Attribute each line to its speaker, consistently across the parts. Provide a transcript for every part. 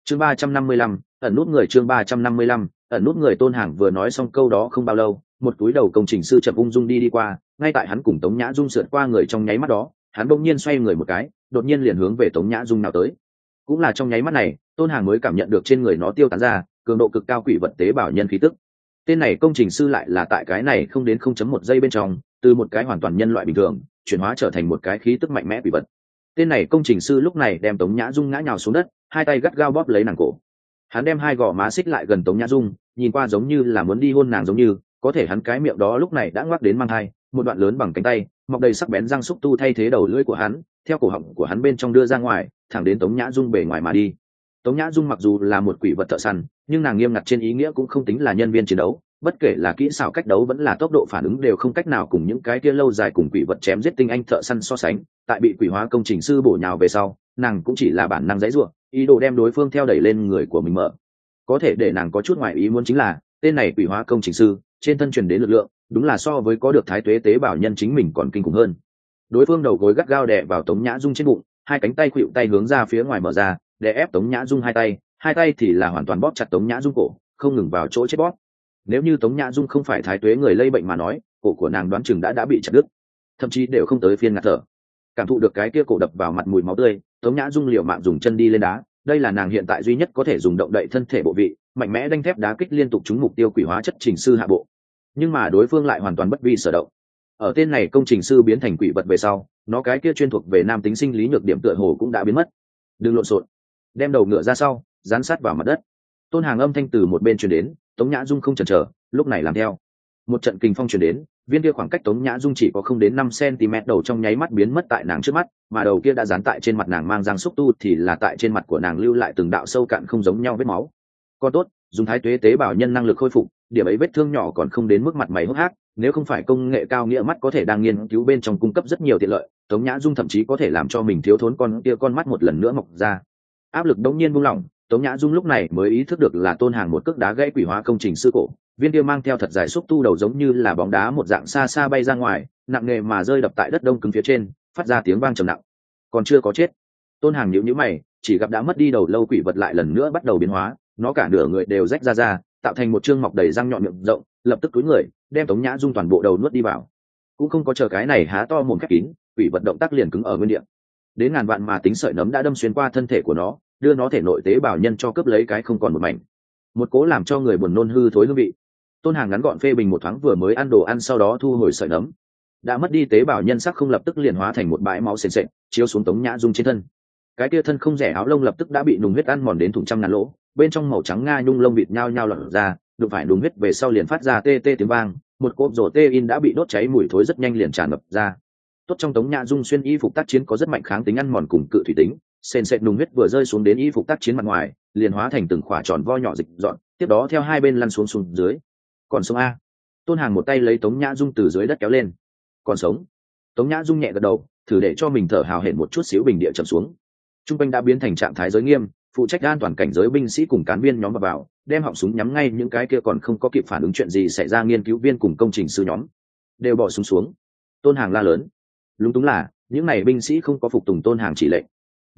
Speaker 1: chương 355, ẩn nút người. chương 355, ẩn nút người. Tôn Hàng vừa nói xong câu đó không bao lâu, một túi đầu công trình sư chậm ung dung đi qua, ngay tại hắn cùng Tống Nhã Dung sượt qua người trong nháy mắt đó, hắn bỗng nhiên xoay người một cái, đột nhiên liền hướng về Tống Nhã Dung nào tới. Cũng là trong nháy mắt này, Tôn Hàng mới cảm nhận được trên người nó tiêu tán ra cường độ cực cao quỷ vật tế bào nhân khí tức. Tên này công trình sư lại là tại cái này không đến 0.1 giây bên trong, từ một cái hoàn toàn nhân loại bình thường chuyển hóa trở thành một cái khí tức mạnh mẽ quỷ vật. Tên này công trình sư lúc này đem Tống Nhã Dung ngã nhào xuống đất, hai tay gắt gao bóp lấy nàng cổ. Hắn đem hai gò má xích lại gần Tống Nhã Dung, nhìn qua giống như là muốn đi hôn nàng giống như, có thể hắn cái miệng đó lúc này đã ngoác đến mang hai, một đoạn lớn bằng cánh tay, mọc đầy sắc bén răng xúc tu thay thế đầu lưỡi của hắn, theo cổ họng của hắn bên trong đưa ra ngoài, thẳng đến Tống Nhã Dung bề ngoài mà đi. Tống Nhã Dung mặc dù là một quỷ vật thợ săn, nhưng nàng nghiêm ngặt trên ý nghĩa cũng không tính là nhân viên chiến đấu, bất kể là kỹ xảo cách đấu vẫn là tốc độ phản ứng đều không cách nào cùng những cái kia lâu dài cùng quỷ vật chém giết tinh anh thợ săn so sánh. Tại bị quỷ hóa công trình sư bổ nhào về sau, nàng cũng chỉ là bản năng giãy giụa, ý đồ đem đối phương theo đẩy lên người của mình mở. Có thể để nàng có chút ngoài ý muốn chính là, tên này quỷ hóa công trình sư trên thân truyền đến lực lượng, đúng là so với có được thái tuế tế bào nhân chính mình còn kinh khủng hơn. Đối phương đầu gối gắt gao đè vào Tống Nhã Dung trên bụng, hai cánh tay khuỵu tay hướng ra phía ngoài mở ra, để ép Tống Nhã Dung hai tay thì là hoàn toàn bóp chặt Tống Nhã Dung cổ, không ngừng vào chỗ chết bóp. Nếu như Tống Nhã Dung không phải thái tuế người lây bệnh mà nói, cổ của nàng đoán chừng đã bị chặt đứt, thậm chí đều không tới phiên ngạt thở. Cảm thụ được cái kia cổ đập vào mặt mùi máu tươi, Tống Nhã Dung liều mạng dùng chân đi lên đá, đây là nàng hiện tại duy nhất có thể dùng động đậy thân thể bộ vị, mạnh mẽ đanh thép đá kích liên tục trúng mục tiêu quỷ hóa chất trình sư hạ bộ. Nhưng mà đối phương lại hoàn toàn bất vi sở động. Ở tên này công trình sư biến thành quỷ vật về sau, nó cái kia chuyên thuộc về nam tính sinh lý nhược điểm tựa hồ cũng đã biến mất. Đừng lộn xộn, đem đầu ngựa ra sau, dán sát vào mặt đất. Tôn Hàng âm thanh từ một bên truyền đến, Tống Nhã Dung không chần chờ, lúc này làm theo. Một trận kình phong truyền đến, viên kia khoảng cách Tống Nhã Dung chỉ có không đến 5 cm đầu trong nháy mắt biến mất tại nàng trước mắt, mà đầu kia đã dán tại trên mặt nàng mang răng xúc tu thì là tại trên mặt của nàng lưu lại từng đạo sâu cạn không giống nhau vết máu. Còn tốt, dùng thái tuế tế bào nhân năng lực khôi phục, điểm ấy vết thương nhỏ còn không đến mức mặt mày hốc hác, nếu không phải công nghệ cao nghĩa mắt có thể đang nghiên cứu bên trong cung cấp rất nhiều tiện lợi, Tống Nhã Dung thậm chí có thể làm cho mình thiếu thốn con mắt một lần nữa mọc ra. Áp lực đống nhiên buông lỏng, Tống Nhã Dung lúc này mới ý thức được là Tôn Hàng một cước đá gãy quỷ hóa công trình sư cổ, viên kia mang theo thật dài xúc tu đầu giống như là bóng đá một dạng xa xa bay ra ngoài, nặng nề mà rơi đập tại đất đông cứng phía trên, phát ra tiếng vang trầm nặng. Còn chưa có chết. Tôn Hàng nhíu nhíu mày, chỉ gặp đã mất đi đầu lâu quỷ vật lại lần nữa bắt đầu biến hóa, nó cả nửa người đều rách ra, tạo thành một trương mọc đầy răng nhọn miệng rộng, lập tức cúi người, đem Tống Nhã Dung toàn bộ đầu nuốt đi vào. Cũng không có chờ cái này há to mồm khép kín, quỷ vật động tác liền cứng ở nguyên địa. Đến ngàn vạn mà tính sợi nấm đã đâm xuyên qua thân thể của nó, đưa nó thể nội tế bào nhân cho cướp lấy cái không còn một mảnh. Một cố làm cho người buồn nôn hư thối hương vị. Tôn Hàng ngắn gọn phê bình một thoáng vừa mới ăn đồ ăn sau đó thu hồi sợi nấm. Đã mất đi tế bào nhân sắc không lập tức liền hóa thành một bãi máu sền sệt, chiếu xuống Tống Nhã Dung trên thân. Cái kia thân không rẻ áo lông lập tức đã bị nùng huyết ăn mòn đến thủng trăm ngàn lỗ, bên trong màu trắng nga nhung lông vịt nhao nhao lọt ra, đụng phải nùng huyết về sau liền phát ra tê tê tiếng vang, một cỗ rổ tê in đã bị đốt cháy mùi thối rất nhanh liền tràn ngập ra. Tốt trong Tống Nhã Dung xuyên y phục tác chiến có rất mạnh kháng tính ăn mòn cùng cự thủy tính, sền sệt nùng huyết vừa rơi xuống đến y phục tác chiến mặt ngoài, liền hóa thành từng khỏa tròn vo nhỏ dịch dọn, tiếp đó theo hai bên lăn xuống dưới. Còn sống a? Tôn Hàng một tay lấy Tống Nhã Dung từ dưới đất kéo lên. Còn sống. Tống Nhã Dung nhẹ gật đầu, thử để cho mình thở hào hển một chút xíu bình địa trầm xuống. Trung quanh đã biến thành trạng thái giới nghiêm, phụ trách an toàn cảnh giới binh sĩ cùng cán viên nhóm vào, đem họng súng nhắm ngay những cái kia còn không có kịp phản ứng chuyện gì xảy ra nghiên cứu viên cùng công trình sư nhóm, đều bỏ súng xuống. Tôn Hàng la lớn. Lúng túng là những này binh sĩ không có phục tùng Tôn Hàng chỉ lệnh,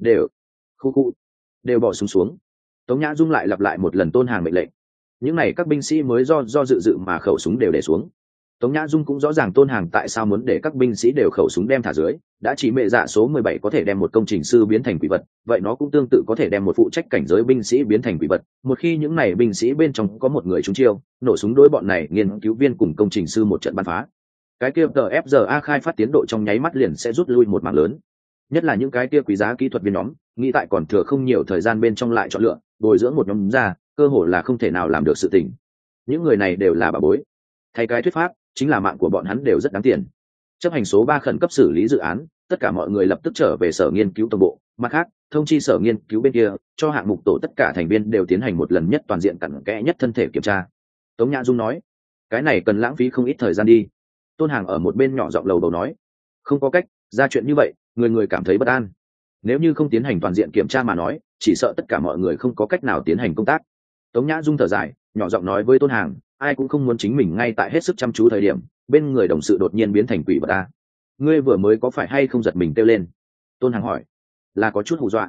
Speaker 1: đều bỏ súng xuống. Tống Nhã Dung lại lặp lại một lần Tôn Hàng mệnh lệnh. Những này các binh sĩ mới do dự mà khẩu súng đều để xuống. Tống Nhã Dung cũng rõ ràng Tôn Hàng tại sao muốn để các binh sĩ đều khẩu súng đem thả dưới, đã chỉ mẹ dạ số 17 có thể đem một công trình sư biến thành quỷ vật, vậy nó cũng tương tự có thể đem một phụ trách cảnh giới binh sĩ biến thành quỷ vật. Một khi những này binh sĩ bên trong có một người trúng chiêu, nổ súng đối bọn này nghiên cứu viên cùng công trình sư một trận bắn phá. Cái kia FZA khai phát tiến độ trong nháy mắt liền sẽ rút lui một mảng lớn. Nhất là những cái kia quý giá kỹ thuật viên nhóm, nghĩ tại còn thừa không nhiều thời gian bên trong lại chọn lựa, bồi dưỡng một nhóm ra, cơ hội là không thể nào làm được sự tình. Những người này đều là bà bối. Thay cái thuyết pháp, chính là mạng của bọn hắn đều rất đáng tiền. Chấp hành số 3 khẩn cấp xử lý dự án, tất cả mọi người lập tức trở về sở nghiên cứu tổng bộ. Mặt khác, thông chi sở nghiên cứu bên kia, cho hạng mục tổ tất cả thành viên đều tiến hành một lần nhất toàn diện cặn kẽ nhất thân thể kiểm tra. Tống Nhã Dung nói, cái này cần lãng phí không ít thời gian đi. Tôn Hàng ở một bên nhỏ giọng lầu đầu nói, không có cách, ra chuyện như vậy, người người cảm thấy bất an. Nếu như không tiến hành toàn diện kiểm tra mà nói, chỉ sợ tất cả mọi người không có cách nào tiến hành công tác. Tống Nhã Dung thở dài, nhỏ giọng nói với Tôn Hàng, ai cũng không muốn chính mình ngay tại hết sức chăm chú thời điểm, bên người đồng sự đột nhiên biến thành quỷ vật ta. Ngươi vừa mới có phải hay không giật mình kêu lên? Tôn Hàng hỏi. Là có chút hù dọa.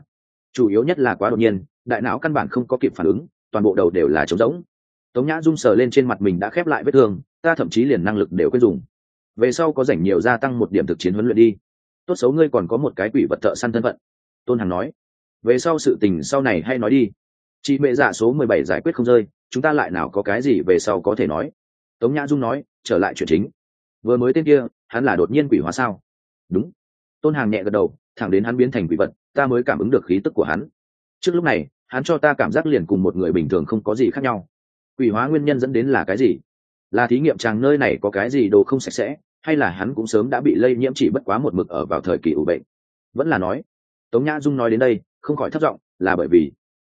Speaker 1: chủ yếu nhất là quá đột nhiên, đại não căn bản không có kịp phản ứng, toàn bộ đầu đều là trống rỗng. Tống Nhã Dung sờ lên trên mặt mình đã khép lại vết thương, ta thậm chí liền năng lực đều quên dùng. Về sau có rảnh nhiều gia tăng một điểm thực chiến huấn luyện đi. Tốt xấu ngươi còn có một cái quỷ vật thợ săn thân phận. Tôn Hằng nói. Về sau sự tình sau này hay nói đi. Chị mẹ giả số 17 giải quyết không rơi, chúng ta lại nào có cái gì về sau có thể nói. Tống Nhã Dung nói, trở lại chuyện chính. Vừa mới tên kia, hắn là đột nhiên quỷ hóa sao? Đúng. Tôn Hằng nhẹ gật đầu, thẳng đến hắn biến thành quỷ vật, ta mới cảm ứng được khí tức của hắn. Trước lúc này, hắn cho ta cảm giác liền cùng một người bình thường không có gì khác nhau. Quỷ hóa nguyên nhân dẫn đến là cái gì? Là thí nghiệm chàng nơi này có cái gì đồ không sạch sẽ, hay là hắn cũng sớm đã bị lây nhiễm chỉ bất quá một mực ở vào thời kỳ ủ bệnh? Vẫn là nói. Tống Nhã Dung nói đến đây, không khỏi thất giọng, là bởi vì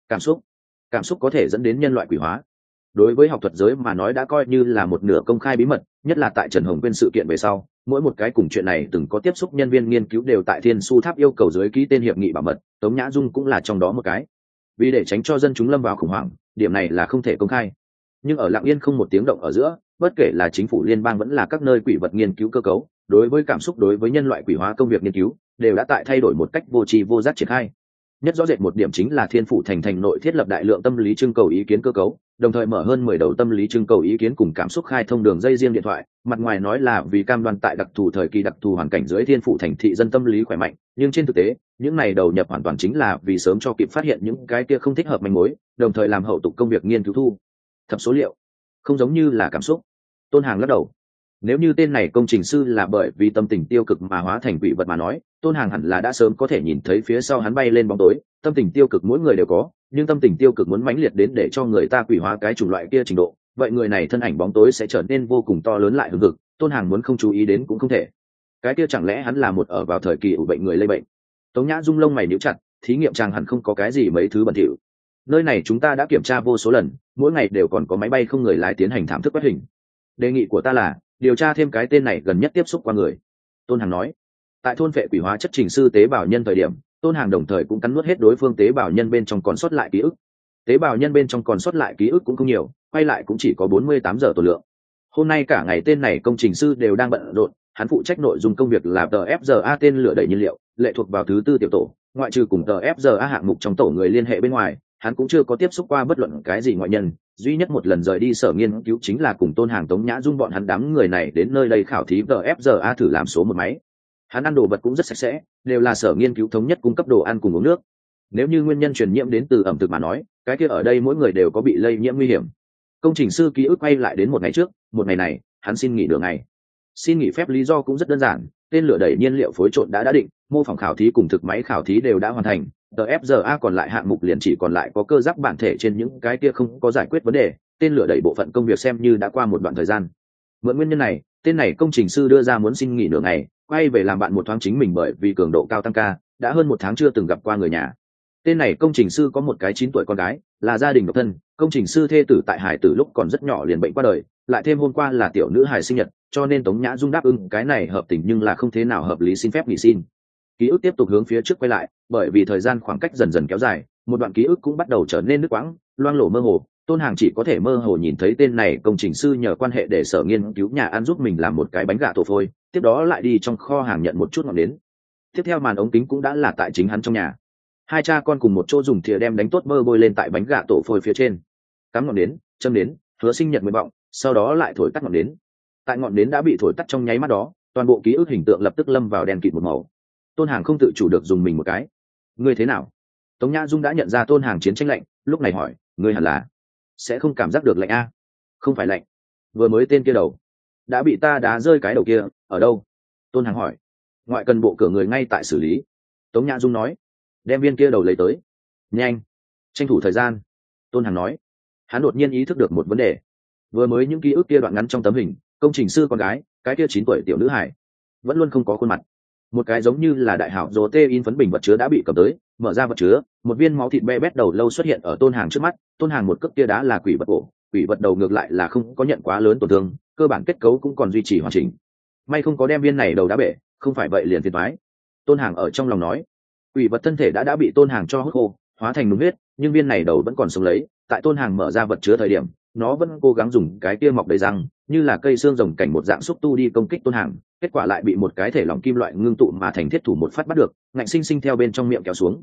Speaker 1: cảm xúc có thể dẫn đến nhân loại quỷ hóa. Đối với học thuật giới mà nói đã coi như là một nửa công khai bí mật, nhất là tại Trần Hồng Quyên sự kiện về sau, mỗi một cái cùng chuyện này từng có tiếp xúc nhân viên nghiên cứu đều tại Thiên Su Tháp yêu cầu dưới ký tên hiệp nghị bảo mật, Tống Nhã Dung cũng là trong đó một cái. Vì để tránh cho dân chúng lâm vào khủng hoảng, điểm này là không thể công khai. Nhưng ở lặng yên không một tiếng động ở giữa, bất kể là chính phủ liên bang vẫn là các nơi quỷ vật nghiên cứu cơ cấu, đối với cảm xúc đối với nhân loại quỷ hóa công việc nghiên cứu đều đã tại thay đổi một cách vô tri vô giác triển khai. Nhất rõ rệt một điểm chính là Thiên Phủ thành nội thiết lập đại lượng tâm lý trưng cầu ý kiến cơ cấu, đồng thời mở hơn 10 đầu tâm lý trưng cầu ý kiến cùng cảm xúc khai thông đường dây riêng điện thoại, mặt ngoài nói là vì cam đoan tại đặc thù thời kỳ đặc thù hoàn cảnh dưới Thiên Phủ thành thị dân tâm lý khỏe mạnh, nhưng trên thực tế, những này đầu nhập hoàn toàn chính là vì sớm cho kịp phát hiện những cái kia không thích hợp manh mối, đồng thời làm hậu tục công việc nghiên cứu thu thập số liệu, không giống như là cảm xúc. Tôn Hàng lắc đầu. Nếu như tên này công trình sư là bởi vì tâm tình tiêu cực mà hóa thành quỷ vật mà nói, Tôn Hàng hẳn là đã sớm có thể nhìn thấy phía sau hắn bay lên bóng tối. Tâm tình tiêu cực mỗi người đều có, nhưng tâm tình tiêu cực muốn mãnh liệt đến để cho người ta quỷ hóa cái chủng loại kia trình độ, vậy người này thân ảnh bóng tối sẽ trở nên vô cùng to lớn lại hừng hực. Tôn Hàng muốn không chú ý đến cũng không thể. Cái kia chẳng lẽ hắn là một ở vào thời kỳ ủ bệnh người lây bệnh? Tống Nhã Dung lông mày nhíu chặt, thí nghiệm chàng hẳn không có cái gì mấy thứ bẩn thỉu. Nơi này chúng ta đã kiểm tra vô số lần, mỗi ngày đều còn có máy bay không người lái tiến hành thám thức quét hình. Đề nghị của ta là điều tra thêm cái tên này gần nhất tiếp xúc qua người. Tôn Hằng nói. Tại thôn vệ quỷ hóa chất trình sư tế bào nhân thời điểm, Tôn Hằng đồng thời cũng cắn nuốt hết đối phương tế bào nhân bên trong còn sót lại ký ức. Tế bào nhân bên trong còn sót lại ký ức cũng không nhiều, quay lại cũng chỉ có 48 giờ tổ lượng. Hôm nay cả ngày tên này công trình sư đều đang bận rộn, hắn phụ trách nội dung công việc là TFGA tên lửa đẩy nhiên liệu, lệ thuộc vào thứ tư tiểu tổ, ngoại trừ cùng TFGA hạng mục trong tổ người liên hệ bên ngoài, hắn cũng chưa có tiếp xúc qua bất luận cái gì ngoại nhân, duy nhất một lần rời đi sở nghiên cứu chính là cùng Tôn Hàng Tống Nhã Dung bọn hắn đám người này đến nơi đây khảo thí TFGA thử làm số một máy. Hắn ăn đồ vật cũng rất sạch sẽ, đều là sở nghiên cứu thống nhất cung cấp đồ ăn cùng uống nước. Nếu như nguyên nhân truyền nhiễm đến từ ẩm thực mà nói, cái kia ở đây mỗi người đều có bị lây nhiễm nguy hiểm. Công trình sư ký ức quay lại đến một ngày trước, một ngày này, hắn xin nghỉ đường ngày. Xin nghỉ phép lý do cũng rất đơn giản, tên lửa đẩy nhiên liệu phối trộn đã định, mô phỏng khảo thí cùng thực máy khảo thí đều đã hoàn thành. TFGA còn lại hạng mục liền chỉ còn lại có cơ giáp bản thể trên những cái kia không có giải quyết vấn đề, tên lửa đẩy bộ phận công việc xem như đã qua một đoạn thời gian. Mượn nguyên nhân này, tên này công trình sư đưa ra muốn xin nghỉ nửa ngày, quay về làm bạn một thoáng chính mình bởi vì cường độ cao tăng ca, đã hơn một tháng chưa từng gặp qua người nhà. Tên này công trình sư có một cái 9 tuổi con gái, là gia đình độc thân, công trình sư thê tử tại hải tử lúc còn rất nhỏ liền bệnh qua đời, lại thêm hôm qua là tiểu nữ hài sinh nhật, cho nên Tống Nhã Dung đáp ứng cái này hợp tình nhưng là không thế nào hợp lý xin phép nghỉ xin. Ký ức tiếp tục hướng phía trước quay lại, bởi vì thời gian khoảng cách dần dần kéo dài, một đoạn ký ức cũng bắt đầu trở nên đứt quãng, loang lổ mơ hồ. Tôn Hàng chỉ có thể mơ hồ nhìn thấy tên này công trình sư nhờ quan hệ để sở nghiên cứu nhà ăn giúp mình làm một cái bánh gà tổ phôi, tiếp đó lại đi trong kho hàng nhận một chút ngọn nến. Tiếp theo màn ống kính cũng đã là tại chính hắn trong nhà. Hai cha con cùng một chỗ dùng thìa đem đánh tốt mơ bôi lên tại bánh gà tổ phôi phía trên, cắm ngọn nến, châm nến, hứa sinh nhật nguyện vọng, sau đó lại thổi tắt ngọn nến. Tại ngọn nến đã bị thổi tắt trong nháy mắt đó, toàn bộ ký ức hình tượng lập tức lâm vào đen kịt một màu. Tôn Hàng không tự chủ được dùng mình một cái. Ngươi thế nào? Tống Nhã Dung đã nhận ra Tôn Hàng chiến tranh lạnh, lúc này hỏi, ngươi hẳn là sẽ không cảm giác được lạnh a? Không phải lạnh, vừa mới tên kia đầu đã bị ta đá rơi, cái đầu kia ở đâu? Tôn Hàng hỏi. Ngoại cần bộ cửa người ngay tại xử lý. Tống Nhã Dung nói. Đem viên kia đầu lấy tới, nhanh, tranh thủ thời gian. Tôn Hàng nói. Hắn đột nhiên ý thức được một vấn đề. Vừa mới những ký ức kia đoạn ngắn trong tấm hình, công trình sư con gái, cái kia 9 tuổi tiểu nữ hải, vẫn luôn không có khuôn mặt. Một cái giống như là đại hảo rô tê in phấn bình vật chứa đã bị cầm tới, mở ra vật chứa, một viên máu thịt be bét đầu lâu xuất hiện ở Tôn Hàng trước mắt. Tôn Hàng một cước kia đá là quỷ vật cổ, quỷ vật đầu ngược lại là không có nhận quá lớn tổn thương, cơ bản kết cấu cũng còn duy trì hoàn chỉnh. May không có đem viên này đầu đá bể, không phải vậy liền phiền toái. Tôn Hàng ở trong lòng nói. Quỷ vật thân thể đã bị Tôn Hàng cho hút khô, hóa thành nung huyết, nhưng viên này đầu vẫn còn sống lấy. Tại Tôn Hàng mở ra vật chứa thời điểm, nó vẫn cố gắng dùng cái kia mọc đầy răng, như là cây xương rồng cảnh một dạng xúc tu đi công kích Tôn Hàng, kết quả lại bị một cái thể lỏng kim loại ngưng tụ mà thành thiết thủ một phát bắt được, ngạnh sinh sinh theo bên trong miệng kéo xuống.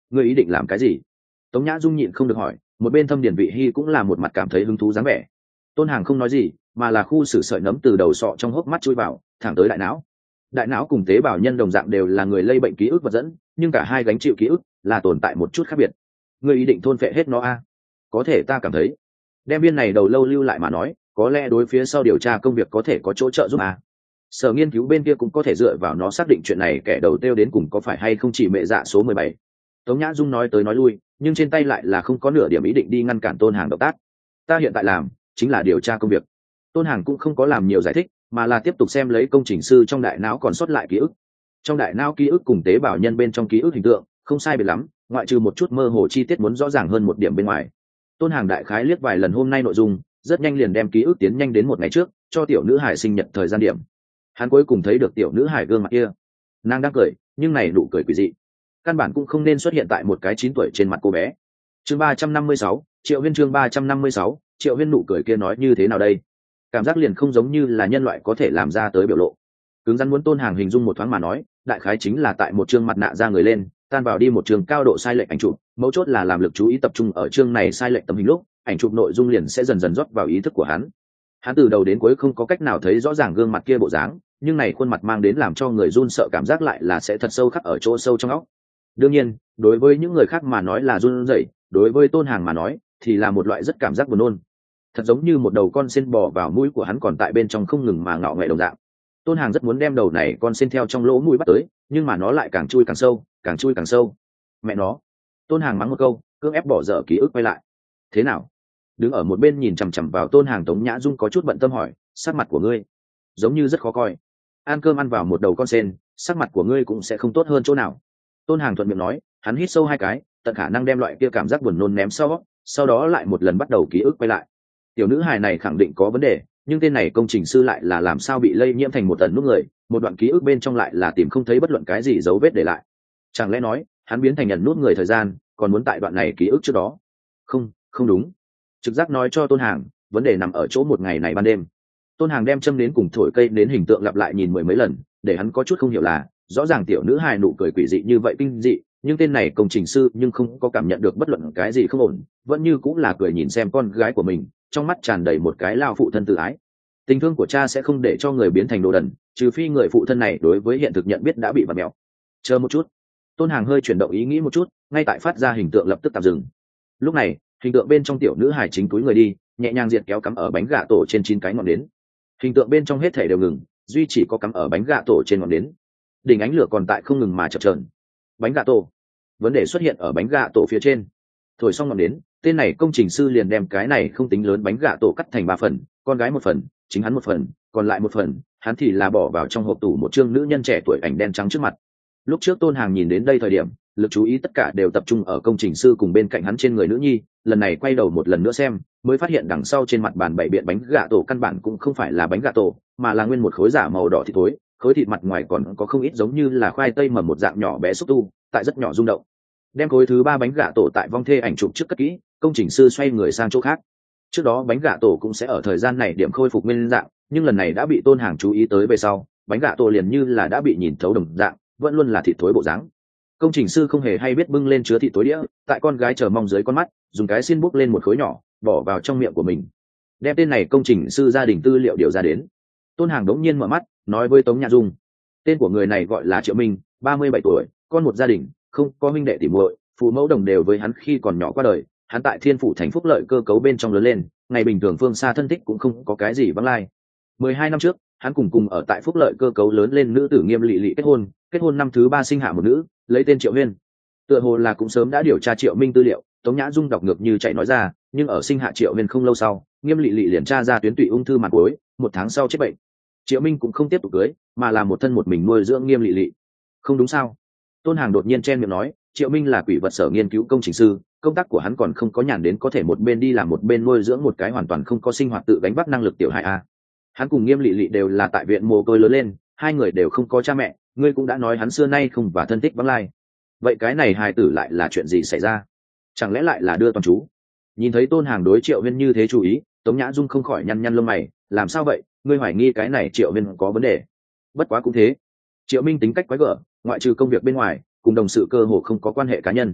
Speaker 1: Ngươi ý định làm cái gì? Tống Nhã Dung nhịn không được hỏi, một bên Thâm Điền Vị Hi cũng là một mặt cảm thấy hứng thú dáng vẻ. Tôn Hàng không nói gì, mà là khu xử sợi nấm từ đầu sọ trong hốc mắt chui vào, thẳng tới đại não. Đại não cùng tế bào nhân đồng dạng đều là người lây bệnh ký ức vật dẫn, nhưng cả hai gánh chịu ký ức là tồn tại một chút khác biệt. Ngươi ý định thôn phệ hết nó a? Có thể ta cảm thấy, đem viên này đầu lâu lưu lại mà nói, có lẽ đối phía sau điều tra công việc có thể có chỗ trợ giúp a. Sở nghiên cứu bên kia cũng có thể dựa vào nó xác định chuyện này kẻ đầu tiêu đến cùng có phải hay không chỉ mẹ dạ số 17. Tống Nhã Dung nói tới nói lui, nhưng trên tay lại là không có nửa điểm ý định đi ngăn cản Tôn Hàng động tác. Ta hiện tại làm chính là điều tra công việc. Tôn Hàng cũng không có làm nhiều giải thích, mà là tiếp tục xem lấy công trình sư trong đại não còn sót lại ký ức. Trong đại não ký ức cùng tế bào nhân bên trong ký ức hình tượng không sai biệt lắm, ngoại trừ một chút mơ hồ chi tiết muốn rõ ràng hơn một điểm bên ngoài. Tôn Hàng đại khái liếc vài lần hôm nay nội dung, rất nhanh liền đem ký ức tiến nhanh đến một ngày trước, cho tiểu nữ hải sinh nhật thời gian điểm. Hắn cuối cùng thấy được tiểu nữ hải gương mặt kia, nàng đang cười, nhưng này nụ cười quỷ dị, căn bản cũng không nên xuất hiện tại một cái 9 tuổi trên mặt cô bé. Chương 356, Triệu Huyên. Chương 356, Triệu Huyên. Nụ cười kia nói như thế nào đây? Cảm giác liền không giống như là nhân loại có thể làm ra tới biểu lộ. Cứng rắn muốn Tôn Hàng hình dung một thoáng mà nói, đại khái chính là tại một chương mặt nạ ra người lên, tan vào đi một trường cao độ sai lệch ảnh chụp, mấu chốt là làm lực chú ý tập trung ở chương này sai lệch tầm hình lúc, ảnh chụp nội dung liền sẽ dần dần rót vào ý thức của hắn. Hắn từ đầu đến cuối không có cách nào thấy rõ ràng gương mặt kia bộ dáng, nhưng này khuôn mặt mang đến làm cho người run sợ cảm giác lại là sẽ thật sâu khắc ở chỗ sâu trong óc. Đương nhiên, đối với những người khác mà nói là run rẩy, đối với Tôn Hàng mà nói thì là một loại rất cảm giác buồn nôn. Thật giống như một đầu con sên bò vào mũi của hắn còn tại bên trong không ngừng mà ngọ nghệ đồng dạng. Tôn Hàng rất muốn đem đầu này con sên theo trong lỗ mũi bắt tới, nhưng mà nó lại càng chui càng sâu, càng chui càng sâu. Mẹ nó! Tôn Hàng mắng một câu, cưỡng ép bỏ dở ký ức quay lại. Thế nào? Đứng ở một bên nhìn chằm chằm vào Tôn Hàng, Tống Nhã Dung có chút bận tâm hỏi, sắc mặt của ngươi giống như rất khó coi. Ăn cơm ăn vào một đầu con sên, sắc mặt của ngươi cũng sẽ không tốt hơn chỗ nào. Tôn Hàng thuận miệng nói, hắn hít sâu 2 cái, tận khả năng đem loại kia cảm giác buồn nôn ném sau đó lại một lần bắt đầu ký ức quay lại. Tiểu nữ hài này khẳng định có vấn đề, nhưng tên này công trình sư lại là làm sao bị lây nhiễm thành một tần nút người, một đoạn ký ức bên trong lại là tìm không thấy bất luận cái gì dấu vết để lại. Chẳng lẽ nói hắn biến thành nhận nút người thời gian còn muốn tại đoạn này ký ức trước đó? Không đúng. Trực giác nói cho Tôn Hàng, vấn đề nằm ở chỗ một ngày này ban đêm. Tôn Hàng đem châm nến cùng thổi cây nến hình tượng lặp lại nhìn 10 mấy lần, để hắn có chút không hiểu là, rõ ràng tiểu nữ hài nụ cười quỷ dị như vậy kinh dị, nhưng tên này công trình sư nhưng không có cảm nhận được bất luận cái gì không ổn, vẫn như cũng là cười nhìn xem con gái của mình, trong mắt tràn đầy một cái lao phụ thân tự ái. Tình thương của cha sẽ không để cho người biến thành đồ đần, trừ phi người phụ thân này đối với hiện thực nhận biết đã bị vặn mèo. Chờ một chút. Tôn Hàng hơi chuyển động ý nghĩ một chút, ngay tại phát ra hình tượng lập tức tạm dừng. Lúc này, hình tượng bên trong tiểu nữ hài chính túi người đi, nhẹ nhàng diệt kéo cắm ở bánh gà tổ trên 9 cái ngọn nến. Hình tượng bên trong hết thể đều ngừng, duy chỉ có cắm ở bánh gà tổ trên ngọn nến. Đỉnh ánh lửa còn tại không ngừng mà chập chờn. Bánh gà tổ. Vấn đề xuất hiện ở bánh gà tổ phía trên. Thổi xong ngọn nến, tên này công trình sư liền đem cái này không tính lớn bánh gà tổ cắt thành 3 phần, con gái 1 phần, chính hắn 1 phần, còn lại 1 phần, hắn thì là bỏ vào trong hộp tủ một chương nữ nhân trẻ tuổi ảnh đen trắng trước mặt. Lúc trước Tôn Hàng nhìn đến đây thời điểm, lực chú ý tất cả đều tập trung ở công trình sư cùng bên cạnh hắn trên người nữ nhi, lần này quay đầu một lần nữa xem, mới phát hiện đằng sau trên mặt bàn bày biện bánh gà tổ căn bản cũng không phải là bánh gà tổ, mà là nguyên một khối giả màu đỏ thịt thối, khối thịt mặt ngoài còn có không ít giống như là khoai tây mầm một dạng nhỏ bé xúc tu, tại rất nhỏ rung động. Đem khối thứ 3 bánh gà tổ tại vong thê ảnh chụp trước cất kỹ, công trình sư xoay người sang chỗ khác. Trước đó bánh gà tổ cũng sẽ ở thời gian này điểm khôi phục nguyên dạng, nhưng lần này đã bị Tôn Hàng chú ý tới về sau, bánh gà tổ liền như là đã bị nhìn thấu đồng dạng, vẫn luôn là thịt thối bộ dáng. Công trình sư không hề hay biết bưng lên chứa thịt tối đĩa, tại con gái chờ mong dưới con mắt, dùng cái xiên bốc lên một khối nhỏ, bỏ vào trong miệng của mình. Đem tên này công trình sư gia đình tư liệu điều ra đến. Tôn Hàng đống nhiên mở mắt, nói với Tống Nhã Dung, tên của người này gọi là Triệu Minh, 37 tuổi, con một gia đình, không có huynh đệ tỉ muội, phụ mẫu đồng đều với hắn khi còn nhỏ qua đời. Hắn tại Thiên Phủ thành Phúc Lợi cơ cấu bên trong lớn lên, ngày bình thường phương xa thân thích cũng không có cái gì vắng lai. 12 năm trước, hắn cùng ở tại Phúc Lợi cơ cấu lớn lên nữ tử Nghiêm Lệ Lệ kết hôn năm thứ 3 sinh hạ một nữ, lấy tên Triệu Huyên. Tựa hồ là cũng sớm đã điều tra Triệu Minh tư liệu, Tống Nhã Dung đọc ngược như chạy nói ra, nhưng ở sinh hạ Triệu Huyên không lâu sau, Nghiêm Lệ Lệ liền tra ra tuyến tụy ung thư màng cuối, 1 tháng sau chết bệnh. Triệu Minh cũng không tiếp tục cưới, mà là một thân một mình nuôi dưỡng Nghiêm Lệ Lệ. Không đúng sao? Tôn Hàng đột nhiên chen miệng nói, Triệu Minh là quỷ vật sở nghiên cứu công trình sư, công tác của hắn còn không có nhàn đến có thể một bên đi làm một bên nuôi dưỡng một cái hoàn toàn không có sinh hoạt tự gánh vác năng lực tiểu hài a. Hắn cùng Nghiêm Lệ Lệ đều là tại viện mồ côi lớn lên, 2 người đều không có cha mẹ, ngươi cũng đã nói hắn xưa nay không và thân thích vắng lai. Vậy cái này hài tử lại là chuyện gì xảy ra? Chẳng lẽ lại là đưa toàn chú? Nhìn thấy Tôn Hàng đối Triệu Huyên như thế chú ý, Tống Nhã Dung không khỏi nhăn nhăn lông mày, làm sao vậy, ngươi hoài nghi cái này Triệu Huyên có vấn đề? Bất quá cũng thế. Triệu Minh tính cách quái gở, ngoại trừ công việc bên ngoài, cùng đồng sự cơ hồ không có quan hệ cá nhân.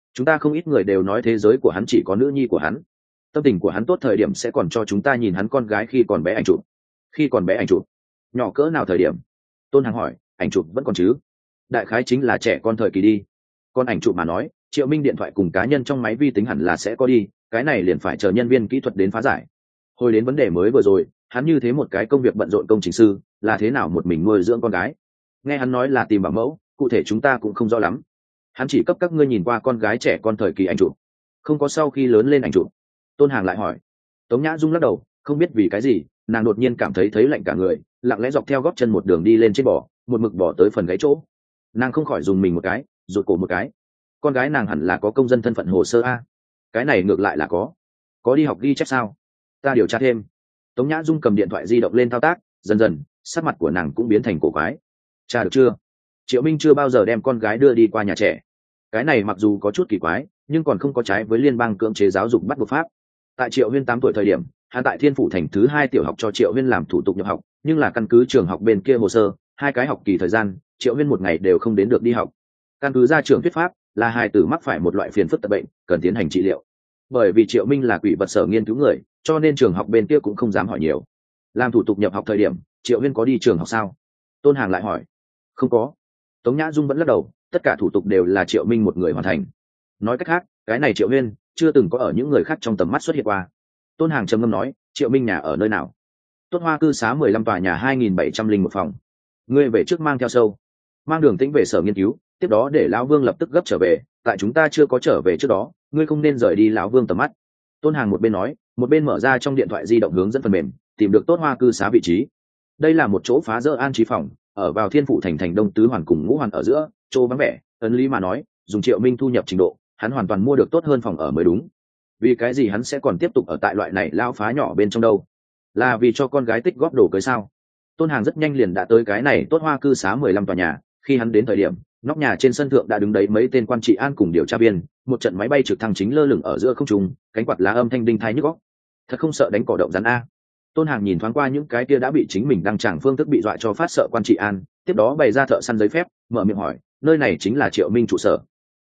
Speaker 1: chúng ta không ít người đều nói thế giới của hắn chỉ có nữ nhi của hắn. Tâm tình của hắn tốt thời điểm sẽ còn cho chúng ta nhìn hắn con gái khi còn bé ảnh chụp. Khi còn bé ảnh chụp nhỏ cỡ nào thời điểm? Tôn Hằng hỏi. Ảnh chụp vẫn còn chứ? Đại khái chính là trẻ con thời kỳ đi. Con ảnh chụp mà nói, Triệu Minh điện thoại cùng cá nhân trong máy vi tính hẳn là sẽ có đi, cái này liền phải chờ nhân viên kỹ thuật đến phá giải. Hồi đến vấn đề mới vừa rồi, hắn như thế một cái công việc bận rộn công trình sư, là thế nào một mình nuôi dưỡng con gái? Nghe hắn nói là tìm bảo mẫu, cụ thể chúng ta cũng không rõ lắm. Hắn chỉ cấp các ngươi nhìn qua con gái trẻ con thời kỳ ảnh chụp, không có sau khi lớn lên ảnh chụp. Tôn Hàng lại hỏi. Tống Nhã Dung lắc đầu, không biết vì cái gì, nàng đột nhiên cảm thấy lạnh cả người, lặng lẽ dọc theo gót chân một đường đi lên trên bò, một mực bò tới phần gáy chỗ. Nàng không khỏi dùng mình một cái, rụt cổ một cái. Con gái nàng hẳn là có công dân thân phận hồ sơ a. Cái này ngược lại là có đi học ghi chép sao? Ta điều tra thêm. Tống Nhã Dung cầm điện thoại di động lên thao tác, dần dần sắc mặt của nàng cũng biến thành cổ quái. Tra được chưa? Triệu Minh chưa bao giờ đem con gái đưa đi qua nhà trẻ. Cái này mặc dù có chút kỳ quái, nhưng còn không có trái với liên bang cưỡng chế giáo dục bắt buộc pháp. Tại Triệu Huyên 8 tuổi thời điểm, hắn tại Thiên Phủ thành thứ 2 tiểu học cho Triệu Huyên làm thủ tục nhập học, nhưng là căn cứ trường học bên kia hồ sơ, 2 cái học kỳ thời gian, Triệu Huyên một ngày đều không đến được đi học. Căn cứ ra trường thuyết pháp, là hài tử mắc phải một loại phiền phức tật bệnh, cần tiến hành trị liệu. Bởi vì Triệu Minh là quỷ vật sở nghiên cứu người, cho nên trường học bên kia cũng không dám hỏi nhiều. Làm thủ tục nhập học thời điểm, Triệu Huyên có đi trường học sao? Tôn Hàng lại hỏi. Không có. Tống Nhã Dung vẫn lắc đầu, tất cả thủ tục đều là Triệu Minh một người hoàn thành. Nói cách khác, cái này Triệu Huyên chưa từng có ở những người khác trong tầm mắt xuất hiện qua. Tôn Hàng trầm ngâm nói, Triệu Minh nhà ở nơi nào? Tốt Hoa cư xá 15 tòa nhà 2701 phòng. Ngươi về trước mang theo sâu, mang Đường Tĩnh về sở nghiên cứu, tiếp đó để lão Vương lập tức gấp trở về, tại chúng ta chưa có trở về trước đó, ngươi không nên rời đi lão Vương tầm mắt. Tôn Hàng một bên nói, một bên mở ra trong điện thoại di động hướng dẫn phần mềm, tìm được Tốt Hoa cư xá vị trí. Đây là một chỗ phá rỡ an trí phòng, ở vào Thiên Phụ thành đông tứ hoàn cùng ngũ hoàn ở giữa, chỗ vắng vẻ, ấn lý mà nói, dùng Triệu Minh thu nhập trình độ, hắn hoàn toàn mua được tốt hơn phòng ở mới đúng. Vì cái gì hắn sẽ còn tiếp tục ở tại loại này lao phá nhỏ bên trong đâu? Là vì cho con gái tích góp đồ cưới sao? Tôn Hàng rất nhanh liền đã tới cái này Tốt Hoa cư xá 15 tòa nhà, khi hắn đến thời điểm, nóc nhà trên sân thượng đã đứng đấy mấy tên quan trị an cùng điều tra viên, một trận máy bay trực thăng chính lơ lửng ở giữa không trung, cánh quạt lá âm thanh đinh tai nhức óc. Thật không sợ đánh cỏ động rắn a. Tôn Hàng nhìn thoáng qua những cái kia đã bị chính mình đăng tràng phương thức bị dọa cho phát sợ quan trị an, tiếp đó bày ra thợ săn giấy phép, mở miệng hỏi, nơi này chính là Triệu Minh trụ sở?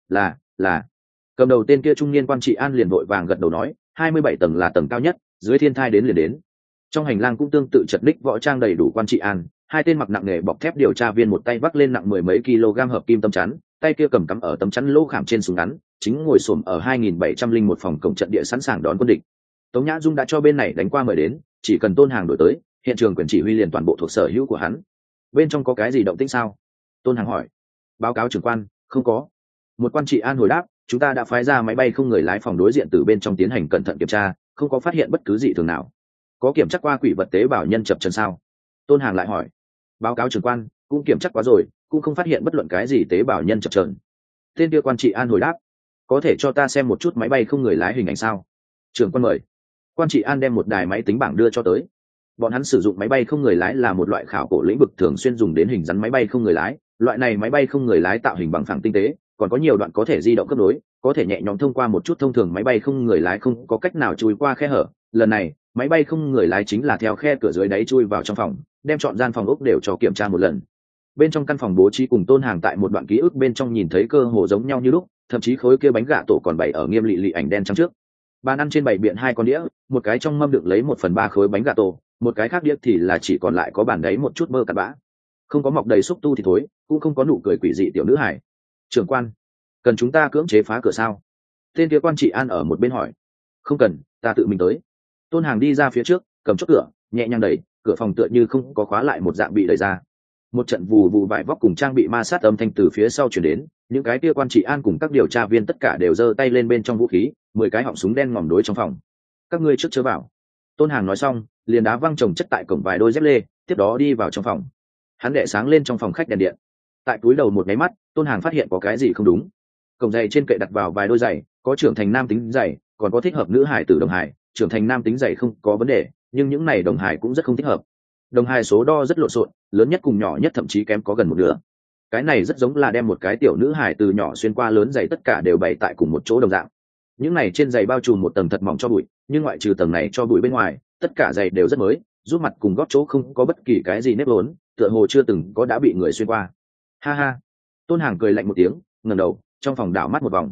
Speaker 1: Là. Cầm đầu tên kia trung niên quan trị an liền vội vàng gật đầu nói, 27 tầng là tầng cao nhất, dưới thiên thai đến liền đến. Trong hành lang cũng tương tự chật ních võ trang đầy đủ quan trị an, 2 tên mặc nặng nghề bọc thép điều tra viên một tay vác lên nặng 10 mấy kg hợp kim tấm chắn, tay kia cầm cắm ở tấm chắn lỗ khảm trên súng ngắn, chính ngồi xổm ở 2701 phòng cổng trận địa sẵn sàng đón quân địch. Tống Nhã Dung đã cho bên này đánh qua mời đến, chỉ cần Tôn Hàng đổi tới, hiện trường quyền chỉ huy liền toàn bộ thuộc sở hữu của hắn. Bên trong có cái gì động tĩnh sao? Tôn Hàng hỏi. Báo cáo trưởng quan, không có. Một quan trị an hồi đáp, chúng ta đã phái ra máy bay không người lái phòng đối diện từ bên trong tiến hành cẩn thận kiểm tra, không có phát hiện bất cứ gì thường nào. Có kiểm tra qua quỷ vật tế bào nhân chập chân sao? Tôn Hàng lại hỏi. Báo cáo trưởng quan, cũng kiểm tra quá rồi, cũng không phát hiện bất luận cái gì tế bào nhân chập chờn. Tên kia quan trị an hồi đáp. Có thể cho ta xem một chút máy bay không người lái hình ảnh sao? Trưởng quan mời. Quan trị an đem một đài máy tính bảng đưa cho tới. Bọn hắn sử dụng máy bay không người lái là một loại khảo cổ lĩnh vực thường xuyên dùng đến hình rắn máy bay không người lái. Loại này máy bay không người lái tạo hình bằng phẳng tinh tế, còn có nhiều đoạn có thể di động cấp nối, có thể nhẹ nhõm thông qua một chút thông thường máy bay không người lái không có cách nào chui qua khe hở. Lần này, máy bay không người lái chính là theo khe cửa dưới đáy chui vào trong phòng, đem trọn gian phòng ốc đều cho kiểm tra một lần. Bên trong căn phòng bố trí cùng Tôn Hàng tại một đoạn ký ức bên trong nhìn thấy cơ hồ giống nhau như lúc, thậm chí khối kia bánh gà tổ còn bày ở nghiêm lị ảnh đen trắng trước. Bàn ăn trên bày biện 2 con đĩa, một cái trong mâm đựng lấy 1/3 khối bánh gà tổ, một cái khác đĩa thì là chỉ còn lại có bàn đáy một chút mơ cặn bã, không có mọc đầy xúc tu thì thối, cũng không có nụ cười quỷ dị tiểu nữ hải. Trưởng quan, cần chúng ta cưỡng chế phá cửa sao? Tên kia quan trị an ở một bên hỏi. Không cần, ta tự mình tới. Tôn Hàng đi ra phía trước, cầm chốt cửa, nhẹ nhàng đẩy, cửa phòng tựa như không có khóa lại một dạng bị đẩy ra. Một trận vù vù vải vóc cùng trang bị ma sát âm thanh từ phía sau chuyển đến, những cái kia quan trị an cùng các điều tra viên tất cả đều giơ tay lên bên trong vũ khí, 10 cái họng súng đen ngòm đối trong phòng. Các ngươi trước chớ vào. Tôn Hàng nói xong, liền đá văng chồng chất tại cổng vài đôi dép lê, tiếp đó đi vào trong phòng. Hắn đệ sáng lên trong phòng khách đèn điện. Tại túi đầu một máy mắt, Tôn Hàng phát hiện có cái gì không đúng. Cổng giày trên kệ đặt vào vài đôi giày, có trưởng thành nam tính giày, còn có thích hợp nữ hải tử đồng hải, trưởng thành nam tính giày không có vấn đề, nhưng những này đồng hải cũng rất không thích hợp. Đồng hải số đo rất lộn xộn, lớn nhất cùng nhỏ nhất thậm chí kém có gần một nửa. Cái này rất giống là đem một cái tiểu nữ hải từ nhỏ xuyên qua lớn giày tất cả đều bày tại cùng một chỗ đồng dạng. Những này trên giày bao trùm một tầng thật mỏng cho bụi, nhưng ngoại trừ tầng này cho bụi bên ngoài, tất cả giày đều rất mới, giúp mặt cùng gót chỗ không có bất kỳ cái gì nếp vốn, tựa hồ chưa từng có đã bị người xuyên qua. Ha ha. Tôn Hàng cười lạnh một tiếng, ngẩng đầu, trong phòng đảo mắt một vòng.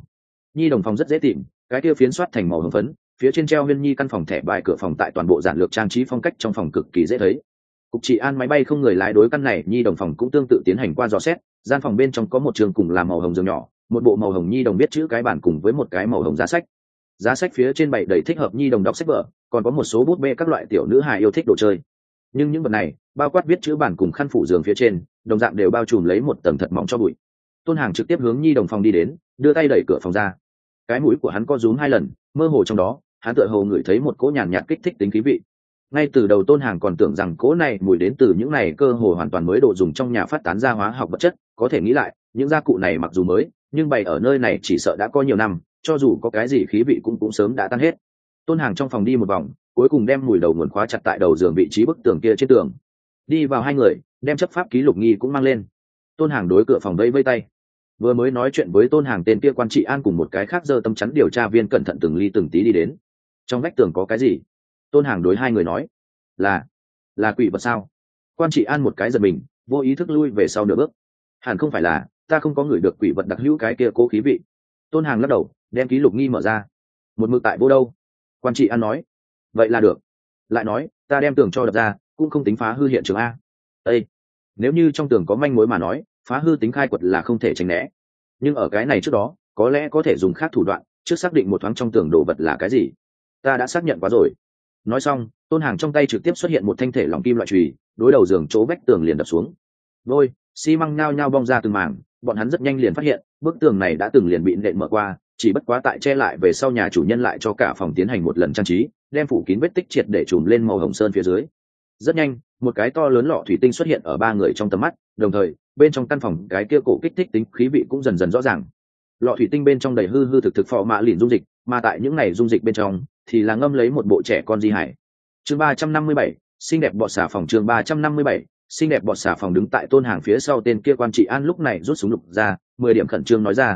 Speaker 1: nhi đồng phòng rất dễ tìm, cái kia phiến soát thành màu hồng phấn, phía trên treo Huyên Nhi căn phòng thẻ bài cửa phòng tại toàn bộ giản lược trang trí phong cách trong phòng cực kỳ dễ thấy. Cục trị an máy bay không người lái đối căn này nhi đồng phòng cũng tương tự tiến hành qua dò xét, gian phòng bên trong có một trường cùng là màu hồng giường nhỏ, một bộ màu hồng nhi đồng biết chữ cái bản cùng với một cái màu hồng giá sách phía trên bày đầy thích hợp nhi đồng đọc sách vở, còn có một số bút bê các loại tiểu nữ hài yêu thích đồ chơi. Nhưng những vật này bao quát viết chữ bản cùng khăn phủ giường phía trên đồng dạng đều bao trùm lấy một tầng thật mỏng cho bụi. Tôn Hàng trực tiếp hướng nhi đồng phòng đi đến, đưa tay đẩy cửa phòng ra. Cái mũi của hắn co rúm 2 lần, mơ hồ trong đó hắn tựa hồ ngửi thấy một cỗ nhàn nhạt kích thích tính khí vị. Ngay từ đầu Tôn Hàng còn tưởng rằng cỗ này mùi đến từ những này cơ hồ hoàn toàn mới đồ dùng trong nhà phát tán ra hóa học vật chất, có thể nghĩ lại những gia cụ này mặc dù mới nhưng bày ở nơi này chỉ sợ đã có nhiều năm, cho dù có cái gì khí vị cũng sớm đã tan hết. Tôn Hàng trong phòng đi một vòng, cuối cùng đem mùi đầu nguồn khóa chặt tại đầu giường vị trí bức tường kia trên tường. Đi vào 2 người, đem chấp pháp ký lục nghi cũng mang lên. Tôn Hàng đối cửa phòng vẫy vẫy tay. Vừa mới nói chuyện với Tôn Hàng tên kia quan trị an cùng một cái khác giơ tâm chắn điều tra viên cẩn thận từng ly từng tí đi đến. Trong vách tường có cái gì? Tôn Hàng đối 2 người nói. Là quỷ vật sao? Quan trị an một cái giật mình, vô ý thức lui về sau nửa bước. Hẳn không phải là, ta không có ngửi được quỷ vật đặc hữu cái kia cố khí vị. Tôn Hàng lắc đầu, đem ký lục nghi mở ra. Một mực tại vô đâu? Quan trị an nói. Vậy là được. Lại nói, ta đem tường cho đập ra, cũng không tính phá hư hiện trường a. Ê! Nếu như trong tường có manh mối mà nói, phá hư tính khai quật là không thể tránh né. Nhưng ở cái này trước đó, có lẽ có thể dùng khác thủ đoạn, trước xác định một thoáng trong tường đồ vật là cái gì. Ta đã xác nhận quá rồi. Nói xong, Tôn Hàng trong tay trực tiếp xuất hiện một thanh thể lỏng kim loại chùy, đối đầu giường chỗ vách tường liền đập xuống. Vôi, xi măng nhao nhao bong ra từng mảng, bọn hắn rất nhanh liền phát hiện, bức tường này đã từng liền bị nện mở qua, chỉ bất quá tại che lại về sau nhà chủ nhân lại cho cả phòng tiến hành một lần trang trí, đem phủ kín vết tích triệt để trùm lên màu hồng sơn phía dưới. Rất nhanh, một cái to lớn lọ thủy tinh xuất hiện ở 3 người trong tầm mắt, đồng thời, bên trong căn phòng cái kia cổ kích thích tính khí vị cũng dần dần rõ ràng. Lọ thủy tinh bên trong đầy hư thực phò mạ lìn dung dịch, mà tại những này dung dịch bên trong thì là ngâm lấy một bộ trẻ con di hải. Chương 357, xinh đẹp bọt xà phòng. Chương 357, xinh đẹp bọt xà phòng. Đứng tại Tôn Hàng phía sau tên kia quan trị an lúc này rút súng lục ra, 10 điểm khẩn trương nói ra,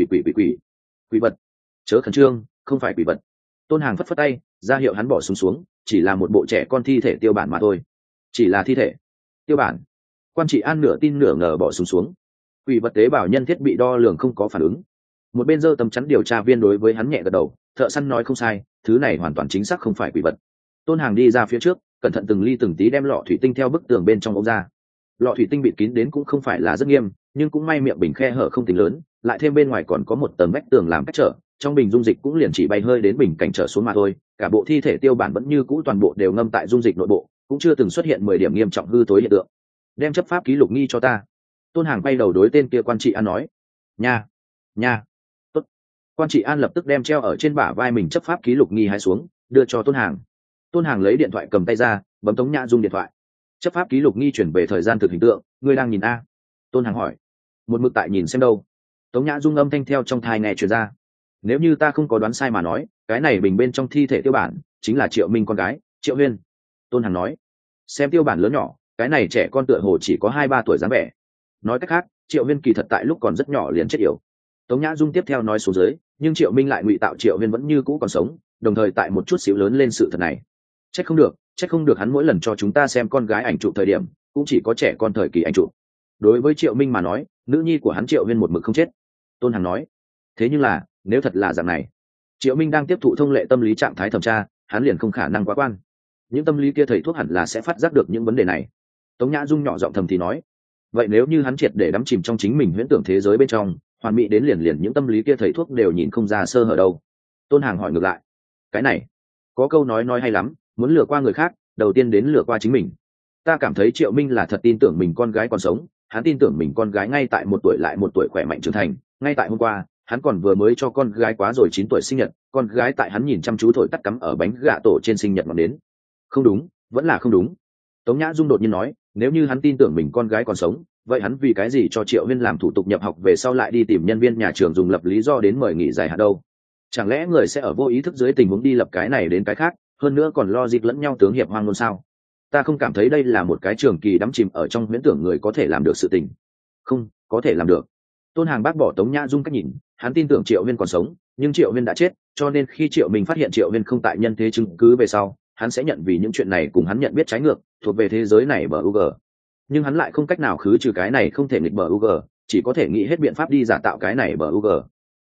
Speaker 1: quỷ vật, chớ khẩn trương, không phải quỷ vật. Tôn Hàng phất phất tay, ra hiệu hắn bỏ súng xuống, chỉ là một bộ trẻ con thi thể tiêu bản mà thôi. Chỉ là thi thể tiêu bản? Quan trị an nửa tin nửa ngờ bỏ súng xuống. Quỷ vật tế bào nhân thiết bị đo lường không có phản ứng. Một bên giơ tấm chắn điều tra viên đối với hắn nhẹ gật đầu, thợ săn nói không sai, thứ này hoàn toàn chính xác không phải quỷ vật. Tôn Hàng đi ra phía trước, cẩn thận từng ly từng tí đem lọ thủy tinh theo bức tường bên trong ống ra. Lọ thủy tinh bịt kín đến cũng không phải là rất nghiêm, nhưng cũng may miệng bình khe hở không tính lớn, lại thêm bên ngoài còn có một tấm vách tường làm cách trở, trong bình dung dịch cũng liền chỉ bay hơi đến bình cảnh trở xuống mà thôi. Cả bộ thi thể tiêu bản vẫn như cũ toàn bộ đều ngâm tại dung dịch nội bộ, cũng chưa từng xuất hiện 10 điểm nghiêm trọng hư tối hiện tượng. Đem chấp pháp ký lục nghi cho ta. Tôn Hàng bay đầu đối tên kia quan trị an nói. Nha. Tốt. Quan trị an lập tức đem treo ở trên bả vai mình chấp pháp ký lục nghi hái xuống, đưa cho Tôn Hàng. Tôn Hàng lấy điện thoại cầm tay ra, bấm Tống Nhã Dung điện thoại. Chấp pháp ký lục nghi chuyển về thời gian thực hình tượng, ngươi đang nhìn a? Tôn Hàng hỏi. Một mực tại nhìn xem đâu. Tống Nhã Dung âm thanh theo trong thai nghe truyền ra. Nếu như ta không có đoán sai mà nói, cái này bình bên trong thi thể tiêu bản chính là Triệu Minh con gái, Triệu Huyên. Tôn Hàng nói. Xem tiêu bản lớn nhỏ, cái này trẻ con tựa hồ chỉ có 2-3 tuổi dáng vẻ. Nói cách khác, Triệu Huyên kỳ thật tại lúc còn rất nhỏ liền chết yểu. Tống Nhã Dung tiếp theo nói xuống dưới, nhưng Triệu Minh lại ngụy tạo Triệu Huyên vẫn như cũ còn sống, đồng thời tại một chút xíu lớn lên sự thật này. Trách không được hắn mỗi lần cho chúng ta xem con gái ảnh chụp thời điểm, cũng chỉ có trẻ con thời kỳ ảnh chụp. Đối với Triệu Minh mà nói, nữ nhi của hắn Triệu Huyên một mực không chết. Tôn Hằng nói. Thế nhưng là, nếu thật là dạng này, Triệu Minh đang tiếp thụ thông lệ tâm lý trạng thái thẩm tra, hắn liền không khả năng quá quan. Những tâm lý kia thầy thuốc hẳn là sẽ phát giác được những vấn đề này. Tống Nhã Dung nhỏ giọng thầm thì nói. Vậy nếu như hắn triệt để đắm chìm trong chính mình huyễn tưởng thế giới bên trong, hoàn mỹ đến liền những tâm lý kia thầy thuốc đều nhìn không ra sơ hở đâu. Tôn Hàng hỏi ngược lại. Cái này, có câu nói hay lắm, muốn lừa qua người khác, đầu tiên đến lừa qua chính mình. Ta cảm thấy Triệu Minh là thật tin tưởng mình con gái còn sống, hắn tin tưởng mình con gái ngay tại 1 tuổi lại 1 tuổi khỏe mạnh trưởng thành. Ngay tại hôm qua, hắn còn vừa mới cho con gái quá rồi 9 tuổi sinh nhật, con gái tại hắn nhìn chăm chú thổi tắt cắm ở bánh gà tổ trên sinh nhật ngọn đến. Không đúng, vẫn là không đúng. Tống Nhã Dung đột nhiên nói, nếu như hắn tin tưởng mình con gái còn sống, vậy hắn vì cái gì cho Triệu Huyên làm thủ tục nhập học về sau lại đi tìm nhân viên nhà trường dùng lập lý do đến mời nghỉ dài hạn đâu? Chẳng lẽ người sẽ ở vô ý thức dưới tình huống đi lập cái này đến cái khác, hơn nữa còn lo dịp lẫn nhau tướng hiệp hoang luôn sao? Ta không cảm thấy đây là một cái trường kỳ đắm chìm ở trong huyễn tưởng người có thể làm được sự tình. Không, có thể làm được. Tôn Hàng bác bỏ Tống Nhã Dung cách nhìn, hắn tin tưởng Triệu Huyên còn sống, nhưng Triệu Huyên đã chết, cho nên khi Triệu Minh phát hiện Triệu Huyên không tại nhân thế chứng cứ về sau, hắn sẽ nhận vì những chuyện này cùng hắn nhận biết trái ngược, thuộc về thế giới này bờ UG. Nhưng hắn lại không cách nào khứ trừ cái này không thể nghịch bờ UG, chỉ có thể nghĩ hết biện pháp đi giả tạo cái này bờ UG.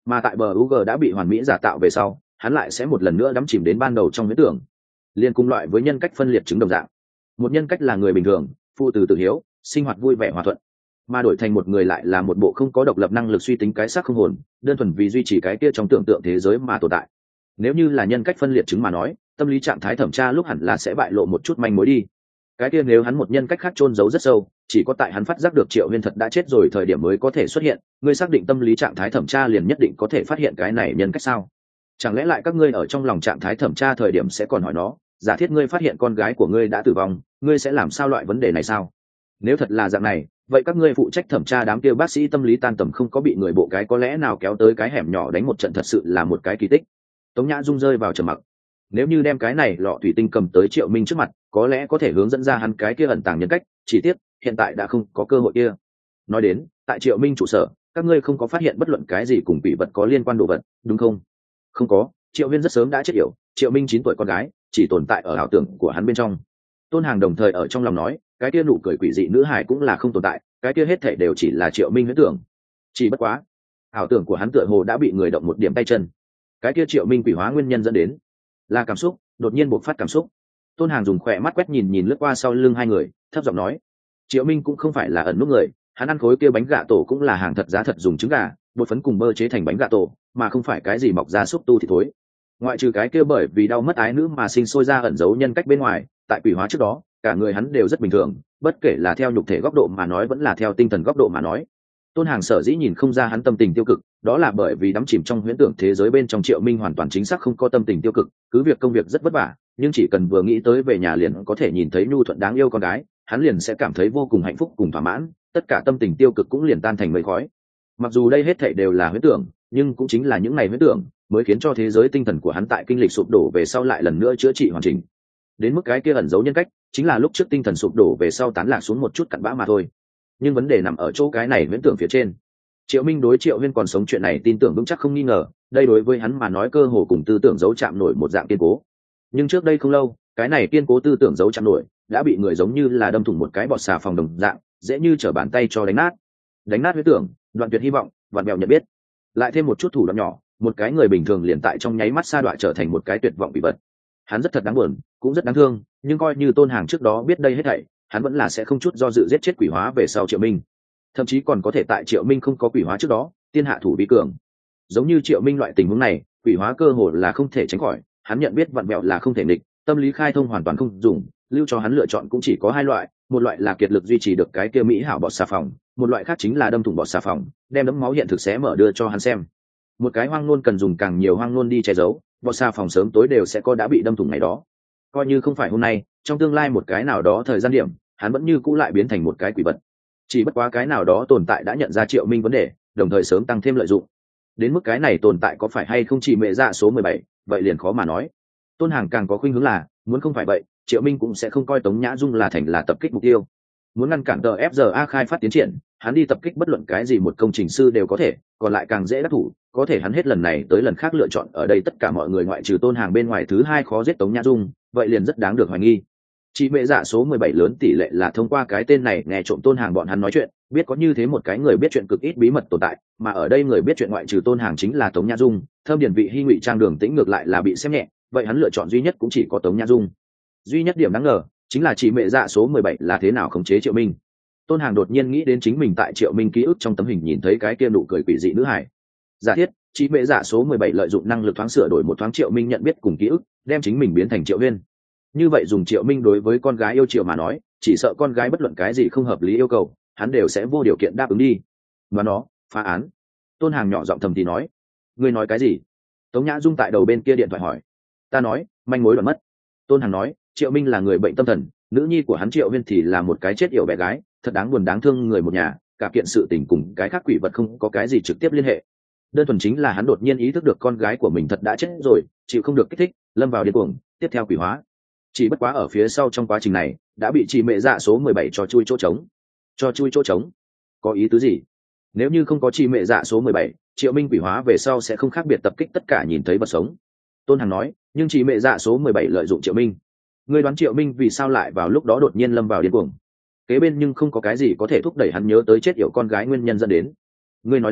Speaker 1: mà tại bờ UG đã bị hoàn mỹ giả tạo về sau, hắn lại sẽ một lần nữa đắm chìm đến ban đầu trong huyễn tưởng, liên cùng loại với nhân cách phân liệt chứng đồng dạng. Một nhân cách là người bình thường, phụ từ tự hiếu, sinh hoạt vui vẻ hòa thuận, mà đổi thành một người lại là một bộ không có độc lập năng lực suy tính cái xác không hồn, đơn thuần vì duy trì cái kia trong tưởng tượng thế giới mà tồn tại. Nếu như là nhân cách phân liệt chứng mà nói, tâm lý trạng thái thẩm tra lúc hẳn là sẽ bại lộ một chút manh mối đi. Cái kia nếu hắn một nhân cách khác chôn giấu rất sâu, chỉ có tại hắn phát giác được Triệu Huyên thật đã chết rồi thời điểm mới có thể xuất hiện, ngươi xác định tâm lý trạng thái thẩm tra liền nhất định có thể phát hiện cái này nhân cách sao? Chẳng lẽ lại các ngươi ở trong lòng trạng thái thẩm tra thời điểm sẽ còn hỏi nó, giả thiết ngươi phát hiện con gái của ngươi đã tử vong, ngươi sẽ làm sao loại vấn đề này sao? Nếu thật là dạng này, vậy các ngươi phụ trách thẩm tra đám kia bác sĩ tâm lý tan tầm không có bị người bộ cái có lẽ nào kéo tới cái hẻm nhỏ đánh một trận thật sự là một cái kỳ tích. Tống Nhã Dung rơi vào trầm mặc. Nếu như đem cái này lọ thủy tinh cầm tới Triệu Minh trước mặt, có lẽ có thể hướng dẫn ra hắn cái kia ẩn tàng nhân cách, chỉ tiếc hiện tại đã không có cơ hội kia. Nói đến, tại Triệu Minh trụ sở, các ngươi không có phát hiện bất luận cái gì cùng quỷ vật có liên quan đồ vật, đúng không? Không có, Triệu Huyên rất sớm đã chết yểu, Triệu Minh 9 tuổi con gái, chỉ tồn tại ở ảo tưởng của hắn bên trong. Tôn Hàng đồng thời ở trong lòng nói, cái kia nụ cười quỷ dị nữ hài cũng là không tồn tại, cái kia hết thảy đều chỉ là Triệu Minh huyễn tưởng. Chỉ bất quá, ảo tưởng của hắn tựa hồ đã bị người động một điểm tay chân. Cái kia Triệu Minh quỷ hóa nguyên nhân dẫn đến là cảm xúc, đột nhiên bộc phát cảm xúc. Tôn Hàng dùng khỏe mắt quét nhìn lướt qua sau lưng hai người, thấp giọng nói, Triệu Minh cũng không phải là ẩn núp người, hắn ăn khối kia bánh gà tổ cũng là hàng thật giá thật dùng trứng gà, bột phấn cùng bơ chế thành bánh gà tổ, mà không phải cái gì mọc ra xúc tu thì thối. Ngoại trừ cái kia bởi vì đau mất ái nữ mà sinh sôi ra ẩn giấu nhân cách bên ngoài, tại quỷ hóa trước đó, cả người hắn đều rất bình thường, bất kể là theo nhục thể góc độ mà nói vẫn là theo tinh thần góc độ mà nói. Tôn Hàng sở dĩ nhìn không ra hắn tâm tình tiêu cực, đó là bởi vì đắm chìm trong huyễn tưởng thế giới bên trong Triệu Minh hoàn toàn chính xác không có tâm tình tiêu cực, cứ việc công việc rất vất vả, nhưng chỉ cần vừa nghĩ tới về nhà liền có thể nhìn thấy nhu thuận đáng yêu con gái, hắn liền sẽ cảm thấy vô cùng hạnh phúc cùng thỏa mãn, tất cả tâm tình tiêu cực cũng liền tan thành mây khói. Mặc dù đây hết thảy đều là huyễn tưởng, nhưng cũng chính là những ngày huyễn tưởng mới khiến cho thế giới tinh thần của hắn tại kinh lịch sụp đổ về sau lại lần nữa chữa trị hoàn chỉnh. Đến mức cái kia ẩn giấu nhân cách, chính là lúc trước tinh thần sụp đổ về sau tán lạc xuống một chút cặn bã mà thôi. Nhưng vấn đề nằm ở chỗ cái này huyễn tưởng phía trên. Triệu Minh đối Triệu Huyên còn sống chuyện này tin tưởng vững chắc không nghi ngờ, đây đối với hắn mà nói cơ hồ cùng tư tưởng giấu chạm nổi một dạng kiên cố. Nhưng trước đây không lâu, cái này kiên cố tư tưởng giấu chạm nổi đã bị người giống như là đâm thủng một cái bọt xà phòng đồng dạng, dễ như trở bàn tay cho đánh nát huyễn tưởng, đoạn tuyệt hy vọng, vặn vẹo nhận biết. Lại thêm một chút thủ đoạn nhỏ, một cái người bình thường liền tại trong nháy mắt sa đọa trở thành một cái tuyệt vọng bị vật. Hắn rất thật đáng buồn, cũng rất đáng thương, nhưng coi như Tôn Hàng trước đó biết đây hết thảy, hắn vẫn là sẽ không chút do dự giết chết quỷ hóa về sau Triệu Minh, thậm chí còn có thể tại Triệu Minh không có quỷ hóa trước đó tiên hạ thủ vi cường. Giống như Triệu Minh loại tình huống này, quỷ hóa cơ hồ là không thể tránh khỏi, hắn nhận biết vặn vẹo là không thể nghịch, tâm lý khai thông hoàn toàn không dùng, lưu cho hắn lựa chọn cũng chỉ có hai loại, một loại là kiệt lực duy trì được cái kia mỹ hảo bọt xà phòng, một loại khác chính là đâm thủng bọt xà phòng, đem đấm máu hiện thực xé mở đưa cho hắn xem. Một cái hoang nôn cần dùng càng nhiều hoang nôn đi che giấu, bọt xà phòng sớm tối đều sẽ có đã bị đâm thủng ngày đó. Coi như không phải hôm nay, trong tương lai một cái nào đó thời gian điểm, hắn vẫn như cũ lại biến thành một cái quỷ vật. Chỉ bất quá cái nào đó tồn tại đã nhận ra Triệu Minh vấn đề, đồng thời sớm tăng thêm lợi dụng. Đến mức cái này tồn tại có phải hay không chỉ mẹ dạ số 17, vậy liền khó mà nói. Tôn Hàng càng có khuynh hướng là, muốn không phải vậy, Triệu Minh cũng sẽ không coi Tống Nhã Dung là thành là tập kích mục tiêu. Muốn ngăn cản tờ FGA khai phát tiến triển, hắn đi tập kích bất luận cái gì một công trình sư đều có thể, còn lại càng dễ đắc thủ, có thể hắn hết lần này tới lần khác lựa chọn ở đây tất cả mọi người ngoại trừ Tôn Hàng bên ngoài thứ hai khó giết Tống Nhã Dung, vậy liền rất đáng được hoài nghi. Chị mẹ dạ số 17 lớn tỷ lệ là thông qua cái tên này nghe trộm Tôn Hàng bọn hắn nói chuyện, biết có như thế một cái người biết chuyện cực ít bí mật tồn tại, mà ở đây người biết chuyện ngoại trừ Tôn Hàng chính là Tống Nhã Dung, Thâm Điển Vị Hi Ngụy Trang Đường Tĩnh ngược lại là bị xem nhẹ, vậy hắn lựa chọn duy nhất cũng chỉ có Tống Nhã Dung. Duy nhất điểm đáng ngờ chính là chị mẹ dạ số 17 là thế nào khống chế Triệu Minh. Tôn Hàng đột nhiên nghĩ đến chính mình tại Triệu Minh ký ức trong tấm hình nhìn thấy cái kia nụ cười quỷ dị nữ hải. Giả thiết, chị mẹ dạ số 17 lợi dụng năng lực thoáng sửa đổi một thoáng Triệu Minh nhận biết cùng ký ức, đem chính mình biến thành Triệu Huyên. Như vậy dùng Triệu Minh đối với con gái yêu Triệu mà nói, chỉ sợ con gái bất luận cái gì không hợp lý yêu cầu, hắn đều sẽ vô điều kiện đáp ứng đi. Mà nó, phá án. Tôn Hàng nhỏ giọng thầm thì nói. Ngươi nói cái gì? Tống Nhã Dung tại đầu bên kia điện thoại hỏi. Ta nói, manh mối đoạn mất. Tôn Hàng nói, Triệu Minh là người bệnh tâm thần, nữ nhi của hắn Triệu Huyên thì là một cái chết yểu bé gái, thật đáng buồn đáng thương người một nhà, cả kiện sự tình cùng cái khác quỷ vật không có cái gì trực tiếp liên hệ. Đơn thuần chính là hắn đột nhiên ý thức được con gái của mình thật đã chết rồi, chịu không được kích thích, lâm vào điên cuồng, tiếp theo quỷ hóa. Chỉ bất quá ở phía sau trong quá trình này, đã bị chị mẹ dạ số 17 cho chui chỗ trống. Cho chui chỗ trống? Có ý tứ gì? Nếu như không có chị mẹ dạ số 17, Triệu Minh quỷ hóa về sau sẽ không khác biệt tập kích tất cả nhìn thấy vật sống. Tôn Hằng nói, nhưng chị mẹ dạ số 17 lợi dụng Triệu Minh. Ngươi đoán Triệu Minh vì sao lại vào lúc đó đột nhiên lâm vào điên cuồng? Kế bên nhưng không có cái gì có thể thúc đẩy hắn nhớ tới chết yểu con gái nguyên nhân dẫn đến. Ngươi nói là,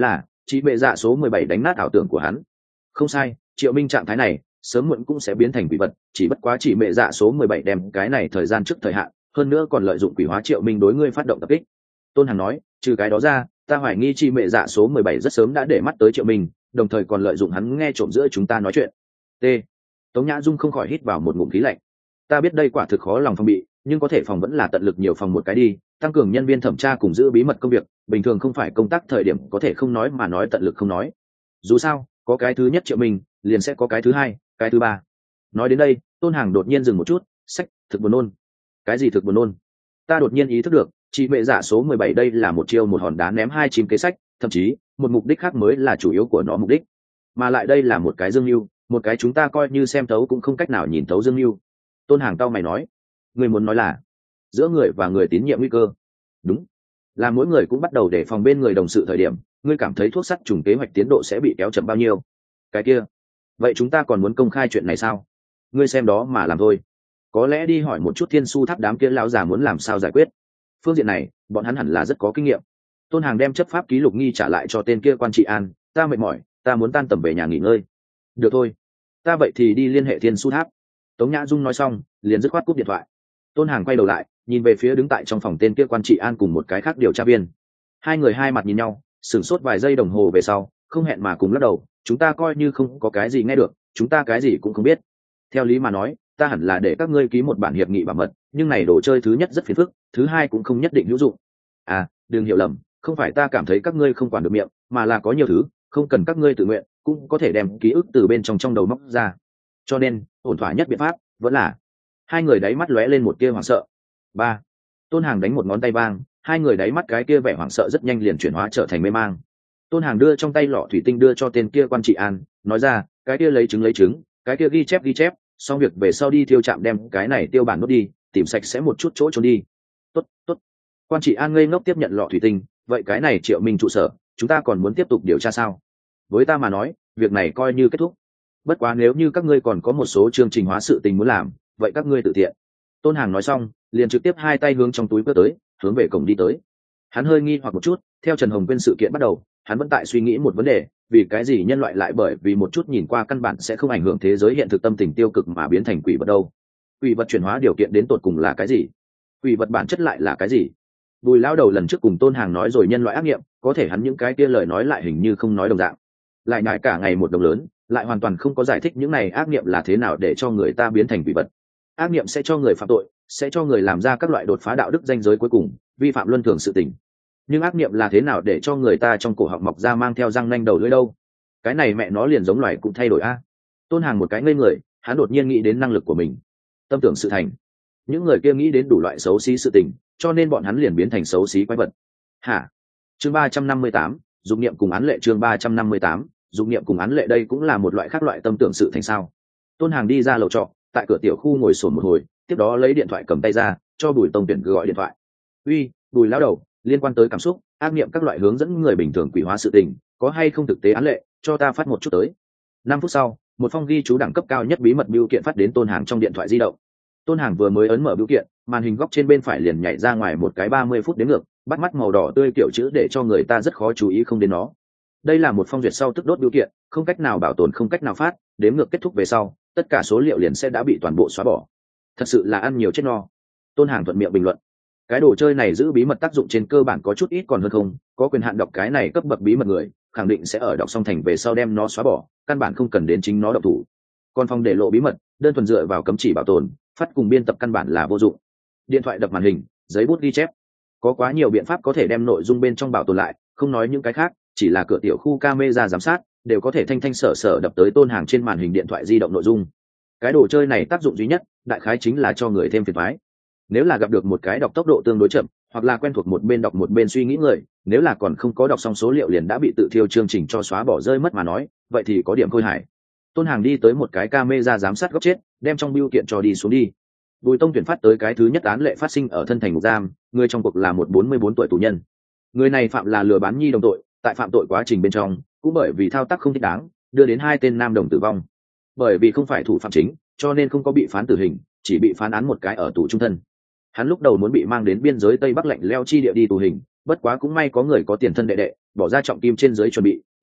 Speaker 1: chị mẹ dạ số 17 đánh nát ảo tưởng của hắn. Không sai, Triệu Minh trạng thái này sớm muộn cũng sẽ biến thành quỷ vật, chỉ bất quá chị mẹ dạ số 17 đem cái này thời gian trước thời hạn, hơn nữa còn lợi dụng quỷ hóa Triệu Minh đối ngươi phát động tập kích. Tôn Hằng nói, trừ cái đó ra, ta hoài nghi chị mẹ dạ số 17 rất sớm đã để mắt tới Triệu Minh, đồng thời còn lợi dụng hắn nghe trộm giữa chúng ta nói chuyện. T. Tống Nhã Dung không khỏi hít vào một ngụm khí lạnh. Ta biết đây quả thực khó lòng phòng bị, nhưng có thể phòng vẫn là tận lực nhiều phòng một cái đi, tăng cường nhân viên thẩm tra cùng giữ bí mật công việc, bình thường không phải công tác thời điểm có thể không nói mà nói tận lực không nói. Dù sao, có cái thứ nhất Triệu Minh, liền sẽ có cái thứ hai, cái thứ ba. Nói đến đây, Tôn Hằng đột nhiên dừng một chút, sách, thực buồn nôn. Cái gì thực buồn nôn? Ta đột nhiên ý thức được, chị mẹ dạ số 17 đây là một chiêu một hòn đá ném hai chim kế sách, thậm chí, một mục đích khác mới là chủ yếu của nó mục đích. Mà lại đây là một cái dương mưu, một cái chúng ta coi như xem thấu cũng không cách nào nhìn thấu dương mưu. Tôn Hằng cau mày nói, người muốn nói là giữa người và người tín nhiệm nguy cơ. Đúng, là mỗi người cũng bắt đầu để phòng bên người đồng sự thời điểm, ngươi cảm thấy thuốc sắt trùng kế hoạch tiến độ sẽ bị kéo chậm bao nhiêu? Cái kia, vậy chúng ta còn muốn công khai chuyện này sao? Ngươi xem đó mà làm thôi. Có lẽ đi hỏi một chút Thiên Su Tháp đám kia lão già muốn làm sao giải quyết. Phương diện này, bọn hắn hẳn là rất có kinh nghiệm. Tôn Hằng đem chấp pháp ký lục nghi trả lại cho tên kia quan trị an, ta mệt mỏi, ta muốn tan tầm về nhà nghỉ ngơi. Được thôi, ta vậy thì đi liên hệ Thiên Su Tháp. Tống Nhã Dung nói xong, liền dứt khoát cúp điện thoại. Tôn Hằng quay đầu lại, nhìn về phía đứng tại trong phòng tên kia quan trị an cùng một cái khác điều tra viên. Hai người hai mặt nhìn nhau, sửng sốt vài giây đồng hồ về sau, không hẹn mà cùng lắc đầu, chúng ta coi như không có cái gì nghe được, chúng ta cái gì cũng không biết. Theo lý mà nói, ta hẳn là để các ngươi ký một bản hiệp nghị bảo mật, nhưng này đồ chơi thứ nhất rất phiền phức, thứ hai cũng không nhất định hữu dụng. À, đừng hiểu lầm, không phải ta cảm thấy các ngươi không quản được miệng, mà là có nhiều thứ không cần các ngươi tự nguyện cũng có thể đem ký ức từ bên trong đầu móc ra. Cho nên, ổn thỏa nhất biện pháp vẫn là. Hai người đáy mắt lóe lên một tia hoảng sợ. Ba. Tôn Hằng đánh một ngón tay vang, hai người đáy mắt cái kia vẻ hoảng sợ rất nhanh liền chuyển hóa trở thành mê mang. Tôn Hằng đưa trong tay lọ thủy tinh đưa cho tên kia quan trị an, nói ra, cái kia lấy chứng, cái kia ghi chép, xong việc về sau đi tiêu trạm đem cái này tiêu bản nốt đi, tìm sạch sẽ một chút chỗ trốn đi. Tốt. Quan trị an ngây ngốc tiếp nhận lọ thủy tinh, vậy cái này Triệu Minh trụ sở, chúng ta còn muốn tiếp tục điều tra sao? Với ta mà nói, việc này coi như kết thúc. Bất quá nếu như các ngươi còn có một số chương trình hóa sự tình muốn làm, vậy các ngươi tự tiện. Tôn Hằng nói xong, liền trực tiếp hai tay hướng trong túi cơ tới, hướng về cổng đi tới. Hắn hơi nghi hoặc một chút, theo Trần Hồng Quyên sự kiện bắt đầu, hắn vẫn tại suy nghĩ một vấn đề, vì cái gì nhân loại lại bởi vì một chút nhìn qua căn bản sẽ không ảnh hưởng thế giới hiện thực tâm tình tiêu cực mà biến thành quỷ vật đâu? Quỷ vật chuyển hóa điều kiện đến tột cùng là cái gì? Quỷ vật bản chất lại là cái gì? Bùi lão đầu lần trước cùng Tôn Hằng nói rồi nhân loại ác nghiệm, có thể hắn những cái kia lời nói lại hình như không nói đồng dạng. Lại nhải cả ngày một đồng lớn, lại hoàn toàn không có giải thích những này ác nghiệm là thế nào để cho người ta biến thành quỷ vật. Ác nghiệm sẽ cho người phạm tội, sẽ cho người làm ra các loại đột phá đạo đức ranh giới cuối cùng, vi phạm luân thường sự tình. Nhưng ác nghiệm là thế nào để cho người ta trong cổ họng mọc ra mang theo răng nanh đầu lưỡi đâu? Cái này mẹ nó liền giống loài cũng thay đổi a. Tôn Hằng một cái ngây người, hắn đột nhiên nghĩ đến năng lực của mình. Tâm tưởng sự thành. Những người kia nghĩ đến đủ loại xấu xí sự tình, cho nên bọn hắn liền biến thành xấu xí quái vật. Hả? Chương 358, dụng niệm cùng án lệ. Chương 358, dụng niệm cùng án lệ. Đây cũng là một loại khác loại tâm tưởng sự thành sao? Tôn Hằng đi ra lầu trọ, tại cửa tiểu khu ngồi sồn một hồi, tiếp đó lấy điện thoại cầm tay ra, cho Bùi Tông Tuyển gọi điện thoại. Uy, Bùi lão đầu, liên quan tới cảm xúc, ác niệm các loại hướng dẫn người bình thường quỷ hóa sự tình, có hay không thực tế án lệ, cho ta phát một chút tới. 5 phút sau, một phong ghi chú đẳng cấp cao nhất bí mật bưu kiện phát đến Tôn Hằng trong điện thoại di động. Tôn Hằng vừa mới ấn mở bưu kiện, màn hình góc trên bên phải liền nhảy ra ngoài một cái 30 phút đếm ngược, bắt mắt màu đỏ tươi kiểu chữ để cho người ta rất khó chú ý không đến nó. Đây là một phong duyệt sau tức đốt bưu kiện, không cách nào bảo tồn, không cách nào phát, đếm ngược kết thúc về sau, tất cả số liệu liền sẽ đã bị toàn bộ xóa bỏ. Thật sự là ăn nhiều chết no. Tôn Hằng thuận miệng bình luận. Cái đồ chơi này giữ bí mật tác dụng trên cơ bản có chút ít còn hơn không, có quyền hạn đọc cái này cấp bậc bí mật người, khẳng định sẽ ở đọc xong thành về sau đem nó xóa bỏ, căn bản không cần đến chính nó độc thủ. Còn phòng để lộ bí mật, đơn thuần dựa vào cấm chỉ bảo tồn, phát cùng biên tập căn bản là vô dụng. Điện thoại đập màn hình, giấy bút ghi chép, có quá nhiều biện pháp có thể đem nội dung bên trong bảo tồn lại, không nói những cái khác, chỉ là cửa tiểu khu camera giám sát đều có thể thanh thanh sở sở đập tới Tôn Hằng trên màn hình điện thoại di động nội dung. Cái đồ chơi này tác dụng duy nhất, đại khái chính là cho người thêm phiền toái. Nếu là gặp được một cái đọc tốc độ tương đối chậm, hoặc là quen thuộc một bên đọc một bên suy nghĩ người, nếu là còn không có đọc xong số liệu liền đã bị tự thiêu chương trình cho xóa bỏ rơi mất mà nói, vậy thì có điểm khôi hài. Tôn Hằng đi tới một cái camera giám sát góc chết, đem trong bưu kiện cho đi xuống đi. Bùi Tông Tuyển phát tới cái thứ nhất án lệ phát sinh ở thân thành ngục giam, người trong cuộc là một 44 tuổi tù nhân. Người này phạm là lừa bán nhi đồng tội, tại phạm tội quá trình bên trong, cũng bởi vì thao tác không thích đáng, đưa đến 2 tên nam đồng tử vong. Bởi vì không phải thủ phạm chính, cho nên không có bị phán tử hình, chỉ bị phán án một cái ở tù trung thân. Hắn lúc đầu muốn bị mang đến biên giới Tây Bắc lạnh lẽo chi địa đi tù hình, bất quá cũng may có người có tiền thân đệ đệ, bỏ ra trọng kim trên dưới chuẩn bị,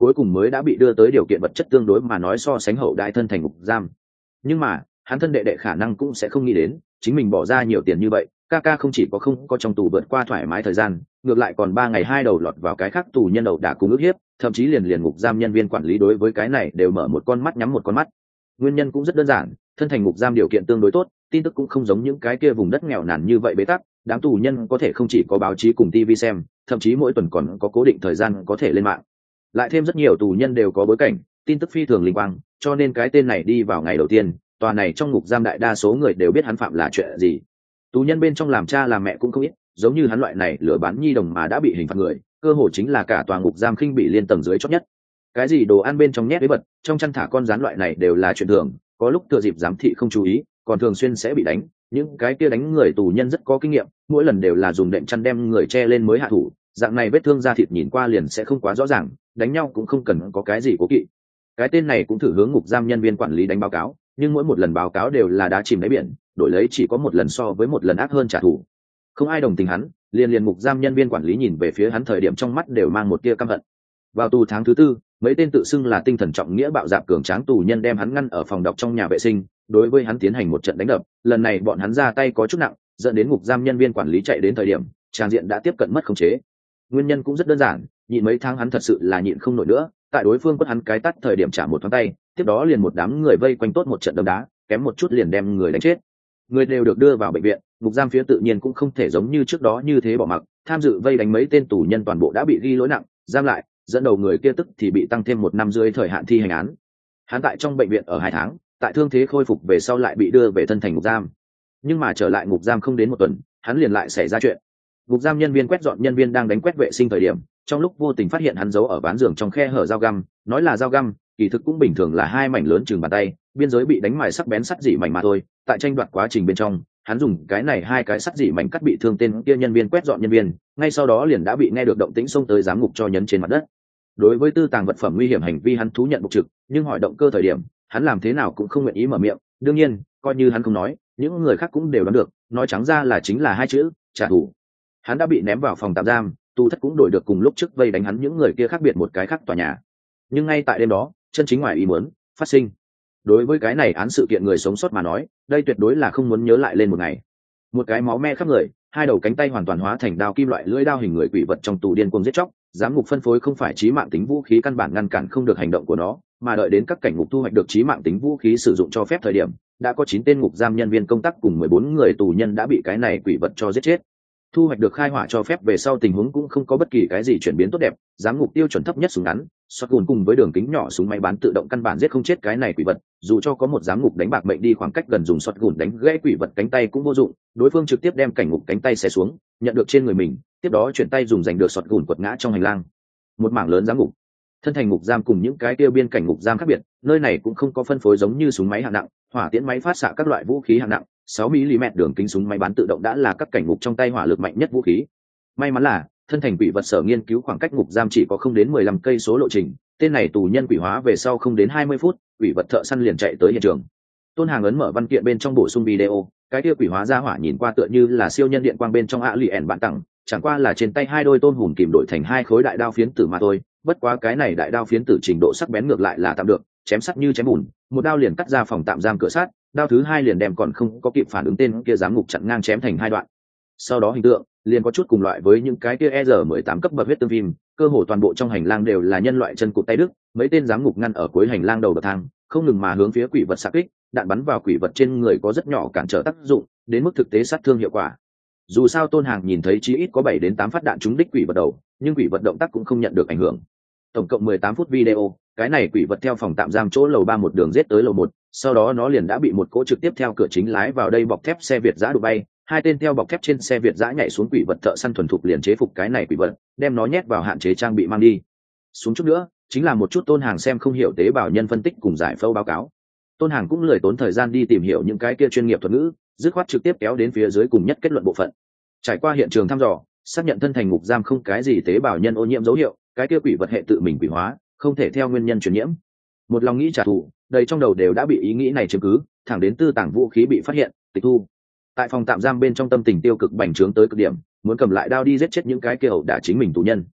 Speaker 1: cuối cùng mới đã bị đưa tới điều kiện vật chất tương đối mà nói so sánh hậu đại thân thành ngục giam. Nhưng mà hắn thân đệ đệ khả năng cũng sẽ không nghĩ đến chính mình bỏ ra nhiều tiền như vậy, ca ca không chỉ có không có trong tù vượt qua thoải mái thời gian, ngược lại còn 3 ngày 2 đầu lọt vào cái khác tù nhân ẩu đả cùng ức hiếp, thậm chí liền ngục giam nhân viên quản lý đối với cái này đều mở một con mắt nhắm một con mắt. Nguyên nhân cũng rất đơn giản, thân thành ngục giam điều kiện tương đối tốt, tin tức cũng không giống những cái kia vùng đất nghèo nàn như vậy bế tắc, đám tù nhân có thể không chỉ có báo chí cùng TV xem, thậm chí mỗi tuần còn có cố định thời gian có thể lên mạng. Lại thêm rất nhiều tù nhân đều có bối cảnh, tin tức phi thường linh quang, cho nên cái tên này đi vào ngày đầu tiên, tòa này trong ngục giam đại đa số người đều biết hắn phạm là chuyện gì. Tù nhân bên trong làm cha làm mẹ cũng không ít, giống như hắn loại này lừa bán nhi đồng mà đã bị hình phạt người, cơ hội chính là cả tòa ngục giam khinh bị liên tầng dưới chót nhất. Cái gì đồ ăn bên trong nhét với bật, trong chăn thả con rán loại này đều là chuyện thường, có lúc thừa dịp giám thị không chú ý, còn thường xuyên sẽ bị đánh. Những cái kia đánh người tù nhân rất có kinh nghiệm, mỗi lần đều là dùng đệm chăn đem người che lên mới hạ thủ, dạng này vết thương da thịt nhìn qua liền sẽ không quá rõ ràng, đánh nhau cũng không cần có cái gì cố kỵ. Cái tên này cũng thử hướng ngục giam nhân viên quản lý đánh báo cáo, nhưng mỗi một lần báo cáo đều là đá chìm đáy biển, đổi lấy chỉ có một lần so với một lần ác hơn trả thù. Không ai đồng tình hắn, liền ngục giam nhân viên quản lý nhìn về phía hắn thời điểm trong mắt đều mang một tia căm hận. Vào tù tháng thứ 4, mấy tên tự xưng là tinh thần trọng nghĩa bạo dạn cường tráng tù nhân đem hắn ngăn ở phòng đọc trong nhà vệ sinh, đối với hắn tiến hành một trận đánh đập. Lần này bọn hắn ra tay có chút nặng, dẫn đến ngục giam nhân viên quản lý chạy đến thời điểm tràng diện đã tiếp cận mất khống chế. Nguyên nhân cũng rất đơn giản, nhịn mấy tháng hắn thật sự là nhịn không nổi nữa, tại đối phương quất hắn cái tắt thời điểm trả một thoáng tay, tiếp đó liền một đám người vây quanh tốt một trận đấm đá, kém một chút liền đem người đánh chết. Người đều được đưa vào bệnh viện, ngục giam phía tự nhiên cũng không thể giống như trước đó như thế bỏ mặc, tham dự vây đánh mấy tên tù nhân toàn bộ đã bị ghi lỗi nặng, giam lại, dẫn đầu người kia tức thì bị tăng thêm 1 năm dưới thời hạn thi hành án. Hắn tại trong bệnh viện ở 2 tháng, tại thương thế khôi phục về sau lại bị đưa về thân thành ngục giam. Nhưng mà trở lại ngục giam không đến 1 tuần, hắn liền lại xảy ra chuyện. Ngục giam nhân viên quét dọn nhân viên đang đánh quét vệ sinh thời điểm, trong lúc vô tình phát hiện hắn giấu ở ván giường trong khe hở dao găm, nói là dao găm, kỳ thực cũng bình thường là 2 mảnh lớn chừng bàn tay, biên giới bị đánh mài sắc bén sắt dị mảnh mà thôi. Tại tranh đoạt quá trình bên trong, hắn dùng cái này 2 cái sắt dị mảnh cắt bị thương tên kia nhân viên quét dọn nhân viên, ngay sau đó liền đã bị nghe được động tĩnh xông tới giám ngục cho nhấn trên mặt đất. Đối với tư tàng vật phẩm nguy hiểm hành vi hắn thú nhận bộc trực, nhưng hỏi động cơ thời điểm, hắn làm thế nào cũng không nguyện ý mở miệng. Đương nhiên, coi như hắn không nói, những người khác cũng đều đoán được, nói trắng ra là chính là 2 chữ, trả thù. Hắn đã bị ném vào phòng tạm giam, tù thất cũng đổi được cùng lúc trước vây đánh hắn những người kia khác biệt một cái khác tòa nhà. Nhưng ngay tại đêm đó, chân chính ngoài ý muốn phát sinh. Đối với cái này án sự kiện người sống sót mà nói, đây tuyệt đối là không muốn nhớ lại lên một ngày. Một cái máu me khắp người, 2 đầu cánh tay hoàn toàn hóa thành đao kim loại lưỡi đao hình người quỷ vật trong tù điên cuồng giết chóc, giám ngục phân phối không phải chí mạng tính vũ khí căn bản ngăn cản không được hành động của nó, mà đợi đến các cảnh ngục thu hoạch được chí mạng tính vũ khí sử dụng cho phép thời điểm, đã có 9 tên ngục giam nhân viên công tác cùng 14 người tù nhân đã bị cái này quỷ vật cho giết chết. Thu hoạch được khai hỏa cho phép về sau tình huống cũng không có bất kỳ cái gì chuyển biến tốt đẹp, giám ngục tiêu chuẩn thấp nhất súng ngắn, shotgun cùng với đường kính nhỏ súng máy bán tự động căn bản giết không chết cái này quỷ vật, dù cho có một giám ngục đánh bạc mệnh đi khoảng cách gần dùng shotgun đánh gãy quỷ vật cánh tay cũng vô dụng, đối phương trực tiếp đem cảnh ngục cánh tay xé xuống, nhận được trên người mình, tiếp đó chuyển tay dùng giành được shotgun quật ngã trong hành lang. Một mảng lớn giám ngục, thân thành ngục giam cùng những cái tiêu biên cảnh ngục giam khác biệt, nơi này cũng không có phân phối giống như súng máy hạng nặng, hỏa tiễn máy phát xạ các loại vũ khí hạng nặng. 6mm đường kính súng máy bán tự động đã là các cảnh ngục trong tay hỏa lực mạnh nhất vũ khí. May mắn là thân thành quỷ vật sở nghiên cứu khoảng cách ngục giam chỉ có không đến 15 cây số lộ trình, tên này tù nhân quỷ hóa về sau không đến 20 phút, quỷ vật thợ săn liền chạy tới hiện trường. Tôn Hàng ấn mở văn kiện bên trong bổ sung video, cái kia quỷ hóa ra hỏa nhìn qua tựa như là siêu nhân điện quang bên trong Alien bạn tặng, chẳng qua là trên tay 2 đôi tôn hùn kìm đổi thành 2 khối đại đao phiến tử mà thôi, bất quá cái này đại đao phiến tử trình độ sắc bén ngược lại là tạm được, chém sắt như chém bùn, một đao liền cắt ra phòng tạm giam cửa sắt, đao thứ 2 liền đem còn không có kịp phản ứng tên kia giám ngục chặn ngang chém thành 2 đoạn. Sau đó hình tượng liền có chút cùng loại với những cái kia ER-18 cấp bậc huyết tương phim, cơ hồ toàn bộ trong hành lang đều là nhân loại chân cụt tay đứt, mấy tên giám ngục ngăn ở cuối hành lang đầu bậc thang, không ngừng mà hướng phía quỷ vật xạ kích, đạn bắn vào quỷ vật trên người có rất nhỏ cản trở tác dụng, đến mức thực tế sát thương hiệu quả. Dù sao Tôn Hàng nhìn thấy chí ít có 7 đến 8 phát đạn trúng đích quỷ vật đầu, nhưng quỷ vật động tác cũng không nhận được ảnh hưởng. Tổng cộng 18 phút video, cái này quỷ vật theo phòng tạm giam chỗ lầu 3 một đường giết tới lầu 1, sau đó nó liền đã bị một cỗ trực tiếp theo cửa chính lái vào đây bọc thép xe Việt giã đụng bay, 2 tên theo bọc thép trên xe Việt giã nhảy xuống quỷ vật thợ săn thuần thục liền chế phục cái này quỷ vật, đem nó nhét vào hạn chế trang bị mang đi. Xuống chút nữa, chính là một chút Tôn Hàng xem không hiểu tế bào nhân phân tích cùng giải phẫu báo cáo. Tôn Hàng cũng lười tốn thời gian đi tìm hiểu những cái kia chuyên nghiệp thuật ngữ, dứt khoát trực tiếp kéo đến phía dưới cùng nhất kết luận bộ phận. Trải qua hiện trường thăm dò, xác nhận thân thành ngục giam không cái gì tế bào nhân ô nhiễm dấu hiệu, cái kia quỷ vật hệ tự mình quỷ hóa, không thể theo nguyên nhân truyền nhiễm. Một lòng nghĩ trả thù, đầy trong đầu đều đã bị ý nghĩ này chiếm cứ, thẳng đến tư tàng vũ khí bị phát hiện, tịch thu. Tại phòng tạm giam bên trong tâm tình tiêu cực bành trướng tới cực điểm, muốn cầm lại đao đi giết chết những cái kia ẩu đả chính mình tù nhân.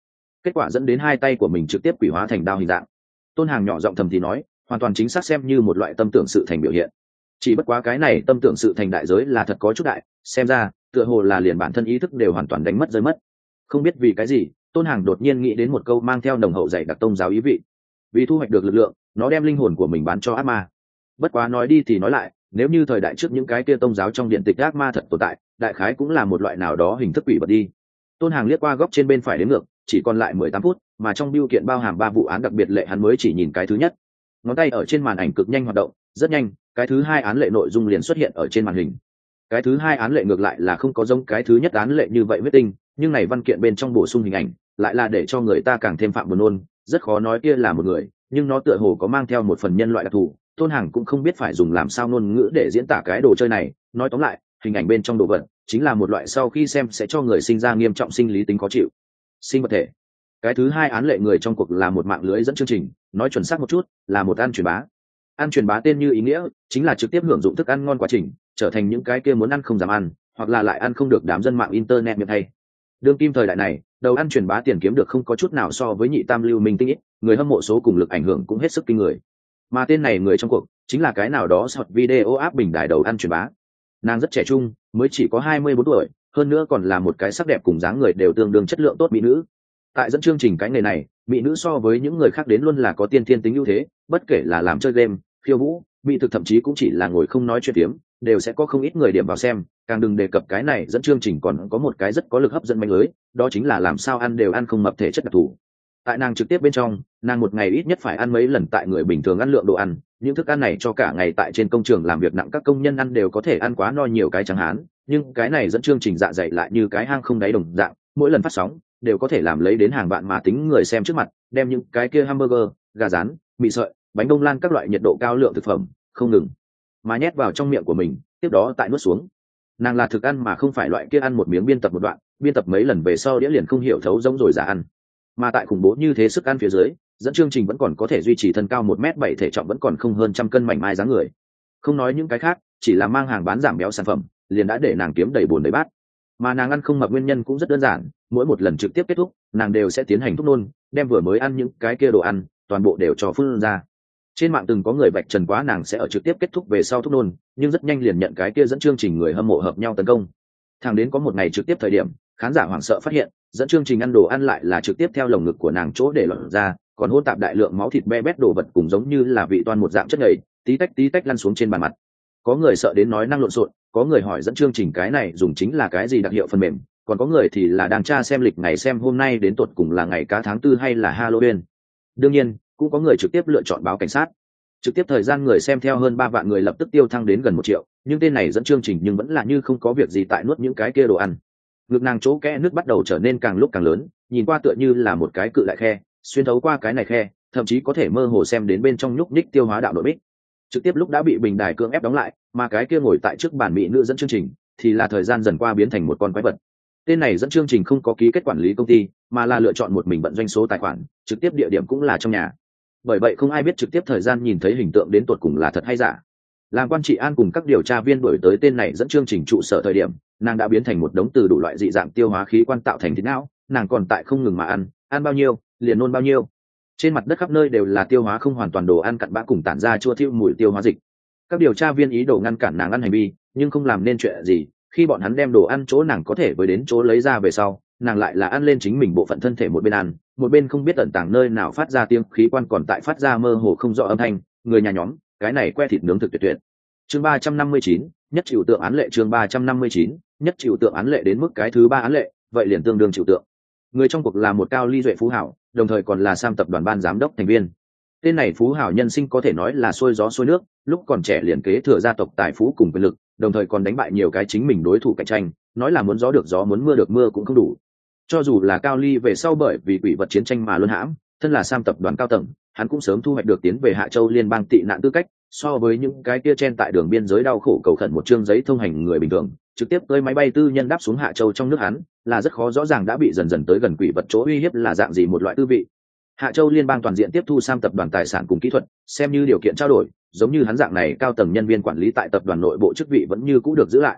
Speaker 1: kết quả dẫn đến hai tay của mình trực tiếp quỷ hóa thành đao hình dạng. Tôn Hàng nhỏ giọng thầm thì nói, hoàn toàn chính xác xem như một loại tâm tưởng sự thành biểu hiện. Chỉ bất quá cái này tâm tưởng sự thành đại giới là thật có chút đại, xem ra tựa hồ là liền bản thân ý thức đều hoàn toàn đánh mất rơi mất. Không biết vì cái gì, Tôn Hàng đột nhiên nghĩ đến một câu mang theo nồng hậu dạy đặc tông giáo ý vị. Vì thu hoạch được lực lượng, nó đem linh hồn của mình bán cho ác ma. Bất quá nói đi thì nói lại, nếu như thời đại trước những cái kia tông giáo trong điện tịch ác ma thật tồn tại, đại khái cũng là một loại nào đó hình thức quỷ vật đi. Tôn Hàng liếc qua góc trên bên phải đến ngược, chỉ còn lại 18 phút, mà trong bưu kiện bao hàm 3 vụ án đặc biệt lệ hắn mới chỉ nhìn cái thứ nhất. Ngón tay ở trên màn ảnh cực nhanh hoạt động, rất nhanh, cái thứ hai án lệ nội dung liền xuất hiện ở trên màn hình. Cái thứ hai án lệ ngược lại là không có giống cái thứ nhất án lệ như vậy huyết tinh, nhưng này văn kiện bên trong bổ sung hình ảnh, lại là để cho người ta càng thêm phạm buồn nôn, rất khó nói kia là một người, nhưng nó tựa hồ có mang theo một phần nhân loại đặc thù. Tôn Hàng cũng không biết phải dùng làm sao ngôn ngữ để diễn tả cái đồ chơi này, nói tóm lại, hình ảnh bên trong đồ vật chính là một loại sau khi xem sẽ cho người sinh ra nghiêm trọng sinh lý tính khó chịu. Sinh vật thể. Cái thứ hai án lệ người trong cuộc là một mạng lưới dẫn chương trình, nói chuẩn xác một chút, là một ăn truyền bá. Ăn truyền bá tên như ý nghĩa, chính là trực tiếp hưởng dụng thức ăn ngon quá trình, trở thành những cái kia muốn ăn không dám ăn, hoặc là lại ăn không được đám dân mạng internet miệng hay. Đương kim thời đại này, đầu ăn truyền bá tiền kiếm được không có chút nào so với nhị tam lưu minh tinh ít, người hâm mộ số cùng lực ảnh hưởng cũng hết sức kinh người. Mà tên này người trong cuộc chính là cái nào đó sọt video áp bình đài đầu ăn truyền bá. Nàng rất trẻ trung, mới chỉ có 24 tuổi, hơn nữa còn là một cái sắc đẹp cùng dáng người đều tương đương chất lượng tốt mỹ nữ. Tại dẫn chương trình cái nghề này, mỹ nữ so với những người khác đến luôn là có tiên thiên tính ưu thế, bất kể là làm chơi game, khiêu vũ, mỹ thực thậm chí cũng chỉ là ngồi không nói chuyện tiếm, đều sẽ có không ít người điểm vào xem, càng đừng đề cập cái này dẫn chương trình còn có một cái rất có lực hấp dẫn manh lưới, đó chính là làm sao ăn đều ăn không mập thể chất đặc thù. Tại nàng trực tiếp bên trong, nàng một ngày ít nhất phải ăn mấy lần tại người bình thường ăn lượng đồ ăn, những thức ăn này cho cả ngày tại trên công trường làm việc nặng các công nhân ăn đều có thể ăn quá no nhiều cái chẳng hạn, nhưng cái này dẫn chương trình dạ dày lại như cái hang không đáy đồng dạng, mỗi lần phát sóng đều có thể làm lấy đến hàng vạn mà tính người xem trước mặt, đem những cái kia hamburger, gà rán, mì sợi, bánh bông lan các loại nhiệt độ cao lượng thực phẩm không ngừng mà nhét vào trong miệng của mình, tiếp đó tại nuốt xuống. Nàng là thực ăn mà không phải loại kia ăn một miếng biên tập một đoạn, biên tập mấy lần về sau đĩa liền không hiểu thấu giống rồi giả ăn. Mà tại khủng bố như thế sức ăn phía dưới, dẫn chương trình vẫn còn có thể duy trì thân cao 1m7 thể trọng vẫn còn không hơn 100 cân mảnh mai dáng người. Không nói những cái khác, chỉ là mang hàng bán giảm béo sản phẩm, liền đã để nàng kiếm đầy bồn đầy bát. Mà nàng ăn không mập nguyên nhân cũng rất đơn giản, mỗi một lần trực tiếp kết thúc, nàng đều sẽ tiến hành thúc nôn, đem vừa mới ăn những cái kia đồ ăn, toàn bộ đều cho phun ra. Trên mạng từng có người vạch trần quá nàng sẽ ở trực tiếp kết thúc về sau thúc nôn, nhưng rất nhanh liền nhận cái kia dẫn chương trình người hâm mộ hợp nhau tấn công. Thẳng đến có một ngày trực tiếp thời điểm, khán giả hoảng sợ phát hiện, dẫn chương trình ăn đồ ăn lại là trực tiếp theo lồng ngực của nàng chỗ để lọt ra, còn hỗn tạp đại lượng máu thịt be bét đồ vật cùng giống như là vị toan một dạng chất nhầy, tí tách lăn xuống trên bàn mặt. Có người sợ đến nói năng lộn xộn, có người hỏi dẫn chương trình cái này dùng chính là cái gì đặc hiệu phần mềm, còn có người thì là đang tra xem lịch ngày xem hôm nay đến tột cùng là ngày cá tháng 4 hay là Halloween. Đương nhiên, cũng có người trực tiếp lựa chọn báo cảnh sát. Trực tiếp thời gian người xem theo hơn 3 vạn người lập tức tiêu thăng đến gần 1 triệu, nhưng tên này dẫn chương trình nhưng vẫn là như không có việc gì tại nuốt những cái kia đồ ăn. Ngực nàng chỗ kẽ nước bắt đầu trở nên càng lúc càng lớn, nhìn qua tựa như là một cái cự đại khe, xuyên thấu qua cái này khe, thậm chí có thể mơ hồ xem đến bên trong nhúc nhích tiêu hóa đạo nội bích. Trực tiếp lúc đã bị bình đài cưỡng ép đóng lại, mà cái kia ngồi tại trước bàn mỹ nữ dẫn chương trình thì là thời gian dần qua biến thành một con quái vật. Tên này dẫn chương trình không có ký kết quản lý công ty, mà là lựa chọn một mình vận doanh số tài khoản, trực tiếp địa điểm cũng là trong nhà. Bởi vậy không ai biết trực tiếp thời gian nhìn thấy hình tượng đến tột cùng là thật hay giả. Làm quan trị an cùng các điều tra viên đuổi tới tên này dẫn chương trình trụ sở thời điểm, nàng đã biến thành một đống từ đủ loại dị dạng tiêu hóa khí quan tạo thành thịt não, nàng còn tại không ngừng mà ăn bao nhiêu liền nôn bao nhiêu. Trên mặt đất khắp nơi đều là tiêu hóa không hoàn toàn đồ ăn cặn bã cùng tản ra chua thiêu mùi tiêu hóa dịch. Các điều tra viên ý đồ ngăn cản nàng ăn hành vi, nhưng không làm nên chuyện gì. Khi bọn hắn đem đồ ăn chỗ nàng có thể với đến chỗ lấy ra về sau, nàng lại là ăn lên chính mình bộ phận thân thể, một bên ăn, một bên không biết ẩn tàng nơi nào phát ra tiếng khí quan còn tại phát ra mơ hồ không rõ âm thanh. Người nhà nhóm, cái này que thịt nướng thực tuyệt tuyệt. Chương 359, nhất chịu tượng án lệ. Chương 359, nhất chịu tượng án lệ. Đến mức cái thứ 3 án lệ, vậy liền tương đương chịu tượng. Người trong cuộc là một cao ly duệ phú hảo, đồng thời còn là Sam tập đoàn ban giám đốc thành viên. Tên này phú hảo nhân sinh có thể nói là xuôi gió xuôi nước, lúc còn trẻ liền kế thừa gia tộc tài phú cùng quyền lực, đồng thời còn đánh bại nhiều cái chính mình đối thủ cạnh tranh, nói là muốn gió được gió muốn mưa được mưa cũng không đủ. Cho dù là Cao Ly về sau bởi vì quỷ vật chiến tranh mà luân hãm, thân là Sam tập đoàn cao tầng, hắn cũng sớm thu hoạch được tiến về Hạ Châu liên bang tị nạn tư cách, so với những cái kia chen tại đường biên giới đau khổ cầu khẩn một chương giấy thông hành người bình thường, trực tiếp tới máy bay tư nhân đáp xuống Hạ Châu trong nước hắn, là rất khó rõ ràng đã bị dần dần tới gần quỷ vật chỗ uy hiếp là dạng gì một loại tư vị. Hạ Châu liên bang toàn diện tiếp thu Sam tập đoàn tài sản cùng kỹ thuật, xem như điều kiện trao đổi, giống như hắn dạng này cao tầng nhân viên quản lý tại tập đoàn nội bộ chức vị vẫn như cũ được giữ lại.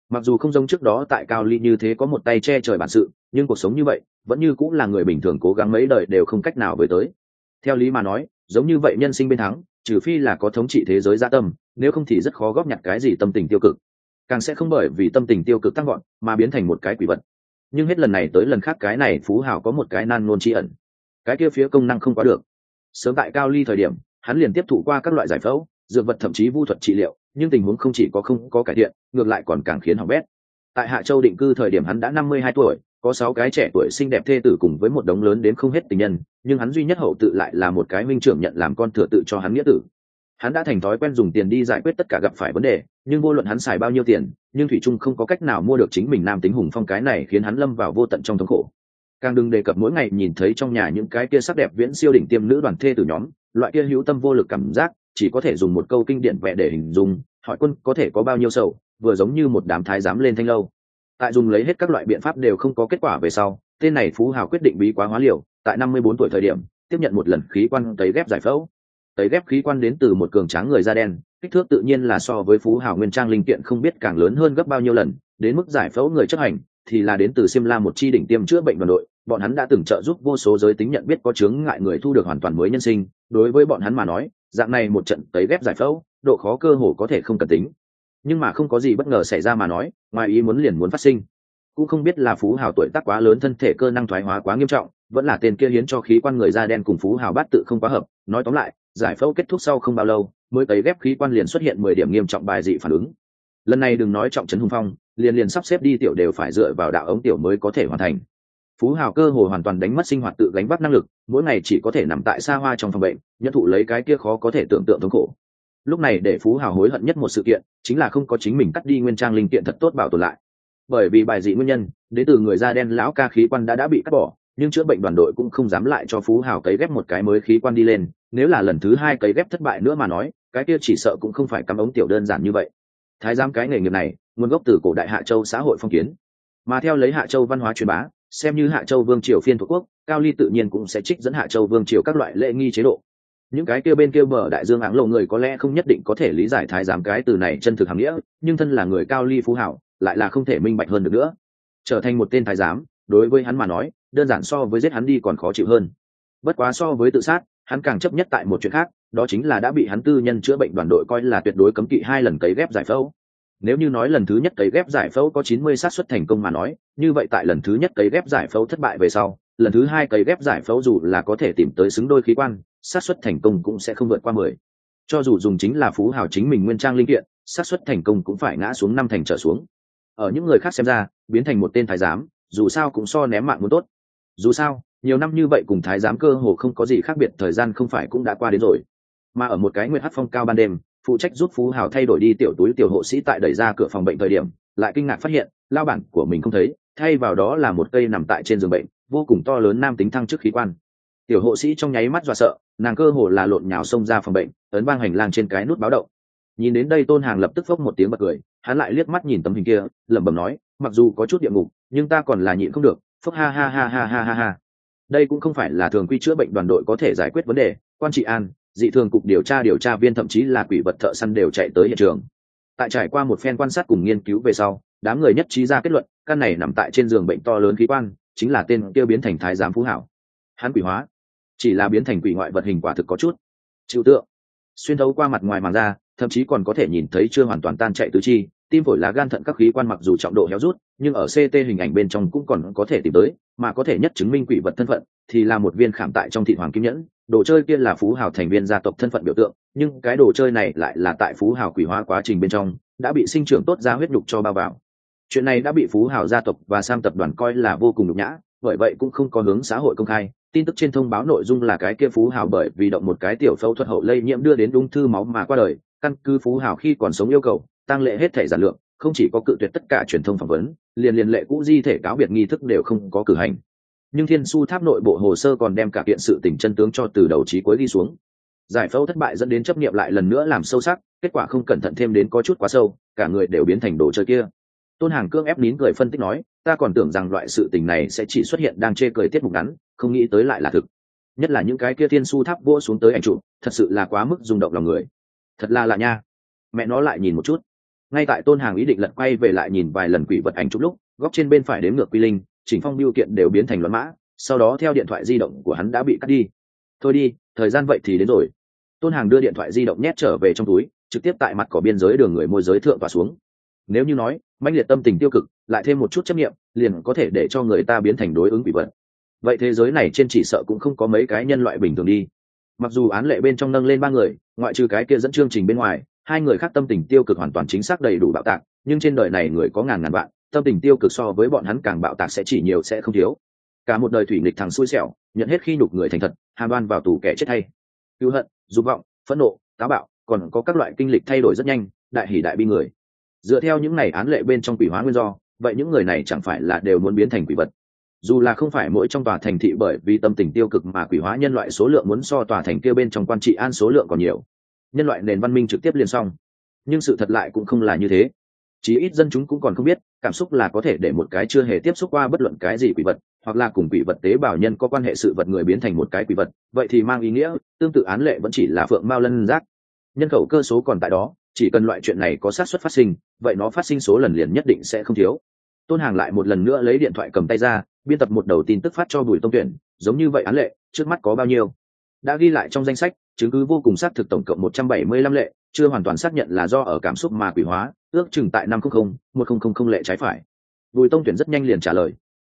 Speaker 1: Mặc dù không giống trước đó tại Cao Ly như thế có một tay che trời bản sự, nhưng cuộc sống như vậy vẫn như cũng là người bình thường cố gắng mấy đời đều không cách nào với tới. Theo lý mà nói, giống như vậy nhân sinh bên thắng, trừ phi là có thống trị thế giới dạ tâm, nếu không thì rất khó góp nhặt cái gì tâm tình tiêu cực, càng sẽ không bởi vì tâm tình tiêu cực tăng gọn mà biến thành một cái quỷ vật. Nhưng hết lần này tới lần khác cái này Phú Hào có một cái nan nôn tri ẩn, cái kia phía công năng không quá được. Sớm tại Cao Ly thời điểm, hắn liền tiếp thụ qua các loại giải phẫu, dược vật thậm chí vu thuật trị liệu, nhưng tình huống không chỉ có không có cải thiện, ngược lại còn càng khiến hỏng bét. Tại Hạ Châu định cư thời điểm hắn đã 52 tuổi, có 6 cái trẻ tuổi xinh đẹp thê tử cùng với một đống lớn đến không hết tình nhân, nhưng hắn duy nhất hậu tự lại là một cái huynh trưởng nhận làm con thừa tự cho hắn nghĩa tử. Hắn đã thành thói quen dùng tiền đi giải quyết tất cả gặp phải vấn đề, nhưng vô luận hắn xài bao nhiêu tiền, nhưng thủy chung không có cách nào mua được chính mình nam tính hùng phong, cái này khiến hắn lâm vào vô tận trong thống khổ. Càng đừng đề cập mỗi ngày nhìn thấy trong nhà những cái kia sắc đẹp viễn siêu đỉnh tiêm nữ đoàn thê tử nhóm, loại kia hữu tâm vô lực cảm giác, chỉ có thể dùng một câu kinh điển vẽ để hình dung, hỏi quân có thể có bao nhiêu sầu, vừa giống như một đám thái giám lên thanh lâu. Tại dùng lấy hết các loại biện pháp đều không có kết quả về sau, tên này Phú Hào quyết định bí quá hóa liều, tại 54 tuổi thời điểm, tiếp nhận một lần khí quan tấy ghép giải phẫu. Tấy ghép khí quan đến từ một cường tráng người da đen, kích thước tự nhiên là so với Phú Hào nguyên trang linh kiện không biết càng lớn hơn gấp bao nhiêu lần, đến mức giải phẫu người chấp hành thì là đến từ Simla một chi đỉnh tiêm chữa bệnh đoàn đội, bọn hắn đã từng trợ giúp vô số giới tính nhận biết có chướng ngại người thu được hoàn toàn mới nhân sinh. Đối với bọn hắn mà nói, dạng này một trận tấy ghép giải phẫu, độ khó cơ hồ có thể không cần tính. Nhưng mà không có gì bất ngờ xảy ra mà nói, ngoài ý muốn liền muốn phát sinh. Cũng không biết là Phú Hào tuổi tác quá lớn, thân thể cơ năng thoái hóa quá nghiêm trọng, vẫn là tên kia hiến cho khí quan người da đen cùng Phú Hào bát tự không quá hợp. Nói tóm lại, giải phẫu kết thúc sau không bao lâu, mới tấy ghép khí quan liền xuất hiện 10 điểm nghiêm trọng bài dị phản ứng. Lần này đừng nói trọng trấn hùng phong, liền sắp xếp đi tiểu đều phải dựa vào đạo ống tiểu mới có thể hoàn thành. Phú Hào cơ hồ hoàn toàn đánh mất sinh hoạt tự gánh vác năng lực, mỗi ngày chỉ có thể nằm tại xa hoa trong phòng bệnh, nhận thụ lấy cái kia khó có thể tưởng tượng thống khổ. Lúc này để Phú Hào hối hận nhất một sự kiện, chính là không có chính mình cắt đi nguyên trang linh kiện thật tốt bảo tồn lại. Bởi vì bài dị nguyên nhân, đến từ người da đen lão ca khí quan đã bị cắt bỏ, nhưng chữa bệnh đoàn đội cũng không dám lại cho Phú Hào cấy ghép một cái mới khí quan đi lên, nếu là lần thứ hai cấy ghép thất bại nữa mà nói, cái kia chỉ sợ cũng không phải cắm ống tiểu đơn giản như vậy. Thái giám cái nghề nghiệp này, nguồn gốc từ cổ đại Hạ Châu xã hội phong kiến, mà theo lấy Hạ Châu văn hóa truyền bá, xem như Hạ Châu vương triều phiên thuộc quốc, Cao Ly tự nhiên cũng sẽ trích dẫn Hạ Châu vương triều các loại lễ nghi chế độ. Những cái kia bên kia bờ đại dương áng lộ người có lẽ không nhất định có thể lý giải thái giám cái từ này chân thực hàm nghĩa, nhưng thân là người Cao Ly Phú Hào lại là không thể minh bạch hơn được nữa. Trở thành một tên thái giám, đối với hắn mà nói, đơn giản so với giết hắn đi còn khó chịu hơn. Bất quá so với tự sát, hắn càng chấp nhất tại một chuyện khác, đó chính là đã bị hắn tư nhân chữa bệnh đoàn đội coi là tuyệt đối cấm kỵ 2 lần cấy ghép giải phẫu. Nếu như nói lần thứ nhất cấy ghép giải phẫu có 90 xác suất thành công mà nói, như vậy tại lần thứ nhất cấy ghép giải phẫu thất bại về sau, lần thứ hai cấy ghép giải phẫu dù là có thể tìm tới xứng đôi khí quan, xác suất thành công cũng sẽ không vượt qua 10. Cho dù dùng chính là Phú Hào chính mình nguyên trang linh kiện, xác suất thành công cũng phải ngã xuống 5 thành trở xuống. Ở những người khác xem ra, biến thành một tên thái giám, dù sao cũng so ném mạng muốn tốt. Dù sao, nhiều năm như vậy cùng thái giám cơ hồ không có gì khác biệt, thời gian không phải cũng đã qua đến rồi. Mà ở một cái nguyệt hắc phong cao ban đêm, phụ trách giúp Phú Hào thay đổi đi tiểu túi tiểu hộ sĩ tại đẩy ra cửa phòng bệnh thời điểm, lại kinh ngạc phát hiện lao bản của mình không thấy, thay vào đó là một cây nằm tại trên giường bệnh, vô cùng to lớn nam tính thăng chức khí quan. Tiểu hộ sĩ trong nháy mắt dọa sợ, nàng cơ hồ là lộn nhào xông ra phòng bệnh, ấn vang hành lang trên cái nút báo động. Nhìn đến đây Tôn Hàng lập tức phốc một tiếng bật cười, hắn lại liếc mắt nhìn tấm hình kia, lẩm bẩm nói, mặc dù có chút địa ngục, nhưng ta còn là nhịn không được, phốc ha ha ha ha ha ha ha. Đây cũng không phải là thường quy chữa bệnh đoàn đội có thể giải quyết vấn đề, quan trị an, dị thường cục điều tra viên thậm chí là quỷ vật thợ săn đều chạy tới hiện trường. Tại trải qua một phen quan sát cùng nghiên cứu về sau, đám người nhất trí ra kết luận, căn này nằm tại trên giường bệnh to lớn khí quan, chính là tên kia biến thành thái giám Phú Hào. Hắn quỷ hóa, chỉ là biến thành quỷ ngoại vật hình quả thực có chút chịu tượng, xuyên thấu qua mặt ngoài màng da, thậm chí còn có thể nhìn thấy chưa hoàn toàn tan chạy tứ chi, tim phổi lá gan thận các khí quan mặc dù trọng độ héo rút, nhưng ở CT hình ảnh bên trong cũng còn có thể tìm tới, mà có thể nhất chứng minh quỷ vật thân phận thì là một viên khảm tại trong thịt hoàng kim nhẫn. Đồ chơi kia là Phú Hào thành viên gia tộc thân phận biểu tượng, nhưng cái đồ chơi này lại là tại Phú Hào quỷ hóa quá trình bên trong đã bị sinh trưởng tốt ra huyết nhục cho bao vào. Chuyện này đã bị Phú Hào gia tộc và Sam tập đoàn coi là vô cùng nhục nhã, bởi vậy cũng không có hướng xã hội công khai. Tin tức trên thông báo nội dung là cái kia Phú Hào bởi vì động một cái tiểu phẫu thuật hậu lây nhiễm đưa đến ung thư máu mà qua đời. Căn cứ Phú Hào khi còn sống yêu cầu, tang lễ hết thảy giản lược, không chỉ có cự tuyệt tất cả truyền thông phỏng vấn, liền lệ cũ di thể cáo biệt nghi thức đều không có cử hành. Nhưng Thiên Su Tháp nội bộ hồ sơ còn đem cả kiện sự tình chân tướng cho từ đầu chí cuối ghi xuống. Giải phẫu thất bại dẫn đến chấp niệm lại lần nữa làm sâu sắc, kết quả không cẩn thận thêm đến có chút quá sâu, cả người đều biến thành đồ chơi kia. Tôn Hàng cương ép nín cười phân tích nói, ta còn tưởng rằng loại sự tình này sẽ chỉ xuất hiện đang chê cười tiết mục ngắn, không nghĩ tới lại là thực. Nhất là những cái kia Thiên Su Tháp vỗ xuống tới ảnh chụp, thật sự là quá mức rung động lòng người. Thật là lạ nha. Mẹ nó lại nhìn một chút. Ngay tại Tôn Hàng ý định lật quay về lại nhìn vài lần quỷ vật ảnh chụp lúc, góc trên bên phải đếm ngược quy linh, chỉnh phong biêu kiện đều biến thành loạn mã, sau đó theo điện thoại di động của hắn đã bị cắt đi. Thôi đi, thời gian vậy thì đến rồi. Tôn Hàng đưa điện thoại di động nhét trở về trong túi, trực tiếp tại mặt cỏ biên giới đường người môi giới thượng và xuống. Nếu như nói mãnh liệt tâm tình tiêu cực lại thêm một chút chấp nghiệm liền có thể để cho người ta biến thành đối ứng quỷ vật, vậy thế giới này trên chỉ sợ cũng không có mấy cái nhân loại bình thường đi. Mặc dù án lệ bên trong nâng lên 3 người, ngoại trừ cái kia dẫn chương trình bên ngoài, 2 người khác tâm tình tiêu cực hoàn toàn chính xác đầy đủ bạo tạc, nhưng trên đời này người có ngàn ngàn vạn, tâm tình tiêu cực so với bọn hắn càng bạo tạc sẽ chỉ nhiều sẽ không thiếu. Cả một đời thủy nghịch thằng xui xẻo, nhận hết khi nhục người thành thật, hàm đoan vào tù kẻ chết hay. Cừu hận, dục vọng, phẫn nộ, táo bạo, còn có các loại kinh lịch thay đổi rất nhanh, đại hỉ đại bi người. Dựa theo những này án lệ bên trong quỷ hóa nguyên do, vậy những người này chẳng phải là đều muốn biến thành quỷ vật? Dù là không phải mỗi trong tòa thành thị bởi vì tâm tình tiêu cực mà quỷ hóa nhân loại số lượng muốn so tòa thành kia bên trong quan trị an số lượng còn nhiều, nhân loại nền văn minh trực tiếp liền xong. Nhưng sự thật lại cũng không là như thế. Chí ít dân chúng cũng còn không biết, cảm xúc là có thể để một cái chưa hề tiếp xúc qua bất luận cái gì quỷ vật, hoặc là cùng quỷ vật tế bào nhân có quan hệ sự vật người biến thành một cái quỷ vật, vậy thì mang ý nghĩa tương tự án lệ vẫn chỉ là phượng mao lân giác. Nhân khẩu cơ số còn tại đó, chỉ cần loại chuyện này có xác suất phát sinh, vậy nó phát sinh số lần liền nhất định sẽ không thiếu. Tôn Hàng lại một lần nữa lấy điện thoại cầm tay ra, biên tập một đầu tin tức phát cho Bùi Tông Tuyển, giống như vậy án lệ, trước mắt có bao nhiêu? Đã ghi lại trong danh sách, chứng cứ vô cùng xác thực tổng cộng 175 lệ, chưa hoàn toàn xác nhận là do ở cảm xúc mà quỷ hóa, ước chừng tại 500-1000 lệ trái phải. Bùi Tông Tuyển rất nhanh liền trả lời.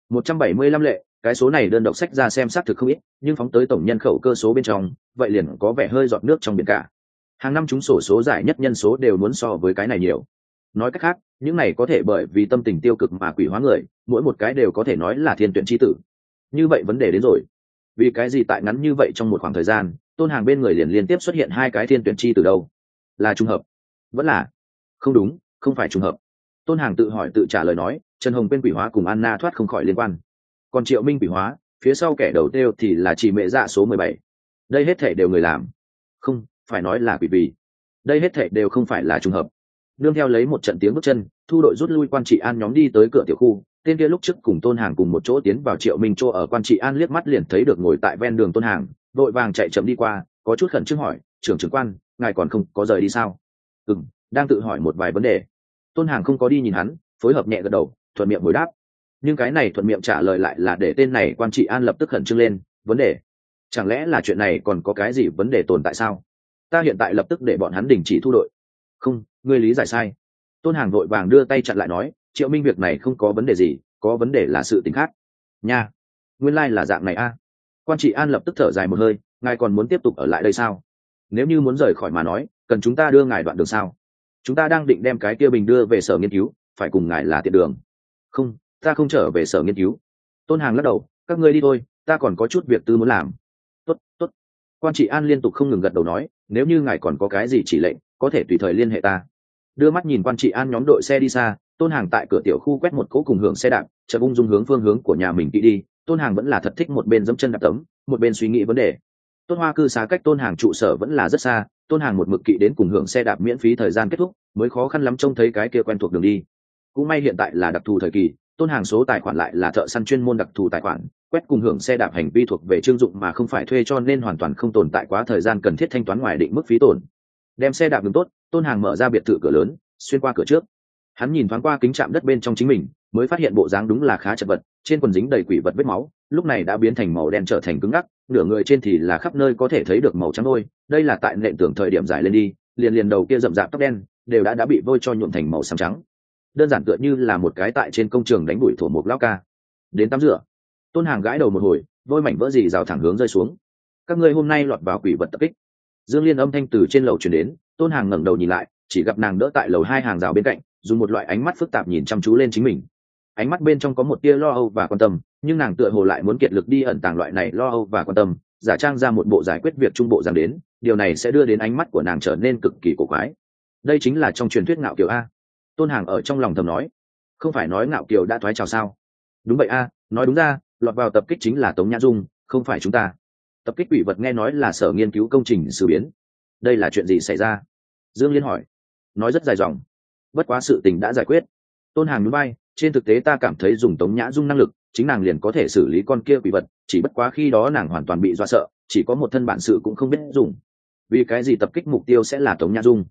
Speaker 1: 175 lệ, cái số này đơn độc sách ra xem xác thực không ít, nhưng phóng tới tổng nhân khẩu cơ số bên trong, vậy liền có vẻ hơi giọt nước trong biển cả. Hàng năm chúng sổ số giải nhất nhân số đều muốn so với cái này nhiều. Nói cách khác, những này có thể bởi vì tâm tình tiêu cực mà quỷ hóa người, mỗi một cái đều có thể nói là thiên tuyển chi tử. Như vậy vấn đề đến rồi. Vì cái gì tại ngắn như vậy trong một khoảng thời gian, Tôn Hàng bên người liền liên tiếp xuất hiện 2 cái thiên tuyển chi tử đâu? Là trùng hợp? Vẫn là? Không đúng, không phải trùng hợp. Tôn Hàng tự hỏi tự trả lời nói, Trần Hồng bên quỷ hóa cùng Anna thoát không khỏi liên quan. Còn Triệu Minh quỷ hóa, phía sau kẻ đầu tiêu thì là chỉ mẹ dạ số 17. Đây hết thể đều người làm. Không, phải nói là quỷ vì. Đây hết thể đều không phải là trùng hợp. Nương theo lấy một trận tiếng bước chân, thu đội rút lui quan trị an nhóm đi tới cửa tiểu khu. Tên kia lúc trước cùng Tôn Hàng cùng một chỗ tiến vào Triệu Minh chỗ ở quan trị an liếc mắt liền thấy được ngồi tại ven đường Tôn Hàng, vội vàng chạy chậm đi qua, có chút khẩn trương hỏi, trưởng quan, ngài còn không có rời đi sao? Đang tự hỏi một vài vấn đề. Tôn Hàng không có đi nhìn hắn, phối hợp nhẹ gật đầu, thuận miệng hồi đáp. Nhưng cái này thuận miệng trả lời lại là để tên này quan trị an lập tức khẩn trương lên. Vấn đề? Chẳng lẽ là chuyện này còn có cái gì vấn đề tồn tại sao? Ta hiện tại lập tức để bọn hắn đình chỉ thu đội. Không, ngươi lý giải sai. Tôn Hàng vội vàng đưa tay chặn lại nói, Triệu Minh việc này không có vấn đề gì, có vấn đề là sự tình khác. Nha, nguyên lai là dạng này a. Quan trị an lập tức thở dài một hơi, ngài còn muốn tiếp tục ở lại đây sao? Nếu như muốn rời khỏi mà nói, cần chúng ta đưa ngài đoạn đường sao? Chúng ta đang định đem cái kia bình đưa về sở nghiên cứu, phải cùng ngài là tiện đường. Không, ta không trở về sở nghiên cứu. Tôn Hàng lắc đầu, các ngươi đi thôi, ta còn có chút việc tư muốn làm. Tốt, tốt. Quan trị an liên tục không ngừng gật đầu nói, nếu như ngài còn có cái gì chỉ lệnh, có thể tùy thời liên hệ ta. Đưa mắt nhìn quan trị an nhóm đội xe đi xa, Tôn Hàng tại cửa tiểu khu quét một cỗ cùng hưởng xe đạp, chợt ung dung hướng phương hướng của nhà mình đi. Tôn Hàng vẫn là thật thích một bên dẫm chân đạp tấm, một bên suy nghĩ vấn đề. Tôn Hoa cư xá cách Tôn Hàng trụ sở vẫn là rất xa, Tôn Hàng một mực kỵ đến cùng hưởng xe đạp miễn phí thời gian kết thúc, mới khó khăn lắm trông thấy cái kia quen thuộc đường đi. Cũng may hiện tại là đặc thù thời kỳ, Tôn Hàng số tài khoản lại là thợ săn chuyên môn đặc thù tài khoản, quét cùng hưởng xe đạp hành vi thuộc về trương dụng mà không phải thuê, cho nên hoàn toàn không tồn tại quá thời gian cần thiết thanh toán ngoài định mức phí tổn. Đem xe đạp đứng tốt, Tôn Hàng mở ra biệt thự cửa lớn, xuyên qua cửa trước. Hắn nhìn thoáng qua kính chạm đất bên trong chính mình, mới phát hiện bộ dáng đúng là khá chật vật, trên quần dính đầy quỷ vật vết máu, lúc này đã biến thành màu đen trở thành cứng ngắc, nửa người trên thì là khắp nơi có thể thấy được màu trắng đôi, đây là tại nệm tường thời điểm giải lên đi, liền đầu kia rậm rạp tóc đen đều đã bị vôi cho nhuộm thành màu xám trắng. Đơn giản tựa như là một cái tại trên công trường đánh bụi thổ mộc lão ca. Đến tắm rửa. Tôn Hàng gãi đầu một hồi, vôi mảnh vỡ gì rào thẳng hướng rơi xuống. Các ngươi hôm nay lọt vào quỷ vật tập kích. Dương Liên âm thanh từ trên lầu truyền đến, Tôn Hàng ngẩng đầu nhìn lại, chỉ gặp nàng đỡ tại lầu 2 hàng rào bên cạnh, dùng một loại ánh mắt phức tạp nhìn chăm chú lên chính mình. Ánh mắt bên trong có một tia lo âu và quan tâm, nhưng nàng tựa hồ lại muốn kiệt lực đi ẩn tàng loại này lo âu và quan tâm, giả trang ra một bộ giải quyết việc trung bộ rằng đến, điều này sẽ đưa đến ánh mắt của nàng trở nên cực kỳ cổ quái. Đây chính là trong truyền thuyết Ngạo Kiều a. Tôn Hàng ở trong lòng thầm nói, không phải nói Ngạo Kiều đã thoái trào sao? Đúng vậy a, nói đúng ra, lọt vào tập kích chính là Tống Nhã Dung, không phải chúng ta. Tập kích quỷ vật nghe nói là sở nghiên cứu công trình sự biến. Đây là chuyện gì xảy ra? Dương Liên hỏi. Nói rất dài dòng. Bất quá sự tình đã giải quyết. Tôn Hàng nhún vai, trên thực tế ta cảm thấy dùng Tống Nhã Dung năng lực, chính nàng liền có thể xử lý con kia quỷ vật, chỉ bất quá khi đó nàng hoàn toàn bị dọa sợ, chỉ có một thân bản sự cũng không biết dùng. Vì cái gì tập kích mục tiêu sẽ là Tống Nhã Dung?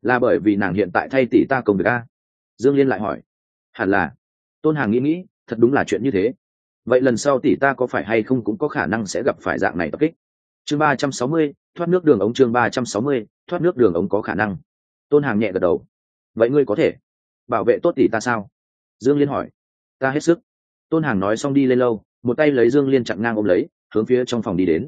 Speaker 1: là bởi vì nàng hiện tại thay tỷ ta công việc a? Dương Liên lại hỏi. Hẳn là. Tôn Hàng nghĩ, thật đúng là chuyện như thế. Vậy lần sau tỷ ta có phải hay không cũng có khả năng sẽ gặp phải dạng này tập kích. Chương 360, thoát nước đường ống. Chương 360, thoát nước đường ống có khả năng. Tôn Hàng nhẹ gật đầu. Vậy ngươi có thể bảo vệ tốt tỷ ta sao? Dương Liên hỏi. Ta hết sức. Tôn Hàng nói xong đi lên lâu, một tay lấy Dương Liên chặn ngang ôm lấy, hướng phía trong phòng đi đến.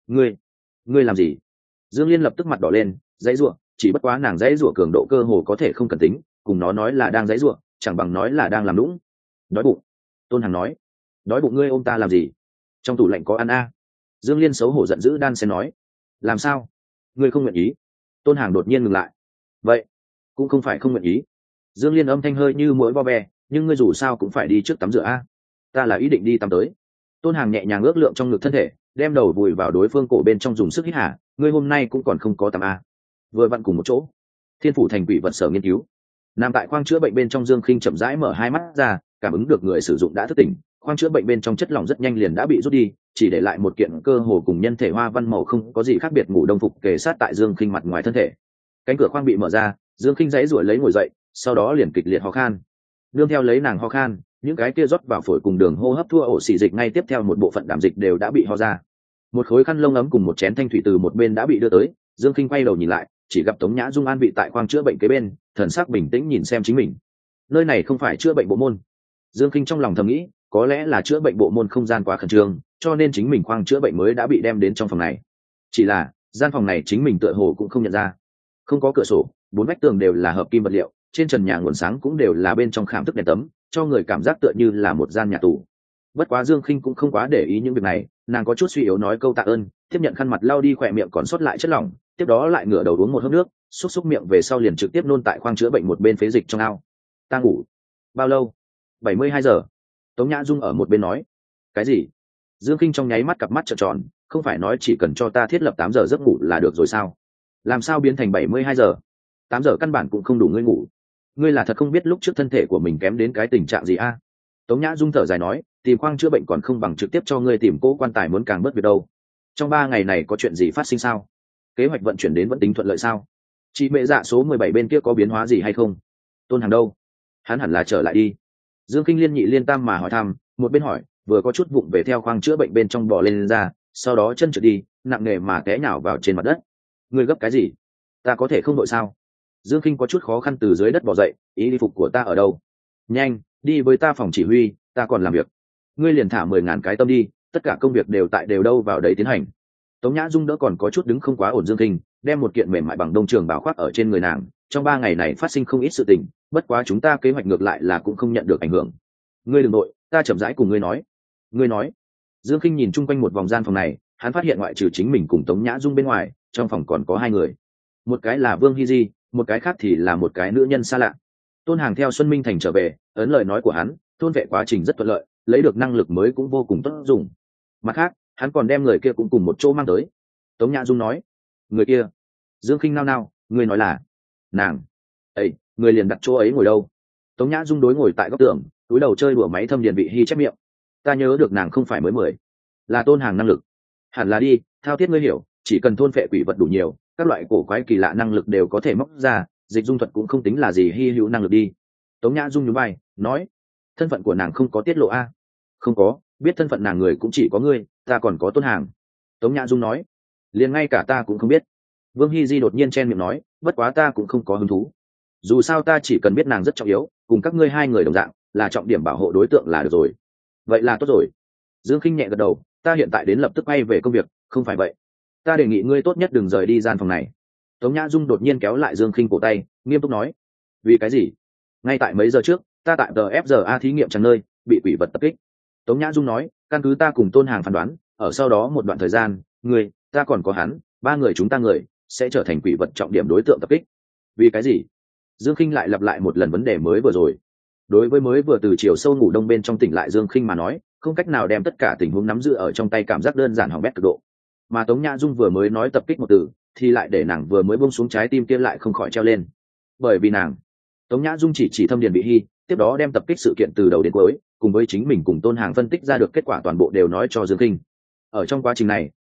Speaker 1: Ngươi làm gì? Dương Liên lập tức mặt đỏ lên, dãy rủa, chỉ bất quá nàng dãy rủa cường độ cơ hồ có thể không cần tính, cùng nó nói là đang dãy rủa, chẳng bằng nói là đang làm lũng. Đói bụng. Tôn Hàng nói. Đói bụng ngươi ôm ta làm gì? Trong tủ lạnh có ăn a. Dương Liên xấu hổ giận dữ đan xen nói. Làm sao? Ngươi không nguyện ý? Tôn Hàng đột nhiên ngừng lại. Vậy cũng không phải không nguyện ý. Dương Liên âm thanh hơi như mũi vo ve, nhưng ngươi dù sao cũng phải đi trước tắm rửa a. Ta là ý định đi tắm tới. Tôn Hàng nhẹ nhàng ước lượng trong ngực thân thể, đem đầu vùi vào đối phương cổ bên trong dùng sức hít hà. Ngươi hôm nay cũng còn không có tắm a? Vừa vặn cùng một chỗ. Thiên phủ thành quỷ vật sở nghiên cứu. Nằm tại khoang chữa bệnh bên trong, Dương Khinh chậm rãi mở hai mắt ra, cảm ứng được người sử dụng đã thức tỉnh. Khoang chữa bệnh bên trong chất lỏng rất nhanh liền đã bị rút đi, chỉ để lại một kiện cơ hồ cùng nhân thể hoa văn màu không có gì khác biệt ngủ đông phục kề sát tại Dương Khinh mặt ngoài thân thể. Cánh cửa khoang bị mở ra, Dương Khinh giãy giụa lấy ngồi dậy, sau đó liền kịch liệt ho khan. Nương theo lấy nàng ho khan, những cái kia rót vào phổi cùng đường hô hấp thua ổ xì dịch ngay tiếp theo một bộ phận đảm dịch đều đã bị ho ra. Một khối khăn lông ấm cùng một chén thanh thủy từ một bên đã bị đưa tới, Dương Khinh quay đầu nhìn lại, chỉ gặp Tống Nhã Dung an vị tại khoang chữa bệnh kế bên, thần sắc bình tĩnh nhìn xem chính mình. Nơi này không phải chữa bệnh bộ môn. Dương Khinh trong lòng thầm nghĩ, có lẽ là chữa bệnh bộ môn không gian quá khẩn trương, cho nên chính mình khoang chữa bệnh mới đã bị đem đến trong phòng này. Chỉ là gian phòng này chính mình tựa hồ cũng không nhận ra. Không có cửa sổ, bốn vách tường đều là hợp kim vật liệu, trên trần nhà nguồn sáng cũng đều là bên trong khảm thức đèn tấm, cho người cảm giác tựa như là một gian nhà tù. Bất quá Dương Khinh cũng không quá để ý những việc này, nàng có chút suy yếu nói câu tạ ơn, tiếp nhận khăn mặt lau đi khỏe miệng còn sót lại chất lỏng, tiếp đó lại ngửa đầu uống một hớp nước, xúc xúc miệng về sau liền trực tiếp nôn tại khoang chữa bệnh một bên phế dịch trong ao. Ta ngủ bao lâu? 72 giờ. Tống Nhã Dung ở một bên nói. Cái gì? Dương Khinh trong nháy mắt cặp mắt trợn tròn, không phải nói chỉ cần cho ta thiết lập 8 giờ giấc ngủ là được rồi sao? Làm sao biến thành 72 giờ? 8 giờ căn bản cũng không đủ ngươi ngủ. Ngươi là thật không biết lúc trước thân thể của mình kém đến cái tình trạng gì a? Tống Nhã Dung thở dài nói, tìm khoang chữa bệnh còn không bằng trực tiếp cho ngươi tìm cố quan tài muốn càng bớt việc đâu. Trong 3 ngày này có chuyện gì phát sinh sao? Kế hoạch vận chuyển đến vẫn tính thuận lợi sao? Chị mẹ dạ số 17 bên kia có biến hóa gì hay không? Tôn Hàng đâu? Hắn hẳn là trở lại đi. Dương Kinh liên nhị liên tam mà hỏi thăm, một bên hỏi, vừa có chút vụng về theo khoang chữa bệnh bên trong bò lên ra, sau đó chân trượt đi, nặng nề mà té nhào vào trên mặt đất. Ngươi gấp cái gì? Ta có thể không đội sao? Dương Kinh có chút khó khăn từ dưới đất bò dậy, y phục của ta ở đâu? Nhanh, đi với ta phòng chỉ huy, ta còn làm việc. Ngươi liền thả 10.000 cái tâm đi, tất cả công việc đều tại đều đâu vào đấy tiến hành. Tống Nhã Dung đỡ còn có chút đứng không quá ổn Dương Kinh, đem một kiện mềm mại bằng đông trường bảo khoác ở trên người nàng. Trong 3 ngày này phát sinh không ít sự tình, bất quá chúng ta kế hoạch ngược lại là cũng không nhận được ảnh hưởng. Ngươi đừng nội, ta chậm rãi cùng ngươi nói. Ngươi nói. Dương Kinh nhìn chung quanh một vòng gian phòng này, hắn phát hiện ngoại trừ chính mình cùng Tống Nhã Dung bên ngoài, trong phòng còn có 2 người. Một cái là Vương Hy Di, một cái khác thì là một cái nữ nhân xa lạ. Tôn Hàng theo Xuân Minh Thành trở về, ấn lời nói của hắn, thôn vệ quá trình rất thuận lợi, lấy được năng lực mới cũng vô cùng tốt dùng. Mặt khác, hắn còn đem người kia cũng cùng một chỗ mang tới. Tống Nhã Dung nói. Người kia? Dương Kinh nao nao, ngươi nói là nàng? Ấy, người liền đặt chỗ ấy ngồi đâu? Tống Nhã Dung đối ngồi tại góc tường, túi đầu chơi đùa máy thâm điền bị Hy chép miệng. Ta nhớ được nàng không phải mới 10, là Tôn Hàng năng lực. Hẳn là đi, thao thiết ngươi hiểu, chỉ cần thôn phệ quỷ vật đủ nhiều, các loại cổ quái kỳ lạ năng lực đều có thể móc ra, dịch dung thuật cũng không tính là gì hy hữu năng lực đi. Tống Nhã Dung nhún vai, nói, thân phận của nàng không có tiết lộ a? Không có, biết thân phận nàng người cũng chỉ có ngươi, ta còn có Tôn Hàng. Tống Nhã Dung nói, liền ngay cả ta cũng không biết. Vương Hy Di đột nhiên chen miệng nói, bất quá ta cũng không có hứng thú. Dù sao ta chỉ cần biết nàng rất trọng yếu, cùng các ngươi 2 người đồng dạng, là trọng điểm bảo hộ đối tượng là được rồi. Vậy là tốt rồi. Dương Kinh nhẹ gật đầu, ta hiện tại đến lập tức quay về công việc, không phải vậy. Ta đề nghị ngươi tốt nhất đừng rời đi gian phòng này. Tống Nhã Dung đột nhiên kéo lại Dương Kinh cổ tay, nghiêm túc nói. Vì cái gì? Ngay tại mấy giờ trước, ta tại TFGA thí nghiệm chẳng nơi, bị quỷ vật tập kích. Tống Nhã Dung nói, căn cứ ta cùng Tôn Hàng phán đoán, ở sau đó một đoạn thời gian, ngươi, ta còn có hắn, 3 người chúng ta người, sẽ trở thành quỷ vật trọng điểm đối tượng tập kích. Vì cái gì? Dương Kinh lại lặp lại một lần vấn đề mới vừa rồi. Đối với mới vừa từ chiều sâu ngủ đông bên trong tỉnh lại Dương Kinh mà nói, không cách nào đem tất cả tình huống nắm giữ ở trong tay, cảm giác đơn giản hỏng bét cực độ. Mà Tống Nhã Dung vừa mới nói tập kích một từ, thì lại để nàng vừa mới buông xuống trái tim kia lại không khỏi treo lên. Bởi vì nàng, Tống Nhã Dung chỉ thâm điền bị Hy, tiếp đó đem tập kích sự kiện từ đầu đến cuối, cùng với chính mình cùng Tôn Hàng phân tích ra được kết quả toàn bộ đều nói cho Dương Kinh. Ở trong quá trình này,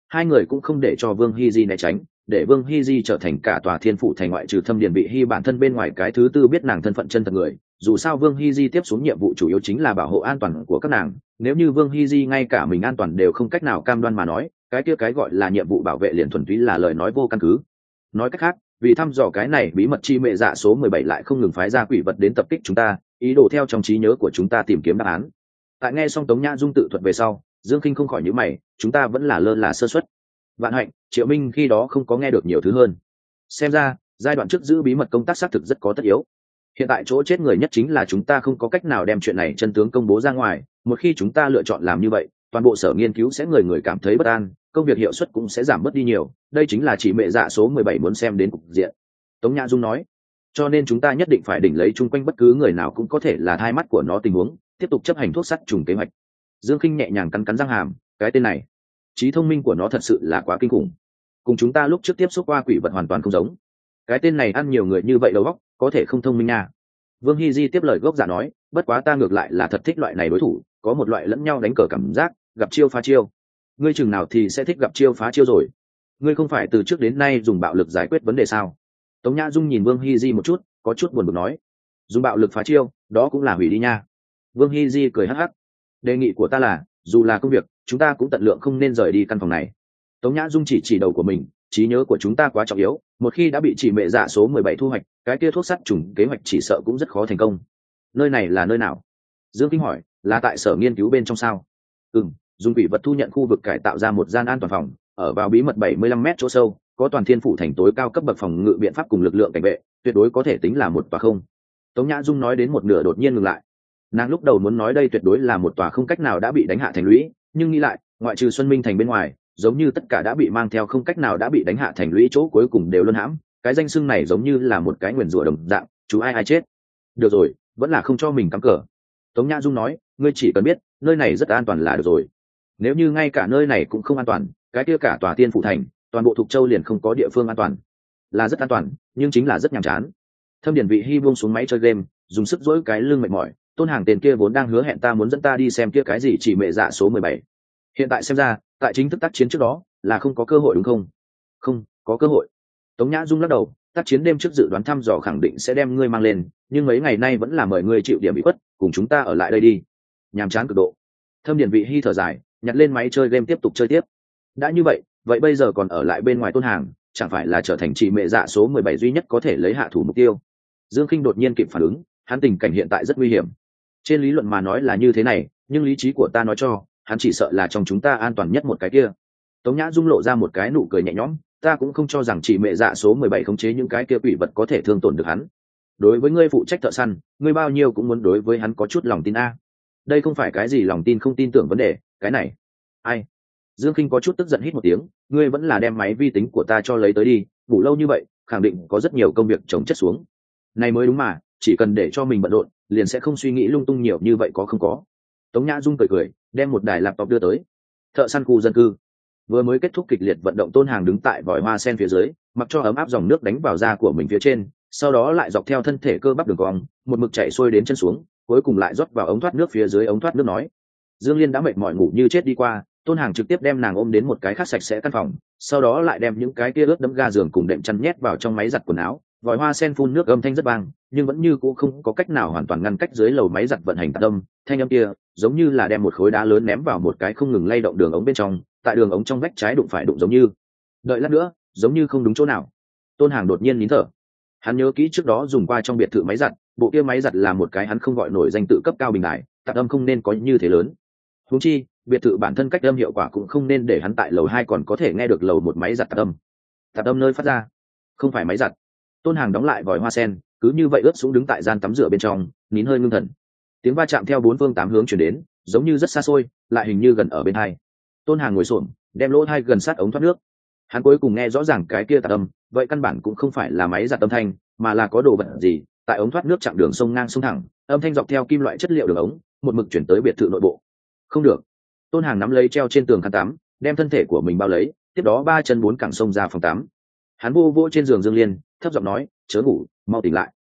Speaker 1: hai người cũng không để cho Vương Hy Di né tránh, để Vương Hy Di trở thành cả tòa Thiên Phủ thành ngoại trừ Thâm Điền Bị Hy bản thân bên ngoài cái thứ tư biết nàng thân phận chân thật người. Dù sao Vương Hy Di tiếp xuống nhiệm vụ chủ yếu chính là bảo hộ an toàn của các nàng, nếu như Vương Hy Di ngay cả mình an toàn đều không cách nào cam đoan mà nói, cái kia cái gọi là nhiệm vụ bảo vệ liền thuần túy là lời nói vô căn cứ. Nói cách khác, vì thăm dò cái này bí mật chi mệ dạ số 17 lại không ngừng phái ra quỷ vật đến tập kích chúng ta, ý đồ theo trong trí nhớ của chúng ta tìm kiếm đáp án. Tại nghe xong Tống Nhã Dung tự thuật về sau, Dương Kinh không khỏi nhíu mày, chúng ta vẫn là lơ là sơ suất. Vạn hạnh, Triệu Minh khi đó không có nghe được nhiều thứ hơn. Xem ra, giai đoạn trước giữ bí mật công tác xác thực rất có tất yếu. Hiện tại chỗ chết người nhất chính là chúng ta không có cách nào đem chuyện này chân tướng công bố ra ngoài, một khi chúng ta lựa chọn làm như vậy, toàn bộ sở nghiên cứu sẽ người người cảm thấy bất an, công việc hiệu suất cũng sẽ giảm bớt đi nhiều, đây chính là chỉ mệ dạ số 17 muốn xem đến cục diện. Tống Nhã Dung nói, cho nên chúng ta nhất định phải đỉnh lấy chung quanh bất cứ người nào cũng có thể là hai mắt của nó tình huống, tiếp tục chấp hành thuốc sắt trùng kế hoạch. Dương Kinh nhẹ nhàng cắn cắn răng hàm, cái tên này, trí thông minh của nó thật sự là quá kinh khủng, cùng chúng ta lúc trước tiếp xúc qua quỷ vật hoàn toàn không giống. Cái tên này ăn nhiều người như vậy đầu óc, có thể không thông minh nha. Vương Hy Di tiếp lời gốc giả nói, bất quá ta ngược lại là thật thích loại này đối thủ, có một loại lẫn nhau đánh cờ cảm giác, gặp chiêu phá chiêu. Ngươi chừng nào thì sẽ thích gặp chiêu phá chiêu rồi? Ngươi không phải từ trước đến nay dùng bạo lực giải quyết vấn đề sao? Tống Nhã Dung nhìn Vương Hy Di một chút, có chút buồn bực nói, dùng bạo lực phá chiêu, đó cũng là hủy đi nha. Vương Hy Di cười hắc hắc, đề nghị của ta là, dù là công việc, chúng ta cũng tận lượng không nên rời đi căn phòng này. Tống Nhã Dung chỉ đầu của mình, trí nhớ của chúng ta quá trọng yếu, một khi đã bị chỉ mệ dạ số 17 thu hoạch, cái kia thuốc sát trùng kế hoạch chỉ sợ cũng rất khó thành công. Nơi này là nơi nào? Dương Kinh hỏi, là tại sở nghiên cứu bên trong sao? Dùng quỷ vật thu nhận khu vực cải tạo ra một gian an toàn phòng, ở vào bí mật 75 mét chỗ sâu, có toàn Thiên Phủ thành tối cao cấp bậc phòng ngự biện pháp cùng lực lượng cảnh vệ, tuyệt đối có thể tính là một tòa không. Tống Nhã Dung nói đến một nửa đột nhiên ngừng lại. Nàng lúc đầu muốn nói đây tuyệt đối là một tòa không cách nào đã bị đánh hạ thành lũy, nhưng nghĩ lại, ngoại trừ Xuân Minh thành bên ngoài, giống như tất cả đã bị mang theo không cách nào đã bị đánh hạ thành lũy chỗ cuối cùng đều luân hãm, cái danh xưng này giống như là một cái nguyền rủa đồng dạng, chú ai chết. Được rồi, vẫn là không cho mình cắm cờ. Tống Nhã Dung nói, ngươi chỉ cần biết, nơi này rất an toàn là được rồi. Nếu như ngay cả nơi này cũng không an toàn, cái kia cả tòa Tiên Phủ thành, toàn bộ Thục Châu liền không có địa phương an toàn. Là rất an toàn, nhưng chính là rất nhàm chán. Thâm Điền Vị Hy buông xuống máy chơi game, dùng sức dỗi cái lưng mệt mỏi, Tôn Hàng tên kia vốn đang hứa hẹn ta muốn dẫn ta đi xem kia cái gì chỉ mệ dạ số 17. Hiện tại xem ra, tại chính thức tác chiến trước đó, là không có cơ hội đúng không? Không, có cơ hội. Tống Nhã Dung lắc đầu, tác chiến đêm trước dự đoán thăm dò khẳng định sẽ đem ngươi mang lên, nhưng mấy ngày nay vẫn là mời ngươi chịu điểm bị khuất, cùng chúng ta ở lại đây đi. Nhàm chán cực độ. Thâm Điền Vị Hy thở dài, nhặt lên máy chơi game tiếp tục chơi tiếp. Đã như vậy, vậy bây giờ còn ở lại bên ngoài Tôn Hàng, chẳng phải là trở thành chỉ mệ dạ số 17 duy nhất có thể lấy hạ thủ mục tiêu. Dương Kinh đột nhiên kịp phản ứng, hắn tình cảnh hiện tại rất nguy hiểm. Trên lý luận mà nói là như thế này, nhưng lý trí của ta nói cho, hắn chỉ sợ là trong chúng ta an toàn nhất một cái kia. Tống Nhã Dung lộ ra một cái nụ cười nhẹ nhõm, ta cũng không cho rằng chỉ mệ dạ số 17 khống chế những cái kia quỷ vật có thể thương tổn được hắn. Đối với ngươi phụ trách thợ săn, ngươi bao nhiêu cũng muốn đối với hắn có chút lòng tin a. Đây không phải cái gì lòng tin không tin tưởng vấn đề, cái này. Ai? Dương Kinh có chút tức giận hít một tiếng, ngươi vẫn là đem máy vi tính của ta cho lấy tới đi, ngủ lâu như vậy, khẳng định có rất nhiều công việc chồng chất xuống. Này mới đúng mà, chỉ cần để cho mình bận rộn, liền sẽ không suy nghĩ lung tung nhiều như vậy có không có. Tống Nhã Dung cười, đem một đài laptop đưa tới. Thợ săn khu dân cư. Vừa mới kết thúc kịch liệt vận động, Tôn Hàng đứng tại vòi hoa sen phía dưới, mặc cho ấm áp dòng nước đánh vào da của mình phía trên, sau đó lại dọc theo thân thể cơ bắp đường cong, một mực chảy xuôi đến chân xuống, cuối cùng lại rót vào ống thoát nước phía dưới ống thoát nước nói. Dương Liên đã mệt mỏi ngủ như chết đi qua, Tôn Hàng trực tiếp đem nàng ôm đến một cái khác sạch sẽ căn phòng, sau đó lại đem những cái kia ướt đẫm ga giường cùng đệm chăn nhét vào trong máy giặt quần áo. Vòi hoa sen phun nước âm thanh rất vang, nhưng vẫn như cũ không có cách nào hoàn toàn ngăn cách dưới lầu máy giặt vận hành tạc âm. Thanh âm kia giống như là đem một khối đá lớn ném vào một cái không ngừng lay động đường ống bên trong, tại đường ống trong vách trái đụng phải đụng giống như đợi lát nữa, giống như không đúng chỗ nào. Tôn Hàng đột nhiên nín thở. Hắn nhớ kỹ trước đó dùng qua trong biệt thự máy giặt, bộ kia máy giặt là một cái hắn không gọi nổi danh tự cấp cao bình đại, tạc âm không nên có như thế lớn. Huống chi, biệt thự bản thân cách âm hiệu quả cũng không nên để hắn tại lầu 2 còn có thể nghe được lầu 1 máy giặt tạc âm. Tạc âm nơi phát ra, không phải máy giặt. Tôn Hàng đóng lại vòi hoa sen, cứ như vậy ướt sũng đứng tại gian tắm rửa bên trong, nín hơi ngưng thần. Tiếng va chạm theo bốn phương tám hướng truyền đến, giống như rất xa xôi, lại hình như gần ở bên hai. Tôn Hàng ngồi xổm, đem lỗ tai gần sát ống thoát nước. Hắn cuối cùng nghe rõ ràng cái kia tạc âm, vậy căn bản cũng không phải là máy giặt âm thanh, mà là có đồ vật gì tại ống thoát nước chặng đường sông ngang sông thẳng, âm thanh dọc theo kim loại chất liệu đường ống, một mực chuyển tới biệt thự nội bộ. Không được. Tôn Hàng nắm lấy treo trên tường khăn tắm, đem thân thể của mình bao lấy, tiếp đó ba chân bốn cẳng xông ra phòng tắm. Hắn vô vô trên giường Dương Liên, thấp giọng nói, chớ ngủ, mau tỉnh lại.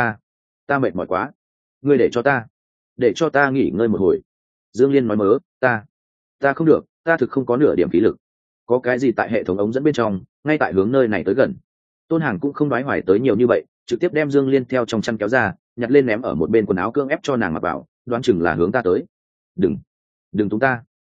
Speaker 1: Ta mệt mỏi quá, ngươi để cho ta nghỉ ngơi một hồi. Dương Liên nói mớ, ta không được, ta thực không có nửa điểm khí lực. có cái gì tại hệ thống ống dẫn bên trong ngay tại hướng nơi này tới gần. Tôn Hàng cũng không nói hoài tới nhiều như vậy, trực tiếp đem Dương Liên theo trong chăn kéo ra, nhặt lên ném ở một bên quần áo cưỡng ép cho nàng mặc vào, đoán chừng là hướng ta tới. Đừng túng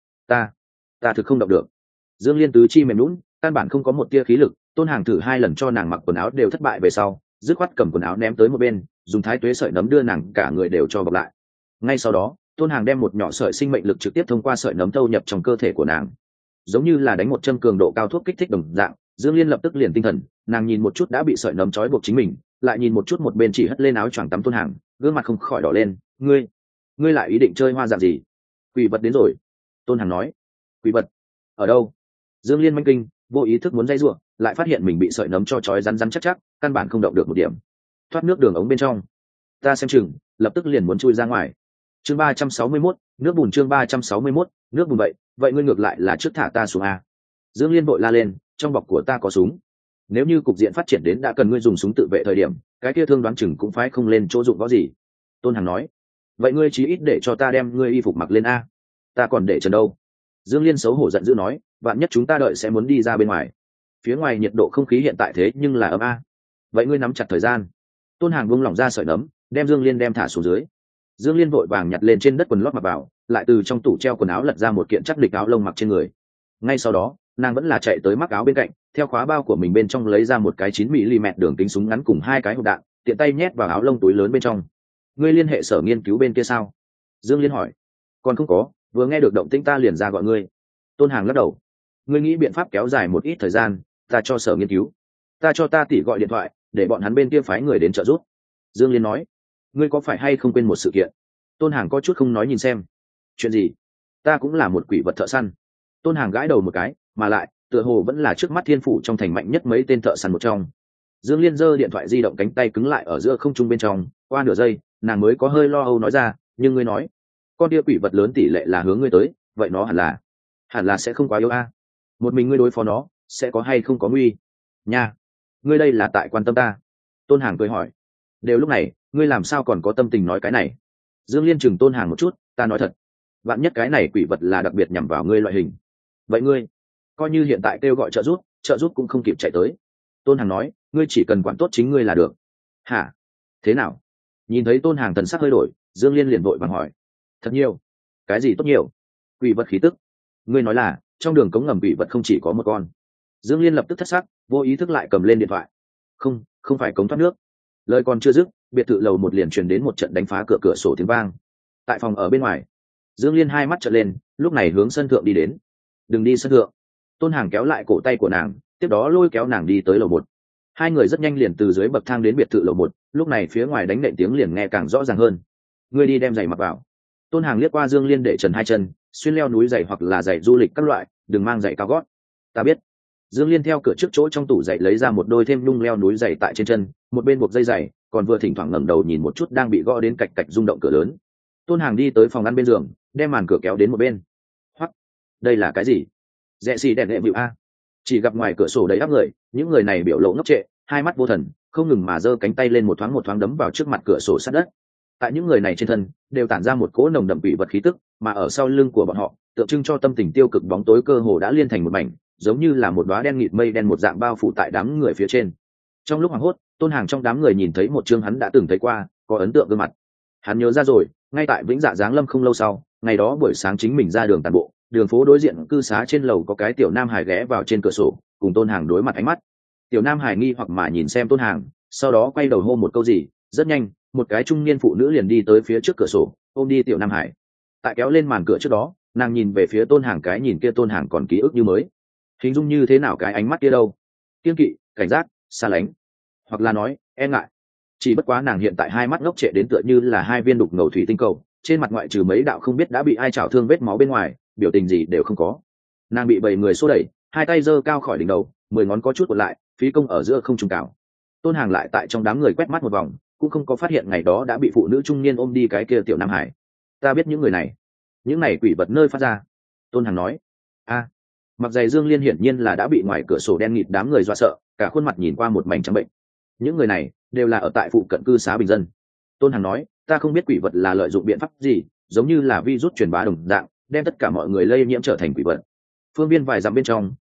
Speaker 1: ta thực không động được. Dương Liên tứ chi mềm lún, căn bản không có một tia khí lực. Tôn Hàng thử 2 lần cho nàng mặc quần áo đều thất bại về sau, dứt khoát cầm quần áo ném tới một bên, dùng thái tuế sợi nấm đưa nàng cả người đều cho bọc lại. Ngay sau đó, Tôn Hàng đem một nhỏ sợi sinh mệnh lực trực tiếp thông qua sợi nấm thâu nhập trong cơ thể của nàng, giống như là đánh một châm cường độ cao thuốc kích thích đồng dạng. Dương Liên lập tức liền tinh thần, nàng nhìn một chút đã bị sợi nấm trói buộc chính mình, lại nhìn một chút một bên chỉ hất lên áo choàng tắm Tôn Hàng, gương mặt không khỏi đỏ lên. Ngươi lại ý định chơi hoa dạng gì? Quỷ vật đến rồi. Tôn Hàng nói. Quỷ vật? Ở đâu? Dương Liên manh kinh, vô ý thức muốn dây giụa, lại phát hiện mình bị sợi nấm cho trói rắn chắc, căn bản không động được một điểm. Thoát nước đường ống bên trong, ta xem chừng lập tức liền muốn chui ra ngoài. Chương 361, nước bùn. Chương 361, nước bùn. Vậy ngươi ngược lại là trước thả ta xuống a. Dương Liên vội la lên, trong bọc của ta có súng. Nếu như cục diện phát triển đến đã cần ngươi dùng súng tự vệ thời điểm, cái kia thương đoán chừng cũng phải không lên chỗ dụng võ gì. Tôn Hằng nói. Vậy ngươi chí ít để cho ta đem ngươi y phục mặc lên a. Ta còn để trần đâu. Dương Liên xấu hổ giận dữ nói, vạn nhất chúng ta đợi sẽ muốn đi ra bên ngoài. Phía ngoài nhiệt độ không khí hiện tại thế nhưng là ấm a. Vậy ngươi nắm chặt thời gian. Tôn Hằng buông lỏng ra sợi nấm, đem Dương Liên đem thả xuống dưới. Dương Liên vội vàng nhặt lên trên đất quần lót mặc vào, lại từ trong tủ treo quần áo lật ra một kiện chắc địch áo lông mặc trên người. Ngay sau đó, nàng vẫn là chạy tới mắc áo bên cạnh, theo khóa bao của mình bên trong lấy ra một cái 9mm đường kính súng ngắn cùng 2 cái hộp đạn, tiện tay nhét vào áo lông túi lớn bên trong. Ngươi liên hệ sở nghiên cứu bên kia sao? Dương Liên hỏi. Còn không có, vừa nghe được động tĩnh ta liền ra gọi ngươi. Tôn Hàng lắc đầu. Ngươi nghĩ biện pháp kéo dài một ít thời gian, ta cho sở nghiên cứu. Ta cho ta tỷ gọi điện thoại, để bọn hắn bên kia phái người đến trợ giúp. Dương Liên nói. Ngươi có phải hay không quên một sự kiện? Tôn Hàng có chút không nói nhìn xem. Chuyện gì? Ta cũng là một quỷ vật thợ săn. Tôn Hàng gãi đầu một cái, mà lại tựa hồ vẫn là trước mắt thiên phủ trong thành mạnh nhất mấy tên thợ săn một trong. Dương Liên giơ điện thoại di động cánh tay cứng lại ở giữa không trung bên trong, qua nửa giây nàng mới có hơi lo âu nói ra, nhưng ngươi nói con tia quỷ vật lớn tỷ lệ là hướng ngươi tới, vậy nó hẳn là sẽ không quá yếu a. Một mình ngươi đối phó nó sẽ có hay không có nguy nha? Ngươi đây là tại quan tâm ta? Tôn Hàng cười hỏi. Đều lúc này ngươi làm sao còn có tâm tình nói cái này? Dương Liên chừng Tôn Hàng một chút, ta nói thật, vạn nhất cái này quỷ vật là đặc biệt nhằm vào ngươi loại hình, vậy ngươi coi như hiện tại kêu gọi trợ giúp cũng không kịp chạy tới. Tôn Hàng nói, ngươi chỉ cần quản tốt chính ngươi là được. Hả? Thế nào? Nhìn thấy Tôn Hàng thần sắc hơi đổi, Dương Liên liền vội vàng hỏi. Thật nhiều. Cái gì tốt nhiều? Quỷ vật khí tức. Ngươi nói là trong đường cống ngầm quỷ vật không chỉ có một con. Dương Liên lập tức thất sắc, vô ý thức lại cầm lên điện thoại. Không phải cống thoát nước. Lời còn chưa dứt, biệt thự lầu 1 liền truyền đến một trận đánh phá cửa sổ tiếng vang. Tại phòng ở bên ngoài, Dương Liên hai mắt trợn lên, lúc này hướng sân thượng đi đến. Đừng đi sân thượng. Tôn Hàng kéo lại cổ tay của nàng, tiếp đó lôi kéo nàng đi tới lầu 1. Hai người rất nhanh liền từ dưới bậc thang đến biệt thự lầu 1, lúc này phía ngoài đánh nện tiếng liền nghe càng rõ ràng hơn. Ngươi đi đem giày mặc vào. Tôn Hàng liếc qua Dương Liên để trần hai chân, xuyên leo núi giày hoặc là giày du lịch các loại, đừng mang giày cao gót. Ta biết. Dương Liên theo cửa trước chỗ trong tủ giày lấy ra một đôi thêm nhung leo núi giày tại trên chân, một bên buộc dây giày, còn vừa thỉnh thoảng ngẩng đầu nhìn một chút đang bị gõ đến cạch cạch rung động cửa lớn. Tôn Hàng đi tới phòng ăn bên giường, đem màn cửa kéo đến một bên. Hoắc, đây là cái gì? Rẽ xì đèn đệ bịu a. Chỉ gặp ngoài cửa sổ đầy áp người, những người này biểu lộ ngốc trệ, hai mắt vô thần, không ngừng mà giơ cánh tay lên một thoáng đấm vào trước mặt cửa sổ sát đất. Tại những người này trên thân đều tản ra một cỗ nồng đậm quỷ vật khí tức, mà ở sau lưng của bọn họ tượng trưng cho tâm tình tiêu cực bóng tối cơ hồ đã liên thành một mảnh, giống như là một đóa đen nghịt mây đen một dạng bao phủ tại đám người phía trên. Trong lúc hoảng hốt, Tôn Hàng trong đám người nhìn thấy một chương hắn đã từng thấy qua, có ấn tượng gương mặt. Hắn nhớ ra rồi, ngay tại Vĩnh Dạ giáng lâm không lâu sau, ngày đó buổi sáng chính mình ra đường tàn bộ, đường phố đối diện cư xá trên lầu có cái tiểu nam hải ghé vào trên cửa sổ, cùng Tôn Hàng đối mặt ánh mắt. Tiểu nam hải nghi hoặc mà nhìn xem Tôn Hàng, sau đó quay đầu hô một câu gì, rất nhanh, một cái trung niên phụ nữ liền đi tới phía trước cửa sổ, ôm đi tiểu nam hải. Tại kéo lên màn cửa trước đó, nàng nhìn về phía Tôn Hàng, cái nhìn kia Tôn Hàng còn ký ức như mới. Hình dung như thế nào cái ánh mắt kia đâu? Kiên kỵ, cảnh giác, xa lánh, hoặc là nói e ngại. Chỉ bất quá nàng hiện tại hai mắt ngốc trệ đến tựa như là hai viên đục ngầu thủy tinh cầu, trên mặt ngoại trừ mấy đạo không biết đã bị ai chảo thương vết máu bên ngoài, biểu tình gì đều không có. Nàng bị 7 người xô đẩy, hai tay giơ cao khỏi đỉnh đầu, 10 ngón có chút cuộn lại, phí công ở giữa không trùng cào. Tôn Hàng lại tại trong đám người quét mắt một vòng, cũng không có phát hiện ngày đó đã bị phụ nữ trung niên ôm đi cái kia tiểu nam hải. Ta biết những người này, những này quỷ vật nơi phát ra. Tôn Hàng nói. A. Mặc giày Dương Liên hiển nhiên là đã bị ngoài cửa sổ đen nghịt đám người dọa sợ, cả khuôn mặt nhìn qua một mảnh trắng bệnh. Những người này đều là ở tại phụ cận cư xá bình dân. Tôn Hàng nói, ta không biết quỷ vật là lợi dụng biện pháp gì, giống như là virus truyền bá đồng dạng, đem tất cả mọi người lây nhiễm trở thành quỷ vật. Phương viên vài dặm bên trong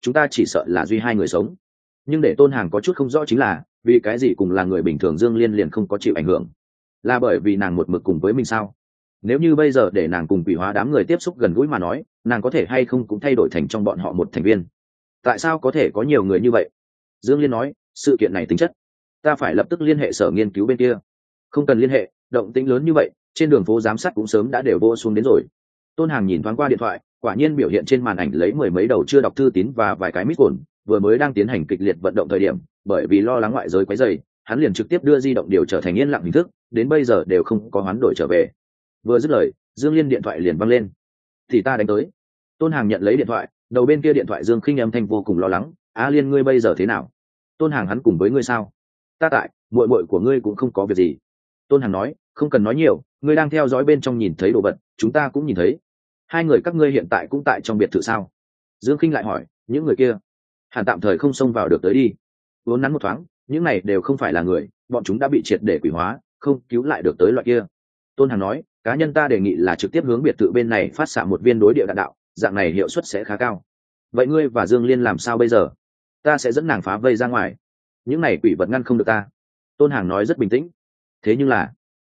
Speaker 1: chúng ta chỉ sợ là duy hai người sống. Nhưng để Tôn Hàng có chút không rõ chính là vì cái gì cùng là người bình thường Dương Liên liền không có chịu ảnh hưởng, là bởi vì nàng một mực cùng với mình sao? Nếu như bây giờ để nàng cùng quỷ hóa đám người tiếp xúc gần gũi mà nói, nàng có thể hay không cũng thay đổi thành trong bọn họ một thành viên? Tại sao có thể có nhiều người như vậy? Dương Liên nói, sự kiện này tính chất, ta phải lập tức liên hệ sở nghiên cứu bên kia. Không cần liên hệ, động tĩnh lớn như vậy, trên đường phố giám sát cũng sớm đã đều vô xuống đến rồi. Tôn Hàng nhìn thoáng qua điện thoại, quả nhiên biểu hiện trên màn ảnh lấy mười mấy đầu chưa đọc thư tín và vài cái mít cồn, vừa mới đang tiến hành kịch liệt vận động thời điểm, bởi vì lo lắng ngoại giới quấy rầy, hắn liền trực tiếp đưa di động điều trở thành yên lặng hình thức, đến bây giờ đều không có hoán đổi trở về. Vừa dứt lời, Dương Liên điện thoại liền văng lên. Thì ta đánh tới. Tôn Hàng nhận lấy điện thoại, đầu bên kia điện thoại Dương Khinh âm thanh vô cùng lo lắng, "A Liên ngươi bây giờ thế nào?" Tôn Hàng, hắn cùng với ngươi sao? Ta tại, muội muội của ngươi cũng không có việc gì. Tôn Hàng nói, không cần nói nhiều, ngươi đang theo dõi bên trong nhìn thấy đồ vật, chúng ta cũng nhìn thấy. Hai người các ngươi hiện tại cũng tại trong biệt thự sao? Dương Khinh lại hỏi, những người kia hẳn tạm thời không xông vào được tới đi. Vốn nắn một thoáng, những này đều không phải là người, bọn chúng đã bị triệt để quỷ hóa, không cứu lại được tới loại kia. Tôn Hàng nói, cá nhân ta đề nghị là trực tiếp hướng biệt thự bên này phát xạ một viên đối địa đạn đạo, dạng này hiệu suất sẽ khá cao. Vậy ngươi và Dương Liên làm sao bây giờ? Ta sẽ dẫn nàng phá vây ra ngoài. Những này quỷ vật ngăn không được ta. Tôn Hàng nói rất bình tĩnh. Thế nhưng là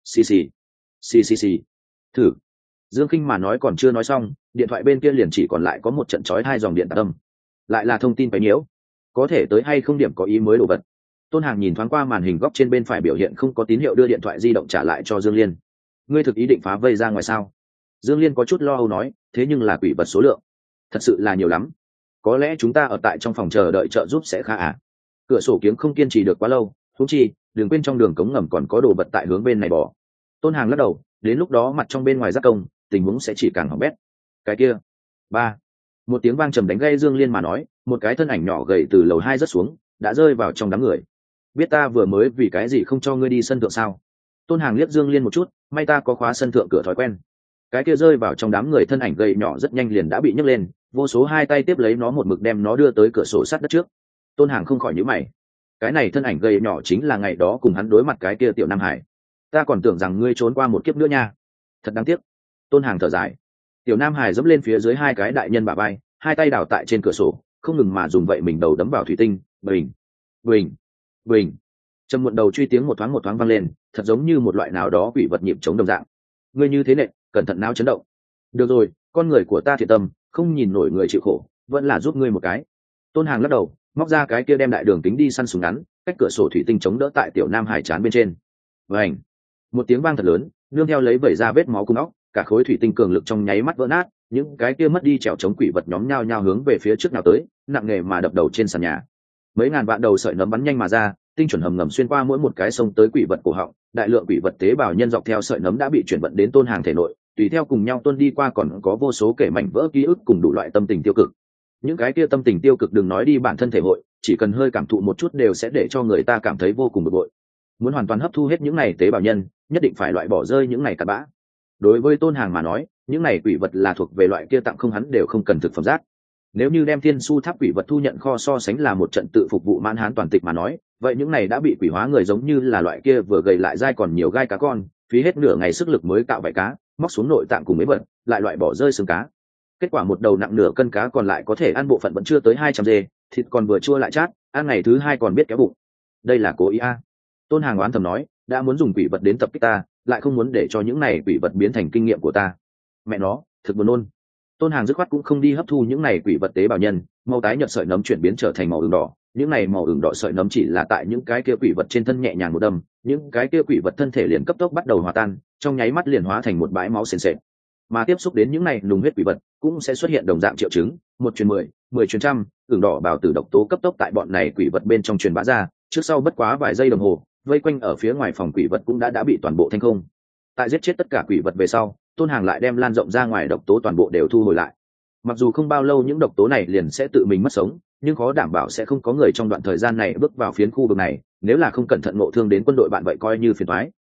Speaker 1: xì, thử. Dương Khinh mà nói còn chưa nói xong, điện thoại bên kia liền chỉ còn lại có một trận chói hai dòng điện tạc âm. Lại là thông tin quấy nhiễu, có thể tới hay không điểm có ý mới đồ vật. Tôn Hàng nhìn thoáng qua màn hình góc trên bên phải biểu hiện không có tín hiệu, đưa điện thoại di động trả lại cho Dương Liên. Ngươi thực ý định phá vây ra ngoài sao? Dương Liên có chút lo âu nói, thế nhưng là quỷ vật số lượng thật sự là nhiều lắm, có lẽ chúng ta ở tại trong phòng chờ đợi trợ giúp sẽ khá à? Cửa sổ kiếng không kiên trì được quá lâu, thú chi đừng quên trong đường cống ngầm còn có đồ vật tại hướng bên này bỏ. Tôn Hàng lắc đầu, đến lúc đó mặt trong bên ngoài giác công, tình huống sẽ chỉ càng hỏng bét. Cái kia, ba, một tiếng vang trầm đánh gây Dương Liên mà nói, một cái thân ảnh nhỏ gầy từ lầu 2 rớt xuống, đã rơi vào trong đám người. Biết ta vừa mới vì cái gì không cho ngươi đi sân thượng sao? Tôn Hàng liếc Dương Liên một chút, may ta có khóa sân thượng cửa thói quen. Cái kia rơi vào trong đám người thân ảnh gầy nhỏ rất nhanh liền đã bị nhấc lên, vô số hai tay tiếp lấy nó một mực đem nó đưa tới cửa sổ sát đất trước. Tôn Hàng không khỏi nhíu mày, cái này thân ảnh gầy nhỏ chính là ngày đó cùng hắn đối mặt cái kia Tiểu Nam Hải. Ta còn tưởng rằng ngươi trốn qua một kiếp nữa nha, thật đáng tiếc. Tôn Hàng thở dài. Tiểu Nam Hải dẫm lên phía dưới hai cái đại nhân bả vai, hai tay đào tại trên cửa sổ, không ngừng mà dùng vậy mình đầu đấm vào thủy tinh, bình, bình, bình. Trầm muộn đầu truy tiếng một thoáng vang lên, thật giống như một loại nào đó quỷ vật nhịp chống đồng dạng. Ngươi như thế nệ, cẩn thận não chấn động. Được rồi, con người của ta thiện tâm, không nhìn nổi người chịu khổ, vẫn là giúp ngươi một cái. Tôn Hàng lắc đầu, móc ra cái kia đem đại đường kính đi săn súng ngắn, cách cửa sổ thủy tinh chống đỡ tại Tiểu Nam Hải trán bên trên. Vành, một tiếng vang thật lớn, nương theo lấy vẩy ra vết máu cung óc, cả khối thủy tinh cường lực trong nháy mắt vỡ nát, những cái kia mất đi trèo chống quỷ vật nhóm nhao nhao hướng về phía trước nào tới, nặng nề mà đập đầu trên sàn nhà. Mấy ngàn vạn đầu sợi nấm bắn nhanh mà ra, tinh chuẩn hầm ngầm xuyên qua mỗi một cái sông tới quỷ vật cổ họng, đại lượng quỷ vật tế bào nhân dọc theo sợi nấm đã bị chuyển vận đến Tôn Hàng thể nội, tùy theo cùng nhau tuôn đi qua, còn có vô số kể mảnh vỡ ký ức cùng đủ loại tâm tình tiêu cực. Những cái kia tâm tình tiêu cực đừng nói đi bản thân thể hội, chỉ cần hơi cảm thụ một chút đều sẽ để cho người ta cảm thấy vô cùng bực bội. Muốn hoàn toàn hấp thu hết những này tế bào nhân, nhất định phải loại bỏ rơi những này cặn bã. Đối với Tôn Hàng mà nói, những này quỷ vật là thuộc về loại kia tặng không, hắn đều không cần thực phẩm rác. Nếu như đem Thiên Su Tháp quỷ vật thu nhận kho so sánh là một trận tự phục vụ mãn hán toàn tịch mà nói, vậy những này đã bị quỷ hóa người giống như là loại kia vừa gầy lại dai còn nhiều gai cá con, phí hết nửa ngày sức lực mới cạo vảy cá, móc xuống nội tạng cùng mấy vật, lại loại bỏ rơi xương cá. Kết quả một đầu nặng nửa cân cá còn lại có thể ăn bộ phận vẫn chưa tới 200 dê, thịt còn vừa chua lại chát, ăn ngày thứ 2 còn biết kéo bụng. Đây là cố ý a. Tôn Hàng oán thầm nói, đã muốn dùng quỷ vật đến tập kích ta, lại không muốn để cho những này quỷ vật biến thành kinh nghiệm của ta. Mẹ nó, thực buồn nôn. Tôn Hàng dứt khoát cũng không đi hấp thu những này quỷ vật tế bào nhân, màu tái nhợt sợi nấm chuyển biến trở thành màu ửng đỏ, những này màu ửng đỏ sợi nấm chỉ là tại những cái kia quỷ vật trên thân nhẹ nhàng một đâm, những cái kia quỷ vật thân thể liền cấp tốc bắt đầu hòa tan, trong nháy mắt liền hóa thành một bãi máu sền sệt. Mà tiếp xúc đến những này nùng huyết quỷ vật, cũng sẽ xuất hiện đồng dạng triệu chứng, 1 truyền 10, 10 truyền trăm, ửng đỏ bào tử độc tố cấp tốc tại bọn này quỷ vật bên trong truyền bá ra, trước sau bất quá vài giây đồng hồ, vây quanh ở phía ngoài phòng quỷ vật cũng đã bị toàn bộ thanh không. Tại giết chết tất cả quỷ vật về sau, Tôn Hàng lại đem lan rộng ra ngoài độc tố toàn bộ đều thu hồi lại. Mặc dù không bao lâu những độc tố này liền sẽ tự mình mất sống, nhưng khó đảm bảo sẽ không có người trong đoạn thời gian này bước vào phiến khu vực này, nếu là không cẩn thận ngộ thương đến quân đội bạn vậy coi như phiền toái.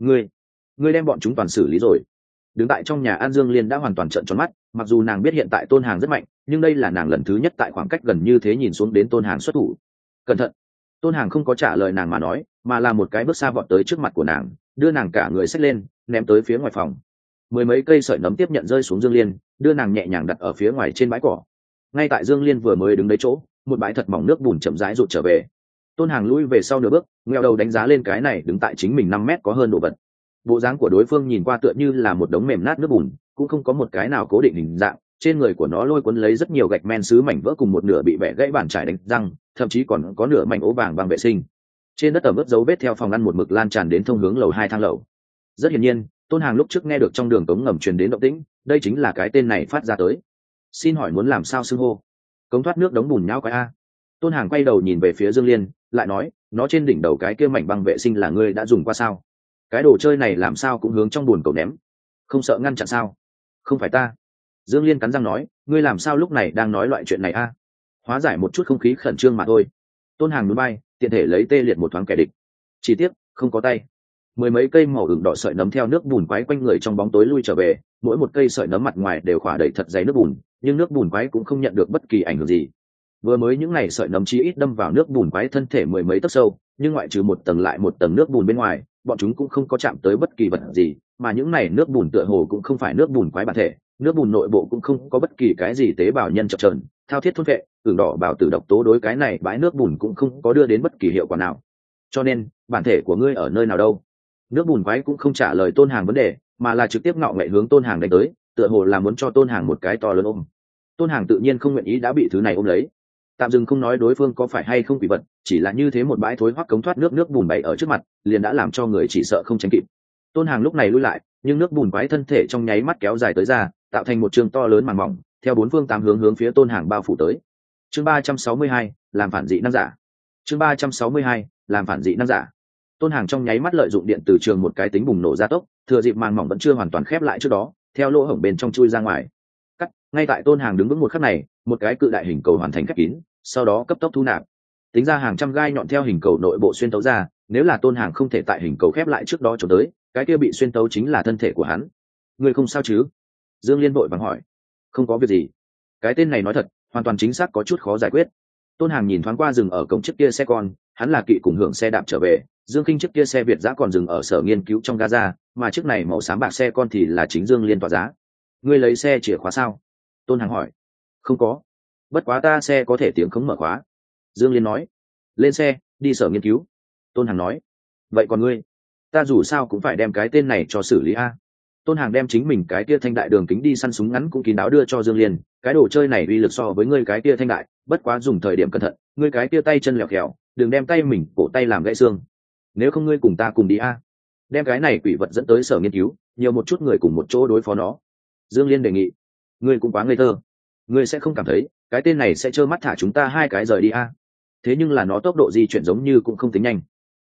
Speaker 1: Ngươi đem bọn chúng toàn xử lý rồi? Đứng tại trong nhà An Dương Liên đã hoàn toàn trợn tròn mắt, mặc dù nàng biết hiện tại Tôn Hàng rất mạnh, nhưng đây là nàng lần thứ nhất tại khoảng cách gần như thế nhìn xuống đến Tôn Hàng xuất thủ. Cẩn thận. Tôn Hàng không có trả lời nàng mà nói, mà là một cái bước xa vọt tới trước mặt của nàng, đưa nàng cả người xách lên, ném tới phía ngoài phòng. Mười mấy cây sợi nấm tiếp nhận rơi xuống Dương Liên, đưa nàng nhẹ nhàng đặt ở phía ngoài trên bãi cỏ. ngay tại Dương Liên vừa mới đứng đấy chỗ, một bãi thật mỏng nước bùn chậm rãi rụt trở về. Tôn Hàng lui về sau nửa bước, ngheo đầu đánh giá lên cái này đứng tại chính mình 5 mét có hơn đồ vật. Bộ dáng của đối phương nhìn qua tựa như là một đống mềm nát nước bùn, cũng không có một cái nào cố định hình dạng, trên người của nó lôi cuốn lấy rất nhiều gạch men sứ mảnh vỡ cùng một nửa bị bẻ gãy bàn trải đánh răng, thậm chí còn có nửa mảnh ố vàng bằng vệ sinh. Trên đất ẩm ướt dấu vết theo phòng ăn một mực lan tràn đến thông hướng lầu 2 thang lầu. Rất hiển nhiên, Tôn Hàng lúc trước nghe được trong đường cống ngầm truyền đến động tĩnh, đây chính là cái tên này phát ra tới. Xin hỏi muốn làm sao xưng hô? Cống thoát nước đống bùn nhão quái a. Tôn Hàng quay đầu nhìn về phía Dương Liên, lại nói, nó trên đỉnh đầu cái kia mảnh băng vệ sinh là ngươi đã dùng qua sao? Cái đồ chơi này làm sao cũng hướng trong bùn cầu ném, không sợ ngăn chặn sao? Không phải ta. Dương Liên cắn răng nói, ngươi làm sao lúc này đang nói loại chuyện này a? Hóa giải một chút không khí khẩn trương mà thôi. Tôn Hàng núi bay, tiện thể lấy tê liệt một thoáng kẻ địch. Chỉ tiếc, không có tay. Mười mấy cây màu ửng đỏ sợi nấm theo nước bùn quái quanh người trong bóng tối lui trở về, mỗi một cây sợi nấm mặt ngoài đều khỏa đầy thật dày nước bùn, nhưng nước bùn quái cũng không nhận được bất kỳ ảnh hưởng gì. Vừa mới những này sợi nấm chí ít đâm vào nước bùn quái thân thể mười mấy tấc sâu, nhưng ngoại trừ một tầng lại một tầng nước bùn bên ngoài, bọn chúng cũng không có chạm tới bất kỳ vật gì, mà những này nước bùn tựa hồ cũng không phải nước bùn quái bản thể, nước bùn nội bộ cũng không có bất kỳ cái gì tế bào nhân chập chờn, thao thiết thôn vệ, ửng đỏ bào tử độc tố đối cái này bãi nước bùn cũng không có đưa đến bất kỳ hiệu quả nào. Cho nên, bản thể của ngươi ở nơi nào đâu? Nước bùn quái cũng không trả lời Tôn Hàng vấn đề, mà là trực tiếp ngạo nghễ hướng Tôn Hàng đánh tới, tựa hồ là muốn cho Tôn Hàng một cái to lớn ôm. Tôn Hàng tự nhiên không nguyện ý đã bị thứ này ôm lấy. Tạm dừng không nói đối phương có phải hay không quỷ vật, chỉ là như thế một bãi thối hoắc cống thoát nước bùn bày ở trước mặt, liền đã làm cho người chỉ sợ không tránh kịp. Tôn Hàng lúc này lui lại, nhưng nước bùn quái thân thể trong nháy mắt kéo dài tới ra, tạo thành một trường to lớn màng mỏng, theo bốn phương tám hướng hướng phía Tôn Hàng bao phủ tới. Chương 362, làm phản dị năng giả. Chương 362, làm phản dị năng giả. Tôn Hàng trong nháy mắt lợi dụng điện từ trường một cái tính bùng nổ gia tốc, thừa dịp màng mỏng vẫn chưa hoàn toàn khép lại trước đó, theo lỗ hổng bên trong chui ra ngoài. Cắt, ngay tại Tôn Hàng đứng vững một khắc này, một cái cự đại hình cầu hoàn thành khép kín, sau đó cấp tốc thu nạp. Tính ra hàng trăm gai nhọn theo hình cầu nội bộ xuyên tấu ra, nếu là Tôn Hàng không thể tại hình cầu khép lại trước đó trốn tới, cái kia bị xuyên tấu chính là thân thể của hắn. Người không sao chứ? Dương Liên vội vàng hỏi. Không có việc gì. Cái tên này nói thật, hoàn toàn chính xác có chút khó giải quyết. Tôn Hàng nhìn thoáng qua dừng ở cổng chiếc kia xe con, hắn là kỵ cùng hưởng xe đạp trở về, Dương Kinh chiếc kia xe Việt giã còn dừng ở sở nghiên cứu trong Gaza, mà chiếc này màu xám bạc xe con thì là chính Dương Liên tỏa giá. Ngươi lấy xe chìa khóa sao? Tôn Hàng hỏi. Không có. Bất quá ta xe có thể tiếng khống mở khóa. Dương Liên nói. Lên xe, đi sở nghiên cứu. Tôn Hàng nói. Vậy còn ngươi? Ta dù sao cũng phải đem cái tên này cho xử lý a. Tôn Hàng đem chính mình cái kia thanh đại đường kính đi săn súng ngắn cũng kín đáo đưa cho Dương Liên, cái đồ chơi này uy lực so với ngươi cái kia thanh đại, bất quá dùng thời điểm cẩn thận, ngươi cái kia tay chân lẹo khèo, đừng đem tay mình cổ tay làm gãy xương. Nếu không ngươi cùng ta cùng đi a. Đem cái này quỷ vật dẫn tới sở nghiên cứu, nhiều một chút người cùng một chỗ đối phó nó. Dương Liên đề nghị. Ngươi cũng quá ngây thơ. Ngươi sẽ không cảm thấy cái tên này sẽ trơ mắt thả chúng ta hai cái rời đi a? Thế nhưng là nó tốc độ di chuyển giống như cũng không tính nhanh.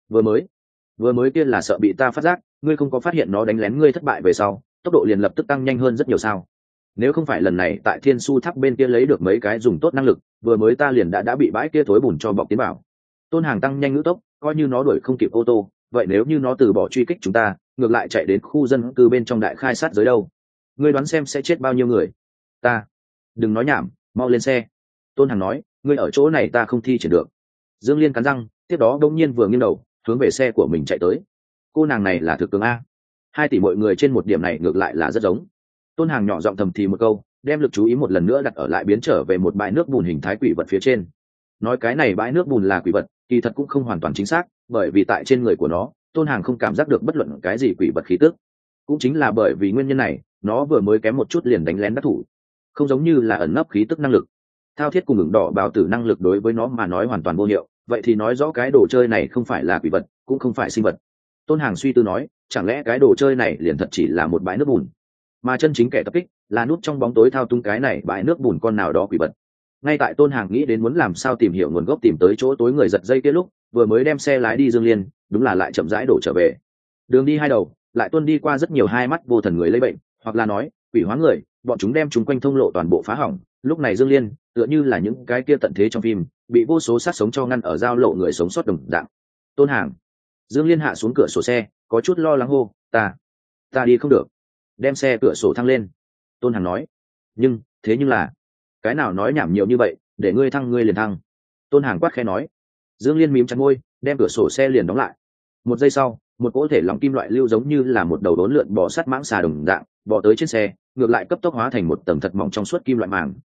Speaker 1: Vừa mới kia là sợ bị ta phát giác, ngươi không có phát hiện nó đánh lén ngươi thất bại về sau, tốc độ liền lập tức tăng nhanh hơn rất nhiều sao? Nếu không phải lần này tại Thiên Su Tháp bên kia lấy được mấy cái dùng tốt năng lực, vừa mới ta liền đã bị bãi kia thối bùn cho bọc tiến vào. Tôn Hàng tăng nhanh ngữ tốc, coi như nó đuổi không kịp ô tô, vậy nếu như nó từ bỏ truy kích chúng ta, ngược lại chạy đến khu dân cư bên trong đại khai sát giới đâu? Ngươi đoán xem sẽ chết bao nhiêu người? Ta. Đừng nói nhảm, mau lên xe. Tôn Hàng nói, ngươi ở chỗ này ta không thi triển được. Dương Liên cắn răng, tiếp đó đông nhiên vừa nghiêng đầu, hướng về xe của mình chạy tới. Cô nàng này là thực cường a. 2 tỷ mọi người trên một điểm này ngược lại là rất giống. Tôn Hàng nhỏ giọng thầm thì một câu, đem lực chú ý một lần nữa đặt ở lại biến trở về một bãi nước bùn hình thái quỷ vật phía trên. Nói cái này bãi nước bùn là quỷ vật, kỳ thật cũng không hoàn toàn chính xác, bởi vì tại trên người của nó, Tôn Hàng không cảm giác được bất luận cái gì quỷ vật khí tức. Cũng chính là bởi vì nguyên nhân này, nó vừa mới kém một chút liền đánh lén đắc thủ. Không giống như là ẩn nấp khí tức năng lực. Thao thiết cùng ửng đỏ bào tử năng lực đối với nó mà nói hoàn toàn vô hiệu, vậy thì nói rõ cái đồ chơi này không phải là quỷ vật, cũng không phải sinh vật. Tôn Hàng suy tư nói, chẳng lẽ cái đồ chơi này liền thật chỉ là một bãi nước bùn, mà chân chính kẻ tập kích là núp trong bóng tối thao túng cái này bãi nước bùn con nào đó quỷ vật. Ngay tại Tôn Hàng nghĩ đến muốn làm sao tìm hiểu nguồn gốc tìm tới chỗ tối người giật dây kia lúc, vừa mới đem xe lái đi Dương Liên, đúng là lại chậm rãi đổ trở về. Đường đi hai đầu, lại tuôn đi qua rất nhiều hai mắt vô thần người lây bệnh, hoặc là nói quỷ hóa người, bọn chúng đem chúng quanh thông lộ toàn bộ phá hỏng. Lúc này Dương Liên tựa như là những cái kia tận thế trong phim, bị vô số sát sống cho ngăn ở giao lộ người sống sót đồng dạng. Tôn Hàng. Dương Liên hạ xuống cửa sổ xe, có chút lo lắng hô, ta đi không được. Đem xe cửa sổ thăng lên. Tôn Hàng nói, thế nhưng là, cái nào nói nhảm nhiều như vậy, để ngươi thăng ngươi liền thăng. Tôn Hàng quát khẽ nói. Dương Liên mím chặt môi, đem cửa sổ xe liền đóng lại. Một giây sau, một cỗ thể lỏng kim loại lưu giống như là một đầu đốn lượn bò sát mãng xà đồng dạng bò tới trên xe, ngược lại cấp tốc hóa thành một tầng thật mỏng trong suốt kim loại màng,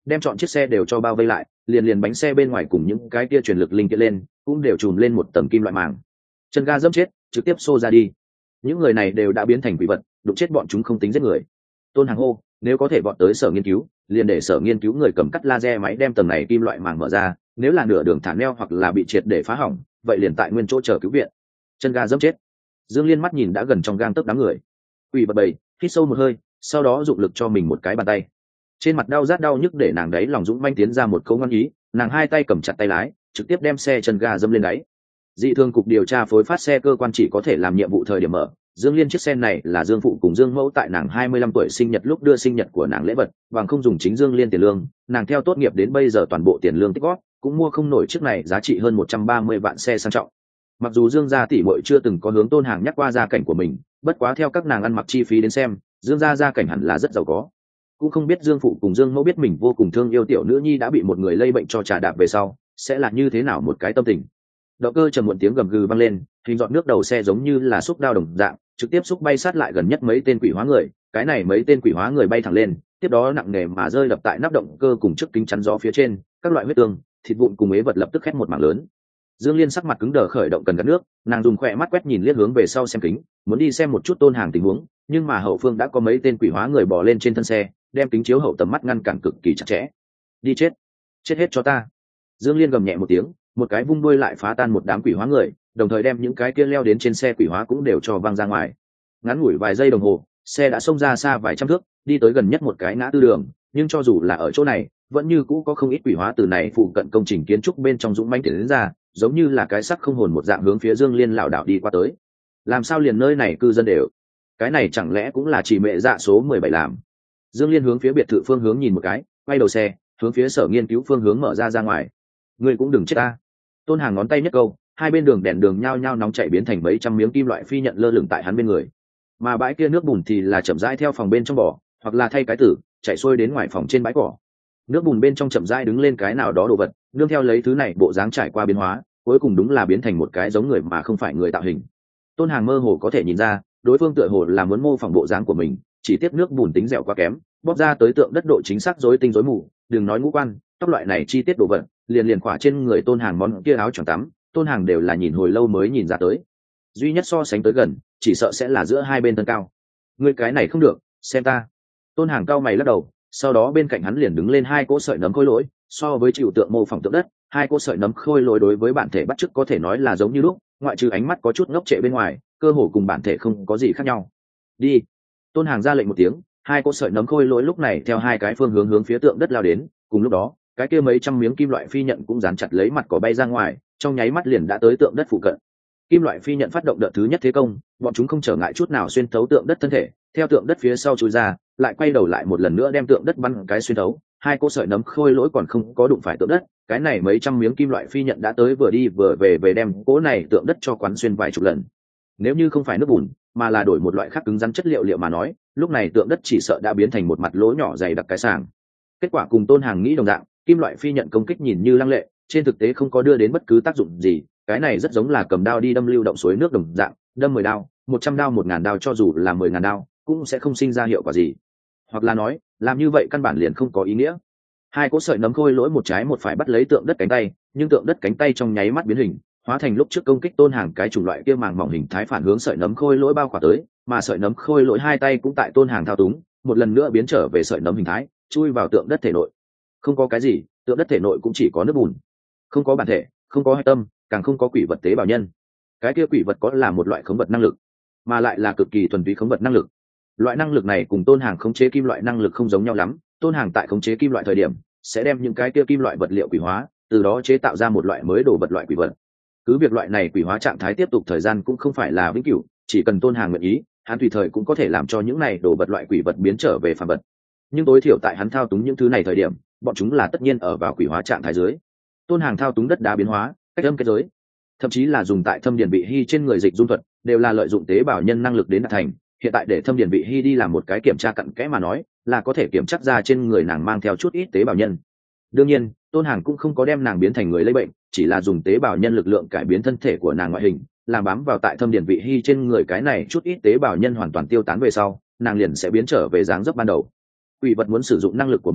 Speaker 1: đem chọn chiếc xe đều cho bao vây lại, liền bánh xe bên ngoài cùng những cái kia truyền lực linh kiện lên cũng đều trùm lên một tầng kim loại màng. Chân ga dẫm chết, trực tiếp xô ra đi. Những người này đều đã biến thành quỷ vật, đụng chết bọn chúng không tính giết người. Tôn Hàng hô, nếu có thể vọt tới sở nghiên cứu, liền để sở nghiên cứu người cầm cắt laser máy đem tầng này kim loại màng mở ra, nếu là nửa đường thả neo hoặc là bị triệt để phá hỏng, vậy liền tại nguyên chỗ chờ cứu viện. Chân ga dẫm chết. Dương Liên mắt nhìn đã gần trong gang tấc đám người. Quỷ vật bầy, hít sâu một hơi, sau đó dụng lực cho mình một cái bàn tay. Trên mặt đau rát đau nhức để nàng đấy lòng dũng manh tiến ra một câu ngon ý, nàng hai tay cầm chặt tay lái, trực tiếp đem xe chân ga dâm lên đáy. Dị thường cục điều tra phối phát xe cơ quan chỉ có thể làm nhiệm vụ thời điểm mở. Dương Liên chiếc xe này là Dương phụ cùng Dương mẫu tại nàng 25 tuổi sinh nhật lúc đưa sinh nhật của nàng lễ vật, bằng không dùng chính Dương Liên tiền lương, nàng theo tốt nghiệp đến bây giờ toàn bộ tiền lương tích góp cũng mua không nổi chiếc này giá trị hơn 130 vạn xe sang trọng. Mặc dù Dương gia tỷ muội chưa từng có hướng Tôn Hàng nhắc qua gia cảnh của mình, bất quá theo các nàng ăn mặc chi phí đến xem, Dương gia cảnh hẳn là rất giàu có. Cũng không biết Dương phụ cùng Dương mẫu biết mình vô cùng thương yêu tiểu nữ nhi đã bị một người lây bệnh cho trà đạp về sau, sẽ là như thế nào một cái tâm tình. Động cơ trầm muộn tiếng gầm gừ vang lên, hình giọt nước đầu xe giống như là xúc đao đồng dạng, trực tiếp xúc bay sát lại gần nhất mấy tên quỷ hóa người. Cái này mấy tên quỷ hóa người bay thẳng lên, tiếp đó nặng nề mà rơi đập tại nắp động cơ cùng trước kính chắn gió phía trên, các loại huyết tương, thịt vụn cùng ế vật lập tức khét một mảng lớn. Dương Liên sắc mặt cứng đờ khởi động cần gạt nước, nàng dùng khỏe mắt quét nhìn liếc hướng về sau xem kính, muốn đi xem một chút Tôn Hàng tình huống, nhưng mà hậu phương đã có mấy tên quỷ hóa người bò lên trên thân xe, đem kính chiếu hậu tầm mắt ngăn cản cực kỳ chặt chẽ. Đi chết, chết hết cho ta! Dương Liên gầm nhẹ một tiếng, một cái vung đuôi lại phá tan một đám quỷ hóa người, đồng thời đem những cái kia leo đến trên xe quỷ hóa cũng đều cho văng ra ngoài. Ngắn ngủi vài giây đồng hồ, xe đã xông ra xa vài trăm thước, đi tới gần nhất một cái ngã tư đường, nhưng cho dù là ở chỗ này, vẫn như cũ có không ít quỷ hóa từ này phụ cận công trình kiến trúc bên trong dũng mãnh tiến đến ra, giống như là cái sắc không hồn một dạng hướng phía Dương Liên lảo đảo đi qua tới. Làm sao liền nơi này cư dân đều? Cái này chẳng lẽ cũng là chỉ mẹ dạ số 17 làm? Dương Liên hướng phía biệt thự phương hướng nhìn một cái, quay đầu xe, hướng phía sở nghiên cứu phương hướng mở ra ngoài. Ngươi cũng đừng chết ta. Tôn Hàng ngón tay nhất câu, hai bên đường đèn đường nhao nhao nóng chảy biến thành mấy trăm miếng kim loại phi nhận lơ lửng tại hắn bên người. Mà bãi kia nước bùn thì là chậm rãi theo phòng bên trong bỏ, hoặc là thay cái tử, chạy xuôi đến ngoài phòng trên bãi cỏ. Nước bùn bên trong chậm rãi đứng lên cái nào đó đồ vật, nương theo lấy thứ này bộ dáng trải qua biến hóa, cuối cùng đúng là biến thành một cái giống người mà không phải người tạo hình. Tôn Hàng mơ hồ có thể nhìn ra, đối phương tựa hồ là muốn mô phỏng bộ dáng của mình, chỉ tiếc nước bùn tính dẻo quá kém, bóp ra tới tượng đất độ chính xác rối tinh rối mù, đừng nói ngũ quan, tóc loại này chi tiết đồ vật, liền khỏa trên người Tôn Hàng món kia áo choàng tắm, Tôn Hàng đều là nhìn hồi lâu mới nhìn ra tới. Duy nhất so sánh tới gần, chỉ sợ sẽ là giữa hai bên thân cao. Ngươi cái này không được, xem ta. Tôn Hàng cau mày lắc đầu, sau đó bên cạnh hắn liền đứng lên hai cỗ sợi nấm khôi lỗi, so với chịu tượng mô phỏng tượng đất, hai cỗ sợi nấm khôi lỗi đối với bản thể bắt chước có thể nói là giống như lúc, ngoại trừ ánh mắt có chút ngốc trệ bên ngoài, cơ hồ cùng bản thể không có gì khác nhau. Đi. Tôn Hàng ra lệnh một tiếng, hai cỗ sợi nấm khôi lỗi lúc này theo hai cái phương hướng phía tượng đất lao đến, cùng lúc đó, cái kia mấy trăm miếng kim loại phi nhận cũng dán chặt lấy mặt cỏ bay ra ngoài, trong nháy mắt liền đã tới tượng đất phụ cận. Kim loại phi nhận phát động đợt thứ nhất thế công, bọn chúng không trở ngại chút nào xuyên thấu tượng đất thân thể, theo tượng đất phía sau chui ra, lại quay đầu lại một lần nữa đem tượng đất bắn cái xuyên thấu. Hai cỗ sợi nấm khôi lỗi còn không có đụng phải tượng đất, cái này mấy trăm miếng kim loại phi nhận đã tới vừa đi vừa về đem cỗ này tượng đất cho quán xuyên vài chục lần. Nếu như không phải nước bùn, mà là đổi một loại khác cứng rắn chất liệu mà nói, lúc này tượng đất chỉ sợ đã biến thành một mặt lỗ nhỏ dày đặc cái sàng. Kết quả cùng Tôn Hàng nghĩ đồng dạng, kim loại phi nhận công kích nhìn như lăng lệ, trên thực tế không có đưa đến bất cứ tác dụng gì. Cái này rất giống là cầm đao đi đâm lưu động suối nước đồng dạng, đâm 10 đao, 100 đao, 1000 đao, cho dù là 10.000 đao cũng sẽ không sinh ra hiệu quả gì. Hoặc là nói, làm như vậy căn bản liền không có ý nghĩa. Hai cỗ sợi nấm khôi lỗi một trái một phải bắt lấy tượng đất cánh tay, nhưng tượng đất cánh tay trong nháy mắt biến hình, hóa thành lúc trước công kích Tôn Hàng cái chủng loại kia màng mỏng hình thái phản hướng sợi nấm khôi lỗi bao khỏa tới, mà sợi nấm khôi lỗi hai tay cũng tại Tôn Hàng thao túng, một lần nữa biến trở về sợi nấm hình thái, chui vào tượng đất thể nội. Không có cái gì, tượng đất thể nội cũng chỉ có nước bùn, không có bản thể, không có hạch tâm, càng không có quỷ vật tế bào nhân. Cái kia quỷ vật có là một loại khống vật năng lực, mà lại là cực kỳ thuần túy khống vật năng lực. Loại năng lực này cùng Tôn Hàng khống chế kim loại năng lực không giống nhau lắm. Tôn Hàng tại khống chế kim loại thời điểm sẽ đem những cái kia kim loại vật liệu quỷ hóa, từ đó chế tạo ra một loại mới đồ vật loại quỷ vật. Cứ việc loại này quỷ hóa trạng thái tiếp tục thời gian cũng không phải là vĩnh cửu, chỉ cần Tôn Hàng nguyện ý, hắn tùy thời cũng có thể làm cho những này đồ vật loại quỷ vật biến trở về phàm vật. Nhưng tối thiểu tại hắn thao túng những thứ này thời điểm, bọn chúng là tất nhiên ở vào quỷ hóa trạng thái dưới. Tôn Hàng thao túng đất đá biến hóa, cách âm kết giới, thậm chí là dùng tại Thâm Điền Vị Hy trên người dịch dung thuật, đều là lợi dụng tế bào nhân năng lực đến đạt thành. Hiện tại để Thâm Điền Vị Hy đi làm một cái kiểm tra cặn kẽ mà nói, là có thể kiểm chắc ra trên người nàng mang theo chút ít tế bào nhân. Đương nhiên, Tôn Hàng cũng không có đem nàng biến thành người lây bệnh, chỉ là dùng tế bào nhân lực lượng cải biến thân thể của nàng ngoại hình, làm bám vào tại Thâm Điền Vị Hy trên người, cái này chút ít tế bào nhân hoàn toàn tiêu tán về sau, nàng liền sẽ biến trở về dáng dấp ban đầu. Quỷ vật muốn sử dụng năng lực của mình,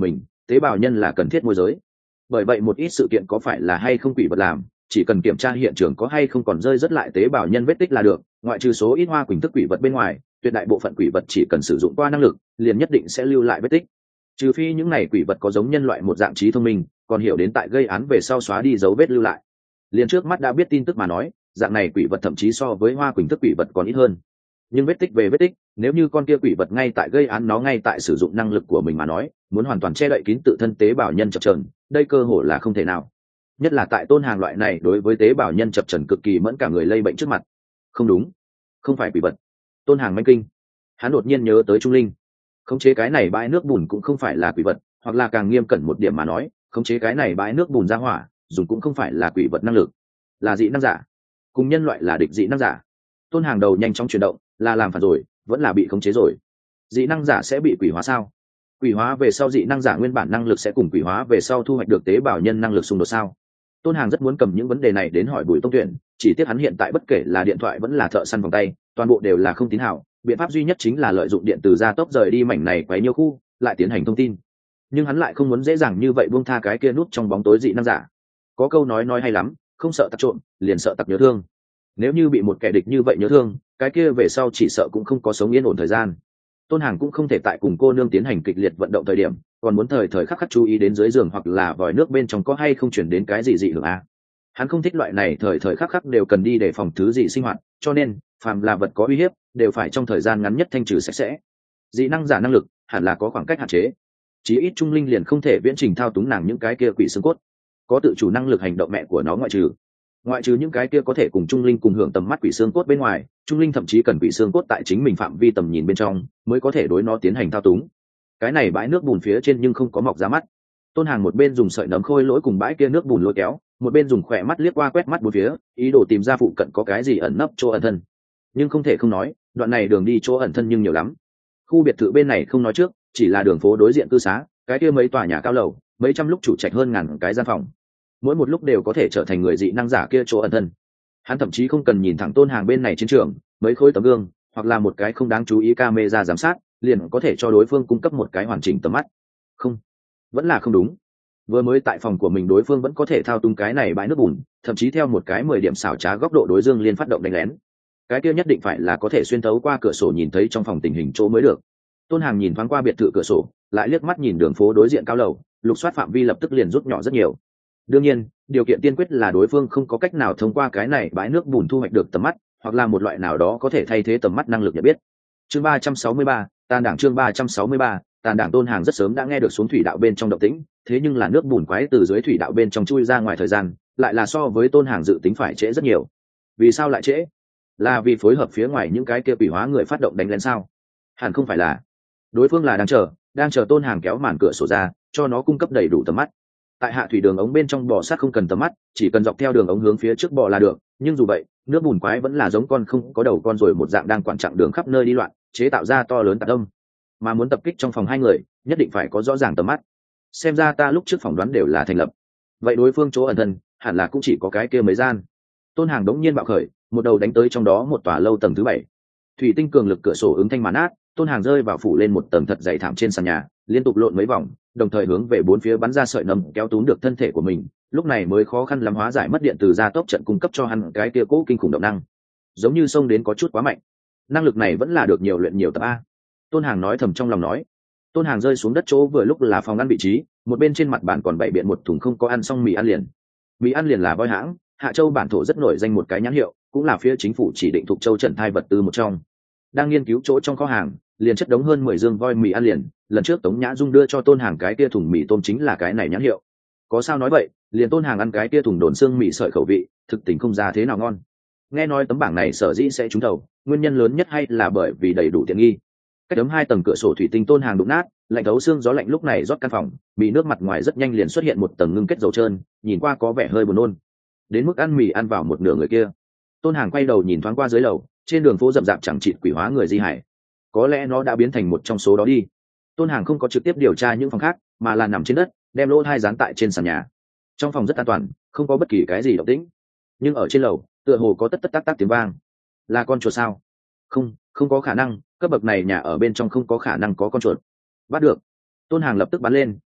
Speaker 1: tế bào nhân là cần thiết môi giới. Bởi vậy một ít sự kiện có phải là hay không quỷ vật làm, chỉ cần kiểm tra hiện trường có hay không còn rơi rất lại tế bào nhân vết tích là được. Ngoại trừ số ít hoa quỳnh thức quỷ vật bên ngoài, tuyệt đại bộ phận quỷ vật chỉ cần sử dụng qua năng lực liền nhất định sẽ lưu lại vết tích, trừ phi những này quỷ vật có giống nhân loại một dạng trí thông minh, còn hiểu đến tại gây án về sau xóa đi dấu vết lưu lại. Liền trước mắt đã biết tin tức mà nói, dạng này quỷ vật thậm chí so với hoa quỳnh thức quỷ vật còn ít hơn. Nhưng vết tích về vết tích, nếu như con kia quỷ vật ngay tại gây án, nó ngay tại sử dụng năng lực của mình mà nói, muốn hoàn toàn che đậy kín tự thân tế bào nhân chập chờn, đây cơ hội là không thể nào. Nhất là tại Tôn Hàng loại này đối với tế bào nhân chập chờn cực kỳ mẫn cảm người lây bệnh trước mặt. Không đúng, không phải quỷ vật. Tôn Hàng manh kinh, hắn đột nhiên nhớ tới Trung Linh. Khống chế cái này bãi nước bùn cũng không phải là quỷ vật, hoặc là càng nghiêm cẩn một điểm mà nói, khống chế cái này bãi nước bùn ra hỏa dùng cũng không phải là quỷ vật năng lực, là dị năng giả. Cùng nhân loại là địch dị năng giả. Tôn Hàng đầu nhanh chóng chuyển động, là làm phản rồi, vẫn là bị khống chế rồi. Dị năng giả sẽ bị quỷ hóa sao? Quỷ hóa về sau dị năng giả nguyên bản năng lực sẽ cùng quỷ hóa về sau thu hoạch được tế bào nhân năng lực xung đột sao? Tôn Hàng rất muốn cầm những vấn đề này đến hỏi Bùi Tông Tuyển, chỉ tiếc hắn hiện tại bất kể là điện thoại vẫn là thợ săn vòng tay, toàn bộ đều là không tín hiệu. Biện pháp duy nhất chính là lợi dụng điện từ gia tốc rời đi mảnh này quấy nhiêu khu, lại tiến hành thông tin. Nhưng hắn lại không muốn dễ dàng như vậy buông tha cái kia nút trong bóng tối dị năng giả. Có câu nói hay lắm, không sợ tặc trộm, liền sợ tặc nhớ thương. Nếu như bị một kẻ địch như vậy nhớ thương, cái kia về sau chỉ sợ cũng không có sống yên ổn thời gian. Tôn Hàng cũng không thể tại cùng cô nương tiến hành kịch liệt vận động thời điểm, còn muốn thời thời khắc khắc chú ý đến dưới giường hoặc là vòi nước bên trong có hay không chuyển đến cái gì dị hưởng a. Hắn không thích loại này thời thời khắc khắc đều cần đi để phòng thứ gì sinh hoạt, cho nên phàm là vật có uy hiếp đều phải trong thời gian ngắn nhất thanh trừ sạch sẽ. Dị năng giả năng lực hẳn là có khoảng cách hạn chế, chí ít Trung Linh liền không thể viễn trình thao túng nàng những cái kia quỷ xương cốt. Có tự chủ năng lực hành động mẹ của nó ngoại trừ những cái kia có thể cùng Trung Linh cùng hưởng tầm mắt quỷ xương cốt bên ngoài, Trung Linh thậm chí cần quỷ xương cốt tại chính mình phạm vi tầm nhìn bên trong mới có thể đối nó tiến hành thao túng. Cái này bãi nước bùn phía trên nhưng không có mọc ra mắt. Tôn Hàng một bên dùng sợi nấm khôi lỗi cùng bãi kia nước bùn lôi kéo, một bên dùng khỏe mắt liếc qua quét mắt bốn phía, ý đồ tìm ra phụ cận có cái gì ẩn nấp chỗ ẩn thân. Nhưng không thể không nói, đoạn này đường đi chỗ ẩn thân nhưng nhiều lắm. Khu biệt thự bên này không nói trước, chỉ là đường phố đối diện cư xá, cái kia mấy tòa nhà cao lầu, mấy trăm lúc chủ trạch hơn ngàn cái gian phòng, mỗi một lúc đều có thể trở thành người dị năng giả kia chỗ ẩn thân. Hắn thậm chí không cần nhìn thẳng Tôn Hàng bên này chiến trường, mấy khối tấm gương hoặc là một cái không đáng chú ý camera giám sát liền có thể cho đối phương cung cấp một cái hoàn chỉnh tầm mắt. Không, vẫn là không đúng. Vừa mới tại phòng của mình đối phương vẫn có thể thao túng cái này bãi nước bùn, thậm chí theo một cái 10 điểm xảo trá góc độ đối Dương Liên phát động đánh lén. Cái kia nhất định phải là có thể xuyên thấu qua cửa sổ nhìn thấy trong phòng tình hình chỗ mới được. Tôn Hàng nhìn thoáng qua biệt thự cửa sổ, lại liếc mắt nhìn đường phố đối diện cao lầu, lục soát phạm vi lập tức liền rút nhỏ rất nhiều. Đương nhiên, điều kiện tiên quyết là đối phương không có cách nào thông qua cái này bãi nước bùn thu hoạch được tầm mắt, hoặc là một loại nào đó có thể thay thế tầm mắt năng lực nhận biết. Chương 363, tàn đảng. Chương 363, tàn đảng. Tôn Hàng rất sớm đã nghe được xuống thủy đạo bên trong động tĩnh, thế nhưng là nước bùn quái từ dưới thủy đạo bên trong chui ra ngoài thời gian, lại là so với Tôn Hàng dự tính phải trễ rất nhiều. Vì sao lại trễ? Là vì phối hợp phía ngoài những cái kia quỷ hóa người phát động đánh lén sao? Hẳn không phải là. Đối phương là đang chờ Tôn Hàng kéo màn cửa sổ ra, cho nó cung cấp đầy đủ tầm mắt. Tại hạ thủy đường ống bên trong bò sát không cần tầm mắt, chỉ cần dọc theo đường ống hướng phía trước bò là được, nhưng dù vậy nước bùn quái vẫn là giống con không có đầu con rồi một dạng đang quản chặng đường khắp nơi đi loạn, chế tạo ra to lớn tạc đông. Mà muốn tập kích trong phòng hai người nhất định phải có rõ ràng tầm mắt. Xem ra ta lúc trước phỏng đoán đều là thành lập. Vậy đối phương chỗ ẩn thân hẳn là cũng chỉ có cái kia mấy gian. Tôn Hàng đống nhiên bạo khởi, một đầu đánh tới trong đó một tòa lâu tầng thứ 7. Thủy tinh cường lực cửa sổ ứng thanh màn át, Tôn Hàng rơi vào phủ lên một tầng thật dày thảm trên sàn nhà, liên tục lộn mấy vòng, đồng thời hướng về bốn phía bắn ra sợi nấm kéo túm được thân thể của mình, lúc này mới khó khăn lắm hóa giải mất điện từ gia tốc trận cung cấp cho hắn cái kia cố kinh khủng động năng. Giống như xông đến có chút quá mạnh. Năng lực này vẫn là được nhiều luyện nhiều tập a. Tôn Hàng nói thầm trong lòng nói. Tôn Hàng rơi xuống đất chỗ vừa lúc là phòng ăn vị trí, một bên trên mặt bàn còn bày biện một thùng không có ăn xong mì ăn liền. Mì ăn liền là voi hãng, Hạ Châu bản thổ rất nổi danh một cái nhãn hiệu, cũng là phía chính phủ chỉ định thuộc châu trận thai vật tư một trong. Đang nghiên cứu chỗ trong kho hàng, liền chất đống hơn 10 dương voi mì ăn liền, lần trước Tống Nhã Dung đưa cho Tôn Hàng cái kia thùng mì tôm chính là cái này nhãn hiệu. Có sao nói vậy, liền Tôn Hàng ăn cái kia thùng đồn xương mì sợi khẩu vị, thực tình không ra thế nào ngon. Nghe nói tấm bảng này sở dĩ sẽ trúng thầu, nguyên nhân lớn nhất hay là bởi vì đầy đủ tiện nghi. Cách đấm 2 tầng cửa sổ thủy tinh Tôn Hàng đụng nát, lạnh thấu xương gió lạnh lúc này rót căn phòng, mì nước mặt ngoài rất nhanh liền xuất hiện một tầng ngưng kết dầu trơn, nhìn qua có vẻ hơi buồn nôn. Đến mức ăn mì ăn vào một nửa người kia. Tôn Hàng quay đầu nhìn thoáng qua dưới lầu, trên đường phố rậm rạp chẳng chịt quỷ hóa người di hải. Có lẽ nó đã biến thành một trong số đó đi. Tôn Hàng không có trực tiếp điều tra những phòng khác, mà là nằm trên đất, đem lỗ tai dán tại trên sàn nhà. Trong phòng rất an toàn, không có bất kỳ cái gì động tĩnh. Nhưng ở trên lầu, tựa hồ có tất tất tác tác tiếng vang. Là con chuột sao? Không có khả năng, cấp bậc này nhà ở bên trong không có khả năng có con chuột. Bắt được. Tôn Hàng lập tức bắn lên,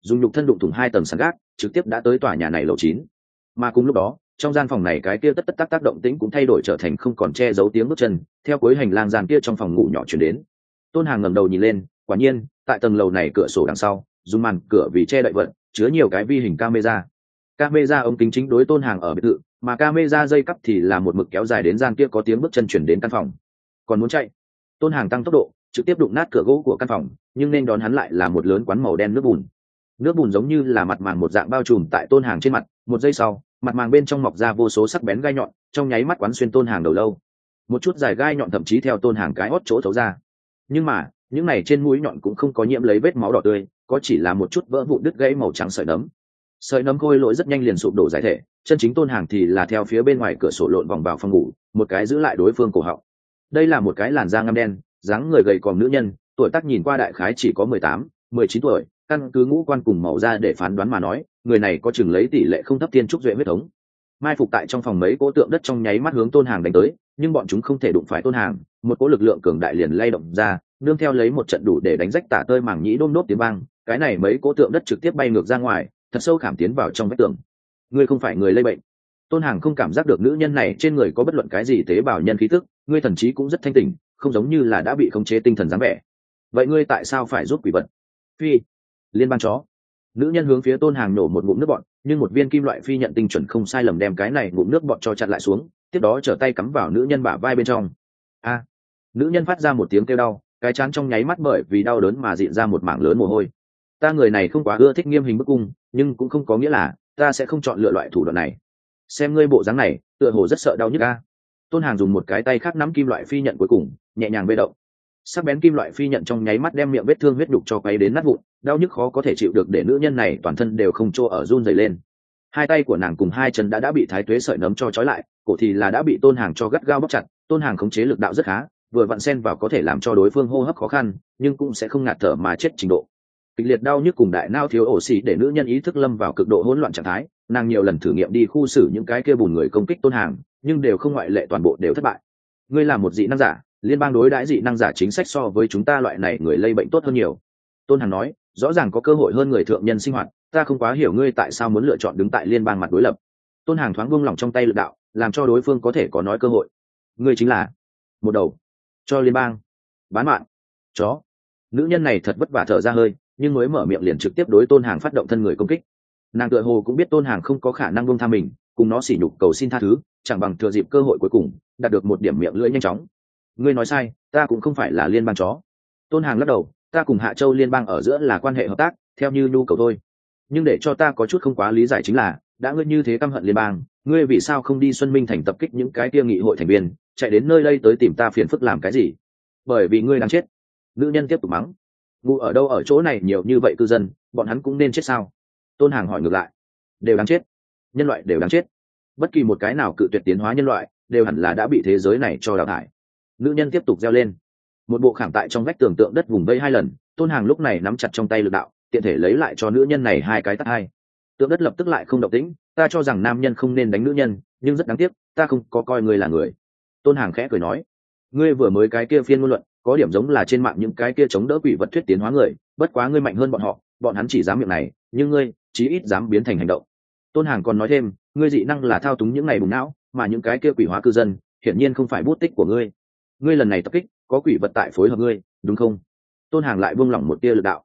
Speaker 1: dùng nhục thân đụng thủng 2 tầng sàn gác, trực tiếp đã tới tòa nhà này lầu 9. Mà cùng lúc đó, trong gian phòng này cái kia tất tất tác tác động tĩnh cũng thay đổi trở thành không còn che giấu tiếng bước chân, theo cuối hành lang gian kia trong phòng ngủ nhỏ chuyển đến. Tôn Hàng ngẩng đầu nhìn lên, quả nhiên, tại tầng lầu này cửa sổ đằng sau, dùng màn cửa vì che đậy vận, chứa nhiều cái vi hình camera. Camera ống kính chính đối Tôn Hàng ở biệt thự, mà camera dây cắp thì là một mực kéo dài đến gian kia có tiếng bước chân chuyển đến căn phòng. Còn muốn chạy, Tôn Hàng tăng tốc độ, trực tiếp đụng nát cửa gỗ của căn phòng, nhưng nên đón hắn lại là một lớn quán màu đen nước bùn. Nước bùn giống như là mặt màng một dạng bao trùm tại Tôn Hàng trên mặt, một giây sau, mặt màng bên trong mọc ra vô số sắc bén gai nhọn, trong nháy mắt quán xuyên Tôn Hàng đầu lâu. Một chút dài gai nhọn thậm chí theo Tôn Hàng cái hót chỗ thấu ra. Nhưng mà, những này trên mũi nhọn cũng không có nhiễm lấy vết máu đỏ tươi, có chỉ là một chút vỡ vụn đứt gãy màu trắng sợi nấm. Sợi nấm khôi lỗi rất nhanh liền sụp đổ giải thể, chân chính Tôn Hàng thì là theo phía bên ngoài cửa sổ lộn vòng vào phòng ngủ, một cái giữ lại đối phương cổ họng. Đây là một cái làn da ngăm đen, dáng người gầy còm nữ nhân, tuổi tác nhìn qua đại khái chỉ có 18, 19 tuổi, căn cứ ngũ quan cùng màu da để phán đoán mà nói, người này có chừng lấy tỷ lệ không thấp tiên trúc duệ huyết thống. Mai phục tại trong phòng mấy cỗ tượng đất trong nháy mắt hướng Tôn Hàng đánh tới, nhưng bọn chúng không thể đụng phải Tôn Hàng, một cỗ lực lượng cường đại liền lay động ra, nương theo lấy một trận đủ để đánh rách tả tơi mảng nhĩ đôm nốt tiếng vang, cái này mấy cỗ tượng đất trực tiếp bay ngược ra ngoài, thật sâu khảm tiến vào trong vách tường. Ngươi không phải người lây bệnh. Tôn Hàng không cảm giác được nữ nhân này trên người có bất luận cái gì tế bào nhân khí tức, ngươi thần trí cũng rất thanh tỉnh, không giống như là đã bị khống chế tinh thần dáng vẻ. Vậy ngươi tại sao phải giúp quỷ vật? Phi, liên bang chó. Nữ nhân hướng phía Tôn Hàng nổ một ngụm nước bọt, nhưng một viên kim loại phi nhận tinh chuẩn không sai lầm đem cái này ngụm nước bọt cho chặn lại xuống, tiếp đó trở tay cắm vào nữ nhân bả vai bên trong. A! Nữ nhân phát ra một tiếng kêu đau, cái trán trong nháy mắt bởi vì đau đớn mà dịn ra một mảng lớn mồ hôi. Ta người này không quá ưa thích nghiêm hình bức cung, nhưng cũng không có nghĩa là ta sẽ không chọn lựa loại thủ đoạn này. Xem ngươi bộ dáng này, tựa hồ rất sợ đau nhức a. Tôn Hàng dùng một cái tay khác nắm kim loại phi nhận cuối cùng, nhẹ nhàng vê động. Sắc bén kim loại phi nhận trong nháy mắt đem miệng vết thương huyết đục cho quấy đến nát vụn, đau nhức khó có thể chịu được để nữ nhân này toàn thân đều không chỗ ở run rẩy lên. Hai tay của nàng cùng hai chân đã bị thái tuế sợi nấm cho trói lại, cổ thì là đã bị Tôn Hàng cho gắt gao bóp chặt. Tôn Hàng khống chế lực đạo rất khá, vừa vặn xen vào có thể làm cho đối phương hô hấp khó khăn, nhưng cũng sẽ không ngạt thở mà chết trình độ. Kịch liệt đau nhức cùng đại não thiếu oxy để nữ nhân ý thức lâm vào cực độ hỗn loạn trạng thái, nàng nhiều lần thử nghiệm đi khu xử những cái kia bùn người công kích Tôn Hàng, nhưng đều không ngoại lệ toàn bộ đều thất bại. Ngươi là một dị năng giả, liên bang đối đãi dị năng giả chính sách so với chúng ta loại này người lây bệnh tốt hơn nhiều. Tôn Hàng nói, rõ ràng có cơ hội hơn người thượng nhân sinh hoạt, ta không quá hiểu ngươi tại sao muốn lựa chọn đứng tại liên bang mặt đối lập. Tôn Hàng thoáng buông lỏng trong tay lực đạo, làm cho đối phương có thể có nói cơ hội. Ngươi chính là một đầu cho liên bang bán mạng chó. Nữ nhân này thật vất vả thở ra hơi, nhưng mới mở miệng liền trực tiếp đối Tôn Hàng phát động thân người công kích. Nàng tựa hồ cũng biết Tôn Hàng không có khả năng buông tha mình, cùng nó sỉ nhục cầu xin tha thứ, chẳng bằng thừa dịp cơ hội cuối cùng đạt được một điểm miệng lưỡi nhanh chóng. Ngươi nói sai, ta cũng không phải là liên bang chó. Tôn Hàng lắc đầu, ta cùng Hạ Châu liên bang ở giữa là quan hệ hợp tác, theo như nhu cầu thôi. Nhưng để cho ta có chút không quá lý giải chính là, đã ngươi như thế căm hận liên bang, ngươi vì sao không đi Xuân Minh thành tập kích những cái kia nghị hội thành viên, chạy đến nơi đây tới tìm ta phiền phức làm cái gì? Bởi vì ngươi đang chết. Nữ nhân tiếp tục mắng. Ngủ ở đâu ở chỗ này nhiều như vậy cư dân, bọn hắn cũng nên chết sao? Tôn Hàng hỏi ngược lại. Đều đáng chết. Nhân loại đều đáng chết. Bất kỳ một cái nào cự tuyệt tiến hóa nhân loại, đều hẳn là đã bị thế giới này cho đào thải. Nữ nhân tiếp tục reo lên. Một bộ khảm tại trong vách tường tượng đất vùng vây 2 lần, Tôn Hàng lúc này nắm chặt trong tay lực đạo, tiện thể lấy lại cho nữ nhân này 2 cái tát hai. Tượng đất lập tức lại không động tĩnh, ta cho rằng nam nhân không nên đánh nữ nhân, nhưng rất đáng tiếc, ta không có coi ngươi là người. Tôn Hàng khẽ cười nói, ngươi vừa mới cái kia phiên ngôn luận, có điểm giống là trên mạng những cái kia chống đỡ quỷ vật thuyết tiến hóa người, bất quá ngươi mạnh hơn bọn họ, bọn hắn chỉ dám miệng này, nhưng ngươi, chí ít dám biến thành hành động. Tôn Hàng còn nói thêm, ngươi dị năng là thao túng những ngày bùng não, mà những cái kia quỷ hóa cư dân, hiển nhiên không phải bút tích của ngươi. Ngươi lần này tập kích, có quỷ vật tại phối hợp ngươi, đúng không? Tôn Hàng lại buông lỏng một tia lực đạo.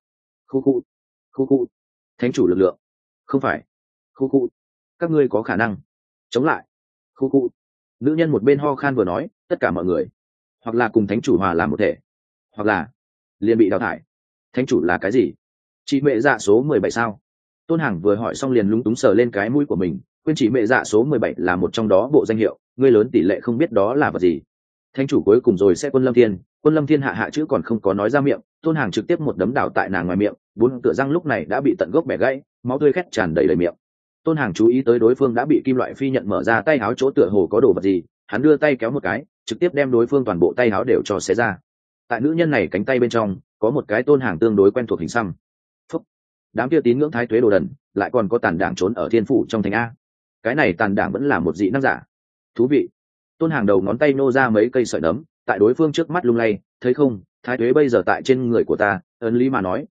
Speaker 1: Khu, thánh chủ lực lượng. Không phải. Khu, các ngươi có khả năng chống lại. Khu. Nữ nhân một bên ho khan vừa nói, tất cả mọi người, hoặc là cùng thánh chủ hòa làm một thể, hoặc là liền bị đào thải. Thánh chủ là cái gì? Chị mẹ dạ số 17 sao? Tôn Hàng vừa hỏi xong liền lúng túng sờ lên cái mũi của mình, quên chị mẹ dạ số 17 là một trong đó bộ danh hiệu, ngươi lớn tỷ lệ không biết đó là vật gì. Thánh chủ cuối cùng rồi sẽ Quân Lâm Thiên hạ chữ còn không có nói ra miệng, Tôn Hàng trực tiếp một đấm đảo tại nàng ngoài miệng, 4 tựa răng lúc này đã bị tận gốc bẻ gãy, máu tươi khét tràn đầy miệng. Tôn Hàng chú ý tới đối phương đã bị kim loại phi nhận mở ra tay áo chỗ tựa hồ có đồ vật gì, hắn đưa tay kéo một cái, trực tiếp đem đối phương toàn bộ tay áo đều cho xé ra. Tại nữ nhân này cánh tay bên trong có một cái Tôn Hàng tương đối quen thuộc hình xăm. Phúc. Đám kia tín ngưỡng thái tuế đồ đần, lại còn có tàn đảng trốn ở thiên phủ trong thành a. Cái này tàn đảng vẫn là một dị năng giả. Thú vị. Tôn Hàng đầu ngón tay nô ra mấy cây sợi nấm, tại đối phương trước mắt lung lay, thấy không, thái tuế bây giờ tại trên người của ta, ấn lý mà nói,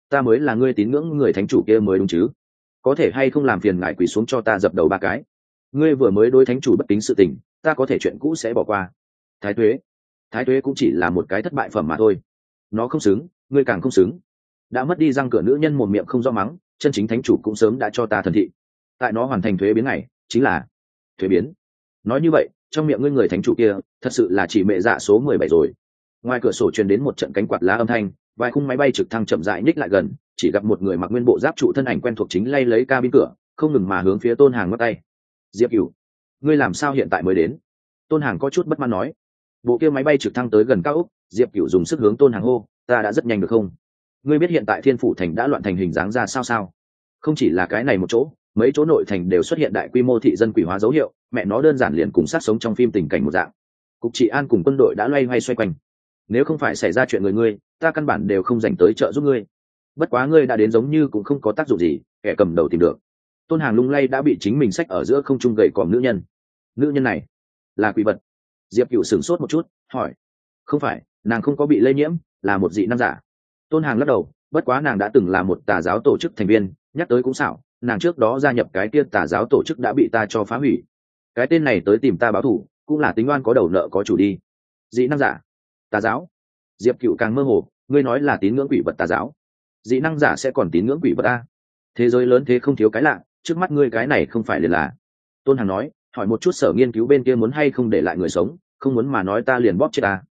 Speaker 1: ta mới là ngươi tín ngưỡng người thánh chủ kia mới đúng chứ, có thể hay không làm phiền ngài quỳ xuống cho ta dập đầu 3 cái. Ngươi vừa mới đối thánh chủ bất kính sự tình, ta có thể chuyện cũ sẽ bỏ qua. Thái tuế cũng chỉ là một cái thất bại phẩm mà thôi, nó không xứng, ngươi càng không xứng. Đã mất đi răng cửa nữ nhân một miệng không do mắng, chân chính thánh chủ cũng sớm đã cho ta thần thị. Tại nó hoàn thành thuế biến này chính là thuế biến. Nói như vậy trong miệng ngươi người thánh chủ kia thật sự là chỉ mẹ dạ số 17 rồi. Ngoài cửa sổ truyền đến một trận cánh quạt lá âm thanh, vài khung máy bay trực thăng chậm rãi nhích lại gần, chỉ gặp một người mặc nguyên bộ giáp trụ thân ảnh quen thuộc chính lay lấy cabin cửa, không ngừng mà hướng phía Tôn Hàng ngắt tay. Diệp Cửu, ngươi làm sao hiện tại mới đến? Tôn Hàng có chút bất mãn nói. Bộ kia máy bay trực thăng tới gần cao ốc, Diệp Cửu dùng sức hướng Tôn Hàng hô, ta đã rất nhanh được không? Ngươi biết hiện tại Thiên Phủ thành đã loạn thành hình dáng ra sao? Không chỉ là cái này một chỗ, mấy chỗ nội thành đều xuất hiện đại quy mô thị dân quỷ hóa dấu hiệu, mẹ nó đơn giản liền cùng sát sống trong phim tình cảnh một dạng. Cục trị an cùng quân đội đã loay hoay xoay quanh. Nếu không phải xảy ra chuyện người ngươi, ta căn bản đều không dành tới trợ giúp ngươi. Bất quá ngươi đã đến giống như cũng không có tác dụng gì, kẻ cầm đầu tìm được. Tôn Hàng lung lay đã bị chính mình xách ở giữa không trung gầy còm nữ nhân. Nữ nhân này là quỷ vật. Diệp Cửu sửng sốt một chút, hỏi. Không phải, nàng không có bị lây nhiễm, là một dị năng giả. Tôn Hàng lắc đầu, bất quá nàng đã từng là một tà giáo tổ chức thành viên, nhắc tới cũng xảo, nàng trước đó gia nhập cái kia tà giáo tổ chức đã bị ta cho phá hủy. Cái tên này tới tìm ta báo thù, cũng là tính oan có đầu nợ có chủ đi. Dị năng giả, tà giáo. Diệp Cửu càng mơ hồ, ngươi nói là tín ngưỡng quỷ vật tà giáo, dị năng giả sẽ còn tín ngưỡng quỷ vật a? Thế giới lớn thế không thiếu cái lạ, trước mắt ngươi cái này không phải liền là. Tôn Hàng nói, hỏi một chút sở nghiên cứu bên kia muốn hay không để lại người sống, không muốn mà nói ta liền bóp chết ta.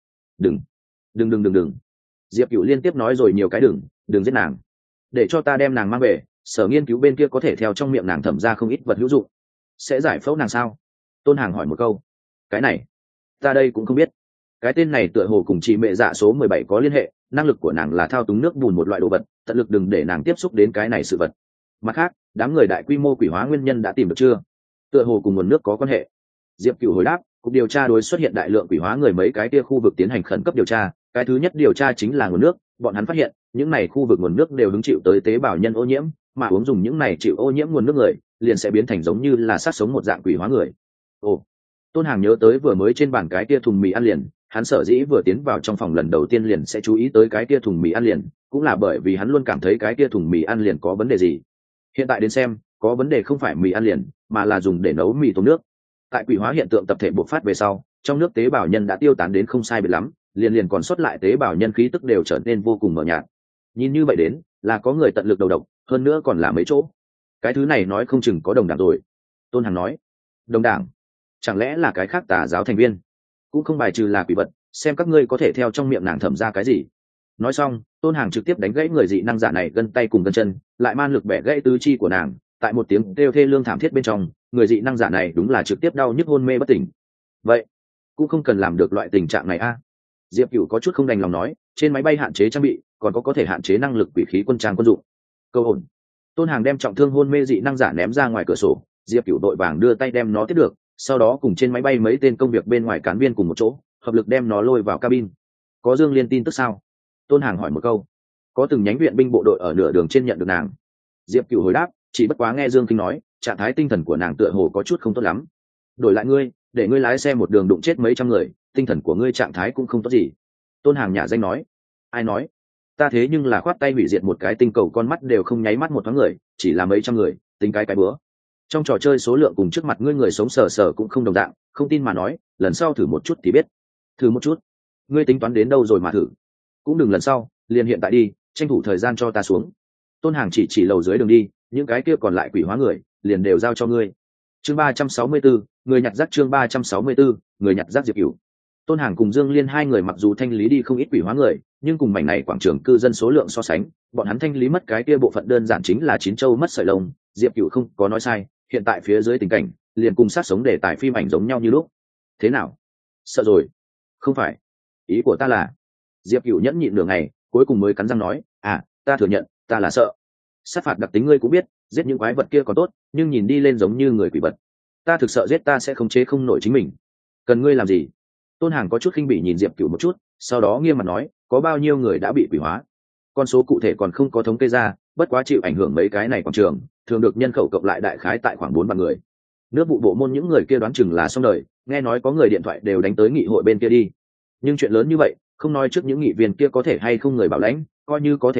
Speaker 1: Đừng. Diệp Cửu liên tiếp nói rồi nhiều cái đừng giết nàng, để cho ta đem nàng mang về, sở nghiên cứu bên kia có thể theo trong miệng nàng thẩm ra không ít vật hữu dụng. Sẽ giải phẫu nàng sao? Tôn Hàng hỏi một câu. Cái này ta đây cũng không biết, cái tên này tựa hồ cùng chị mẹ dạ số 17 có liên hệ, năng lực của nàng là thao túng nước bùn một loại đồ vật, tận lực đừng để nàng tiếp xúc đến cái này sự vật. Mặt khác, đám người đại quy mô quỷ hóa nguyên nhân đã tìm được chưa? Tựa hồ cùng nguồn nước có quan hệ. Diệp Cửu hồi đáp, cục điều tra đối xuất hiện đại lượng quỷ hóa người mấy cái kia khu vực tiến hành khẩn cấp điều tra, cái thứ nhất điều tra chính là nguồn nước, bọn hắn phát hiện những này khu vực nguồn nước đều hứng chịu tới tế bào nhân ô nhiễm, mà uống dùng những này chịu ô nhiễm nguồn nước người liền sẽ biến thành giống như là sát sống một dạng quỷ hóa người. Ồ. Tôn Hàng nhớ tới vừa mới trên bàn cái kia thùng mì ăn liền, hắn sở dĩ vừa tiến vào trong phòng lần đầu tiên liền sẽ chú ý tới cái kia thùng mì ăn liền, cũng là bởi vì hắn luôn cảm thấy cái kia thùng mì ăn liền có vấn đề gì. Hiện tại đến xem, có vấn đề không phải mì ăn liền, mà là dùng để nấu mì tôm nước. Tại quỷ hóa hiện tượng tập thể bộc phát về sau, trong nước tế bào nhân đã tiêu tán đến không sai biệt lắm, liền còn sót lại tế bào nhân khí tức đều trở nên vô cùng mờ nhạt. Nhìn như vậy đến, là có người tận lực đầu độc, hơn nữa còn là mấy chỗ. Cái thứ này nói không chừng có đồng đảng rồi. Tôn Hằng nói. Đồng đảng? Chẳng lẽ là cái khác tà giáo thành viên? Cũng không bài trừ là quỷ vật, xem các ngươi có thể theo trong miệng nàng thẩm ra cái gì. Nói xong, Tôn Hằng trực tiếp đánh gãy người dị năng giả này gân tay cùng gân chân, lại man lực bẻ gãy tứ chi của nàng. Tại một tiếng kêu thê lương thảm thiết bên trong, người dị năng giả này đúng là trực tiếp đau nhức hôn mê bất tỉnh. Vậy cũng không cần làm được loại tình trạng này a. Diệp Cửu có chút không đành lòng nói, trên máy bay hạn chế trang bị, còn có thể hạn chế năng lực quỷ khí quân trang quân dụng. Câu ổn. Tôn Hằng đem trọng thương hôn mê dị năng giả ném ra ngoài cửa sổ, Diệp Cửu đội vàng đưa tay đem nó tiếp được, sau đó cùng trên máy bay mấy tên công việc bên ngoài cán viên cùng một chỗ, hợp lực đem nó lôi vào cabin. Có Dương Liên tin tức sao? Tôn Hằng hỏi một câu. Có từng nhánh viện binh bộ đội ở nửa đường trên nhận được nàng. Diệp Cửu hồi đáp, chỉ bất quá nghe Dương Kinh nói, trạng thái tinh thần của nàng tựa hồ có chút không tốt lắm. Đổi lại ngươi, để ngươi lái xe một đường đụng chết mấy trăm người, tinh thần của ngươi trạng thái cũng không tốt gì. Tôn Hằng nhả danh nói. Ai nói? Ta thế nhưng là khoát tay hủy diệt một cái tinh cầu con mắt đều không nháy mắt một thoáng người, chỉ là mấy trăm người, tính cái bữa. Trong trò chơi số lượng cùng trước mặt ngươi người sống sờ sờ cũng không đồng dạng, không tin mà nói, lần sau thử một chút thì biết. Thử một chút? Ngươi tính toán đến đâu rồi mà thử? Cũng đừng lần sau, liền hiện tại đi, tranh thủ thời gian cho ta xuống. Tôn Hằng chỉ lầu dưới đường đi, những cái kia còn lại quỷ hóa người, liền đều giao cho ngươi. Chương 364, người nhặt rác. Chương 364, người nhặt rác. Diệp Cửu. Tôn Hằng cùng Dương Liên hai người mặc dù thanh lý đi không ít quỷ hóa người, nhưng cùng mảnh này quảng trường cư dân số lượng so sánh, bọn hắn thanh lý mất cái kia bộ phận đơn giản chính là chín châu mất sợi lông. Diệp Cửu không có nói sai, hiện tại phía dưới tình cảnh liền cùng sát sống để tải phim ảnh giống nhau như lúc. Thế nào? Sợ rồi? Không phải, ý của ta là. Diệp Cửu nhẫn nhịn nửa ngày, cuối cùng mới cắn răng nói, ta thừa nhận, ta là sợ. Sát phạt đặc tính ngươi cũng biết, giết những quái vật kia còn tốt, nhưng nhìn đi lên giống như người quỷ vật. Ta thực sợ giết ta sẽ không chế không nổi chính mình. Cần ngươi làm gì? Tôn Hằng có chút khinh bỉ nhìn Diệp Cửu một chút, sau đó nghiêm mặt nói, có bao nhiêu người đã bị quỷ hóa? Con số cụ thể còn không có thống kê ra, bất quá chịu ảnh hưởng mấy cái này quảng trường, thường được nhân khẩu cộng lại đại khái tại khoảng 4 vạn người. Nước vụ bộ môn những người kia đoán chừng là xong đời, nghe nói có người điện thoại đều đánh tới nghị hội bên kia đi. Nhưng chuyện lớn như vậy, không nói trước những nghị viên kia có thể hay không người bảo lãnh, coi như có thể bảo,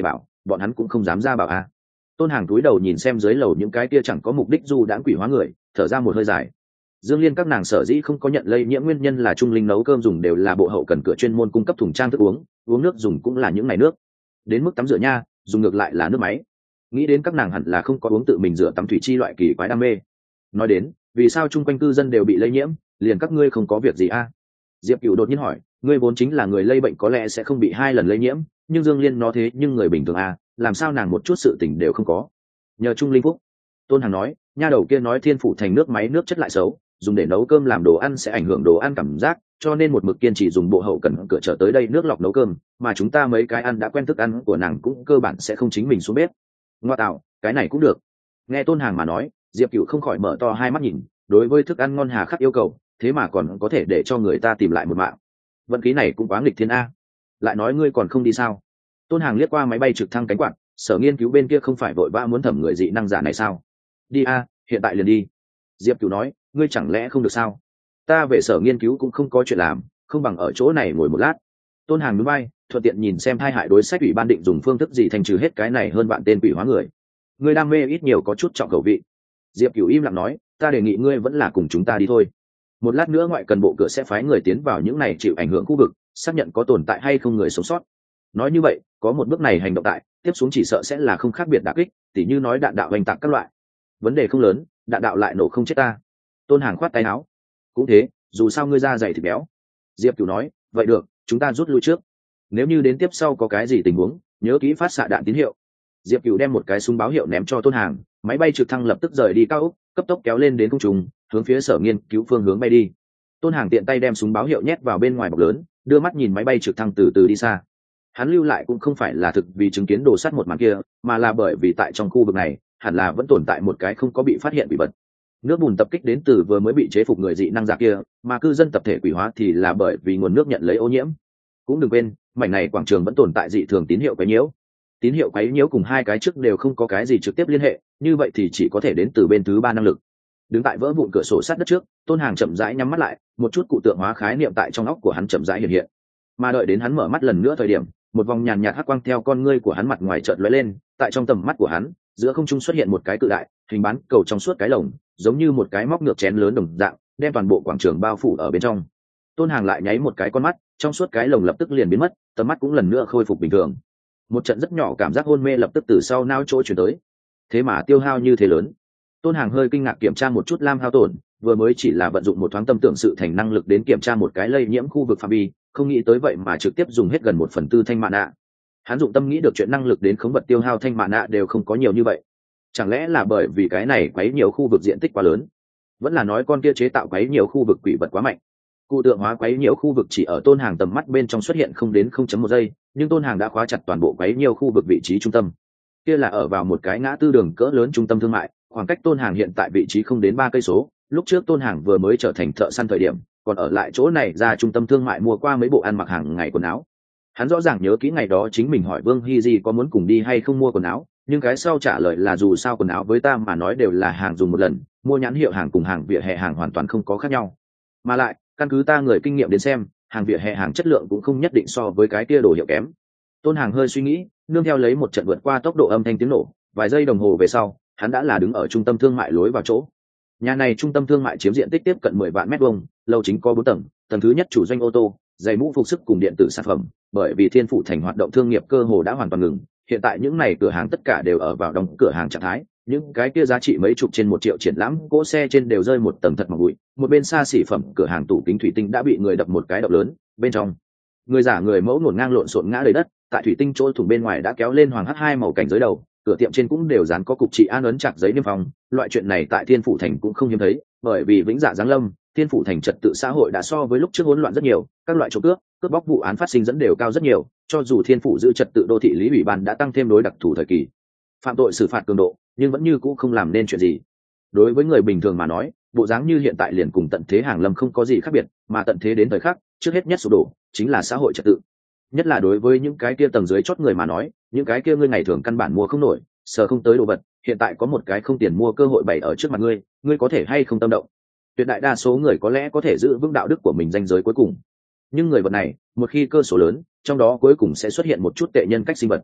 Speaker 1: bọn hắn cũng không dám ra bảo a. Tôn Hàng cúi đầu nhìn xem dưới lầu những cái kia chẳng có mục đích du đãng quỷ hóa người, thở ra một hơi dài. Dương Liên các nàng sở dĩ không có nhận lây nhiễm nguyên nhân là Trung Linh nấu cơm dùng đều là bộ hậu cần cửa chuyên môn cung cấp thùng trang thức uống nước dùng cũng là những ngày nước. Đến mức tắm rửa nha, dùng ngược lại là nước máy. Nghĩ đến các nàng hẳn là không có uống tự mình rửa tắm thủy chi loại kỳ quái đam mê. Nói đến, vì sao chung quanh cư dân đều bị lây nhiễm, liền các ngươi không có việc gì a? Diệp Cửu đột nhiên hỏi, ngươi vốn chính là người lây bệnh có lẽ sẽ không bị 2 lần lây nhiễm, nhưng Dương Liên nó thế nhưng người bình thường a, làm sao nàng một chút sự tình đều không có? Nhờ Trung Linh phúc. Tôn Hằng nói, nha đầu kia nói Thiên Phủ Thành nước máy nước chất lại xấu, dùng để nấu cơm làm đồ ăn sẽ ảnh hưởng đồ ăn cảm giác, cho nên một mực kiên trì dùng bộ hậu cần cửa trở tới đây nước lọc nấu cơm, mà chúng ta mấy cái ăn đã quen thức ăn của nàng cũng cơ bản sẽ không chính mình xuống bếp. Ngoa tạo, cái này cũng được. Nghe Tôn Hàng mà nói, Diệp Cửu không khỏi mở to hai mắt nhìn, đối với thức ăn ngon hà khắc yêu cầu, thế mà còn có thể để cho người ta tìm lại một mạng. Vận khí này cũng quá nghịch thiên a. Lại nói ngươi còn không đi sao? Tôn Hàng liếc qua máy bay trực thăng cánh quạt, sở nghiên cứu bên kia không phải vội vã muốn thẩm người dị năng giả này sao? Đi a, hiện tại liền đi. Diệp Cửu nói, ngươi chẳng lẽ không được sao? Ta về sở nghiên cứu cũng không có chuyện làm, không bằng ở chỗ này ngồi một lát. Tôn Hàng núi bay, thuận tiện nhìn xem hai hại đối sách ủy ban định dùng phương thức gì thành trừ hết cái này hơn bạn tên quỷ hóa người. Ngươi đam mê ít nhiều có chút trọng khẩu vị. Diệp Cửu im lặng nói, ta đề nghị ngươi vẫn là cùng chúng ta đi thôi. Một lát nữa ngoại cần bộ cửa sẽ phái người tiến vào những này chịu ảnh hưởng khu vực, xác nhận có tồn tại hay không người sống sót. Nói như vậy, có một bước này hành động tại, tiếp xuống chỉ sợ sẽ là không khác biệt đả kích, tỉ như nói đạn đạo hoành tạc các loại. Vấn đề không lớn, đạn đạo lại nổ không chết ta. Tôn Hàng khoát tay áo. Cũng thế, dù sao ngươi da dày thịt béo. Diệp Cửu nói, vậy được, chúng ta rút lui trước. Nếu như đến tiếp sau có cái gì tình huống, nhớ kỹ phát xạ đạn tín hiệu. Diệp Cửu đem một cái súng báo hiệu ném cho Tôn Hàng, máy bay trực thăng lập tức rời đi cao ốc, cấp tốc kéo lên đến không trung, hướng phía sở nghiên cứu phương hướng bay đi. Tôn Hàng tiện tay đem súng báo hiệu nhét vào bên ngoài bọc lớn, đưa mắt nhìn máy bay trực thăng từ từ đi xa. Hắn lưu lại cũng không phải là thực vì chứng kiến đồ sắt một màn kia, mà là bởi vì tại trong khu vực này, hẳn là vẫn tồn tại một cái không có bị phát hiện bị vật. Nước bùn tập kích đến từ vừa mới bị chế phục người dị năng giả kia, mà cư dân tập thể quỷ hóa thì là bởi vì nguồn nước nhận lấy ô nhiễm. Cũng đừng quên, mảnh này quảng trường vẫn tồn tại dị thường tín hiệu quấy nhiễu. Tín hiệu quấy nhiễu cùng hai cái trước đều không có cái gì trực tiếp liên hệ, như vậy thì chỉ có thể đến từ bên thứ ba năng lực. Đứng tại vỡ vụn cửa sổ sát đất trước, Tôn Hàng chậm rãi nhắm mắt lại, một chút cụ tượng hóa khái niệm tại trong óc của hắn chậm rãi hiện hiện. Mà đợi đến hắn mở mắt lần nữa thời điểm, một vòng nhàn nhạt hắc quang theo con ngươi của hắn mặt ngoài chợt lóe lên, tại trong tầm mắt của hắn, giữa không trung xuất hiện một cái cự đại, hình bán cầu trong suốt cái lồng, giống như một cái móc ngược chén lớn đồng dạng, đem toàn bộ quảng trường bao phủ ở bên trong. Tôn Hàng lại nháy một cái con mắt, trong suốt cái lồng lập tức liền biến mất, tầm mắt cũng lần nữa khôi phục bình thường. Một trận rất nhỏ cảm giác hôn mê lập tức từ sau não chỗ chuyển tới. Thế mà tiêu hao như thế lớn. Tôn Hàng hơi kinh ngạc kiểm tra một chút lam hao tổn, vừa mới chỉ là vận dụng một thoáng tâm tưởng sự thành năng lực đến kiểm tra một cái lây nhiễm khu vực phạm vi, không nghĩ tới vậy mà trực tiếp dùng hết gần 1/4 thanh mạ nạ. Hắn dụng tâm nghĩ được chuyện năng lực đến khống vật tiêu hao thanh mạ nạ đều không có nhiều như vậy. Chẳng lẽ là bởi vì cái này quấy nhiều khu vực diện tích quá lớn, vẫn là nói con kia chế tạo quấy nhiều khu vực quỷ vật quá mạnh. Cụ tượng hóa quấy nhiều khu vực chỉ ở Tôn Hàng tầm mắt bên trong xuất hiện không đến 0.1 giây, nhưng Tôn Hàng đã khóa chặt toàn bộ quấy nhiều khu vực vị trí trung tâm. Kia là ở vào một cái ngã tư đường cỡ lớn trung tâm thương mại, khoảng cách Tôn Hàng hiện tại vị trí không đến 3 cây số. Lúc trước Tôn Hàng vừa mới trở thành thợ săn thời điểm, còn ở lại chỗ này ra trung tâm thương mại mua qua mấy bộ ăn mặc hàng ngày quần áo. Hắn rõ ràng nhớ kỹ ngày đó chính mình hỏi Vương Hy Di có muốn cùng đi hay không mua quần áo, nhưng cái sau trả lời là dù sao quần áo với ta mà nói đều là hàng dùng một lần, mua nhãn hiệu hàng cùng hàng vỉa hè hàng hoàn toàn không có khác nhau. Mà lại, căn cứ ta người kinh nghiệm đến xem, hàng vỉa hè hàng chất lượng cũng không nhất định so với cái kia đồ hiệu kém. Tôn Hàng hơi suy nghĩ, nương theo lấy một trận vượt qua tốc độ âm thanh tiếng nổ, vài giây đồng hồ về sau, hắn đã là đứng ở trung tâm thương mại lối vào chỗ. Nhà này trung tâm thương mại chiếm diện tích tiếp cận 10 vạn mét vuông, lầu chính có 4 tầng, tầng thứ nhất chủ doanh ô tô, giày mũ phục sức cùng điện tử sản phẩm, bởi vì Thiên Phủ Thành hoạt động thương nghiệp cơ hồ đã hoàn toàn ngừng, hiện tại những này cửa hàng tất cả đều ở vào đóng cửa hàng trạng thái, những cái kia giá trị mấy chục trên 1 triệu triển lãm cỗ xe trên đều rơi một tầng thật mỏng bụi, một bên xa xỉ phẩm cửa hàng tủ kính thủy tinh đã bị người đập một cái độc lớn, bên trong người giả người mẫu ngổn ngang lộn xộn ngã đầy đất, tại thủy tinh chỗ thủng bên ngoài đã kéo lên hoàng h2 màu cảnh giới đầu, cửa tiệm trên cũng đều dán có cục trị an ấn chặt giấy niêm phong. Loại chuyện này tại Thiên Phủ Thành cũng không hiếm thấy, bởi vì vĩnh dạ giáng lâm, Thiên Phủ Thành trật tự xã hội đã so với lúc trước hỗn loạn rất nhiều, các loại trộm cướp bóc vụ án phát sinh dẫn đều cao rất nhiều, cho dù Thiên Phủ giữ trật tự đô thị lý ủy ban đã tăng thêm đối đặc thù thời kỳ phạm tội xử phạt cường độ, nhưng vẫn như cũ không làm nên chuyện gì. Đối với người bình thường mà nói, bộ dáng như hiện tại liền cùng tận thế hàng lâm không có gì khác biệt, mà tận thế đến thời khắc, trước hết nhất sụp đổ chính là xã hội trật tự. Nhất là đối với những cái kia tầng dưới chót người mà nói, những cái kia ngươi ngày thường căn bản mua không nổi, sờ không tới đồ vật, hiện tại có một cái không tiền mua cơ hội bày ở trước mặt ngươi, ngươi có thể hay không tâm động? Tuyệt đại đa số người có lẽ có thể giữ vững đạo đức của mình ranh giới cuối cùng, nhưng người vật này, một khi cơ số lớn, trong đó cuối cùng sẽ xuất hiện một chút tệ nhân cách sinh vật.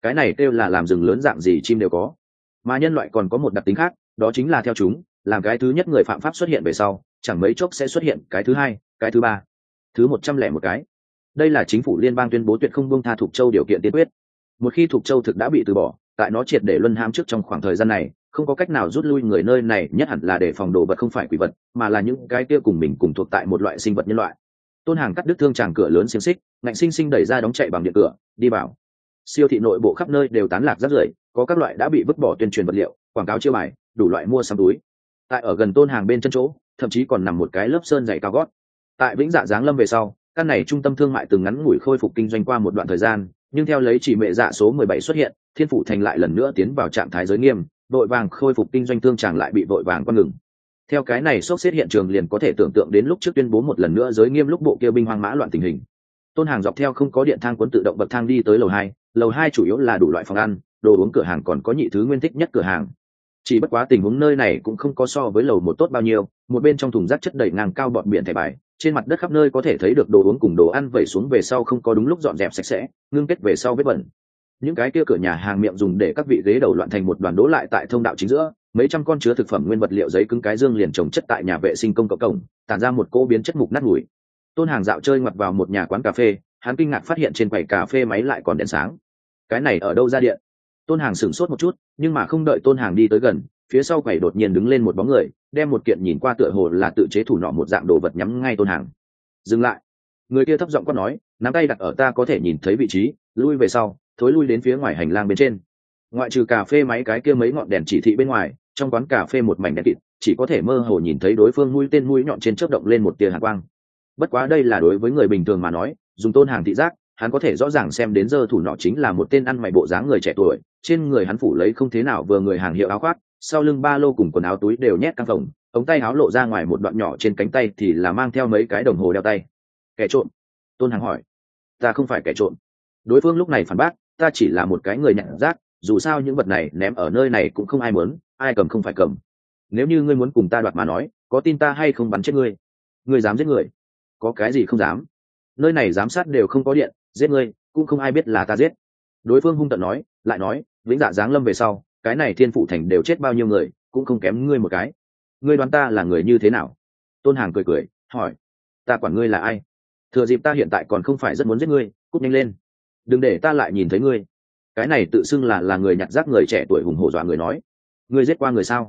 Speaker 1: cái này kêu là làm rừng lớn dạng gì chim đều có. Mà nhân loại còn có một đặc tính khác, đó chính là theo chúng làm cái thứ nhất người phạm pháp xuất hiện về sau chẳng mấy chốc sẽ xuất hiện cái thứ hai, cái thứ ba, thứ 101 cái. Đây là chính phủ liên bang tuyên bố tuyệt không buông tha Thục Châu điều kiện tiên quyết. Một khi Thục Châu thực đã bị từ bỏ, tại nó triệt để luân hãm trước trong khoảng thời gian này, không có cách nào rút lui người nơi này nhất hẳn là để phòng đồ vật không phải quỷ vật, mà là những cái kia cùng mình cùng thuộc tại một loại sinh vật nhân loại. Tôn Hàng cắt đứt thương tràng cửa lớn xiềng xích, ngạnh sinh sinh đẩy ra đóng chạy bằng điện cửa, đi vào. Siêu thị nội bộ khắp nơi đều tán lạc rác rưởi, có các loại đã bị vứt bỏ tuyên truyền vật liệu, quảng cáo chiêu bài, đủ loại mua sắm túi. Tại ở gần Tôn Hàng bên chân chỗ, thậm chí còn nằm một cái lớp sơn dày cao gót. Tại Vĩnh Dạ giáng lâm về sau, căn này trung tâm thương mại từng ngắn ngủi khôi phục kinh doanh qua một đoạn thời gian, nhưng theo lấy chỉ mẹ dạ số 17 xuất hiện, Thiên Phủ Thành lại lần nữa tiến vào trạng thái giới nghiêm, vội vàng khôi phục kinh doanh thương tràng lại bị vội vàng quan ngừng. Theo cái này sốc xếp hiện trường liền có thể tưởng tượng đến lúc trước tuyên bố một lần nữa giới nghiêm lúc bộ kia binh hoang mã loạn tình hình. Tôn Hàng dọc theo không có điện thang cuốn tự động bậc thang đi tới lầu hai chủ yếu là đủ loại phòng ăn, đồ uống cửa hàng còn có nhị thứ nguyên thích nhất cửa hàng. Chỉ bất quá tình huống nơi này cũng không có so với lầu một tốt bao nhiêu, một bên trong thùng rác chất đầy ngang cao bọt biển thẻ bài, trên mặt đất khắp nơi có thể thấy được đồ uống cùng đồ ăn vẩy xuống về sau không có đúng lúc dọn dẹp sạch sẽ, ngưng kết về sau vết bẩn. Những cái kia cửa nhà hàng miệng dùng để các vị ghế đầu loạn thành một đoàn đố lại tại thông đạo chính giữa, mấy trăm con chứa thực phẩm nguyên vật liệu giấy cứng cái dương liền trồng chất tại nhà vệ sinh công cộng cổng, tản ra một cỗ biến chất mục nát mùi. Tôn Hàng dạo chơi ngoặt vào một nhà quán cà phê, hắn kinh ngạc phát hiện trên quầy cà phê máy lại còn đèn sáng. Cái này ở đâu ra điện? Tôn Hàng sửng sốt một chút, nhưng mà không đợi Tôn Hàng đi tới gần, phía sau quầy đột nhiên đứng lên một bóng người, đem một kiện nhìn qua tựa hồ là tự chế thủ nọ một dạng đồ vật nhắm ngay Tôn Hàng. Dừng lại! Người kia thấp giọng quát nói, nắm tay đặt ở ta có thể nhìn thấy vị trí, lui về sau, thối lui đến phía ngoài hành lang bên trên. Ngoại trừ cà phê máy cái kia mấy ngọn đèn chỉ thị bên ngoài, trong quán cà phê một mảnh đen kịt, chỉ có thể mơ hồ nhìn thấy đối phương mũi tên mũi nhọn trên chớp động lên một tia hàn quang. Bất quá đây là đối với người bình thường mà nói, dùng Tôn Hàng thị giác, hắn có thể rõ ràng xem đến giơ thủ nọ chính là một tên ăn mày bộ dáng người trẻ tuổi, trên người hắn phủ lấy không thế nào vừa người hàng hiệu áo khoác, sau lưng ba lô cùng quần áo túi đều nhét căng phồng, ống tay áo lộ ra ngoài một đoạn nhỏ trên cánh tay thì là mang theo mấy cái đồng hồ đeo tay. Kẻ trộm? Tôn Hàng hỏi. Ta không phải kẻ trộm. Đối phương lúc này phản bác, ta chỉ là một cái người nhặt rác, dù sao những vật này ném ở nơi này cũng không ai muốn, ai cầm không phải cầm. Nếu như ngươi muốn cùng ta đoạt mà nói, có tin ta hay không bắn chết ngươi? Ngươi dám giết người? Có cái gì không dám? Nơi này giám sát đều không có điện, giết ngươi cũng không ai biết là ta giết. Đối phương hung tợn nói, lại nói, Vĩnh Dạ giáng lâm về sau, cái này Thiên Phủ Thành đều chết bao nhiêu người, cũng không kém ngươi một cái. Ngươi đoán ta là người như thế nào? Tôn Hàng cười cười, hỏi, ta quản ngươi là ai? Thừa dịp ta hiện tại còn không phải rất muốn giết ngươi, cút nhanh lên, đừng để ta lại nhìn thấy ngươi. Cái này tự xưng là người nhặt rác người trẻ tuổi hùng hổ dọa người nói, ngươi giết qua người sao?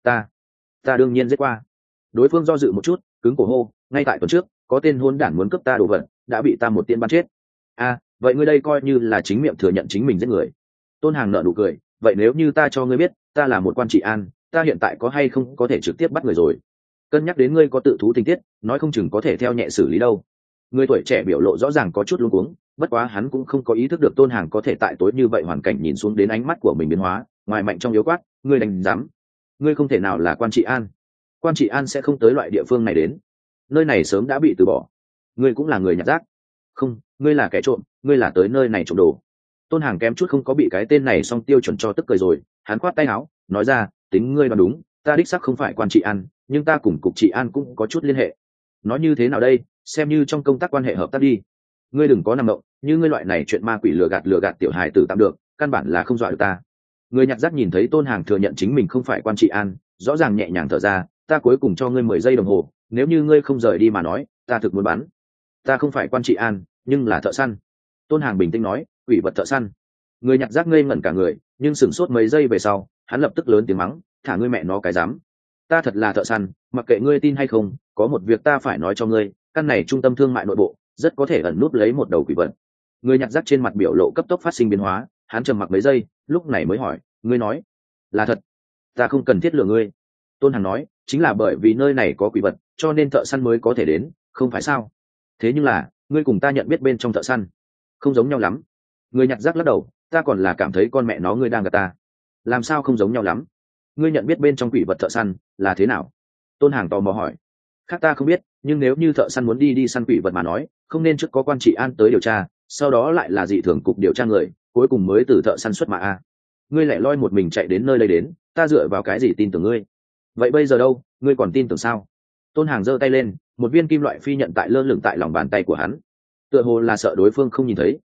Speaker 1: Ta đương nhiên giết qua. Đối phương do dự một chút, cứng cổ hô, ngay tại tuần trước có tên hôn đản muốn cướp ta đồ vật, đã bị ta một tiễn bắn chết. Vậy ngươi đây coi như là chính miệng thừa nhận chính mình giết người. Tôn Hàng nở nụ cười, vậy nếu như ta cho ngươi biết ta là một quan trị an, ta hiện tại có hay không có thể trực tiếp bắt người rồi? Cân nhắc đến ngươi có tự thú tình tiết, nói không chừng có thể theo nhẹ xử lý đâu. Người tuổi trẻ biểu lộ rõ ràng có chút luống cuống, bất quá hắn cũng không có ý thức được Tôn Hàng có thể tại tối như vậy hoàn cảnh nhìn xuống đến ánh mắt của mình biến hóa, ngoài mạnh trong yếu quát, ngươi đành dám? Ngươi không thể nào là quan trị an. Quan trị an sẽ không tới loại địa phương này đến, nơi này sớm đã bị từ bỏ. Ngươi cũng là người nhặt rác. Không, ngươi là kẻ trộm, ngươi là tới nơi này trộm đồ. Tôn Hàng kém chút không có bị cái tên này song tiêu chuẩn cho tức cười rồi, hắn khoát tay áo, nói ra, tính ngươi đoán đúng, ta đích xác không phải quan trị an, nhưng ta cùng cục trị an cũng có chút liên hệ. Nói như thế nào đây, xem như trong công tác quan hệ hợp tác đi. Ngươi đừng có nằm động, như ngươi loại này chuyện ma quỷ lừa gạt tiểu hài tử tạm được, căn bản là không dọa được ta. Người nhặt rác nhìn thấy Tôn Hàng thừa nhận chính mình không phải quan trị an, rõ ràng nhẹ nhàng thở ra, ta cuối cùng cho ngươi 10 giây đồng hồ, nếu như ngươi không rời đi mà nói, ta thực muốn bắn. Ta không phải quan trị an, nhưng là thợ săn. Tôn Hàng bình tĩnh nói, quỷ vật thợ săn. Người nhặt rác ngây ngẩn cả người, nhưng sửng sốt mấy giây về sau, hắn lập tức lớn tiếng mắng, thả ngươi mẹ nó cái dám. Ta thật là thợ săn, mặc kệ ngươi tin hay không, có một việc ta phải nói cho ngươi, căn này trung tâm thương mại nội bộ rất có thể ẩn núp lấy một đầu quỷ vật. Người nhặt rác trên mặt biểu lộ cấp tốc phát sinh biến hóa, hắn trầm mặc mấy giây, lúc này mới hỏi, ngươi nói là thật? Ta không cần thiết lừa ngươi. Tôn Hàng nói, chính là bởi vì nơi này có quỷ vật, cho nên thợ săn mới có thể đến, không phải sao? Thế nhưng là, ngươi cùng ta nhận biết bên trong thợ săn không giống nhau lắm. Người nhặt rác lắc đầu, ta còn là cảm thấy con mẹ nó ngươi đang gạt ta. Làm sao không giống nhau lắm? Ngươi nhận biết bên trong quỷ vật thợ săn là thế nào? Tôn Hàng tò mò hỏi. Khác ta không biết, nhưng nếu như thợ săn muốn đi săn quỷ vật mà nói, không nên trước có quan trị an tới điều tra, sau đó lại là dị thường cục điều tra người, cuối cùng mới từ thợ săn xuất mà a. Ngươi lẻ loi một mình chạy đến nơi đây đến, ta dựa vào cái gì tin tưởng ngươi? Vậy bây giờ đâu, ngươi còn tin tưởng sao? Tôn Hàng giơ tay lên, một viên kim loại phi nhận tại lơ lửng tại lòng bàn tay của hắn. Tựa hồ là sợ đối phương không nhìn thấy,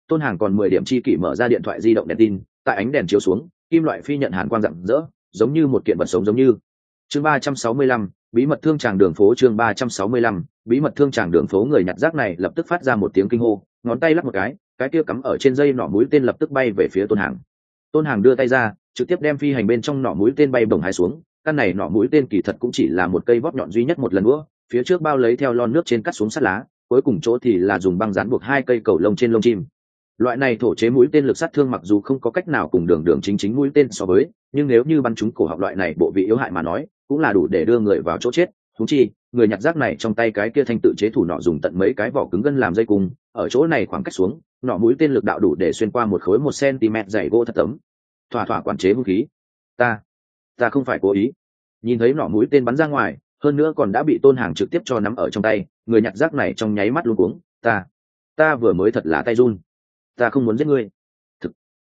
Speaker 1: Tôn Hàng còn 10 điểm chi kỷ mở ra điện thoại di động đèn tin, tại ánh đèn chiếu xuống, kim loại phi nhận hàn quang rạng rỡ, giống như một kiện vật sống giống như. Chương 365, bí mật thương tràng đường phố. Chương 365, bí mật thương tràng đường phố. Người nhặt rác này lập tức phát ra một tiếng kinh hô, ngón tay lắc một cái kia cắm ở trên dây nỏ mũi tên lập tức bay về phía Tôn Hàng. Tôn Hàng đưa tay ra, trực tiếp đem phi hành bên trong nỏ mũi tên bay bổng hai xuống. Căn này nỏ mũi tên kỳ thật cũng chỉ là một cây vót nhọn duy nhất một lần nữa, phía trước bao lấy theo lon nước trên cắt xuống sắt lá, cuối cùng chỗ thì là dùng băng dán buộc hai cây cầu lông trên lông chim. Loại này thổ chế mũi tên lực sát thương mặc dù không có cách nào cùng đường chính mũi tên so với, nhưng nếu như bắn trúng cổ họng loại này bộ vị yếu hại mà nói, cũng là đủ để đưa người vào chỗ chết. Thú chi, người nhặt rác này trong tay cái kia thanh tự chế thủ nọ dùng tận mấy cái vỏ cứng gân làm dây cung, ở chỗ này khoảng cách xuống, nọ mũi tên lực đạo đủ để xuyên qua một khối 1 cm dày gỗ thật tấm. Thỏa quản chế vũ khí. Ta không phải cố ý. Nhìn thấy nọ mũi tên bắn ra ngoài, hơn nữa còn đã bị Tôn Hàng trực tiếp cho nắm ở trong tay, người nhặt rác này trong nháy mắt luống cuống. Ta vừa mới thật là tay run. Ta không muốn giết ngươi. Thực.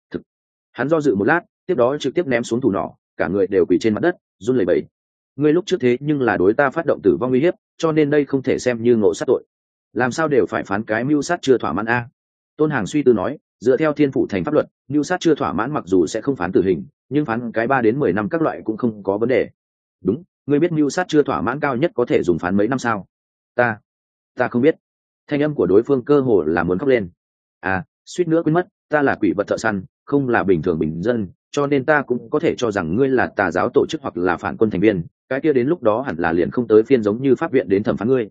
Speaker 1: Hắn do dự một lát, tiếp đó trực tiếp ném xuống thủ nỏ, cả người đều quỳ trên mặt đất, run lẩy bẩy. Ngươi lúc trước thế nhưng là đối ta phát động tử vong uy hiếp, cho nên đây không thể xem như ngộ sát tội. Làm sao đều phải phán cái mưu sát chưa thỏa mãn a? Tôn Hàng suy tư nói, dựa theo Thiên Phủ Thành pháp luật, mưu sát chưa thỏa mãn mặc dù sẽ không phán tử hình, nhưng phán cái 3 đến 10 năm các loại cũng không có vấn đề. Đúng, ngươi biết mưu sát chưa thỏa mãn cao nhất có thể dùng phán mấy năm sao? Ta không biết. Thanh âm của đối phương cơ hồ là muốn khóc lên. Suýt nữa quên mất, ta là quỷ vật thợ săn, không là bình thường bình dân, cho nên ta cũng có thể cho rằng ngươi là tà giáo tổ chức hoặc là phản quân thành viên, cái kia đến lúc đó hẳn là liền không tới phiên giống như pháp viện đến thẩm phán ngươi.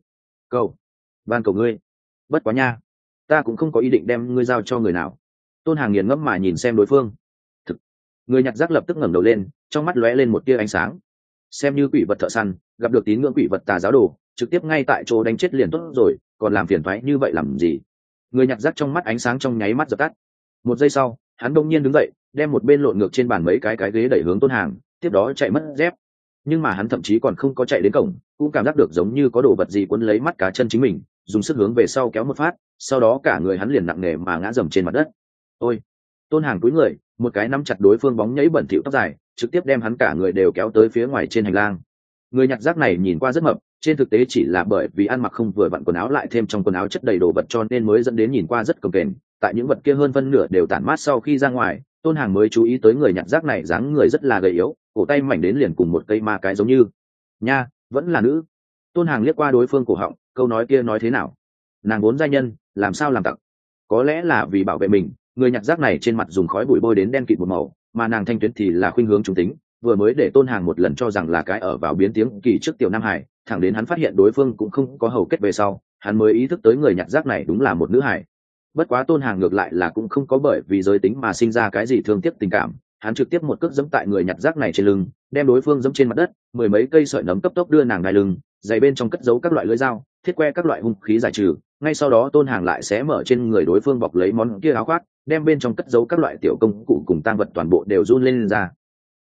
Speaker 1: Van cầu ngươi. Bất quá nha, ta cũng không có ý định đem ngươi giao cho người nào. Tôn Hàng nghiền ngẫm mà nhìn xem đối phương. Thực. Người nhặt rác lập tức ngẩng đầu lên, trong mắt lóe lên một tia ánh sáng. Xem như quỷ vật thợ săn, gặp được tín ngưỡng quỷ vật tà giáo đồ, trực tiếp ngay tại chỗ đánh chết liền tốt rồi, còn làm phiền toái như vậy làm gì? Người nhặt rác trong mắt ánh sáng trong nháy mắt dập tắt. Một giây sau, hắn đông nhiên đứng dậy, đem một bên lộn ngược trên bàn mấy cái ghế đẩy hướng Tôn Hàng, tiếp đó chạy mất dép. Nhưng mà hắn thậm chí còn không có chạy đến cổng, cũng cảm giác được giống như có đồ vật gì cuốn lấy mắt cá chân chính mình, dùng sức hướng về sau kéo một phát, sau đó cả người hắn liền nặng nề mà ngã dầm trên mặt đất. Ôi! Tôn Hàng cúi người, một cái nắm chặt đối phương bóng nhẫy bẩn thỉu tóc dài, trực tiếp đem hắn cả người đều kéo tới phía ngoài trên hành lang. Người nhặt rác này nhìn qua rất mập, trên thực tế chỉ là bởi vì ăn mặc không vừa vặn quần áo lại thêm trong quần áo chất đầy đồ vật cho nên mới dẫn đến nhìn qua rất cồng kềnh. Tại những vật kia hơn phân nửa đều tản mát sau khi ra ngoài, Tôn Hàng mới chú ý tới người nhặt rác này dáng người rất là gầy yếu, cổ tay mảnh đến liền cùng một cây ma cái giống như. Nha, vẫn là nữ. Tôn Hàng liếc qua đối phương cổ họng, câu nói kia nói thế nào? Nàng vốn giai nhân, làm sao làm tặc? Có lẽ là vì bảo vệ mình, người nhặt rác này trên mặt dùng khói bụi bôi đến đen kịt một màu, mà nàng thanh tuyến thì là khuynh hướng trung tính, vừa mới để Tôn Hàng một lần cho rằng là cái ở vào biến tiếng kỳ trước tiểu Nam Hải, thẳng đến hắn phát hiện đối phương cũng không có hầu kết về sau, hắn mới ý thức tới người nhặt rác này đúng là một nữ hải. Bất quá Tôn Hàng ngược lại là cũng không có bởi vì giới tính mà sinh ra cái gì thương tiếc tình cảm, hắn trực tiếp một cước giẫm tại người nhặt rác này trên lưng, đem đối phương giẫm trên mặt đất, 10 mấy cây sợi nấm cấp tốc đưa nàng đai lưng, giày bên trong cất giấu các loại lưỡi dao, thiết que các loại hung khí giải trừ, ngay sau đó Tôn Hàng lại xé mở trên người đối phương bọc lấy món kia áo khoác, đem bên trong cất giấu các loại tiểu công cụ cùng tang vật toàn bộ đều run lên ra.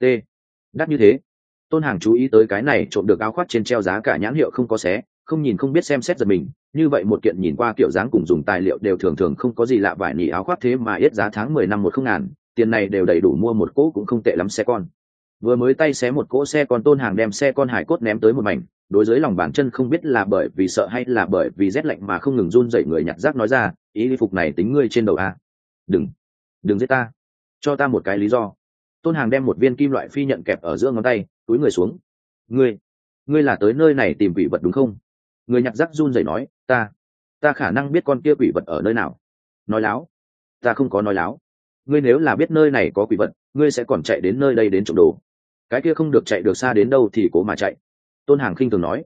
Speaker 1: Đắt như thế. Tôn Hàng chú ý tới cái này trộm được áo khoác trên treo giá cả nhãn hiệu không có xé, không nhìn không biết xem xét giật mình, như vậy một kiện nhìn qua kiểu dáng cùng dùng tài liệu đều thường thường không có gì lạ vải nỉ áo khoác thế mà yết giá tháng 10 năm 10 ngàn, tiền này đều đầy đủ mua một cỗ cũng không tệ lắm xe con. Vừa mới tay xé một cỗ xe con, Tôn Hàng đem xe con hải cốt ném tới một mảnh, đối dưới lòng bàn chân không biết là bởi vì sợ hay là bởi vì rét lạnh mà không ngừng run rẩy người nhặt rác nói ra, ý phục này tính ngươi trên đầu a. Đừng giết ta, cho ta một cái lý do. Tôn Hàng đem một viên kim loại phi nhận kẹp ở giữa ngón tay, túi người xuống. Ngươi là tới nơi này tìm quỷ vật đúng không? Người nhặt rác run rẩy nói, ta khả năng biết con kia quỷ vật ở nơi nào. Nói láo. Ta không có nói láo. Ngươi nếu là biết nơi này có quỷ vật, ngươi sẽ còn chạy đến nơi đây đến trộm đồ. Cái kia không được chạy được xa đến đâu thì cố mà chạy. Tôn Hàng khinh thường nói,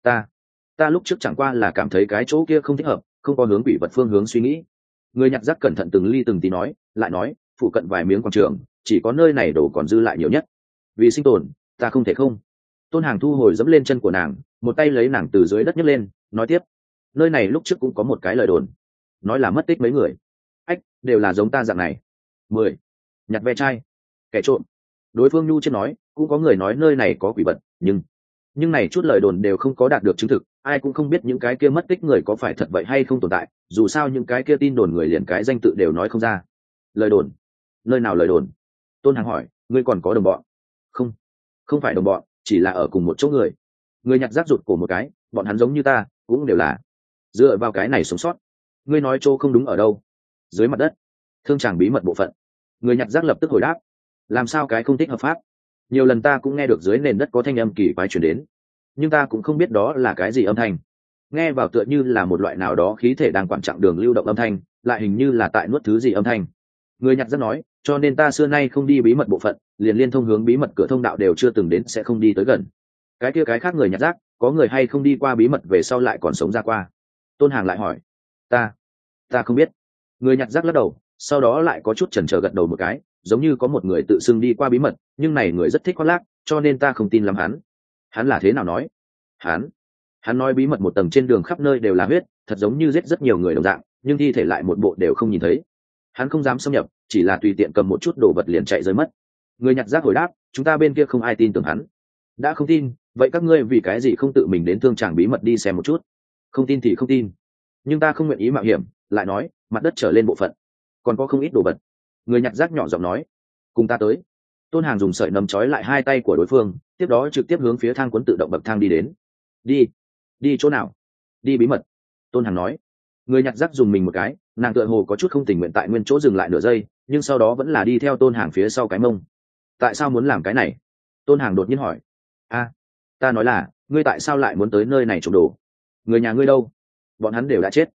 Speaker 1: ta lúc trước chẳng qua là cảm thấy cái chỗ kia không thích hợp, không có hướng quỷ vật phương hướng suy nghĩ. Người nhặt rác cẩn thận từng ly từng tí nói, lại nói, phụ cận vài miếng quảng trường, chỉ có nơi này đồ còn dư lại nhiều nhất. Vì sinh tồn, ta không thể không. Tôn Hàng thu hồi dẫm lên chân của nàng, một tay lấy nàng từ dưới đất nhấc lên, nói tiếp, nơi này lúc trước cũng có một cái lời đồn, nói là mất tích mấy người, đều là giống ta dạng này. 10. Nhặt ve chai, kẻ trộm. Đối phương nhu chết nói, cũng có người nói nơi này có quỷ vật, nhưng này chút lời đồn đều không có đạt được chứng thực, ai cũng không biết những cái kia mất tích người có phải thật vậy hay không tồn tại, dù sao những cái kia tin đồn người liền cái danh tự đều nói không ra. Lời đồn? Nơi nào lời đồn? Tôn Hàng hỏi, ngươi còn có đồng bọn? Không phải đồng bọn, chỉ là ở cùng một chỗ người. Người nhặt rác rụt cổ một cái, bọn hắn giống như ta, cũng đều là dựa vào cái này sống sót. Ngươi nói chỗ không đúng ở đâu? Dưới mặt đất, thương tràng bí mật bộ phận. Người nhặt rác lập tức hồi đáp. Làm sao cái không thích hợp pháp? Nhiều lần ta cũng nghe được dưới nền đất có thanh âm kỳ quái truyền đến, nhưng ta cũng không biết đó là cái gì âm thanh. Nghe vào tựa như là một loại nào đó khí thể đang quản chặng đường lưu động âm thanh, lại hình như là tại nuốt thứ gì âm thanh. Người nhặt rác nói, cho nên ta xưa nay không đi bí mật bộ phận, liền liên thông hướng bí mật cửa thông đạo đều chưa từng đến, sẽ không đi tới gần. Cái kia cái khác người nhặt rác, có người hay không đi qua bí mật về sau lại còn sống ra qua? Tôn Hàng lại hỏi. Ta không biết. Người nhặt rác lắc đầu, sau đó lại có chút chần chờ gật đầu một cái, giống như có một người tự xưng đi qua bí mật, nhưng này người rất thích khoác lác, cho nên ta không tin lắm hắn. Hắn là thế nào nói? Hắn nói bí mật một tầng trên đường khắp nơi đều là huyết, thật giống như giết rất nhiều người đồng dạng, nhưng thi thể lại một bộ đều không nhìn thấy. Hắn không dám xâm nhập, chỉ là tùy tiện cầm một chút đồ vật liền chạy rơi mất. Người nhặt rác hồi đáp, chúng ta bên kia không ai tin tưởng hắn. Đã không tin, vậy các ngươi vì cái gì không tự mình đến thương tràng bí mật đi xem một chút? Không tin thì không tin, nhưng ta không nguyện ý mạo hiểm. Lại nói, mặt đất trở lên bộ phận còn có không ít đồ vật. Người nhặt rác nhỏ giọng nói, cùng ta tới. Tôn Hàng dùng sợi nấm trói lại hai tay của đối phương, tiếp đó trực tiếp hướng phía thang cuốn tự động bậc thang đi đến. Đi chỗ nào? Đi bí mật. Tôn Hàng nói. Người nhặt rác dùng mình một cái, nàng tựa hồ có chút không tình nguyện tại nguyên chỗ dừng lại nửa giây, nhưng sau đó vẫn là đi theo Tôn Hàng phía sau cái mông. Tại sao muốn làm cái này? Tôn Hàng đột nhiên hỏi. Ta nói là, ngươi tại sao lại muốn tới nơi này trộm đồ? Người nhà ngươi đâu? Bọn hắn đều đã chết.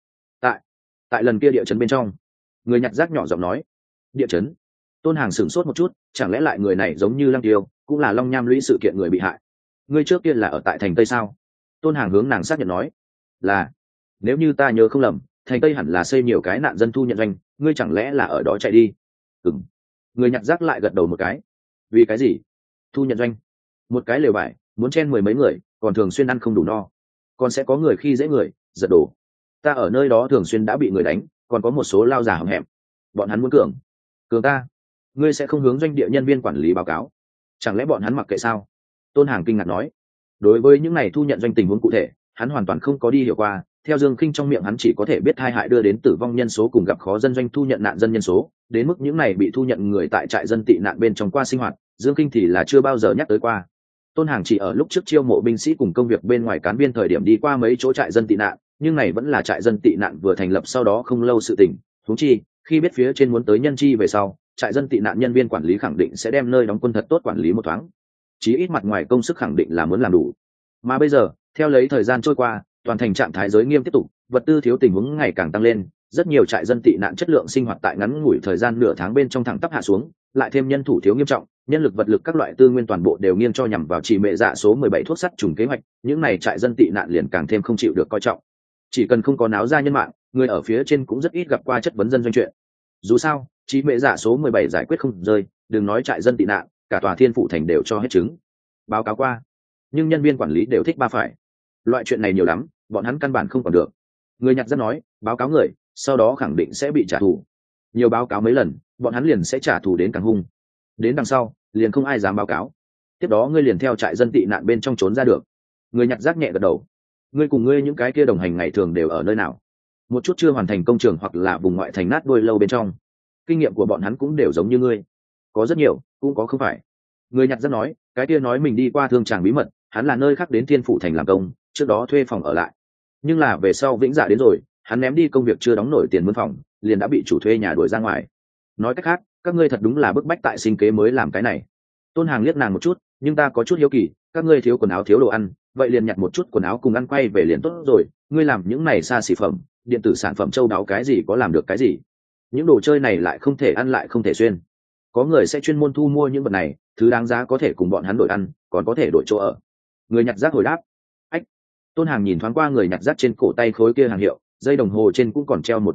Speaker 1: Tại lần kia địa chấn bên trong. Người nhặt rác nhỏ giọng nói. Địa chấn? Tôn Hàng sửng sốt một chút, chẳng lẽ lại người này giống như Lăng Tiêu, cũng là Long Nham lũy sự kiện người bị hại? Ngươi trước kia là ở tại thành Tây sao? Tôn Hàng hướng nàng xác nhận nói. Là. Nếu như ta nhớ không lầm, thành Tây hẳn là xây nhiều cái nạn dân thu nhận doanh, ngươi chẳng lẽ là ở đó chạy đi? Ừm. Người nhặt rác lại gật đầu một cái. Vì cái gì? Thu nhận doanh? Một cái lều vải, muốn chen mười mấy người, còn thường xuyên ăn không đủ no, còn sẽ có người khi dễ người, giật đồ. Ta ở nơi đó thường xuyên đã bị người đánh, còn có một số lao già hầm hẹm. Bọn hắn muốn cường ta. Ngươi sẽ không hướng doanh địa nhân viên quản lý báo cáo? Chẳng lẽ bọn hắn mặc kệ sao? Tôn Hàng kinh ngạc nói. Đối với những này thu nhận doanh tình huống cụ thể, hắn hoàn toàn không có đi hiểu qua. Theo Dương Kinh trong miệng hắn chỉ có thể biết tai hại đưa đến tử vong nhân số cùng gặp khó dân doanh thu nhận nạn dân nhân số, đến mức những này bị thu nhận người tại trại dân tị nạn bên trong qua sinh hoạt, Dương Kinh thì là chưa bao giờ nhắc tới qua. Tôn Hàng chỉ ở lúc trước chiêu mộ binh sĩ cùng công việc bên ngoài cán biên thời điểm đi qua mấy chỗ trại dân tị nạn, nhưng này vẫn là trại dân tị nạn vừa thành lập sau đó không lâu sự tình. Huống chi, khi biết phía trên muốn tới nhân chi về sau, trại dân tị nạn nhân viên quản lý khẳng định sẽ đem nơi đóng quân thật tốt quản lý một thoáng. Chí ít mặt ngoài công sức khẳng định là muốn làm đủ. Mà bây giờ, theo lấy thời gian trôi qua, toàn thành trạng thái giới nghiêm tiếp tục, vật tư thiếu tình huống ngày càng tăng lên, rất nhiều trại dân tị nạn chất lượng sinh hoạt tại ngắn ngủi thời gian nửa tháng bên trong thẳng tắp hạ xuống, lại thêm nhân thủ thiếu nghiêm trọng, nhân lực vật lực các loại tư nguyên toàn bộ đều nghiêng cho nhằm vào chỉ mẹ dạ số 17 thuốc sắt trùng kế hoạch, những này trại dân tị nạn liền càng thêm không chịu được coi trọng. Chỉ cần không có náo ra nhân mạng, người ở phía trên cũng rất ít gặp qua chất vấn dân doanh chuyện. Dù sao, chỉ mẹ dạ số 17 giải quyết không rơi, đừng nói trại dân tị nạn, cả tòa Thiên Phủ thành đều cho hết chứng. Báo cáo qua, nhưng nhân viên quản lý đều thích ba phải. Loại chuyện này nhiều lắm, bọn hắn căn bản không còn được. Người nhặt rất nói, báo cáo người, sau đó khẳng định sẽ bị trả thù. Nhiều báo cáo mấy lần, bọn hắn liền sẽ trả thù đến càng hung. Đến đằng sau, liền không ai dám báo cáo. Tiếp đó ngươi liền theo trại dân tị nạn bên trong trốn ra được. Người nhặt rác nhẹ gật đầu. Ngươi cùng ngươi những cái kia đồng hành ngày thường đều ở nơi nào? Một chút chưa hoàn thành công trường hoặc là vùng ngoại thành nát đôi lâu bên trong. Kinh nghiệm của bọn hắn cũng đều giống như ngươi. Có rất nhiều, cũng có không phải. Người nhặt rác nói, cái kia nói mình đi qua thương tràng bí mật, hắn là nơi khác đến Thiên Phủ thành làm công, trước đó thuê phòng ở lại. Nhưng là về sau Vĩnh Dạ đến rồi, hắn ném đi công việc chưa đóng nổi tiền mướn phòng, liền đã bị chủ thuê nhà đuổi ra ngoài. Nói cách khác, các ngươi thật đúng là bức bách tại sinh kế mới làm cái này. Tôn Hàng liếc nàng một chút, nhưng ta có chút hiếu kỳ, các ngươi thiếu quần áo thiếu đồ ăn, vậy liền nhặt một chút quần áo cùng ăn quay về liền tốt rồi. Ngươi làm những này xa xỉ phẩm, điện tử sản phẩm châu đáo cái gì có làm được cái gì? Những đồ chơi này lại không thể ăn lại không thể xuyên. Có người sẽ chuyên môn thu mua những vật này, thứ đáng giá có thể cùng bọn hắn đổi ăn, còn có thể đổi chỗ ở. Người nhặt rác hồi đáp. Ách. Tôn Hàng nhìn thoáng qua người nhặt rác trên cổ tay khối kia hàng hiệu, dây đồng hồ trên cũng còn treo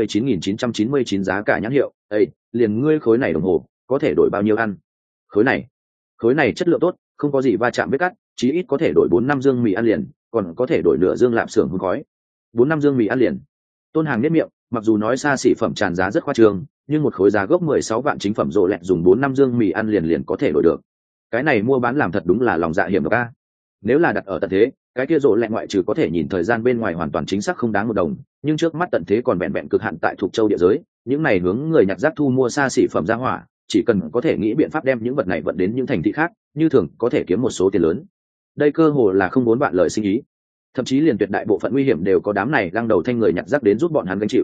Speaker 1: 159.999 giá cả nhãn hiệu. Ê, liền ngươi khối này đồng hồ, có thể đổi bao nhiêu ăn? Khối này chất lượng tốt, không có gì va chạm vết cắt, chí ít có thể đổi 4-5 dương mì ăn liền, còn có thể đổi nửa dương lạp xưởng hun khói. 4-5 dương mì ăn liền. Tôn Hàng nhếch miệng, mặc dù nói xa xỉ phẩm tràn giá rất khoa trương, nhưng một khối giá gốc 16 vạn chính phẩm rộ lẹt dùng 4-5 dương mì ăn liền có thể đổi được. Cái này mua bán làm thật đúng là lòng dạ hiểm độc a. Nếu là đặt ở tận thế, cái kia rộ lẹt ngoại trừ có thể nhìn thời gian bên ngoài hoàn toàn chính xác không đáng một đồng, nhưng trước mắt tận thế còn vẹn vẹn cực hạn tại thuộc châu địa giới, những này hướng người nhặt rác thu mua xa xỉ phẩm ra hỏa, chỉ cần có thể nghĩ biện pháp đem những vật này vận đến những thành thị khác, như thường có thể kiếm một số tiền lớn. Đây cơ hồ là không muốn bạn lời sinh ý. Thậm chí liền tuyệt đại bộ phận nguy hiểm đều có đám này đang đầu thanh người nhặt rác đến giúp bọn hắn gánh chịu.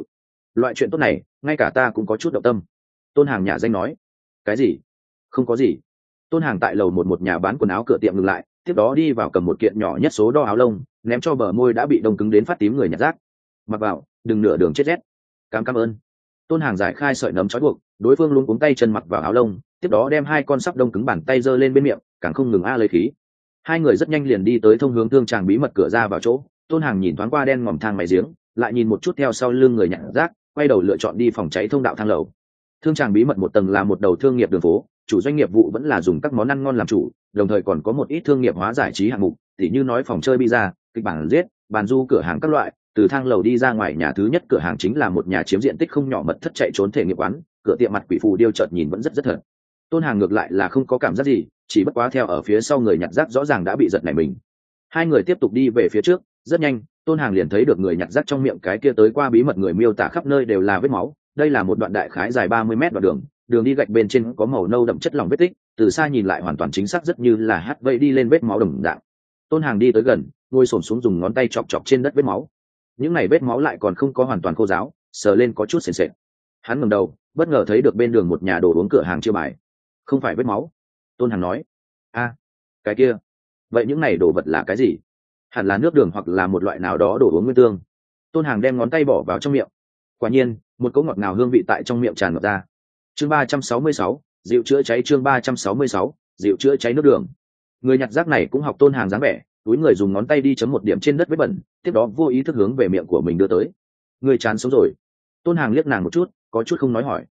Speaker 1: loại chuyện tốt này ngay cả ta cũng có chút động tâm. Tôn Hàng nhả danh nói. Cái gì? Không có gì. Tôn Hàng tại lầu một nhà bán quần áo cửa tiệm ngừng lại, tiếp đó đi vào cầm một kiện nhỏ nhất số đo áo lông, ném cho bờ môi đã bị đông cứng đến phát tím người nhặt rác. Mặc vào, đừng nửa đường chết rét. Cảm ơn. Tôn Hàng giải khai sợi nấm trói buộc, đối phương luống cuống tay chân mặc vào áo lông, tiếp đó đem hai con sắp đông cứng bàn tay giơ lên bên miệng, càng không ngừng lấy khí. Hai người rất nhanh liền đi tới thông hướng thương tràng bí mật cửa ra vào chỗ. Tôn Hàng nhìn thoáng qua đen ngòm thang máy giếng, lại nhìn một chút theo sau lưng người nhặt rác, quay đầu lựa chọn đi phòng cháy thông đạo thang lầu. Thương tràng bí mật một tầng là một đầu thương nghiệp đường phố, chủ doanh nghiệp vụ vẫn là dùng các món ăn ngon làm chủ, đồng thời còn có một ít thương nghiệp hóa giải trí hạng mục, tỉ như nói phòng chơi pizza, kịch bản giết, bàn du cửa hàng các loại. Từ thang lầu đi ra ngoài nhà thứ nhất cửa hàng chính là một nhà chiếm diện tích không nhỏ mật thất chạy trốn thể nghiệp quán, cửa tiệm mặt quỷ phù điêu chợt nhìn vẫn rất thật. Tôn Hàng ngược lại là không có cảm giác gì, chỉ bất quá theo ở phía sau người nhặt rác rõ ràng đã bị giật nảy mình. Hai người tiếp tục đi về phía trước, rất nhanh, Tôn Hàng liền thấy được người nhặt rác trong miệng cái kia tới qua bí mật người miêu tả khắp nơi đều là vết máu. Đây là một đoạn đại khái dài 30 mét đoạn đường, đường đi gạch bên trên có màu nâu đậm chất lỏng vết tích, từ xa nhìn lại hoàn toàn chính xác rất như là hắt vây đi lên vết máu đồng dạng. Tôn Hàng đi tới gần, ngồi xổm xuống dùng ngón tay chọc chọc trên đất vết máu. Những này vết máu lại còn không có hoàn toàn khô ráo, sờ lên có chút sền sệt. Hắn ngẩng đầu, bất ngờ thấy được bên đường một nhà đồ uống cửa hàng chiêu bài. Không phải vết máu. Tôn Hàng nói. Cái kia. Vậy những này đồ vật là cái gì? Hẳn là nước đường hoặc là một loại nào đó đồ uống nguyên tương. Tôn Hàng đem ngón tay bỏ vào trong miệng. Quả nhiên, một cỗ ngọt ngào hương vị tại trong miệng tràn ngập ra. Chương 366, rượu chữa cháy. Chương 366, rượu chữa cháy nước đường. Người nhặt rác này cũng học Tôn Hàng dáng vẻ, túi người dùng ngón tay đi chấm một điểm trên đất vết bẩn, tiếp đó vô ý thức hướng về miệng của mình đưa tới. Người chán sống rồi. Tôn Hàng liếc nàng một chút, có chút không nói hỏi.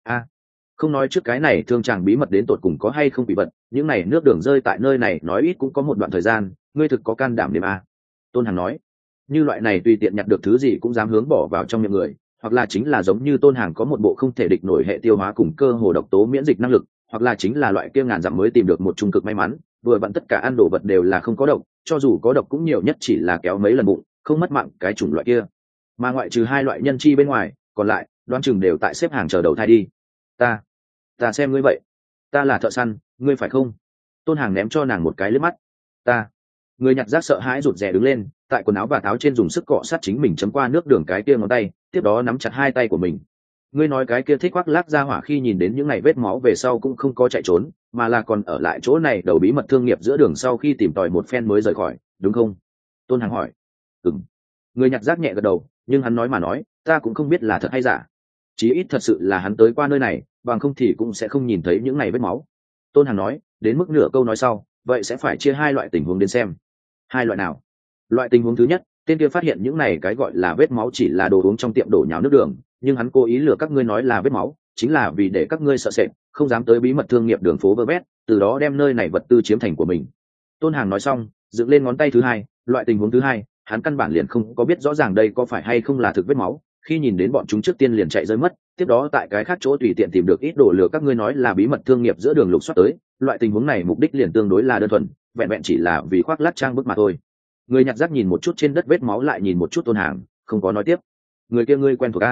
Speaker 1: Không nói trước cái này thương chàng bí mật đến tột cùng có hay không bị vật, những này nước đường rơi tại nơi này nói ít cũng có một đoạn thời gian, ngươi thực có can đảm điểm Tôn Hàng nói. Như loại này tùy tiện nhặt được thứ gì cũng dám hướng bỏ vào trong miệng người, hoặc là chính là giống như Tôn Hàng có một bộ không thể địch nổi hệ tiêu hóa cùng cơ hồ độc tố miễn dịch năng lực, hoặc là chính là loại kia ngàn dặm mới tìm được một trung cực may mắn, vừa vặn tất cả ăn đồ vật đều là không có độc, cho dù có độc cũng nhiều nhất chỉ là kéo mấy lần bụng, không mất mạng cái chủng loại kia. Mà ngoại trừ hai loại nhân chi bên ngoài, còn lại đoán chừng đều tại xếp hàng chờ đầu thai đi. Ta xem ngươi vậy, ta là thợ săn, ngươi phải không? Tôn Hàng ném cho nàng một cái liếc mắt. Người nhặt rác sợ hãi rụt rè đứng lên, tại quần áo và tháo trên dùng sức cọ sát chính mình chấm qua nước đường cái kia ngón tay, tiếp đó nắm chặt hai tay của mình. Ngươi nói cái kia thích khoác lác ra hỏa khi nhìn đến những ngày vết máu về sau cũng không có chạy trốn, mà là còn ở lại chỗ này đầu bí mật thương nghiệp giữa đường sau khi tìm tòi một phen mới rời khỏi, đúng không? Tôn Hàng hỏi. Ừm. Người nhặt rác nhẹ gật đầu, nhưng hắn nói mà nói, ta cũng không biết là thật hay giả. Chí ít thật sự là hắn tới qua nơi này, bằng không thì cũng sẽ không nhìn thấy những ngày vết máu. Tôn Hàng nói, đến mức nửa câu nói sau, vậy sẽ phải chia hai loại tình huống đến xem. Hai loại nào? Loại tình huống thứ nhất, tên kia phát hiện những này cái gọi là vết máu chỉ là đồ uống trong tiệm đổ nhào nước đường, nhưng hắn cố ý lừa các ngươi nói là vết máu, chính là vì để các ngươi sợ sệt, không dám tới bí mật thương nghiệp đường phố vơ vét, từ đó đem nơi này vật tư chiếm thành của mình. Tôn Hàng nói xong, dựng lên ngón tay thứ hai, loại tình huống thứ hai, hắn căn bản liền không có biết rõ ràng đây có phải hay không là thực vết máu, khi nhìn đến bọn chúng trước tiên liền chạy rơi mất, tiếp đó tại cái khác chỗ tùy tiện tìm được ít đồ lừa các ngươi nói là bí mật thương nghiệp giữa đường lục soát tới, loại tình huống này mục đích liền tương đối là đơn thuần, vẹn vẹn chỉ là vì khoác lác trang bức mà thôi. Người nhặt rác nhìn một chút trên đất vết máu lại nhìn một chút Tôn Hàng, không có nói tiếp. Người kia ngươi quen thuộc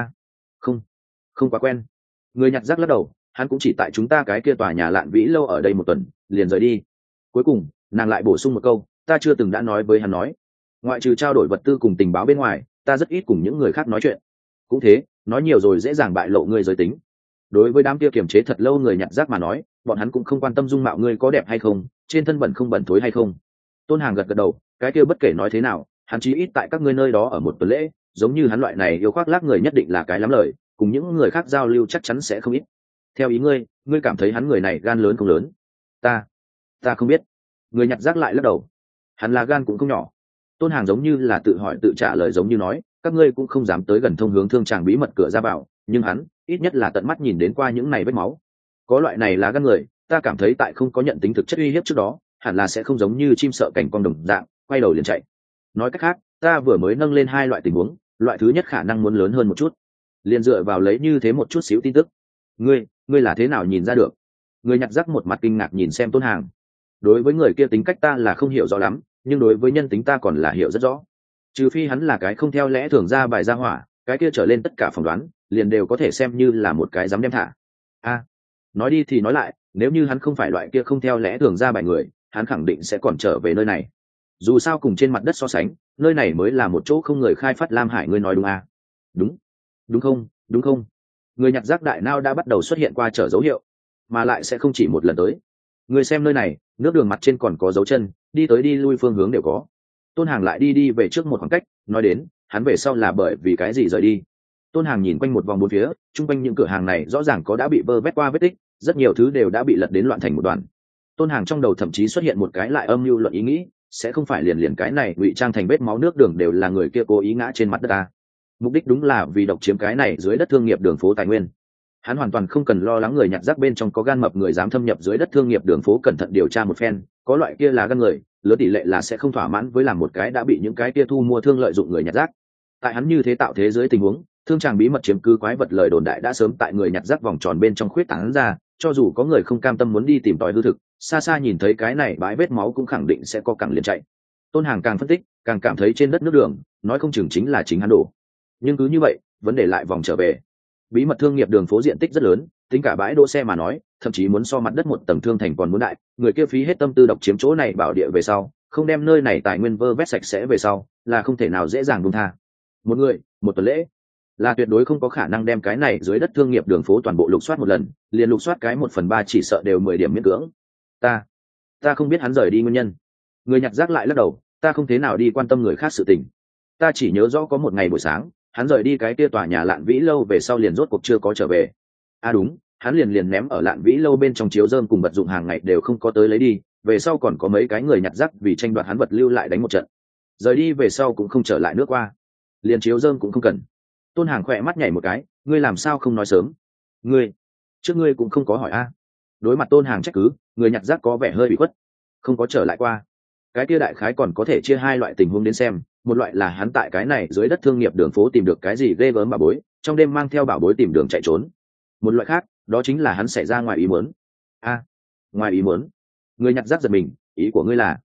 Speaker 1: Không quá quen. Người nhặt rác lắc đầu, hắn cũng chỉ tại chúng ta cái kia tòa nhà Lạn Vĩ lâu ở đây một tuần, liền rời đi. Cuối cùng, nàng lại bổ sung một câu, ta chưa từng đã nói với hắn nói, ngoại trừ trao đổi vật tư cùng tình báo bên ngoài, ta rất ít cùng những người khác nói chuyện. Cũng thế, nói nhiều rồi dễ dàng bại lộ ngươi giới tính. Đối với đám kia kiềm chế thật lâu người nhặt rác mà nói, bọn hắn cũng không quan tâm dung mạo ngươi có đẹp hay không, trên thân bẩn không bẩn thối hay không. Tôn Hàng gật gật đầu, cái kia bất kể nói thế nào, hắn chí ít tại các ngươi nơi đó ở một tuần lễ, giống như hắn loại này yêu khoác lác người nhất định là cái lắm lời, cùng những người khác giao lưu chắc chắn sẽ không ít. Theo ý ngươi, ngươi cảm thấy hắn người này gan lớn không lớn? Ta không biết. Người nhặt rác lại lắc đầu. Hắn là gan cũng không nhỏ. Tôn Hàng giống như là tự hỏi tự trả lời, giống như nói, các ngươi cũng không dám tới gần thông hướng thương tràng bí mật cửa ra vào, nhưng hắn ít nhất là tận mắt nhìn đến qua những này vết máu. Có loại này là gan người, ta cảm thấy tại không có nhận tính thực chất uy hiếp trước đó, hẳn là sẽ không giống như chim sợ cảnh con đồng dạng quay đầu liền chạy. Nói cách khác, ta vừa mới nâng lên hai loại tình huống, loại thứ nhất khả năng muốn lớn hơn một chút, liền dựa vào lấy như thế một chút xíu tin tức. Ngươi là thế nào nhìn ra được? Người nhặt rác một mặt kinh ngạc nhìn xem Tôn Hàng. Đối với người kia tính cách ta là không hiểu rõ lắm, nhưng đối với nhân tính ta còn là hiểu rất rõ. Trừ phi hắn là cái không theo lẽ thường ra bài ra hỏa, cái kia trở lên tất cả phỏng đoán liền đều có thể xem như là một cái dám đem thả. Nói đi thì nói lại, nếu như hắn không phải loại kia không theo lẽ thường ra bài người, hắn khẳng định sẽ còn trở về nơi này. Dù sao cùng trên mặt đất so sánh, nơi này mới là một chỗ không người khai phát lam hải, ngươi nói đúng đúng không? đúng không? Người nhặt rác đại nao đã bắt đầu xuất hiện qua trở dấu hiệu, mà lại sẽ không chỉ một lần tới. Người xem nơi này, nước đường mặt trên còn có dấu chân, đi tới đi lui phương hướng đều có. Tôn Hàng lại đi về trước một khoảng cách, nói đến hắn về sau là bởi vì cái gì rời đi. Tôn Hàng nhìn quanh một vòng bốn phía, chung quanh những cửa hàng này rõ ràng có đã bị vơ vét qua vết tích, rất nhiều thứ đều đã bị lật đến loạn thành một đoàn. Tôn Hàng trong đầu thậm chí xuất hiện một cái lại âm mưu luận ý nghĩ, sẽ không phải liền cái này ngụy trang thành vết máu nước đường đều là người kia cố ý ngã trên mặt đất ta. Mục đích đúng là vì độc chiếm cái này dưới đất thương nghiệp đường phố tài nguyên. Hắn hoàn toàn không cần lo lắng người nhặt rác bên trong có gan mập người dám thâm nhập dưới đất thương nghiệp đường phố, cẩn thận điều tra một phen, có loại kia là gan người lớn tỷ lệ là sẽ không thỏa mãn với làm một cái đã bị những cái kia thu mua thương lợi dụng người nhặt rác. Tại hắn như thế tạo thế dưới tình huống, thương tràng bí mật chiếm cứ quái vật lời đồn đại đã sớm tại người nhặt rác vòng tròn bên trong khuyết tán ra, cho dù có người không cam tâm muốn đi tìm tòi hư thực, xa xa nhìn thấy cái này bãi vết máu cũng khẳng định sẽ có cẳng liền chạy. Tôn Hàng càng phân tích càng cảm thấy trên đất nước đường nói không chừng chính là chính hắn đổ. Nhưng cứ như vậy vấn đề lại vòng trở về, bí mật thương nghiệp đường phố diện tích rất lớn, tính cả bãi đỗ xe mà nói thậm chí muốn so mặt đất một tầng thương thành còn muốn đại. Người kia phí hết tâm tư độc chiếm chỗ này bảo địa về sau, không đem nơi này tài nguyên vơ vét sạch sẽ về sau, là không thể nào dễ dàng buông tha. Một người một tuần lễ là tuyệt đối không có khả năng đem cái này dưới đất thương nghiệp đường phố toàn bộ lục soát một lần, liền lục soát cái 1/3 chỉ sợ đều 10 điểm miễn cưỡng. Ta không biết hắn rời đi nguyên nhân. Người nhặt rác lại lắc đầu, ta không thế nào đi quan tâm người khác sự tình. Ta chỉ nhớ rõ có một ngày buổi sáng, hắn rời đi cái kia tòa nhà Lạn Vĩ lâu về sau liền rốt cuộc chưa có trở về. Đúng, hắn liền ném ở Lạn Vĩ lâu bên trong chiếu rơm cùng vật dụng hàng ngày đều không có tới lấy đi, về sau còn có mấy cái người nhặt rác vì tranh đoạt hắn vật lưu lại đánh một trận. Rời đi về sau cũng không trở lại nước qua, liền chiếu rơm cũng không cần. Tôn Hàng khỏe mắt nhảy một cái, ngươi làm sao không nói sớm? Ngươi cũng không có hỏi a. Đối mặt Tôn Hàng trách cứ, người nhặt rác có vẻ hơi bị khuất, không có trở lại qua. Cái kia đại khái còn có thể chia hai loại tình huống đến xem, một loại là hắn tại cái này dưới đất thương nghiệp đường phố tìm được cái gì ghê gớm bảo bối, trong đêm mang theo bảo bối tìm đường chạy trốn. Một loại khác, đó chính là hắn xảy ra ngoài ý muốn. Ngoài ý muốn? Người nhặt rác giật mình, ý của ngươi là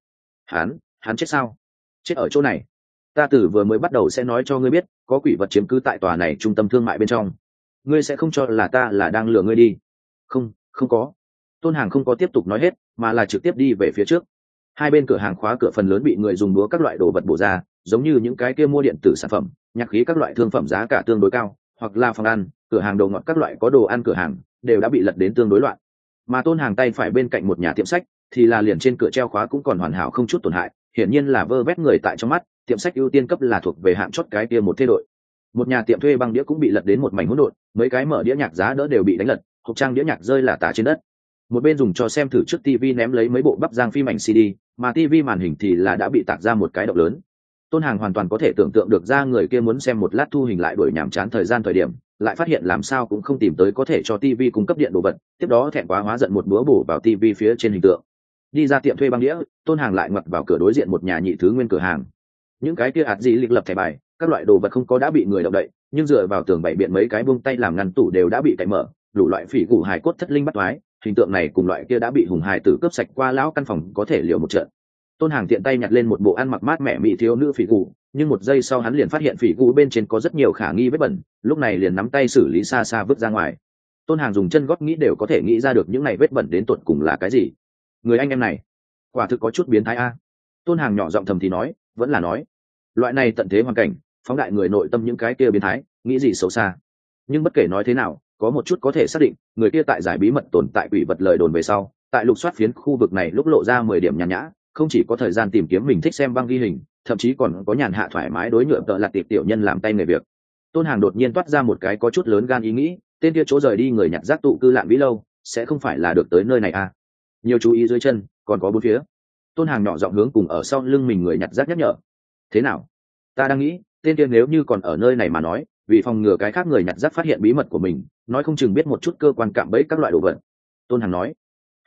Speaker 1: hắn chết sao? Chết ở chỗ này? Ta từ vừa mới bắt đầu sẽ nói cho ngươi biết, có quỷ vật chiếm cứ tại tòa này trung tâm thương mại bên trong. Ngươi sẽ không cho là ta là đang lừa ngươi đi? Không có. Tôn Hàng không có tiếp tục nói hết, mà là trực tiếp đi về phía trước. Hai bên cửa hàng khóa cửa phần lớn bị người dùng búa các loại đồ vật bổ ra, giống như những cái kia mua điện tử sản phẩm, nhạc khí các loại thương phẩm giá cả tương đối cao, hoặc là phòng ăn, cửa hàng đồ ngọt các loại có đồ ăn cửa hàng đều đã bị lật đến tương đối loạn. Mà Tôn Hàng tay phải bên cạnh một nhà tiệm sách thì là liền trên cửa treo khóa cũng còn hoàn hảo không chút tổn hại, hiển nhiên là vơ vét người tại trong mắt, tiệm sách ưu tiên cấp là thuộc về hạng chót cái kia một thế đội. Một nhà tiệm thuê băng đĩa cũng bị lật đến một mảnh hỗn độn, mấy cái mở đĩa nhạc giá đỡ đều bị đánh lật, hộp trang đĩa nhạc rơi là tả trên đất. Một bên dùng cho xem thử trước TV ném lấy mấy bộ bắp giang phim ảnh CD, mà TV màn hình thì là đã bị tạc ra một cái động lớn. Tôn Hàng hoàn toàn có thể tưởng tượng được ra người kia muốn xem một lát thu hình lại đuổi nhàm chán thời điểm, lại phát hiện làm sao cũng không tìm tới có thể cho TV cung cấp điện đồ vật, tiếp đó thẹn quá hóa giận một búa bổ vào TV phía trên hình tượng. Đi ra tiệm thuê băng đĩa, Tôn Hàng lại ngoặt vào cửa đối diện một nhà nhị thứ nguyên cửa hàng. Những cái kia ạt gì lịch lập thẻ bài, các loại đồ vật không có đã bị người động đậy, nhưng dựa vào tường bày biện mấy cái buông tay làm ngăn tủ đều đã bị cậy mở, đủ loại phỉ củ hài cốt thất linh bắt toái, hình tượng này cùng loại kia đã bị hùng hài tử cướp sạch qua lão căn phòng có thể liều một trận. Tôn Hàng tiện tay nhặt lên một bộ ăn mặc mát mẻ mỹ thiếu nữ phỉ củ, nhưng một giây sau hắn liền phát hiện phỉ củ bên trên có rất nhiều khả nghi vết bẩn, lúc này liền nắm tay xử lý xa xa vứt ra ngoài. Tôn Hàng dùng chân gót nghĩ đều có thể nghĩ ra được những này vết bẩn đến tột cùng là cái gì. Người anh em này quả thực có chút biến thái a. Tôn Hàng nhỏ giọng thầm thì nói, vẫn là nói loại này tận thế hoàn cảnh phóng đại người nội tâm những cái kia biến thái nghĩ gì xấu xa. Nhưng bất kể nói thế nào, có một chút có thể xác định, người kia tại giải bí mật tồn tại quỷ vật lời đồn về sau, tại lục soát phiến khu vực này lúc lộ ra 10 điểm nhàn nhã, không chỉ có thời gian tìm kiếm mình thích xem băng ghi hình, thậm chí còn có nhàn hạ thoải mái đối nhựa tợ lặt tiệp tiểu nhân làm tay nghề việc. Tôn Hàng đột nhiên toát ra một cái có chút lớn gan ý nghĩ, tên kia chỗ rời đi người nhặt rác tụ cư Lạn Vĩ lâu, sẽ không phải là được tới nơi này à? Nhiều chú ý dưới chân, còn có bốn phía. Tôn Hàng nhỏ giọng hướng cùng ở sau lưng mình người nhặt rác nhắc nhở. Thế nào? Ta đang nghĩ, tên kia nếu như còn ở nơi này mà nói, vì phòng ngừa cái khác người nhặt rác phát hiện bí mật của mình, nói không chừng biết một chút cơ quan cạm bẫy các loại đồ vật. Tôn Hàng nói.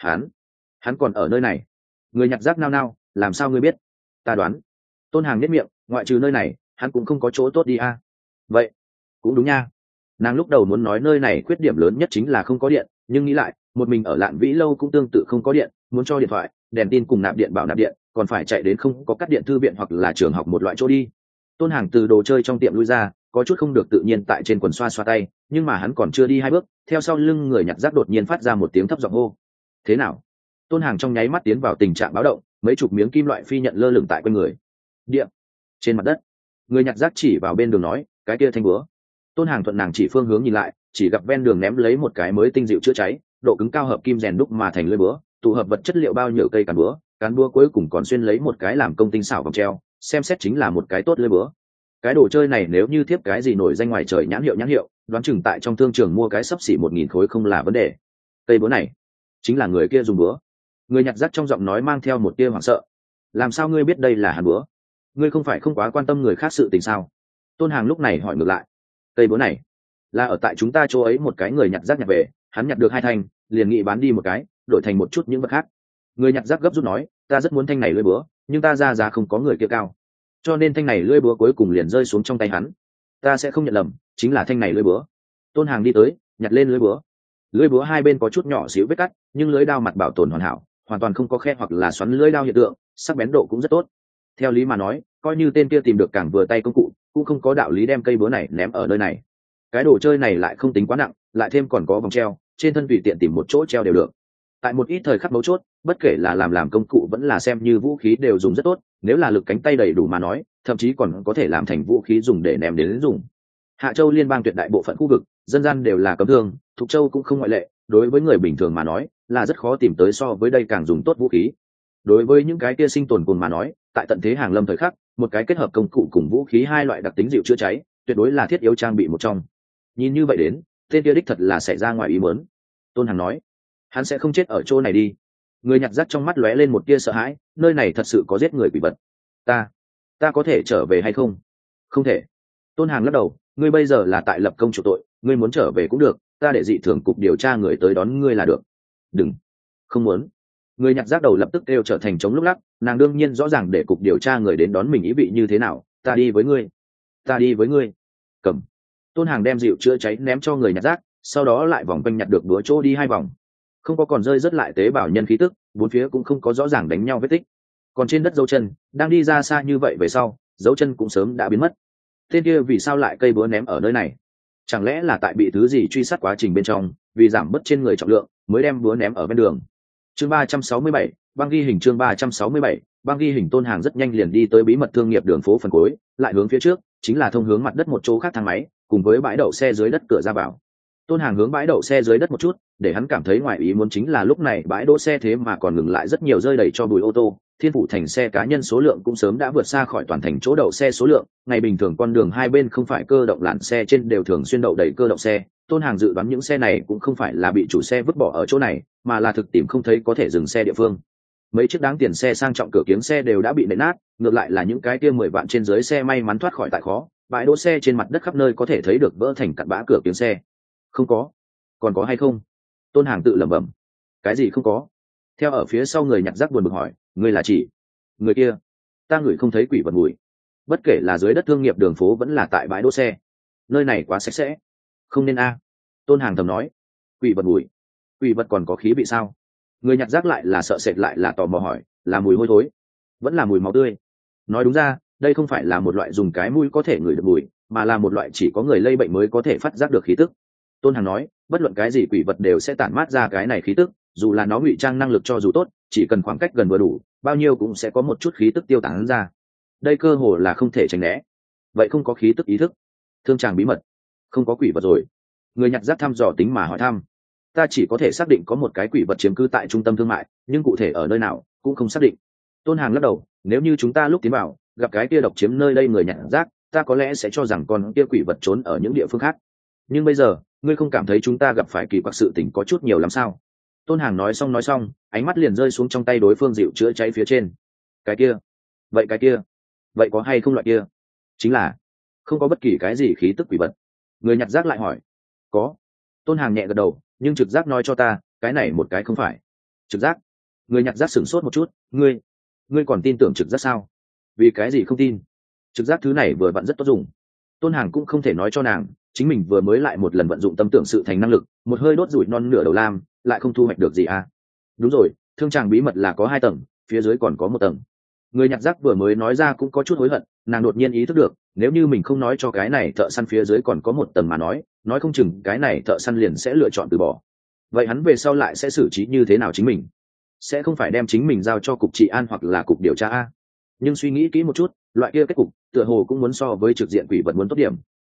Speaker 1: Hắn còn ở nơi này. Người nhặt rác nao nao, làm sao ngươi biết? Ta đoán. Tôn Hàng nhếch miệng, ngoại trừ nơi này, hắn cũng không có chỗ tốt đi à? Vậy cũng đúng nha. Nàng lúc đầu muốn nói nơi này khuyết điểm lớn nhất chính là không có điện, nhưng nghĩ lại, một mình ở Lạn Vĩ lâu cũng tương tự không có điện, muốn cho điện thoại, đèn tin cùng nạp điện bảo nạp điện, còn phải chạy đến không có cắt điện thư viện hoặc là trường học một loại chỗ đi. Tôn Hàng từ đồ chơi trong tiệm lui ra, có chút không được tự nhiên tại trên quần xoa xoa tay, nhưng mà hắn còn chưa đi hai bước, theo sau lưng người nhặt rác đột nhiên phát ra một tiếng thấp giọng hô. Thế nào? Tôn Hàng trong nháy mắt tiến vào tình trạng báo động, mấy chục miếng kim loại phi nhận lơ lửng tại quanh người. Điện trên mặt đất. Người nhặt rác chỉ vào bên đường nói, cái kia thanh búa. Tôn Hàng thuận nàng chỉ phương hướng nhìn lại, chỉ gặp ven đường ném lấy một cái mới tinh dịu chữa cháy, độ cứng cao hợp kim rèn đúc mà thành lưỡi búa, tụ hợp vật chất liệu bao nhiêu cây cán búa cuối cùng còn xuyên lấy một cái làm công tinh xảo vòng treo, xem xét chính là một cái tốt lưỡi búa. Cái đồ chơi này nếu như tiếp cái gì nổi danh ngoài trời nhãn hiệu, đoán chừng tại trong thương trường mua cái xấp xỉ 1.000 khối không là vấn đề. Cây búa này chính là người kia dùng búa. Người nhặt rác trong giọng nói mang theo một tia hoảng sợ. Làm sao ngươi biết đây là hàn búa? Ngươi không phải không quá quan tâm người khác sự tình sao? Tôn Hàng lúc này hỏi ngược lại. Cây búa này là ở tại chúng ta chỗ ấy một cái người nhặt rác nhặt về, hắn nhặt được 2 thanh, liền nghĩ bán đi một cái, đổi thành một chút những vật khác. Người nhặt rác gấp rút nói, ta rất muốn thanh này lưỡi búa, nhưng ta ra giá không có người kia cao, cho nên thanh này lưỡi búa cuối cùng liền rơi xuống trong tay hắn. Ta sẽ không nhận lầm, chính là thanh này lưỡi búa. Tôn Hàng đi tới, nhặt lên lưỡi búa. Lưỡi búa hai bên có chút nhỏ xíu vết cắt, nhưng lưỡi đao mặt bảo tồn hoàn hảo, hoàn toàn không có khe hoặc là xoắn lưỡi đao hiện tượng, sắc bén độ cũng rất tốt. Theo lý mà nói, coi như tên kia tìm được càng vừa tay công cụ, cũng không có đạo lý đem cây búa này ném ở nơi này. Cái đồ chơi này lại không tính quá nặng, lại thêm còn có vòng treo, trên thân tùy tiện tìm một chỗ treo đều được. Tại một ít thời khắc mấu chốt, bất kể là làm công cụ vẫn là xem như vũ khí đều dùng rất tốt, nếu là lực cánh tay đầy đủ mà nói, thậm chí còn có thể làm thành vũ khí dùng để ném đến dùng. Hạ Châu liên bang tuyệt đại bộ phận khu vực, dân gian đều là cấm thương, Thục Châu cũng không ngoại lệ, đối với người bình thường mà nói, là rất khó tìm tới so với đây càng dùng tốt vũ khí. Đối với những cái kia sinh tồn cùng mà nói, tại tận thế hàng lâm thời khắc, một cái kết hợp công cụ cùng vũ khí hai loại đặc tính dịu chữa cháy, tuyệt đối là thiết yếu trang bị một trong. Nhìn như vậy đến, tên kia đích thật là xảy ra ngoài ý muốn. Tôn Hằng nói, hắn sẽ không chết ở chỗ này đi. Người nhặt rác trong mắt lóe lên một tia sợ hãi, nơi này thật sự có giết người quỷ vật. Ta có thể trở về hay không? Không thể. Tôn Hằng lắc đầu, ngươi bây giờ là tại lập công chủ tội, ngươi muốn trở về cũng được, ta để dị thường cục điều tra người tới đón ngươi là được. Đừng, không muốn. Người nhặt rác đầu lập tức kêu trở thành chống lúc lắc, nàng đương nhiên rõ ràng để cục điều tra người đến đón mình ý vị như thế nào. Ta đi với ngươi. Cầm. Tôn Hàng đem dịu chữa cháy ném cho người nhặt rác, sau đó lại vòng quanh nhặt được búa chỗ đi 2 vòng. Không có còn rơi rất lại tế bào nhân khí tức, bốn phía cũng không có rõ ràng đánh nhau vết tích. Còn trên đất dấu chân, đang đi ra xa như vậy về sau, dấu chân cũng sớm đã biến mất. Tên kia vì sao lại cây búa ném ở nơi này? Chẳng lẽ là tại bị thứ gì truy sát quá trình bên trong, vì giảm bớt trên người trọng lượng, mới đem búa ném ở bên đường. Chương 367, băng ghi hình. Chương 367, băng ghi hình. Tôn Hàng rất nhanh liền đi tới bí mật thương nghiệp đường phố phần cuối, lại hướng phía trước, chính là thông hướng mặt đất một chỗ khác thang máy, cùng với bãi đậu xe dưới đất cửa ra vào. Tôn Hàng hướng bãi đậu xe dưới đất một chút, để hắn cảm thấy ngoài ý muốn chính là lúc này bãi đỗ xe thế mà còn ngừng lại rất nhiều rơi đầy cho bụi ô tô. Thiên Phủ thành xe cá nhân số lượng cũng sớm đã vượt xa khỏi toàn thành chỗ đậu xe số lượng. Ngày bình thường con đường hai bên không phải cơ động làn xe trên đều thường xuyên đậu đầy cơ động xe. Tôn Hàng dự đoán những xe này cũng không phải là bị chủ xe vứt bỏ ở chỗ này, mà là thực tìm không thấy có thể dừng xe địa phương. Mấy chiếc đáng tiền xe sang trọng cửa kiếng xe đều đã bị nện nát, ngược lại là những cái kia 10 vạn trên dưới xe may mắn thoát khỏi tại khó. Bãi đỗ xe trên mặt đất khắp nơi có thể thấy được vỡ thành cặn bã cửa kiếng xe. Không có. Còn có hay không? Tôn Hàng tự lẩm bẩm. Cái gì không có? Theo ở phía sau người nhặt rác buồn bực hỏi, ngươi là chỉ người kia? Ta ngửi không thấy quỷ vật mùi. Bất kể là dưới đất thương nghiệp đường phố vẫn là tại bãi đỗ xe, nơi này quá sạch sẽ, không nên a. Tôn Hàng thầm nói. Quỷ vật mùi? Quỷ vật còn có khí vị sao? Người nhặt rác lại là sợ sệt lại là tò mò hỏi, là mùi hôi thối, vẫn là mùi máu tươi? Nói đúng ra, đây không phải là một loại dùng cái mũi có thể ngửi được mùi, mà là một loại chỉ có người lây bệnh mới có thể phát giác được khí tức. Tôn Hàng nói, bất luận cái gì quỷ vật đều sẽ tản mát ra cái này khí tức, dù là nó ngụy trang năng lực cho dù tốt, chỉ cần khoảng cách gần vừa đủ, bao nhiêu cũng sẽ có một chút khí tức tiêu tán ra. Đây cơ hồ là không thể tránh né. Vậy không có khí tức ý thức, thương tràng bí mật, không có quỷ vật rồi? Người nhặt rác thăm dò tính mà hỏi thăm. Ta chỉ có thể xác định có một cái quỷ vật chiếm cư tại trung tâm thương mại, nhưng cụ thể ở nơi nào cũng không xác định. Tôn Hàng lắc đầu, nếu như chúng ta lúc tiến vào gặp cái kia độc chiếm nơi đây người nhặt rác, ta có lẽ sẽ cho rằng con kia quỷ vật trốn ở những địa phương khác. Nhưng bây giờ, ngươi không cảm thấy chúng ta gặp phải kỳ quặc sự tình có chút nhiều lắm sao? Tôn Hàng nói xong, ánh mắt liền rơi xuống trong tay đối phương dịu chữa cháy phía trên. Cái kia? Vậy có hay không loại kia? Chính là không có bất kỳ cái gì khí tức quỷ vật. Người nhặt rác lại hỏi. Có. Tôn Hàng nhẹ gật đầu, nhưng trực giác nói cho ta, cái này một cái không phải. Trực giác? Người nhặt rác sửng sốt một chút, ngươi còn tin tưởng trực giác sao? Vì cái gì không tin? Trực giác thứ này vừa vặn rất tốt dùng. Tôn Hàng cũng không thể nói cho nàng, chính mình vừa mới lại một lần vận dụng tâm tưởng sự thành năng lực, một hơi đốt rủi non nửa đầu lam, lại không thu hoạch được gì à? Đúng rồi, thương tràng bí mật là có 2 tầng, phía dưới còn có 1 tầng. Người nhặt rác vừa mới nói ra cũng có chút hối hận, nàng đột nhiên ý thức được, nếu như mình không nói cho cái này thợ săn phía dưới còn có 1 tầng mà nói không chừng cái này thợ săn liền sẽ lựa chọn từ bỏ. Vậy hắn về sau lại sẽ xử trí như thế nào chính mình? Sẽ không phải đem chính mình giao cho cục trị an hoặc là cục điều tra a? Nhưng suy nghĩ kỹ một chút, loại kia kết cục tựa hồ cũng muốn so với trực diện quỷ vật muốn tốt điểm.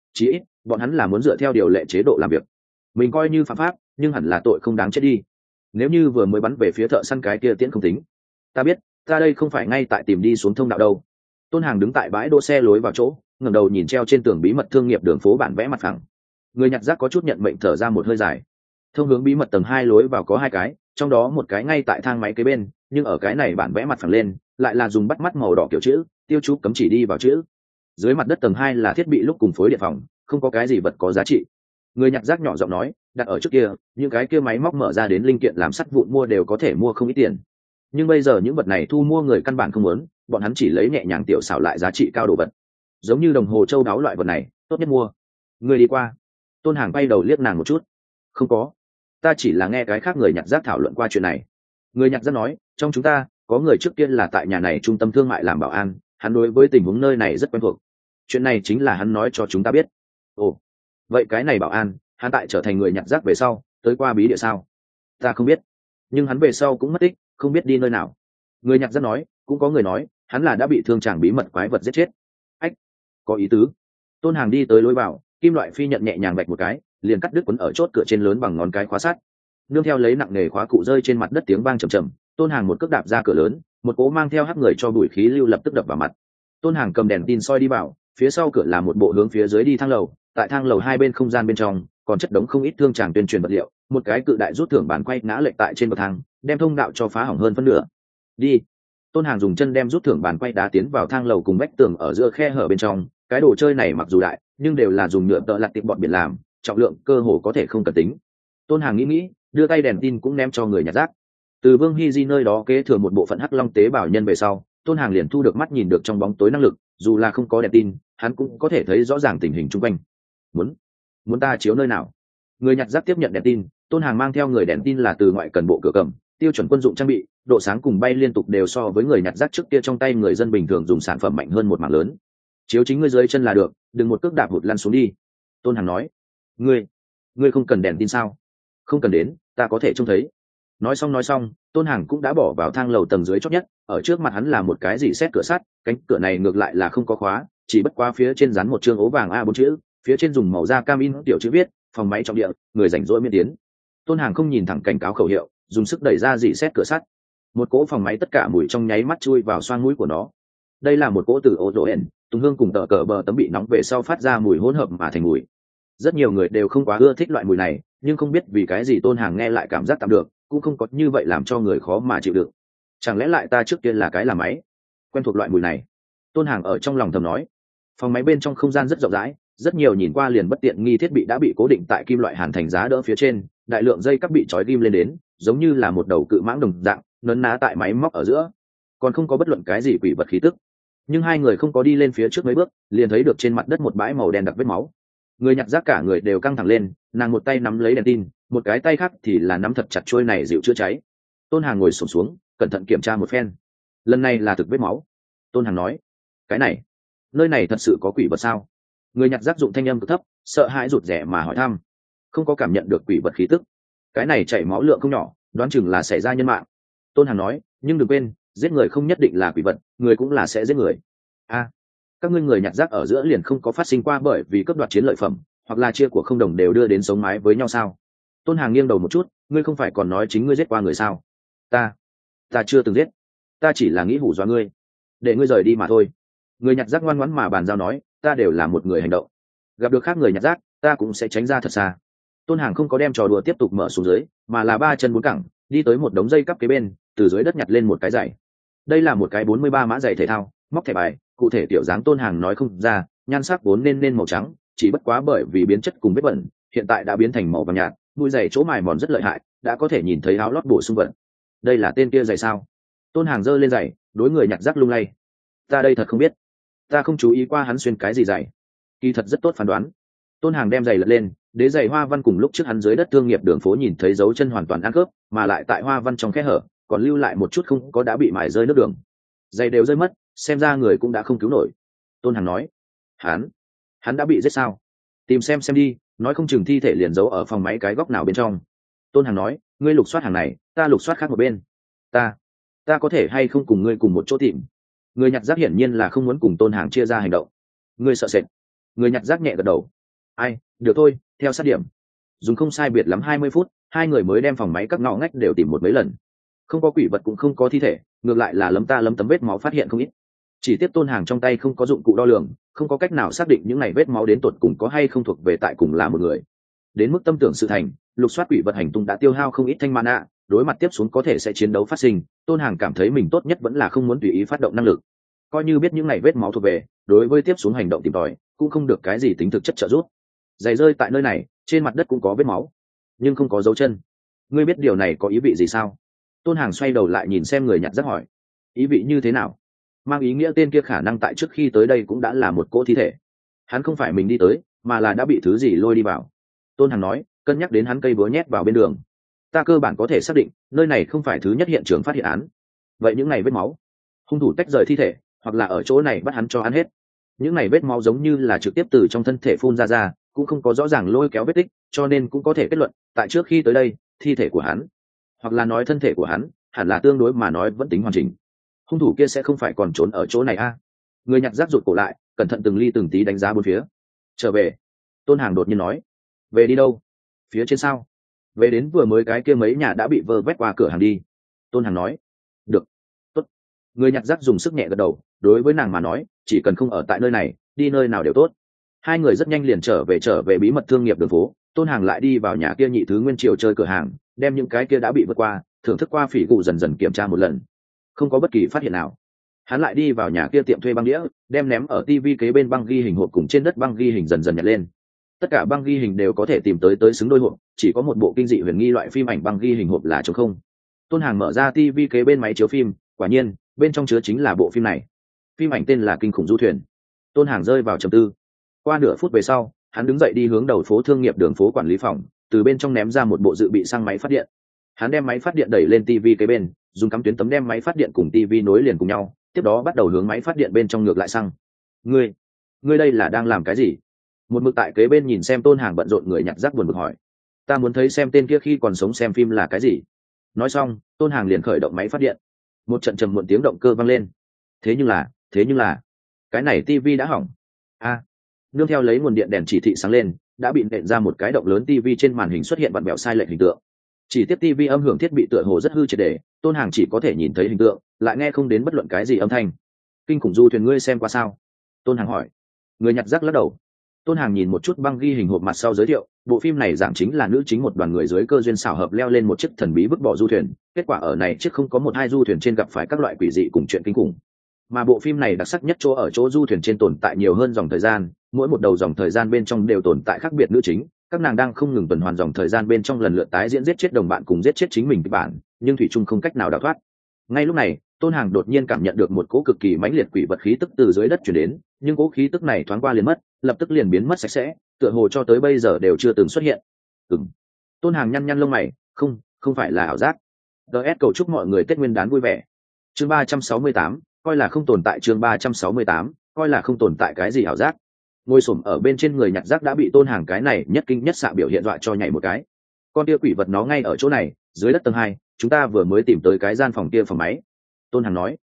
Speaker 1: chí ít bọn hắn là muốn dựa theo điều lệ chế độ làm việc. Mình coi như phạm pháp nhưng hẳn là tội không đáng chết đi. Nếu như vừa mới bắn về phía thợ săn cái kia tiễn không tính. Ta biết, ta đây không phải ngay tại tìm đi xuống thông đạo đâu. Tôn Hàng đứng tại bãi đỗ xe lối vào chỗ, ngẩng đầu nhìn treo trên tường bí mật thương nghiệp đường phố bản vẽ mặt phẳng. Người nhặt rác có chút nhận mệnh thở ra một hơi dài. Thông hướng bí mật tầng 2 lối vào có 2 cái, trong đó một cái ngay tại thang máy kế bên, nhưng ở cái này bản vẽ mặt phẳng lên, lại là dùng bắt mắt màu đỏ kiểu chữ, tiêu chú cấm chỉ đi vào chữ. Dưới mặt đất tầng 2 là thiết bị lúc cùng phối điện phòng, không có cái gì vật có giá trị. Người nhặt rác nhỏ giọng nói, đặt ở trước kia, những cái kia máy móc mở ra đến linh kiện làm sắt vụn mua đều có thể mua không ít tiền. Nhưng bây giờ những vật này thu mua người căn bản không muốn, bọn hắn chỉ lấy nhẹ nhàng tiểu xảo lại giá trị cao đồ vật. Giống như đồng hồ châu đáo loại vật này, tốt nhất mua. Người đi qua. Tôn Hàng bay đầu liếc nàng một chút. Không có, ta chỉ là nghe cái khác người nhặt rác thảo luận qua chuyện này. Người nhặt rác nói, trong chúng ta có người trước kia là tại nhà này trung tâm thương mại làm bảo an, hắn đối với tình huống nơi này rất quen thuộc. Chuyện này chính là hắn nói cho chúng ta biết. Ồ, vậy cái này bảo an, hắn tại trở thành người nhặt rác về sau tới qua bí địa sao? Ta không biết, nhưng hắn về sau cũng mất tích, không biết đi nơi nào. Người nhặt rác nói, cũng có người nói hắn là đã bị thương chàng bí mật quái vật giết chết. Ách, có ý tứ. Tôn Hàng đi tới lối vào, kim loại phi nhận nhẹ nhàng vạch một cái, liền cắt đứt quấn ở chốt cửa trên lớn bằng ngón cái khóa sắt. Nương theo lấy nặng nề khóa cụ rơi trên mặt đất tiếng vang trầm trầm, Tôn Hàng một cước đạp ra cửa lớn, một cỗ mang theo hắc người cho bụi khí lưu lập tức đập vào mặt. Tôn Hàng cầm đèn tin soi đi vào, phía sau cửa là một bộ hướng phía dưới đi thang lầu, tại thang lầu hai bên không gian bên trong còn chất đống không ít thương tràng tuyên truyền vật liệu, một cái cự đại rút thưởng bàn quay ngã lệch tại trên bậc thang, đem thông đạo cho phá hỏng hơn phân nửa. Đi. Tôn Hàng dùng chân đem rút thưởng bàn quay đá tiến vào thang lầu cùng vách tường ở giữa khe hở bên trong, cái đồ chơi này mặc dù đại, nhưng đều là dùng nhựa tợ lặt tiệp bọn biển làm, trọng lượng cơ hồ có thể không cần tính. Tôn Hàng nghĩ, đưa tay đèn tin cũng ném cho người nhặt rác. Từ Vương Hy Di nơi đó kế thừa một bộ phận hắc long tế bào nhân về sau, Tôn Hàng liền thu được mắt nhìn được trong bóng tối năng lực, dù là không có đèn tin, hắn cũng có thể thấy rõ ràng tình hình xung quanh. Muốn ta chiếu nơi nào? Người nhặt rác tiếp nhận đèn tin, Tôn Hàng mang theo người đèn tin là từ ngoại cần bộ cửa cầm, tiêu chuẩn quân dụng trang bị, độ sáng cùng bay liên tục đều so với người nhặt rác trước kia trong tay người dân bình thường dùng sản phẩm mạnh hơn một mảng lớn. Chiếu chính ngươi dưới chân là được, đừng một cước đạp hụt lăn xuống đi. Tôn Hàng nói. Ngươi không cần đèn tin sao? Không cần đến, ta có thể trông thấy. Nói xong, Tôn Hàng cũng đã bỏ vào thang lầu tầng dưới chót nhất, ở trước mặt hắn là một cái dỉ xét cửa sắt, cánh cửa này ngược lại là không có khóa, chỉ bất quá phía trên dán một chương ố vàng A4 chữ, phía trên dùng màu da cam in tiểu chữ viết, phòng máy trọng địa, người rảnh rỗi miễn tiến. Tôn Hàng không nhìn thẳng cảnh cáo khẩu hiệu, dùng sức đẩy ra dỉ xét cửa sắt. Một cỗ phòng máy tất cả mùi trong nháy mắt chui vào xoang mũi của nó. Đây là một cỗ từ ô rỗ ẻn, tùng hương cùng tờ cờ bờ tấm bị nóng về sau phát ra mùi hỗn hợp mà thành mùi. Rất nhiều người đều không quá ưa thích loại mùi này, nhưng không biết vì cái gì Tôn Hàng nghe lại cảm giác tạm được, cũng không có như vậy làm cho người khó mà chịu đựng. Chẳng lẽ lại ta trước kia là cái làm máy, quen thuộc loại mùi này? Tôn Hàng ở trong lòng thầm nói. Phòng máy bên trong không gian rất rộng rãi, rất nhiều nhìn qua liền bất tiện nghi thiết bị đã bị cố định tại kim loại hàn thành giá đỡ phía trên, đại lượng dây các bị trói ghim lên đến, giống như là một đầu cự mãng đồng dạng nấn ná tại máy móc ở giữa, còn không có bất luận cái gì quỷ vật khí tức. Nhưng hai người không có đi lên phía trước mấy bước, liền thấy được trên mặt đất một bãi màu đen đặc vết máu. Người nhặt rác cả người đều căng thẳng lên, nàng một tay nắm lấy đèn tin, một cái tay khác thì là nắm thật chặt trôi này dịu chữa cháy. Tôn Hàng ngồi xổm xuống, cẩn thận kiểm tra một phen. Lần này là thực vết máu. Tôn Hàng nói, cái này, nơi này thật sự có quỷ vật sao? Người nhặt rác dụng thanh âm cực thấp, sợ hãi rụt rè mà hỏi thăm. Không có cảm nhận được quỷ vật khí tức. Cái này chảy máu lượng không nhỏ, đoán chừng là xảy ra nhân mạng. Tôn Hàng nói, nhưng đừng quên, giết người không nhất định là quỷ vật, người cũng là sẽ giết người. Các ngươi người nhặt rác ở giữa liền không có phát sinh qua bởi vì cướp đoạt chiến lợi phẩm hoặc là chia của không đồng đều đưa đến sống mái với nhau sao? Tôn Hàng nghiêng đầu một chút, ngươi không phải còn nói chính ngươi giết qua người sao? Ta chưa từng giết, ta chỉ là nghĩ hù dọa ngươi, để ngươi rời đi mà thôi. Người nhặt rác ngoan ngoãn mà bàn giao nói, ta đều là một người hành động, gặp được khác người nhặt rác ta cũng sẽ tránh ra thật xa. Tôn Hàng không có đem trò đùa tiếp tục mở xuống dưới, mà là ba chân bốn cẳng đi tới một đống dây cắp kế bên, từ dưới đất nhặt lên một cái giày. Đây là một cái 43 mã giày thể thao, móc thẻ bài, cụ thể tiểu dáng Tôn Hàng nói không ra, nhan sắc vốn nên màu trắng, chỉ bất quá bởi vì biến chất cùng vết bẩn, hiện tại đã biến thành màu vàng nhạt, mũi giày chỗ mài mòn rất lợi hại, đã có thể nhìn thấy áo lót bổ sung vật. Đây là tên kia giày sao? Tôn Hàng giơ lên giày, đối người nhặt rác lung lay. Ta đây thật không biết, ta không chú ý qua hắn xuyên cái gì giày. Kỳ thật rất tốt phán đoán. Tôn Hàng đem giày lật lên, đế giày hoa văn cùng lúc trước hắn dưới đất thương nghiệp đường phố nhìn thấy dấu chân hoàn toàn ăn khớp, mà lại tại hoa văn trong khe hở còn lưu lại một chút không có đã bị mài rơi nước đường. Giày đều rơi mất, xem ra người cũng đã không cứu nổi. Tôn Hàng nói, hắn đã bị giết sao? Tìm xem đi, nói không chừng thi thể liền giấu ở phòng máy cái góc nào bên trong. Tôn Hàng nói, ngươi lục soát hàng này, ta lục soát khác một bên. Ta có thể hay không cùng ngươi cùng một chỗ tìm? Người nhặt rác hiển nhiên là không muốn cùng Tôn Hàng chia ra hành động. Ngươi sợ sệt? Người nhặt rác nhẹ gật đầu, Ai, được thôi, theo sát điểm. Dùng không sai biệt lắm 20 phút, hai người mới đem phòng máy các ngõ ngách đều tìm một mấy lần. Không có quỷ vật cũng không có thi thể, ngược lại là lấm ta lấm tấm vết máu phát hiện không ít. Chỉ tiếp Tôn Hàng trong tay không có dụng cụ đo lường, không có cách nào xác định những này vết máu đến tột cùng có hay không thuộc về tại cùng là một người. Đến mức tâm tưởng sự thành, lục soát quỷ vật hành tung đã tiêu hao không ít thanh mana, đối mặt tiếp xuống có thể sẽ chiến đấu phát sinh, Tôn Hàng cảm thấy mình tốt nhất vẫn là không muốn tùy ý phát động năng lực. Coi như biết những này vết máu thuộc về, đối với tiếp xuống hành động tìm tòi, cũng không được cái gì tính thực chất trợ giúp. Giày rơi tại nơi này, trên mặt đất cũng có vết máu, nhưng không có dấu chân. Ngươi biết điều này có ý vị gì sao? Tôn Hàng xoay đầu lại nhìn xem người nhặt rác hỏi. Ý vị như thế nào? Mang ý nghĩa tên kia khả năng tại trước khi tới đây cũng đã là một cỗ thi thể. Hắn không phải mình đi tới, mà là đã bị thứ gì lôi đi vào. Tôn Hàng nói, cân nhắc đến hắn cây búa nhét vào bên đường. Ta cơ bản có thể xác định, nơi này không phải thứ nhất hiện trường phát hiện án. Vậy những ngày vết máu, hung thủ tách rời thi thể, hoặc là ở chỗ này bắt hắn cho ăn hết. Những ngày vết máu giống như là trực tiếp từ trong thân thể phun ra, cũng không có rõ ràng lôi kéo vết tích, cho nên cũng có thể kết luận, tại trước khi tới đây, thi thể của hắn, hoặc là nói thân thể của hắn, hẳn là tương đối mà nói vẫn tính hoàn chỉnh. Hung thủ kia sẽ không phải còn trốn ở chỗ này a? Người nhặt rác rụt cổ lại, cẩn thận từng ly từng tí đánh giá bốn phía. Trở về. Tôn Hàng đột nhiên nói. Về đi đâu? Phía trên sao? Về đến vừa mới cái kia mấy nhà đã bị vơ vét qua cửa hàng đi. Tôn Hàng nói. Được. Tốt. Người nhặt rác dùng sức nhẹ gật đầu, đối với nàng mà nói, chỉ cần không ở tại nơi này, đi nơi nào đều tốt. Hai người rất nhanh liền trở về bí mật thương nghiệp đường phố. Tôn Hàng lại đi vào nhà kia nhị thứ nguyên triều chơi cửa hàng, đem những cái kia đã bị vượt qua, thưởng thức qua phỉ cụ dần dần kiểm tra một lần. Không có bất kỳ phát hiện nào. Hắn lại đi vào nhà kia tiệm thuê băng đĩa, đem ném ở tivi kế bên băng ghi hình hộp cùng trên đất băng ghi hình dần dần nhặt lên. Tất cả băng ghi hình đều có thể tìm tới xứng đôi hộp, chỉ có một bộ kinh dị huyền nghi loại phim ảnh băng ghi hình hộp là trống không. Tôn Hàng mở ra tivi kế bên máy chiếu phim, quả nhiên bên trong chứa chính là bộ phim này. Phim ảnh tên là Kinh khủng du thuyền. Tôn Hàng rơi vào trầm tư. Qua nửa phút về sau, hắn đứng dậy đi hướng đầu phố thương nghiệp đường phố quản lý phòng, từ bên trong ném ra một bộ dự bị xăng máy phát điện. Hắn đem máy phát điện đẩy lên tivi kế bên, dùng cắm tuyến tấm đem máy phát điện cùng tivi nối liền cùng nhau, tiếp đó bắt đầu hướng máy phát điện bên trong ngược lại xăng. Ngươi đây là đang làm cái gì? Một mực tại kế bên nhìn xem Tôn Hàng bận rộn người nhặt rác buồn bực hỏi. Ta muốn thấy xem tên kia khi còn sống xem phim là cái gì. Nói xong, Tôn Hàng liền khởi động máy phát điện. Một trận trầm muộn tiếng động cơ vang lên. Thế nhưng là, cái này tivi đã hỏng. Nương theo lấy nguồn điện đèn chỉ thị sáng lên, đã bị nện ra một cái động lớn tivi trên màn hình xuất hiện vặn vẹo sai lệch hình tượng. Chỉ tiếp tivi âm hưởng thiết bị tựa hồ rất hư triệt để, Tôn Hàng chỉ có thể nhìn thấy hình tượng, lại nghe không đến bất luận cái gì âm thanh. Kinh khủng du thuyền ngươi xem qua sao? Tôn Hàng hỏi. Người nhặt rác lắc đầu. Tôn Hàng nhìn một chút băng ghi hình hộp mặt sau giới thiệu, bộ phim này giảng chính là nữ chính một đoàn người dưới cơ duyên xảo hợp leo lên một chiếc thần bí vứt bỏ du thuyền, kết quả ở này chiếc không có một hai du thuyền trên gặp phải các loại quỷ dị cùng chuyện kinh khủng. Mà bộ phim này đặc sắc nhất chỗ ở chỗ du thuyền trên tồn tại nhiều hơn dòng thời gian, mỗi một đầu dòng thời gian bên trong đều tồn tại khác biệt nữ chính, các nàng đang không ngừng tuần hoàn dòng thời gian bên trong lần lượt tái diễn giết chết đồng bạn cùng giết chết chính mình kịch bản, nhưng thủy chung không cách nào đào thoát. Ngay lúc này, Tôn Hàng đột nhiên cảm nhận được một cỗ cực kỳ mãnh liệt quỷ vật khí tức từ dưới đất truyền đến, nhưng cỗ khí tức này thoáng qua liền mất, lập tức liền biến mất sạch sẽ, tựa hồ cho tới bây giờ đều chưa từng xuất hiện. Tôn Hàng nhăn nhăn lông mày, không phải là ảo giác. DS cầu chúc mọi người Tết Nguyên đán vui vẻ. Chương 368, coi là không tồn tại. Chương 368, coi là không tồn tại cái gì ảo giác. Ngồi xổm ở bên trên người nhặt rác đã bị Tôn Hàng cái này nhất kinh nhất xạ biểu hiện dọa cho nhảy một cái. Con kia quỷ vật nó ngay ở chỗ này, dưới đất tầng 2, chúng ta vừa mới tìm tới cái gian phòng kia phòng máy. Tôn Hàng nói.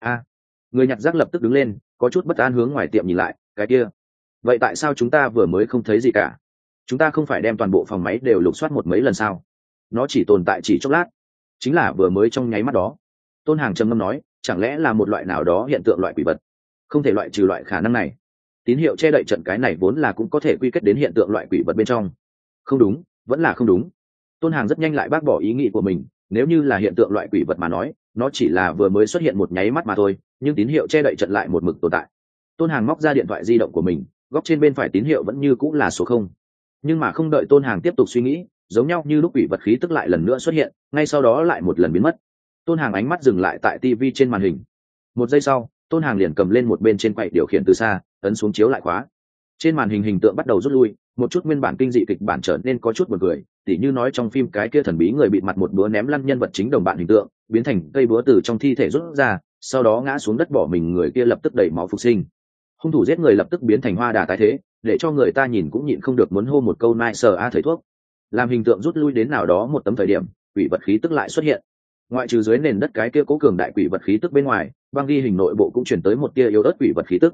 Speaker 1: Người nhặt rác lập tức đứng lên, có chút bất an hướng ngoài tiệm nhìn lại, cái kia. Vậy tại sao chúng ta vừa mới không thấy gì cả? Chúng ta không phải đem toàn bộ phòng máy đều lục soát một mấy lần sao? Nó chỉ tồn tại chỉ chốc lát, chính là vừa mới trong nháy mắt đó. Tôn Hàng trầm ngâm nói, chẳng lẽ là một loại nào đó hiện tượng loại quỷ vật? Không thể loại trừ loại khả năng này. Tín hiệu che đậy trận cái này vốn là cũng có thể quy kết đến hiện tượng loại quỷ vật bên trong. Không đúng, vẫn là không đúng. Tôn Hàng rất nhanh lại bác bỏ ý nghĩ của mình, nếu như là hiện tượng loại quỷ vật mà nói, nó chỉ là vừa mới xuất hiện một nháy mắt mà thôi, nhưng tín hiệu che đậy trận lại một mực tồn tại. Tôn Hàng móc ra điện thoại di động của mình, góc trên bên phải tín hiệu vẫn như cũng là số 0. Nhưng mà không đợi Tôn Hàng tiếp tục suy nghĩ, giống nhau như lúc quỷ vật khí tức lại lần nữa xuất hiện, ngay sau đó lại một lần biến mất. Tôn Hàng ánh mắt dừng lại tại tivi trên màn hình. Một giây sau, Tôn Hàng liền cầm lên một bên trên quầy điều khiển từ xa, ấn xuống chiếu lại khóa. Trên màn hình hình tượng bắt đầu rút lui, một chút nguyên bản kinh dị kịch bản trở nên có chút buồn cười, tỉ như nói trong phim cái kia thần bí người bịt mặt một búa ném lăn nhân vật chính đồng bạn hình tượng, biến thành cây búa từ trong thi thể rút ra, sau đó ngã xuống đất bỏ mình, người kia lập tức đẩy máu phục sinh. Hung thủ giết người lập tức biến thành hoa đà tái thế, để cho người ta nhìn cũng nhịn không được muốn hô một câu nai sờ a thầy thuốc. Làm hình tượng rút lui đến nào đó một tấm thời điểm, quỷ vật khí tức lại xuất hiện. Ngoại trừ dưới nền đất cái kia cố cường đại quỷ vật khí tức bên ngoài, băng ghi hình nội bộ cũng chuyển tới một tia yếu ớt quỷ vật khí tức.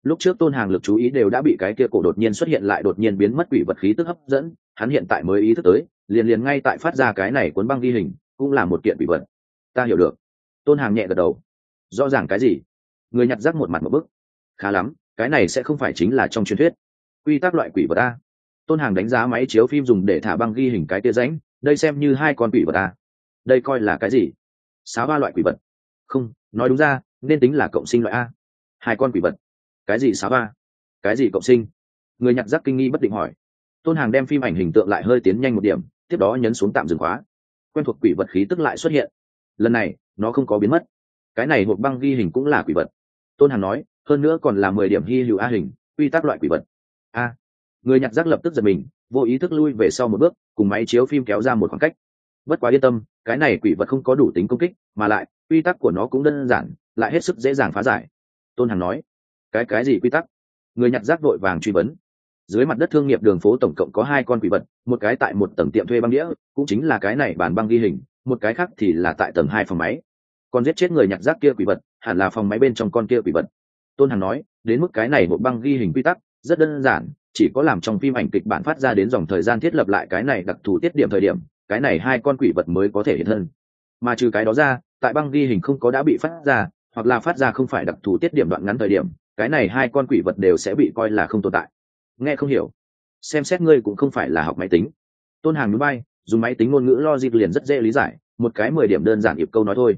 Speaker 1: lúc trước Tôn Hàng lực chú ý đều đã bị cái kia cổ đột nhiên xuất hiện lại đột nhiên biến mất quỷ vật khí tức hấp dẫn, hắn hiện tại mới ý thức tới, liền liền ngay tại phát ra cái này cuốn băng ghi hình cũng là một kiện quỷ vật. Ta hiểu được. Tôn Hàng nhẹ gật đầu. Rõ ràng cái gì? Người nhặt rác một mặt một bức. Khá lắm, cái này sẽ không phải chính là trong truyền thuyết quy tắc loại quỷ vật a. Tôn Hàng đánh giá máy chiếu phim dùng để thả băng ghi hình cái tia rãnh, đây xem như hai con quỷ vật a. Đây coi là cái gì? Sáu ba loại quỷ vật? Không, nói đúng ra nên tính là cộng sinh loại a. Hai con quỷ vật? Cái gì sáu ba? Cái gì cộng sinh? Người nhặt rác kinh nghi bất định hỏi. Tôn Hàng đem phim ảnh hình tượng lại hơi tiến nhanh một điểm, tiếp đó nhấn xuống tạm dừng khóa. Quen thuộc quỷ vật khí tức lại xuất hiện. Lần này nó không có biến mất. Cái này hộp băng ghi hình cũng là quỷ vật. Tôn Hàng nói, hơn nữa còn là 10 điểm hy hữu a hình, quy tắc loại quỷ vật. A. Người nhặt rác lập tức giật mình, vô ý thức lui về sau một bước, cùng máy chiếu phim kéo ra một khoảng cách. Bất quá yên tâm, cái này quỷ vật không có đủ tính công kích, mà lại quy tắc của nó cũng đơn giản, lại hết sức dễ dàng phá giải. Tôn Hàng nói, cái gì quy tắc? Người nhặt rác vội vàng truy vấn. Dưới mặt đất thương nghiệp đường phố tổng cộng có hai con quỷ vật, một cái tại một tầng tiệm thuê băng đĩa, cũng chính là cái này bàn băng ghi hình, một cái khác thì là tại tầng 2 phòng máy. Còn giết chết người nhặt rác kia quỷ vật, hẳn là phòng máy bên trong con kia quỷ vật. Tôn Hằng nói, đến mức cái này một băng ghi hình quy tắc rất đơn giản, chỉ có làm trong phim ảnh kịch bản phát ra đến dòng thời gian thiết lập lại cái này đặc thù tiết điểm thời điểm, cái này hai con quỷ vật mới có thể hiện thân. Mà trừ cái đó ra, tại băng ghi hình không có đã bị phát ra, hoặc là phát ra không phải đặc thù tiết điểm đoạn ngắn thời điểm, cái này hai con quỷ vật đều sẽ bị coi là không tồn tại. Nghe không hiểu, xem xét ngươi cũng không phải là học máy tính. Tôn Hằng núi bay, dùng máy tính ngôn ngữ logic liền rất dễ lý giải, một cái 10 điểm đơn giản ịp câu nói thôi.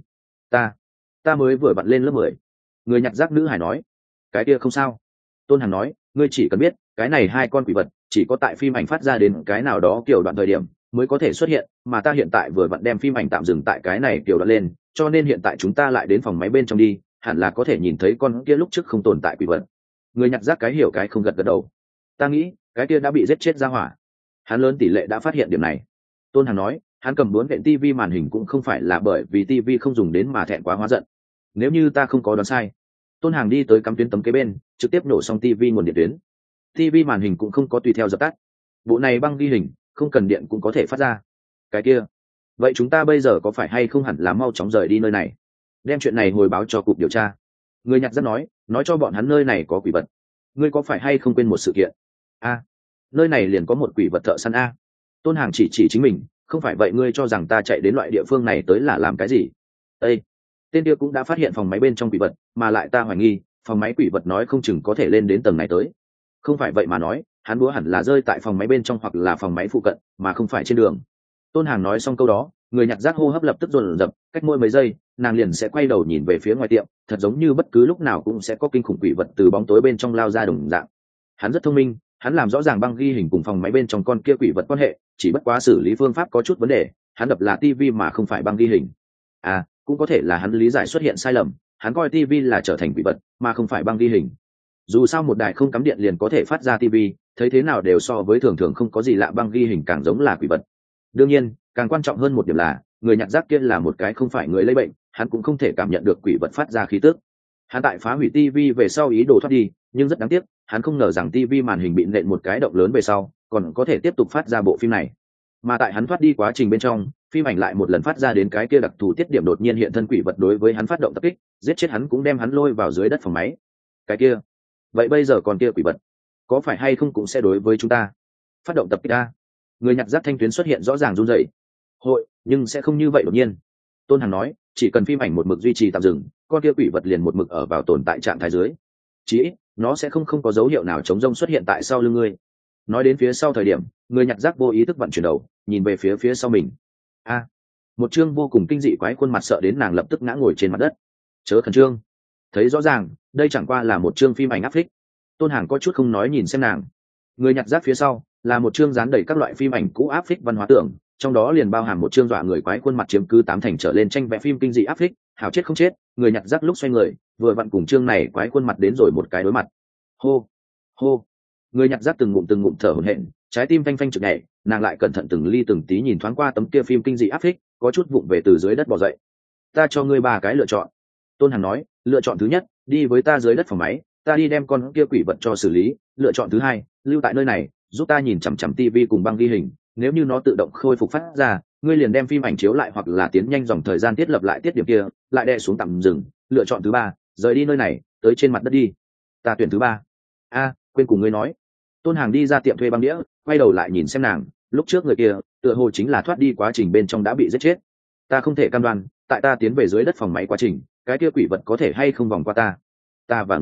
Speaker 1: Ta mới vừa vặn lên lớp 10. Người nhặt rác nữ hải nói, cái kia không sao. Tôn Hằng nói, ngươi chỉ cần biết cái này hai con quỷ vật chỉ có tại phim ảnh phát ra đến cái nào đó kiểu đoạn thời điểm mới có thể xuất hiện, mà ta hiện tại vừa vặn đem phim ảnh tạm dừng tại cái này kiểu đoạn lên, cho nên hiện tại chúng ta lại đến phòng máy bên trong đi, hẳn là có thể nhìn thấy con kia lúc trước không tồn tại quỷ vật. Người nhặt rác cái hiểu cái không gật gật đầu. Ta nghĩ cái kia đã bị giết chết ra hỏa, hắn lớn tỷ lệ đã phát hiện điểm này. Tôn Hằng nói, hắn cầm muốn vẹn tivi màn hình cũng không phải là bởi vì tivi không dùng đến mà thẹn quá hóa giận. Nếu như ta không có đoán sai, Tôn Hàng đi tới cắm tuyến tấm kế bên, trực tiếp nổ xong tivi nguồn điện tuyến. Tivi màn hình cũng không có tùy theo dập tắt. Bộ này băng ghi hình không cần điện cũng có thể phát ra. Cái kia, vậy chúng ta bây giờ có phải hay không hẳn là mau chóng rời đi nơi này, đem chuyện này hồi báo cho cục điều tra? Người nhặt rác nói cho bọn hắn nơi này có quỷ vật. Ngươi có phải hay không quên một sự kiện? Nơi này liền có một quỷ vật thợ săn a. Tôn Hàng chỉ chính mình, không phải vậy ngươi cho rằng ta chạy đến loại địa phương này tới là làm cái gì? Ê, tên kia cũng đã phát hiện phòng máy bên trong quỷ vật, mà lại ta hoài nghi phòng máy quỷ vật nói không chừng có thể lên đến tầng này tới. Không phải vậy mà nói, hắn búa hẳn là rơi tại phòng máy bên trong hoặc là phòng máy phụ cận, mà không phải trên đường. Tôn Hàng nói xong câu đó, người nhặt rác hô hấp lập tức dồn dập, cách mỗi mấy giây nàng liền sẽ quay đầu nhìn về phía ngoài tiệm, thật giống như bất cứ lúc nào cũng sẽ có kinh khủng quỷ vật từ bóng tối bên trong lao ra đồng dạng. Hắn rất thông minh, hắn làm rõ ràng băng ghi hình cùng phòng máy bên trong con kia quỷ vật quan hệ, chỉ bất quá xử lý phương pháp có chút vấn đề, hắn đập là tivi mà không phải băng ghi hình. Cũng có thể là hắn lý giải xuất hiện sai lầm, hắn coi tivi là trở thành quỷ vật mà không phải băng ghi hình. Dù sao một đài không cắm điện liền có thể phát ra tivi, thấy thế nào đều so với thường thường không có gì lạ băng ghi hình càng giống là quỷ vật. Đương nhiên, càng quan trọng hơn một điểm là, người nhặt rác kia là một cái không phải người lây bệnh, hắn cũng không thể cảm nhận được quỷ vật phát ra khí tức. Hắn tại phá hủy tivi về sau ý đồ thoát đi, nhưng rất đáng tiếc, hắn không ngờ rằng tivi màn hình bị nện một cái động lớn về sau, còn có thể tiếp tục phát ra bộ phim này. Mà tại hắn thoát đi quá trình bên trong, phim ảnh lại một lần phát ra đến cái kia đặc thù tiết điểm đột nhiên hiện thân quỷ vật đối với hắn phát động tập kích, giết chết hắn cũng đem hắn lôi vào dưới đất phòng máy. Cái kia, vậy bây giờ còn kia quỷ vật, có phải hay không cũng sẽ đối với chúng ta phát động tập kích ta? Người nhặt rác thanh tuyến xuất hiện rõ ràng run rẩy. Hội, nhưng sẽ không như vậy đột nhiên. Tôn Hằng nói, chỉ cần phim ảnh một mực duy trì tạm dừng, con kia quỷ vật liền một mực ở vào tồn tại trạng thái dưới. Chí ít, nó sẽ không có dấu hiệu nào chống rông xuất hiện tại sau lưng ngươi. Nói đến phía sau thời điểm, người nhặt rác vô ý thức vặn chuyển đầu, nhìn về phía sau mình. Một chương vô cùng kinh dị quái khuôn mặt sợ đến nàng lập tức ngã ngồi trên mặt đất. Chớ khẩn trương, thấy rõ ràng, đây chẳng qua là một chương phim ảnh áp phích. Tôn Hàng có chút không nói nhìn xem nàng. Người nhặt rác phía sau là một chương dán đầy các loại phim ảnh cũ áp phích văn hóa tưởng, trong đó liền bao hàm một chương dọa người quái khuôn mặt chiếm cứ 8 thành trở lên tranh vẽ phim kinh dị áp phích, hảo chết không chết. Người nhặt rác lúc xoay người, vừa vặn cùng chương này quái khuôn mặt đến rồi một cái đối mặt. Hô, hô. Người nhặt rác từng ngụm thở hổn hển, trái tim phanh phanh trực nhảy, nàng lại cẩn thận từng ly từng tí nhìn thoáng qua tấm kia phim kinh dị áp phích, có chút vụng về từ dưới đất bò dậy. Ta cho ngươi 3 cái lựa chọn. Tôn Hằng nói, lựa chọn thứ nhất, đi với ta dưới đất phòng máy, ta đi đem con kia quỷ vật cho xử lý. Lựa chọn thứ hai, lưu tại nơi này, giúp ta nhìn chằm chằm tivi cùng băng ghi hình, nếu như nó tự động khôi phục phát ra, ngươi liền đem phim ảnh chiếu lại hoặc là tiến nhanh dòng thời gian thiết lập lại tiết điểm kia, lại đè xuống tạm dừng. Lựa chọn thứ ba, rời đi nơi này, tới trên mặt đất đi. Ta tuyển thứ ba. Quên cùng ngươi nói. Tôn Hàng đi ra tiệm thuê băng đĩa, quay đầu lại nhìn xem nàng, lúc trước người kia tựa hồ chính là thoát đi quá trình bên trong đã bị giết chết. Ta không thể cam đoan tại ta tiến về dưới đất phòng máy quá trình, cái kia quỷ vật có thể hay không vòng qua ta. Ta và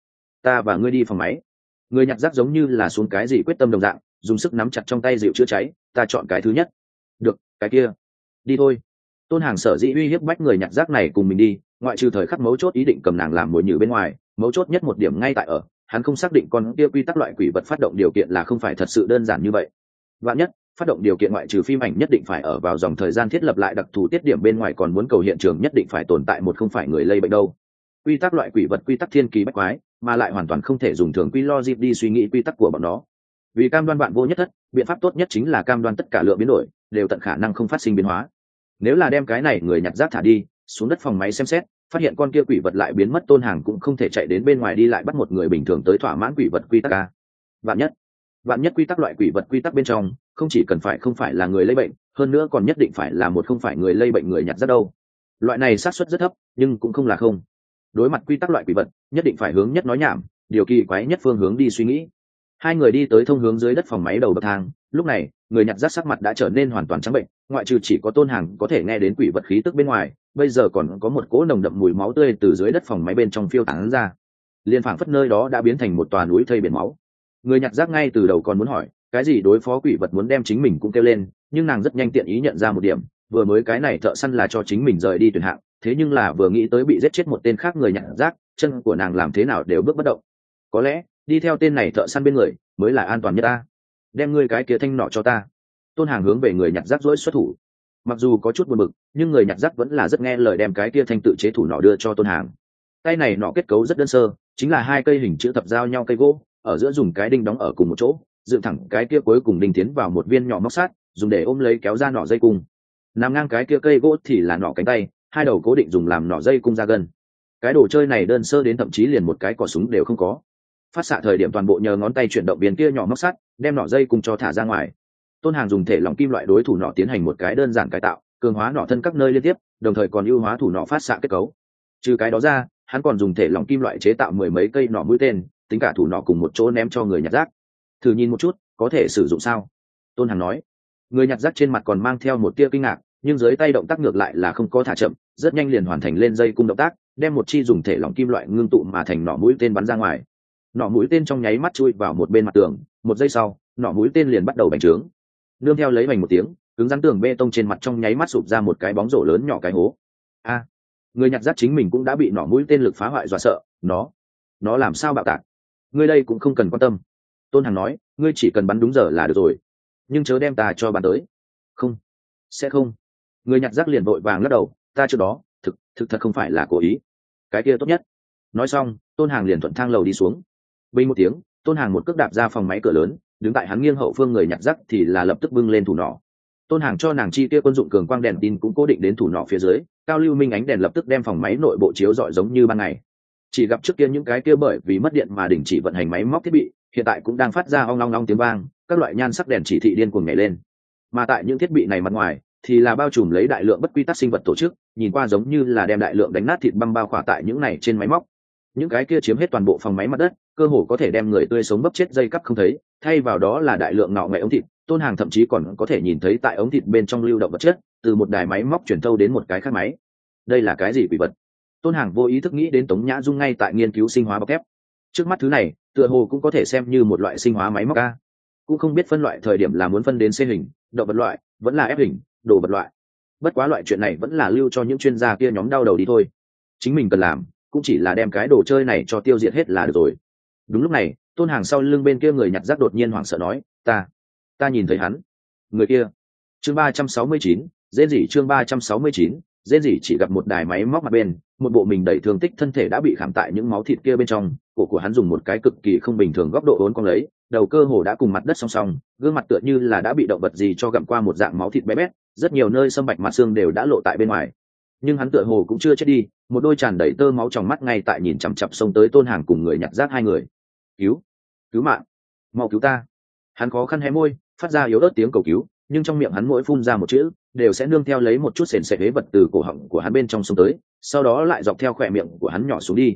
Speaker 1: ngươi đi phòng máy. Người nhặt rác giống như là xuống cái gì quyết tâm đồng dạng, dùng sức nắm chặt trong tay dịu chữa cháy. Ta chọn cái thứ nhất. Được, cái kia. Đi thôi. Tôn Hàng sở dĩ uy hiếp bách người nhặt rác này cùng mình đi, ngoại trừ thời khắc mấu chốt ý định cầm nàng làm mồi nhử bên ngoài, mấu chốt nhất một điểm ngay tại ở hắn không xác định con kia quy tắc loại quỷ vật phát động điều kiện là không phải thật sự đơn giản như vậy. Vạn nhất phát động điều kiện ngoại trừ phim ảnh nhất định phải ở vào dòng thời gian thiết lập lại đặc thù tiết điểm bên ngoài, còn muốn cầu hiện trường nhất định phải tồn tại một không phải người lây bệnh đâu. Quy tắc loại quỷ vật quy tắc thiên kỳ bách quái, mà lại hoàn toàn không thể dùng thường quy logic đi suy nghĩ quy tắc của bọn nó. Vì cam đoan bạn vô nhất thất, biện pháp tốt nhất chính là cam đoan tất cả lượng biến đổi đều tận khả năng không phát sinh biến hóa. Nếu là đem cái này người nhặt rác thả đi xuống đất phòng máy xem xét, phát hiện con kia quỷ vật lại biến mất, Tôn Hàng cũng không thể chạy đến bên ngoài đi lại bắt một người bình thường tới thỏa mãn quỷ vật quy tắc a. Vạn nhất quy tắc loại quỷ vật quy tắc bên trong không chỉ cần phải không phải là người lây bệnh, hơn nữa còn nhất định phải là một không phải người lây bệnh người nhặt rác đâu. Loại này xác suất rất thấp, nhưng cũng không là không. Đối mặt quy tắc loại quỷ vật, nhất định phải hướng nhất nói nhảm, điều kỳ quái nhất phương hướng đi suy nghĩ. Hai người đi tới thông hướng dưới đất phòng máy đầu bậc thang, lúc này người nhặt rác sắc mặt đã trở nên hoàn toàn trắng bệnh, ngoại trừ chỉ có Tôn Hàng có thể nghe đến quỷ vật khí tức bên ngoài, bây giờ còn có một cỗ nồng đậm mùi máu tươi từ dưới đất phòng máy bên trong phiêu tán ra, liên phảng phất nơi đó đã biến thành một tòa núi thây biển máu. Người nhặt rác ngay từ đầu còn muốn hỏi cái gì đối phó quỷ vật muốn đem chính mình cũng kêu lên, nhưng nàng rất nhanh tiện ý nhận ra một điểm, vừa mới cái này thợ săn là cho chính mình rời đi tuyển hạng, thế nhưng là vừa nghĩ tới bị giết chết một tên khác người nhặt rác, chân của nàng làm thế nào đều bước bất động. Có lẽ đi theo tên này thợ săn bên người mới là an toàn nhất ta. Đem ngươi cái kia thanh nọ cho ta. Tôn Hàng hướng về người nhặt rác dỗi xuất thủ. Mặc dù có chút buồn bực, nhưng người nhặt rác vẫn là rất nghe lời đem cái kia thanh tự chế thủ nọ đưa cho Tôn Hàng. Tay này nọ kết cấu rất đơn sơ, chính là hai cây hình chữ thập giao nhau cây gỗ, ở giữa dùng cái đinh đóng ở cùng một chỗ, dựng thẳng cái kia cuối cùng đinh tiến vào một viên nhỏ móc sắt, dùng để ôm lấy kéo ra nọ dây cung. Nằm ngang cái kia cây gỗ thì là nọ cánh tay, hai đầu cố định dùng làm nọ dây cung ra gần. Cái đồ chơi này đơn sơ đến thậm chí liền một cái cò súng đều không có. Phát xạ thời điểm toàn bộ nhờ ngón tay chuyển động viên kia nhỏ móc sắt, đem nọ dây cùng cho thả ra ngoài. Tôn Hàng dùng thể lỏng kim loại đối thủ nọ tiến hành một cái đơn giản cải tạo, cường hóa nọ thân các nơi liên tiếp, đồng thời còn ưu hóa thủ nọ phát xạ kết cấu. Trừ cái đó ra, hắn còn dùng thể lỏng kim loại chế tạo mười mấy cây nọ mũi tên, tính cả thủ nọ cùng một chỗ ném cho người nhặt rác. Thử nhìn một chút, có thể sử dụng sao? Tôn Hàng nói. Người nhặt rác trên mặt còn mang theo một tia kinh ngạc, nhưng dưới tay động tác ngược lại là không có thả chậm, rất nhanh liền hoàn thành lên dây cung động tác, đem một chi dùng thể lỏng kim loại ngưng tụ mà thành nọ mũi tên bắn ra ngoài. Nọ mũi tên trong nháy mắt chui vào một bên mặt tường, một giây sau nọ mũi tên liền bắt đầu bành trướng, nương theo lấy bành một tiếng, cứng rắn tường bê tông trên mặt trong nháy mắt sụp ra một cái bóng rổ lớn nhỏ cái hố. Người nhặt rác chính mình cũng đã bị nọ mũi tên lực phá hoại dọa sợ. Nó làm sao bạo tạc? Ngươi đây cũng không cần quan tâm. Tôn Hàng nói, ngươi chỉ cần bắn đúng giờ là được rồi, nhưng chớ đem ta cho bắn tới. Không, sẽ không. Người nhặt rác liền vội vàng lắc đầu, ta trước đó thực thật không phải là cố ý. Cái kia tốt nhất. Nói xong, Tôn Hàng liền thuận thang lầu đi xuống. Bình một tiếng, Tôn Hàng một cước đạp ra phòng máy cửa lớn, đứng tại hắn nghiêng hậu phương người nhặt rác thì là lập tức bưng lên thủ nỏ. Tôn Hàng cho nàng chi kia quân dụng cường quang đèn tin cũng cố định đến thủ nỏ phía dưới, cao lưu minh ánh đèn lập tức đem phòng máy nội bộ chiếu rọi giống như ban ngày. Chỉ gặp trước kia những cái kia bởi vì mất điện mà đình chỉ vận hành máy móc thiết bị, hiện tại cũng đang phát ra ong long long tiếng vang, các loại nhan sắc đèn chỉ thị điên cuồng nhảy lên. Mà tại những thiết bị này mặt ngoài thì là bao trùm lấy đại lượng bất quy tắc sinh vật tổ chức, nhìn qua giống như là đem đại lượng đánh nát thịt băm bao khỏa tại những này trên máy móc. Những cái kia chiếm hết toàn bộ phòng máy mặt đất, cơ hồ có thể đem người tươi sống bấp chết dây cắp không thấy, thay vào đó là đại lượng ngọ nghệ ống thịt. Tôn Hàng thậm chí còn có thể nhìn thấy tại ống thịt bên trong lưu động vật chất, từ một đài máy móc chuyển thâu đến một cái khác máy. Đây là cái gì quỷ vật? Tôn Hàng vô ý thức nghĩ đến Tống Nhã Dung ngay tại nghiên cứu sinh hóa bọc thép. Trước mắt thứ này tựa hồ cũng có thể xem như một loại sinh hóa máy móc a. Cũng không biết phân loại thời điểm là muốn phân đến C hình, động vật loại, vẫn là F hình, đồ vật loại. Bất quá loại chuyện này vẫn là lưu cho những chuyên gia kia nhóm đau đầu đi thôi. Chính mình cần làm cũng chỉ là đem cái đồ chơi này cho tiêu diệt hết là được rồi. Đúng lúc này, Tôn Hàng sau lưng bên kia người nhặt rác đột nhiên hoảng sợ nói, ta nhìn thấy hắn. Người kia. Chương 369, rên rỉ. Chương 369, rên rỉ. Chỉ gặp một đài máy móc mặt bên, một bộ mình đầy thương tích thân thể đã bị khảm tại những máu thịt kia bên trong, cổ của hắn dùng một cái cực kỳ không bình thường góc độ uốn cong lấy, đầu cơ hồ đã cùng mặt đất song song, gương mặt tựa như là đã bị động vật gì cho gặm qua một dạng máu thịt bé bét, rất nhiều nơi xâm bạch mặt xương đều đã lộ tại bên ngoài. Nhưng hắn tựa hồ cũng chưa chết đi, một đôi tràn đầy tơ máu trong mắt ngay tại nhìn chằm chằm xông tới Tôn Hàng cùng người nhặt rác hai người. Cứu mạng, mau cứu ta. Hắn khó khăn hé môi, phát ra yếu ớt tiếng cầu cứu, nhưng trong miệng hắn mỗi phun ra một chữ đều sẽ nương theo lấy một chút sền sệt ế vật từ cổ họng của hắn bên trong xông tới, sau đó lại dọc theo khỏe miệng của hắn nhỏ xuống đi.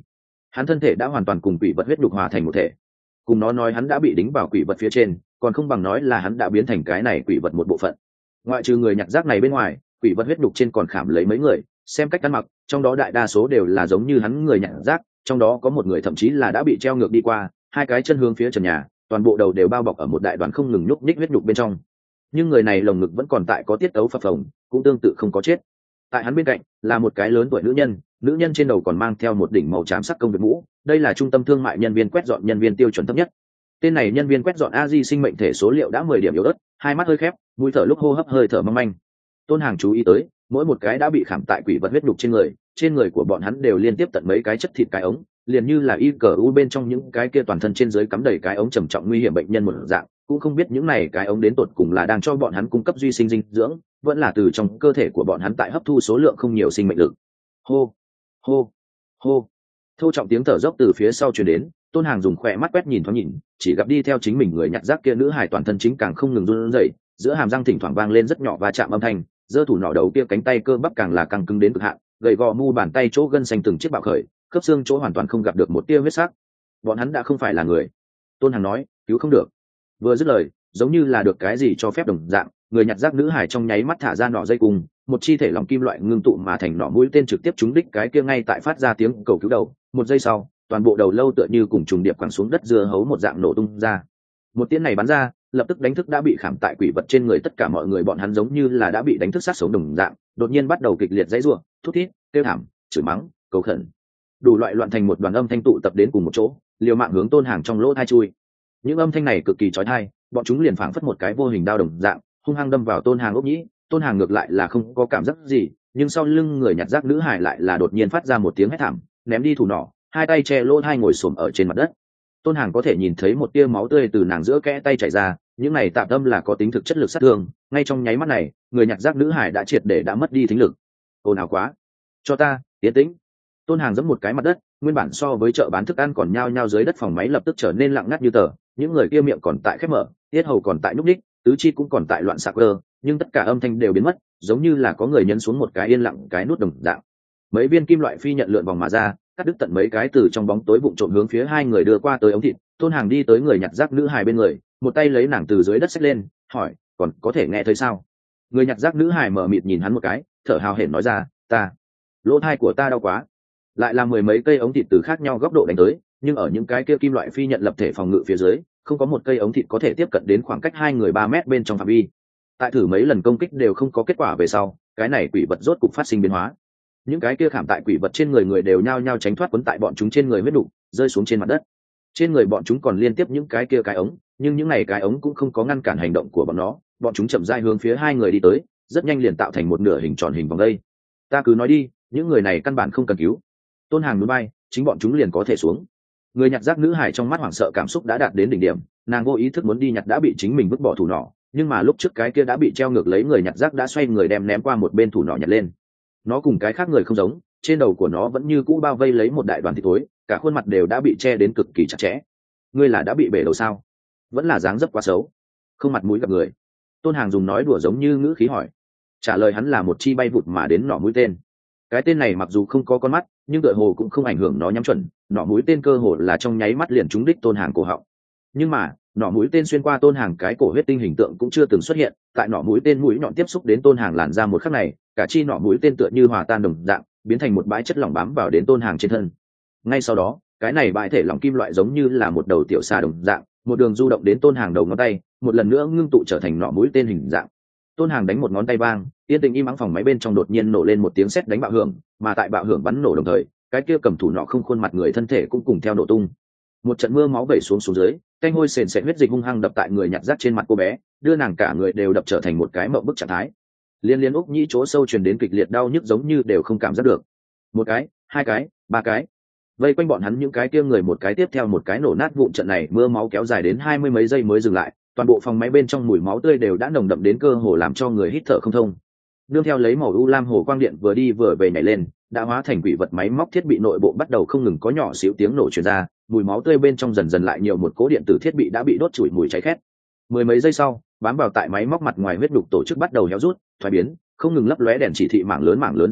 Speaker 1: hắn thân thể đã hoàn toàn cùng quỷ vật huyết nhục hòa thành một thể. Cùng nó nói hắn đã bị đính vào quỷ vật phía trên, còn không bằng nói là hắn đã biến thành cái này quỷ vật một bộ phận. Ngoại trừ người nhặt rác này bên ngoài, quỷ vật huyết nhục trên còn khảm lấy mấy người, xem cách ăn mặc, trong đó đại đa số đều là giống như hắn người nhặt rác, trong đó có một người thậm chí là đã bị treo ngược đi qua, hai cái chân hướng phía trần nhà, toàn bộ đầu đều bao bọc ở một đại đoàn không ngừng nhúc nhích huyết nhục bên trong. Nhưng người này lồng ngực vẫn còn tại có tiết tấu phập phồng, cũng tương tự không có chết. Tại hắn bên cạnh là một cái lớn tuổi nữ nhân trên đầu còn mang theo một đỉnh màu tràm sắc công việc mũ, đây là trung tâm thương mại nhân viên quét dọn nhân viên tiêu chuẩn thấp nhất. Tên này nhân viên quét dọn a di sinh mệnh thể số liệu đã 10 điểm yếu ớt, hai mắt hơi khép, mũi thở lúc hô hấp hơi thở mong manh. Tôn Hàng chú ý tới, mỗi một cái đã bị khảm tại quỷ vật huyết nhục trên người của bọn hắn đều liên tiếp tận mấy cái chất thịt cái ống, liền như là y cờ u bên trong những cái kia toàn thân trên dưới cắm đầy cái ống trầm trọng nguy hiểm bệnh nhân một dạng, cũng không biết những này cái ống đến tột cùng là đang cho bọn hắn cung cấp duy sinh dinh dưỡng, vẫn là từ trong cơ thể của bọn hắn tại hấp thu số lượng không nhiều sinh mệnh lực. Hô, hô, hô. Thô trọng tiếng thở dốc từ phía sau truyền đến, Tôn Hàng dùng khỏe mắt quét nhìn thoáng nhìn, chỉ gặp đi theo chính mình người nhặt rác kia nữ hài toàn thân chính càng không ngừng run rẩy, giữa hàm răng thỉnh thoảng vang lên rất nhỏ va chạm âm thanh, giơ thủ nọ đầu kia cánh tay cơ bắp càng là căng cứng đến cực hạn, gầy gò mu bàn tay chỗ gân xanh từng chiếc bạo khởi, khớp xương chỗ hoàn toàn không gặp được một tia huyết sắc. Bọn hắn đã không phải là người. Tôn Hàng nói, cứu không được. Vừa dứt lời, giống như là được cái gì cho phép đồng dạng, người nhặt rác nữ hải trong nháy mắt thả ra nọ dây cùng, một chi thể lỏng kim loại ngưng tụ mà thành nọ mũi tên trực tiếp trúng đích cái kia ngay tại phát ra tiếng cầu cứu đầu. Một giây sau, toàn bộ đầu lâu tựa như cùng trùng điệp quẳng xuống đất dưa hấu một dạng nổ tung ra. Một tiếng này bắn ra, lập tức đánh thức đã bị khảm tại quỷ vật trên người tất cả mọi người, bọn hắn giống như là đã bị đánh thức sát sống đồng dạng, đột nhiên bắt đầu kịch liệt giãy giụa, thút thít, kêu thảm, chửi mắng, cầu khẩn, đủ loại loạn thành một đoàn âm thanh tụ tập đến cùng một chỗ, liều mạng hướng Tôn Hàng trong lỗ tai chui. Những âm thanh này cực kỳ chói tai, bọn chúng liền phảng phất một cái vô hình đao đồng dạng, hung hăng đâm vào Tôn Hàng ốc nhĩ. Tôn Hàng ngược lại là không có cảm giác gì, nhưng sau lưng người nhặt rác nữ hải lại là đột nhiên phát ra một tiếng hét thảm, ném đi thủ nỏ, hai tay che lỗ tai ngồi xổm ở trên mặt đất. Tôn Hàng có thể nhìn thấy một tia máu tươi từ nàng giữa kẽ tay chảy ra, những này tạm tâm là có tính thực chất lực sát thương. Ngay trong nháy mắt này, người nhặt rác nữ hải đã triệt để đã mất đi thính lực. Ồn ào quá, cho ta tiến tĩnh. Tôn Hàng giẫm một cái mặt đất, nguyên bản so với chợ bán thức ăn còn nhao nhao dưới đất phòng máy lập tức trở nên lặng ngắt như tờ. Những người kia miệng còn tại khép mở, tiết hầu còn tại nhúc nhích, tứ chi cũng còn tại loạn xạ cơ, nhưng tất cả âm thanh đều biến mất, giống như là có người nhấn xuống một cái yên lặng cái nút đồng dạng. Mấy viên kim loại phi nhận lượn vòng mà ra, cắt đứt tận mấy cái từ trong bóng tối vụng trộm hướng phía hai người đưa qua tới ống thịt. Tôn Hàng đi tới người nhặt rác nữ hài bên người, một tay lấy nàng từ dưới đất xách lên, hỏi, còn có thể nghe thấy sao? Người nhặt rác nữ hài mở mịt nhìn hắn một cái, thở hào hển nói ra, lỗ tai của ta đau quá. Lại là mười mấy cây ống thịt từ khác nhau góc độ đánh tới, nhưng ở những cái kia kim loại phi nhận lập thể phòng ngự phía dưới, không có một cây ống thịt có thể tiếp cận đến khoảng cách hai người 3 mét bên trong phạm vi. Tại thử mấy lần công kích đều không có kết quả về sau, cái này quỷ vật rốt cục phát sinh biến hóa. Những cái kia khảm tại quỷ vật trên người đều nhao nhao tránh thoát quấn tại bọn chúng trên người huyết đủ, rơi xuống trên mặt đất. Trên người bọn chúng còn liên tiếp những cái kia cái ống, nhưng những này cái ống cũng không có ngăn cản hành động của bọn chúng chậm rãi hướng phía hai người đi tới, rất nhanh liền tạo thành một nửa hình tròn hình vòng đây. Ta cứ nói đi, những người này căn bản không cần cứu. Tôn Hàng núi bay, chính bọn chúng liền có thể xuống. Người nhặt rác nữ hải trong mắt hoảng sợ cảm xúc đã đạt đến đỉnh điểm, nàng vô ý thức muốn đi nhặt đã bị chính mình vứt bỏ thủ nỏ, nhưng mà lúc trước cái kia đã bị treo ngược lấy người nhặt rác đã xoay người đem ném qua một bên thủ nỏ nhặt lên. Nó cùng cái khác người không giống, trên đầu của nó vẫn như cũ bao vây lấy một đại đoàn thịt tối, cả khuôn mặt đều đã bị che đến cực kỳ chặt chẽ. Ngươi là đã bị bể đầu sao? Vẫn là dáng dấp quá xấu, không mặt mũi gặp người. Tôn Hàng dùng nói đùa giống như ngữ khí hỏi. Trả lời hắn là một chi bay vụt mà đến nỏ mũi tên. Cái tên này mặc dù không có con mắt, nhưng tựa hồ cũng không ảnh hưởng nó nhắm chuẩn, nỏ mũi tên cơ hồ là trong nháy mắt liền trúng đích Tôn Hàng cổ họng. Nhưng mà nỏ mũi tên xuyên qua Tôn Hàng cái cổ huyết tinh hình tượng cũng chưa từng xuất hiện, tại nỏ mũi tên mũi nhọn tiếp xúc đến Tôn Hàng làn ra một khắc này, cả chi nỏ mũi tên tựa như hòa tan đồng dạng, biến thành một bãi chất lỏng bám vào đến Tôn Hàng trên thân. Ngay sau đó, cái này bãi thể lỏng kim loại giống như là một đầu tiểu xà đồng dạng, một đường du động đến Tôn Hàng đầu ngón tay, một lần nữa ngưng tụ trở thành nỏ mũi tên hình dạng. Tôn Hàng đánh một ngón tay vang, yên tĩnh im ắng phòng máy bên trong đột nhiên nổ lên một tiếng sét đánh bạo hưởng, mà tại bạo hưởng bắn nổ đồng thời, cái kia cầm thủ nọ không khuôn mặt người thân thể cũng cùng theo nổ tung. Một trận mưa máu vẩy xuống dưới, canh hôi sền sệt huyết dịch hung hăng đập tại người nhặt rác trên mặt cô bé, đưa nàng cả người đều đập trở thành một cái mộng bức trạng thái. Liên úc nhĩ chỗ sâu truyền đến kịch liệt đau nhức giống như đều không cảm giác được. Một cái, hai cái, ba cái. Vây quanh bọn hắn những cái kia người một cái tiếp theo một cái nổ nát vụn, trận này mưa máu kéo dài đến 20 mấy giây mới dừng lại, toàn bộ phòng máy bên trong mùi máu tươi đều đã nồng đậm đến cơ hồ làm cho người hít thở không thông. Nương theo lấy màu u lam hồ quang điện vừa đi vừa về nhảy lên, đã hóa thành quỷ vật máy móc thiết bị nội bộ bắt đầu không ngừng có nhỏ xíu tiếng nổ truyền ra, mùi máu tươi bên trong dần dần lại nhiều một cố điện tử thiết bị đã bị đốt chùi mùi cháy khét. Mười mấy giây sau, bám vào tại máy móc mặt ngoài huyết đục tổ chức bắt đầu héo rút, thoái biến, không ngừng lấp lóe đèn chỉ thị mảng lớn dập tắt,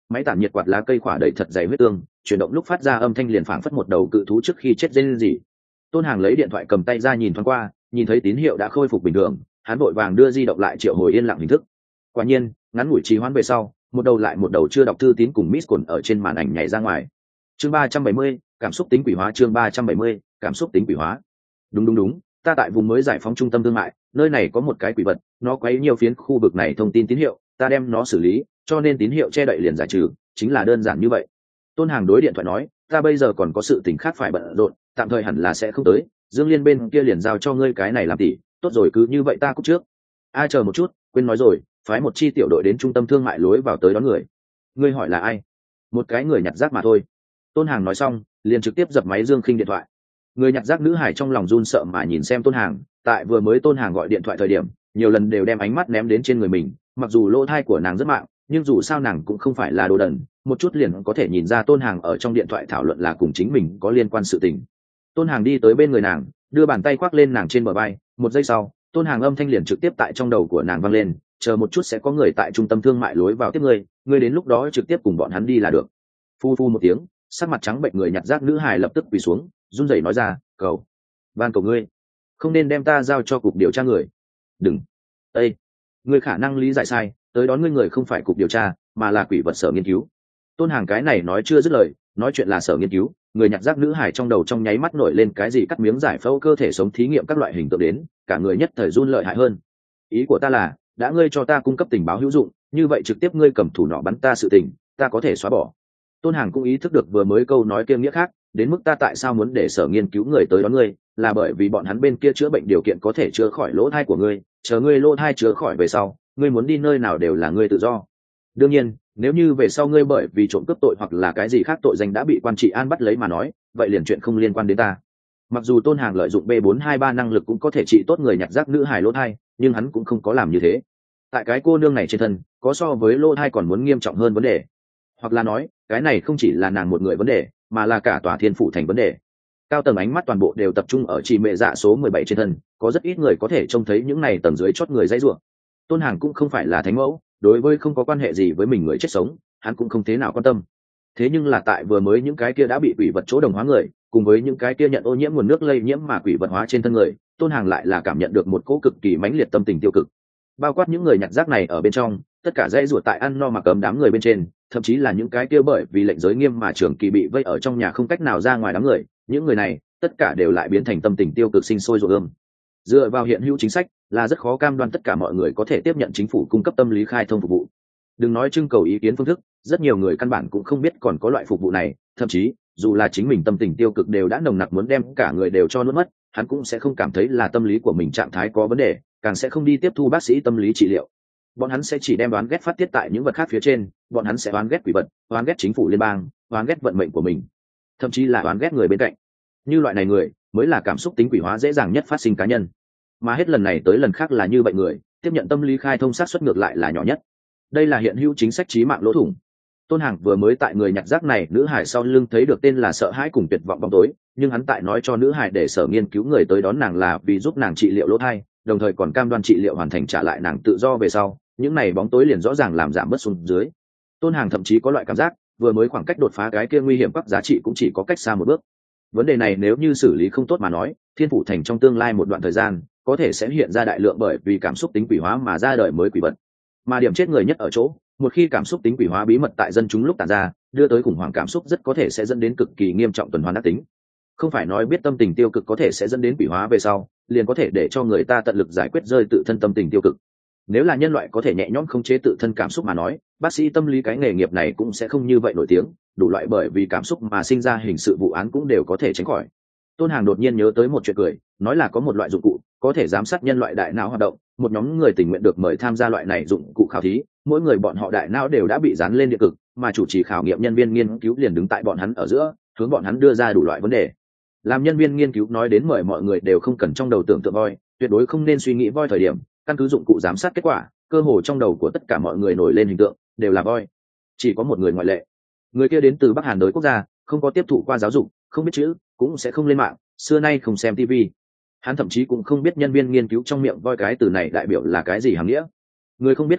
Speaker 1: máy tản nhiệt quạt lá cây khỏa đầy thật dày huyết tương, chuyển động lúc phát ra âm thanh liền phảng phất một đầu cự thú trước khi chết rên rỉ. Tôn Hàng lấy điện thoại cầm tay ra nhìn thoáng qua, nhìn thấy tín hiệu đã khôi phục bình thường, hắn vội vàng đưa di động lại triệu hồi yên lặng hình thức. Quả nhiên, ngắn ngủi trì hoãn về sau, một đầu lại một đầu chưa đọc thư tín cùng miss cồn ở trên màn ảnh nhảy ra ngoài. Chương 370, cảm xúc tính quỷ hóa. Chương 370, cảm xúc tính quỷ hóa. Đúng, ta tại vùng mới giải phóng trung tâm thương mại, nơi này có một cái quỷ vật, nó quấy nhiều phiến khu vực này thông tin tín hiệu, ta đem nó xử lý, cho nên tín hiệu che đậy liền giải trừ, chính là đơn giản như vậy. Tôn Hàng đối điện thoại nói, ta bây giờ còn có sự tình khác phải bận rộn, tạm thời hẳn là sẽ không tới, Dương Liên bên kia liền giao cho ngươi cái này làm tỷ, tốt rồi cứ như vậy ta cúp trước. Chờ một chút, quên nói rồi, phái một chi tiểu đội đến trung tâm thương mại lối vào tới đón người. Ngươi hỏi là ai? Một cái người nhặt rác mà thôi. Tôn Hàng nói xong, liền trực tiếp dập máy Dương Khinh điện thoại. Người nhặt rác nữ hải trong lòng run sợ mà nhìn xem Tôn Hàng, tại vừa mới Tôn Hàng gọi điện thoại thời điểm, nhiều lần đều đem ánh mắt ném đến trên người mình, mặc dù lỗ thai của nàng rất mạng, nhưng dù sao nàng cũng không phải là đồ đần, một chút liền có thể nhìn ra Tôn Hàng ở trong điện thoại thảo luận là cùng chính mình có liên quan sự tình. Tôn Hàng đi tới bên người nàng, đưa bàn tay khoác lên nàng trên bờ vai, một giây sau, Tôn Hàng âm thanh liền trực tiếp tại trong đầu của nàng vang lên, chờ một chút sẽ có người tại trung tâm thương mại lối vào tiếp ngươi đến lúc đó trực tiếp cùng bọn hắn đi là được. Phu phu một tiếng, sắc mặt trắng bệnh người nhặt rác nữ hài lập tức quỳ xuống, run rẩy nói ra, cầu van cầu ngươi không nên đem ta giao cho cục điều tra người. Đừng. Ê, ngươi khả năng lý giải sai, tới đón ngươi người không phải cục điều tra mà là quỷ vật sở nghiên cứu. Tôn Hàng cái này nói chưa dứt lời, nói chuyện là sở nghiên cứu, người nhặt rác nữ hải trong đầu trong nháy mắt nổi lên cái gì cắt miếng giải phẫu cơ thể sống thí nghiệm các loại hình tượng đến, cả người nhất thời run lợi hại hơn. Ý của ta là, đã ngươi cho ta cung cấp tình báo hữu dụng, như vậy trực tiếp ngươi cầm thủ nỏ bắn ta sự tình, ta có thể xóa bỏ. Tôn Hàng cũng ý thức được vừa mới câu nói kia nghĩa khác, đến mức ta tại sao muốn để sở nghiên cứu người tới đón ngươi, là bởi vì bọn hắn bên kia chữa bệnh điều kiện có thể chữa khỏi lỗ thai của ngươi, chờ ngươi lỗ thai chữa khỏi về sau, ngươi muốn đi nơi nào đều là ngươi tự do. Đương nhiên, nếu như về sau ngươi bởi vì trộm cướp tội hoặc là cái gì khác tội danh đã bị quan trị an bắt lấy mà nói, vậy liền chuyện không liên quan đến ta. Mặc dù Tôn Hàng lợi dụng B423 năng lực cũng có thể trị tốt người nhặt rác nữ hài lỗ thai, nhưng hắn cũng không có làm như thế. Tại cái cô nương này trên thân, có so với lỗ thai còn muốn nghiêm trọng hơn vấn đề. Hoặc là nói, cái này không chỉ là nàng một người vấn đề, mà là cả tòa thiên phủ thành vấn đề. Cao tầng ánh mắt toàn bộ đều tập trung ở chị mẹ dạ số 17 trên thân, có rất ít người có thể trông thấy những này tầng dưới chót người dãy rủa. Tôn Hàng cũng không phải là thánh mẫu, đối với không có quan hệ gì với mình người chết sống, hắn cũng không thế nào quan tâm. Thế nhưng là tại vừa mới những cái kia đã bị quỷ vật chỗ đồng hóa người, cùng với những cái kia nhận ô nhiễm nguồn nước lây nhiễm mà quỷ vật hóa trên thân người, Tôn Hàng lại là cảm nhận được một cỗ cực kỳ mãnh liệt tâm tình tiêu cực. Bao quát những người nhặt rác này ở bên trong, tất cả dãy ruột tại ăn no mà cấm đám người bên trên, thậm chí là những cái kia bởi vì lệnh giới nghiêm mà trường kỳ bị vây ở trong nhà không cách nào ra ngoài đám người, những người này tất cả đều lại biến thành tâm tình tiêu cực sinh sôi ruộng ươm. Dựa vào hiện hữu chính sách là rất khó cam đoan tất cả mọi người có thể tiếp nhận chính phủ cung cấp tâm lý khai thông phục vụ. Đừng nói trưng cầu ý kiến phương thức, rất nhiều người căn bản cũng không biết còn có loại phục vụ này, thậm chí dù là chính mình tâm tình tiêu cực đều đã nồng nặc muốn đem cả người đều cho nuốt mất, hắn cũng sẽ không cảm thấy là tâm lý của mình trạng thái có vấn đề, càng sẽ không đi tiếp thu bác sĩ tâm lý trị liệu. Bọn hắn sẽ chỉ đem đoán ghét phát tiết tại những vật khác phía trên, bọn hắn sẽ đoán ghét quỷ vật, đoán ghét chính phủ liên bang, đoán ghét vận mệnh của mình, thậm chí là đoán ghét người bên cạnh. Như loại này người mới là cảm xúc tính quỷ hóa dễ dàng nhất phát sinh cá nhân, mà hết lần này tới lần khác là như vậy người tiếp nhận tâm lý khai thông sát suất ngược lại là nhỏ nhất. Đây là hiện hữu chính sách chí mạng lỗ thủng. Tôn Hàng vừa mới tại người nhặt rác này nữ hải sau lưng thấy được tên là sợ hãi cùng tuyệt vọng bóng tối, nhưng hắn tại nói cho nữ hải để sở nghiên cứu người tới đón nàng là vì giúp nàng trị liệu lỗ thai, đồng thời còn cam đoan trị liệu hoàn thành trả lại nàng tự do về sau, những này bóng tối liền rõ ràng làm giảm bớt xuống dưới. Tôn Hàng thậm chí có loại cảm giác vừa mới khoảng cách đột phá cái kia nguy hiểm các giá trị cũng chỉ có cách xa một bước. Vấn đề này nếu như xử lý không tốt mà nói, thiên phủ thành trong tương lai một đoạn thời gian có thể sẽ hiện ra đại lượng bởi vì cảm xúc tính quỷ hóa mà ra đời mới quỷ vật. Mà điểm chết người nhất ở chỗ, một khi cảm xúc tính quỷ hóa bí mật tại dân chúng lúc tản ra, đưa tới khủng hoảng cảm xúc rất có thể sẽ dẫn đến cực kỳ nghiêm trọng tuần hoàn ác tính. Không phải nói biết tâm tình tiêu cực có thể sẽ dẫn đến quỷ hóa về sau, liền có thể để cho người ta tận lực giải quyết rơi tự thân tâm tình tiêu cực. Nếu là nhân loại có thể nhẹ nhõm khống chế tự thân cảm xúc mà nói, bác sĩ tâm lý cái nghề nghiệp này cũng sẽ không như vậy nổi tiếng, đủ loại bởi vì cảm xúc mà sinh ra hình sự vụ án cũng đều có thể tránh khỏi. Tôn Hàng đột nhiên nhớ tới một chuyện cười, nói là có một loại dụng cụ có thể giám sát nhân loại đại não hoạt động, một nhóm người tình nguyện được mời tham gia loại này dụng cụ khảo thí, mỗi người bọn họ đại não đều đã bị dán lên điện cực, mà chủ trì khảo nghiệm nhân viên nghiên cứu liền đứng tại bọn hắn ở giữa, hướng bọn hắn đưa ra đủ loại vấn đề. Làm nhân viên nghiên cứu nói đến mời mọi người đều không cần trong đầu tưởng tượng voi, tuyệt đối không nên suy nghĩ voi thời điểm, căn cứ dụng cụ giám sát kết quả, cơ hồ trong đầu của tất cả mọi người nổi lên hình tượng đều là voi. Chỉ có một người ngoại lệ. Người kia đến từ Bắc Hàn đới quốc gia, không có tiếp thụ qua giáo dục, không biết chữ, cũng sẽ không lên mạng, xưa nay không xem TV. Hắn thậm chí cũng không biết nhân viên nghiên cứu trong miệng voi cái từ này đại biểu là cái gì hàm nghĩa. Người không biết không sợ,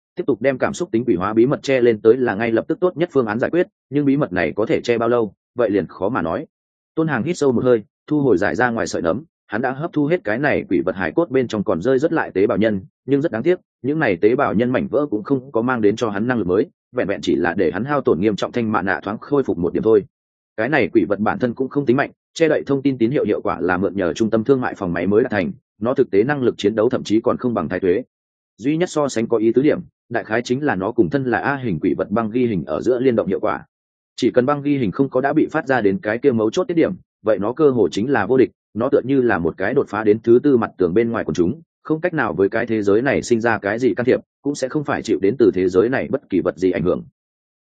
Speaker 1: tiếp tục đem cảm xúc tính quỷ hóa bí mật che lên tới là ngay lập tức tốt nhất phương án giải quyết, nhưng bí mật này có thể che bao lâu vậy liền khó mà nói. Tôn Hàng hít sâu một hơi, thu hồi giải ra ngoài sợi nấm, hắn đã hấp thu hết cái này quỷ vật hải cốt bên trong còn rơi rất lại tế bào nhân, nhưng rất đáng tiếc, những này tế bào nhân mảnh vỡ cũng không có mang đến cho hắn năng lực mới, vẹn vẹn chỉ là để hắn hao tổn nghiêm trọng thanh mạn nạ thoáng khôi phục một điểm thôi. Cái này quỷ vật bản thân cũng không tính mạnh, che đậy thông tin tín hiệu hiệu quả là mượn nhờ trung tâm thương mại phòng máy mới đạt thành, nó thực tế năng lực chiến đấu thậm chí còn không bằng thái tuế. Duy nhất so sánh có ý tứ điểm, đại khái chính là nó cùng thân là A hình quỷ vật băng ghi hình ở giữa liên động hiệu quả. Chỉ cần băng ghi hình không có đã bị phát ra đến cái kia mấu chốt tiết điểm, vậy nó cơ hồ chính là vô địch, nó tựa như là một cái đột phá đến thứ tư mặt tường bên ngoài của chúng, không cách nào với cái thế giới này sinh ra cái gì can thiệp, cũng sẽ không phải chịu đến từ thế giới này bất kỳ vật gì ảnh hưởng.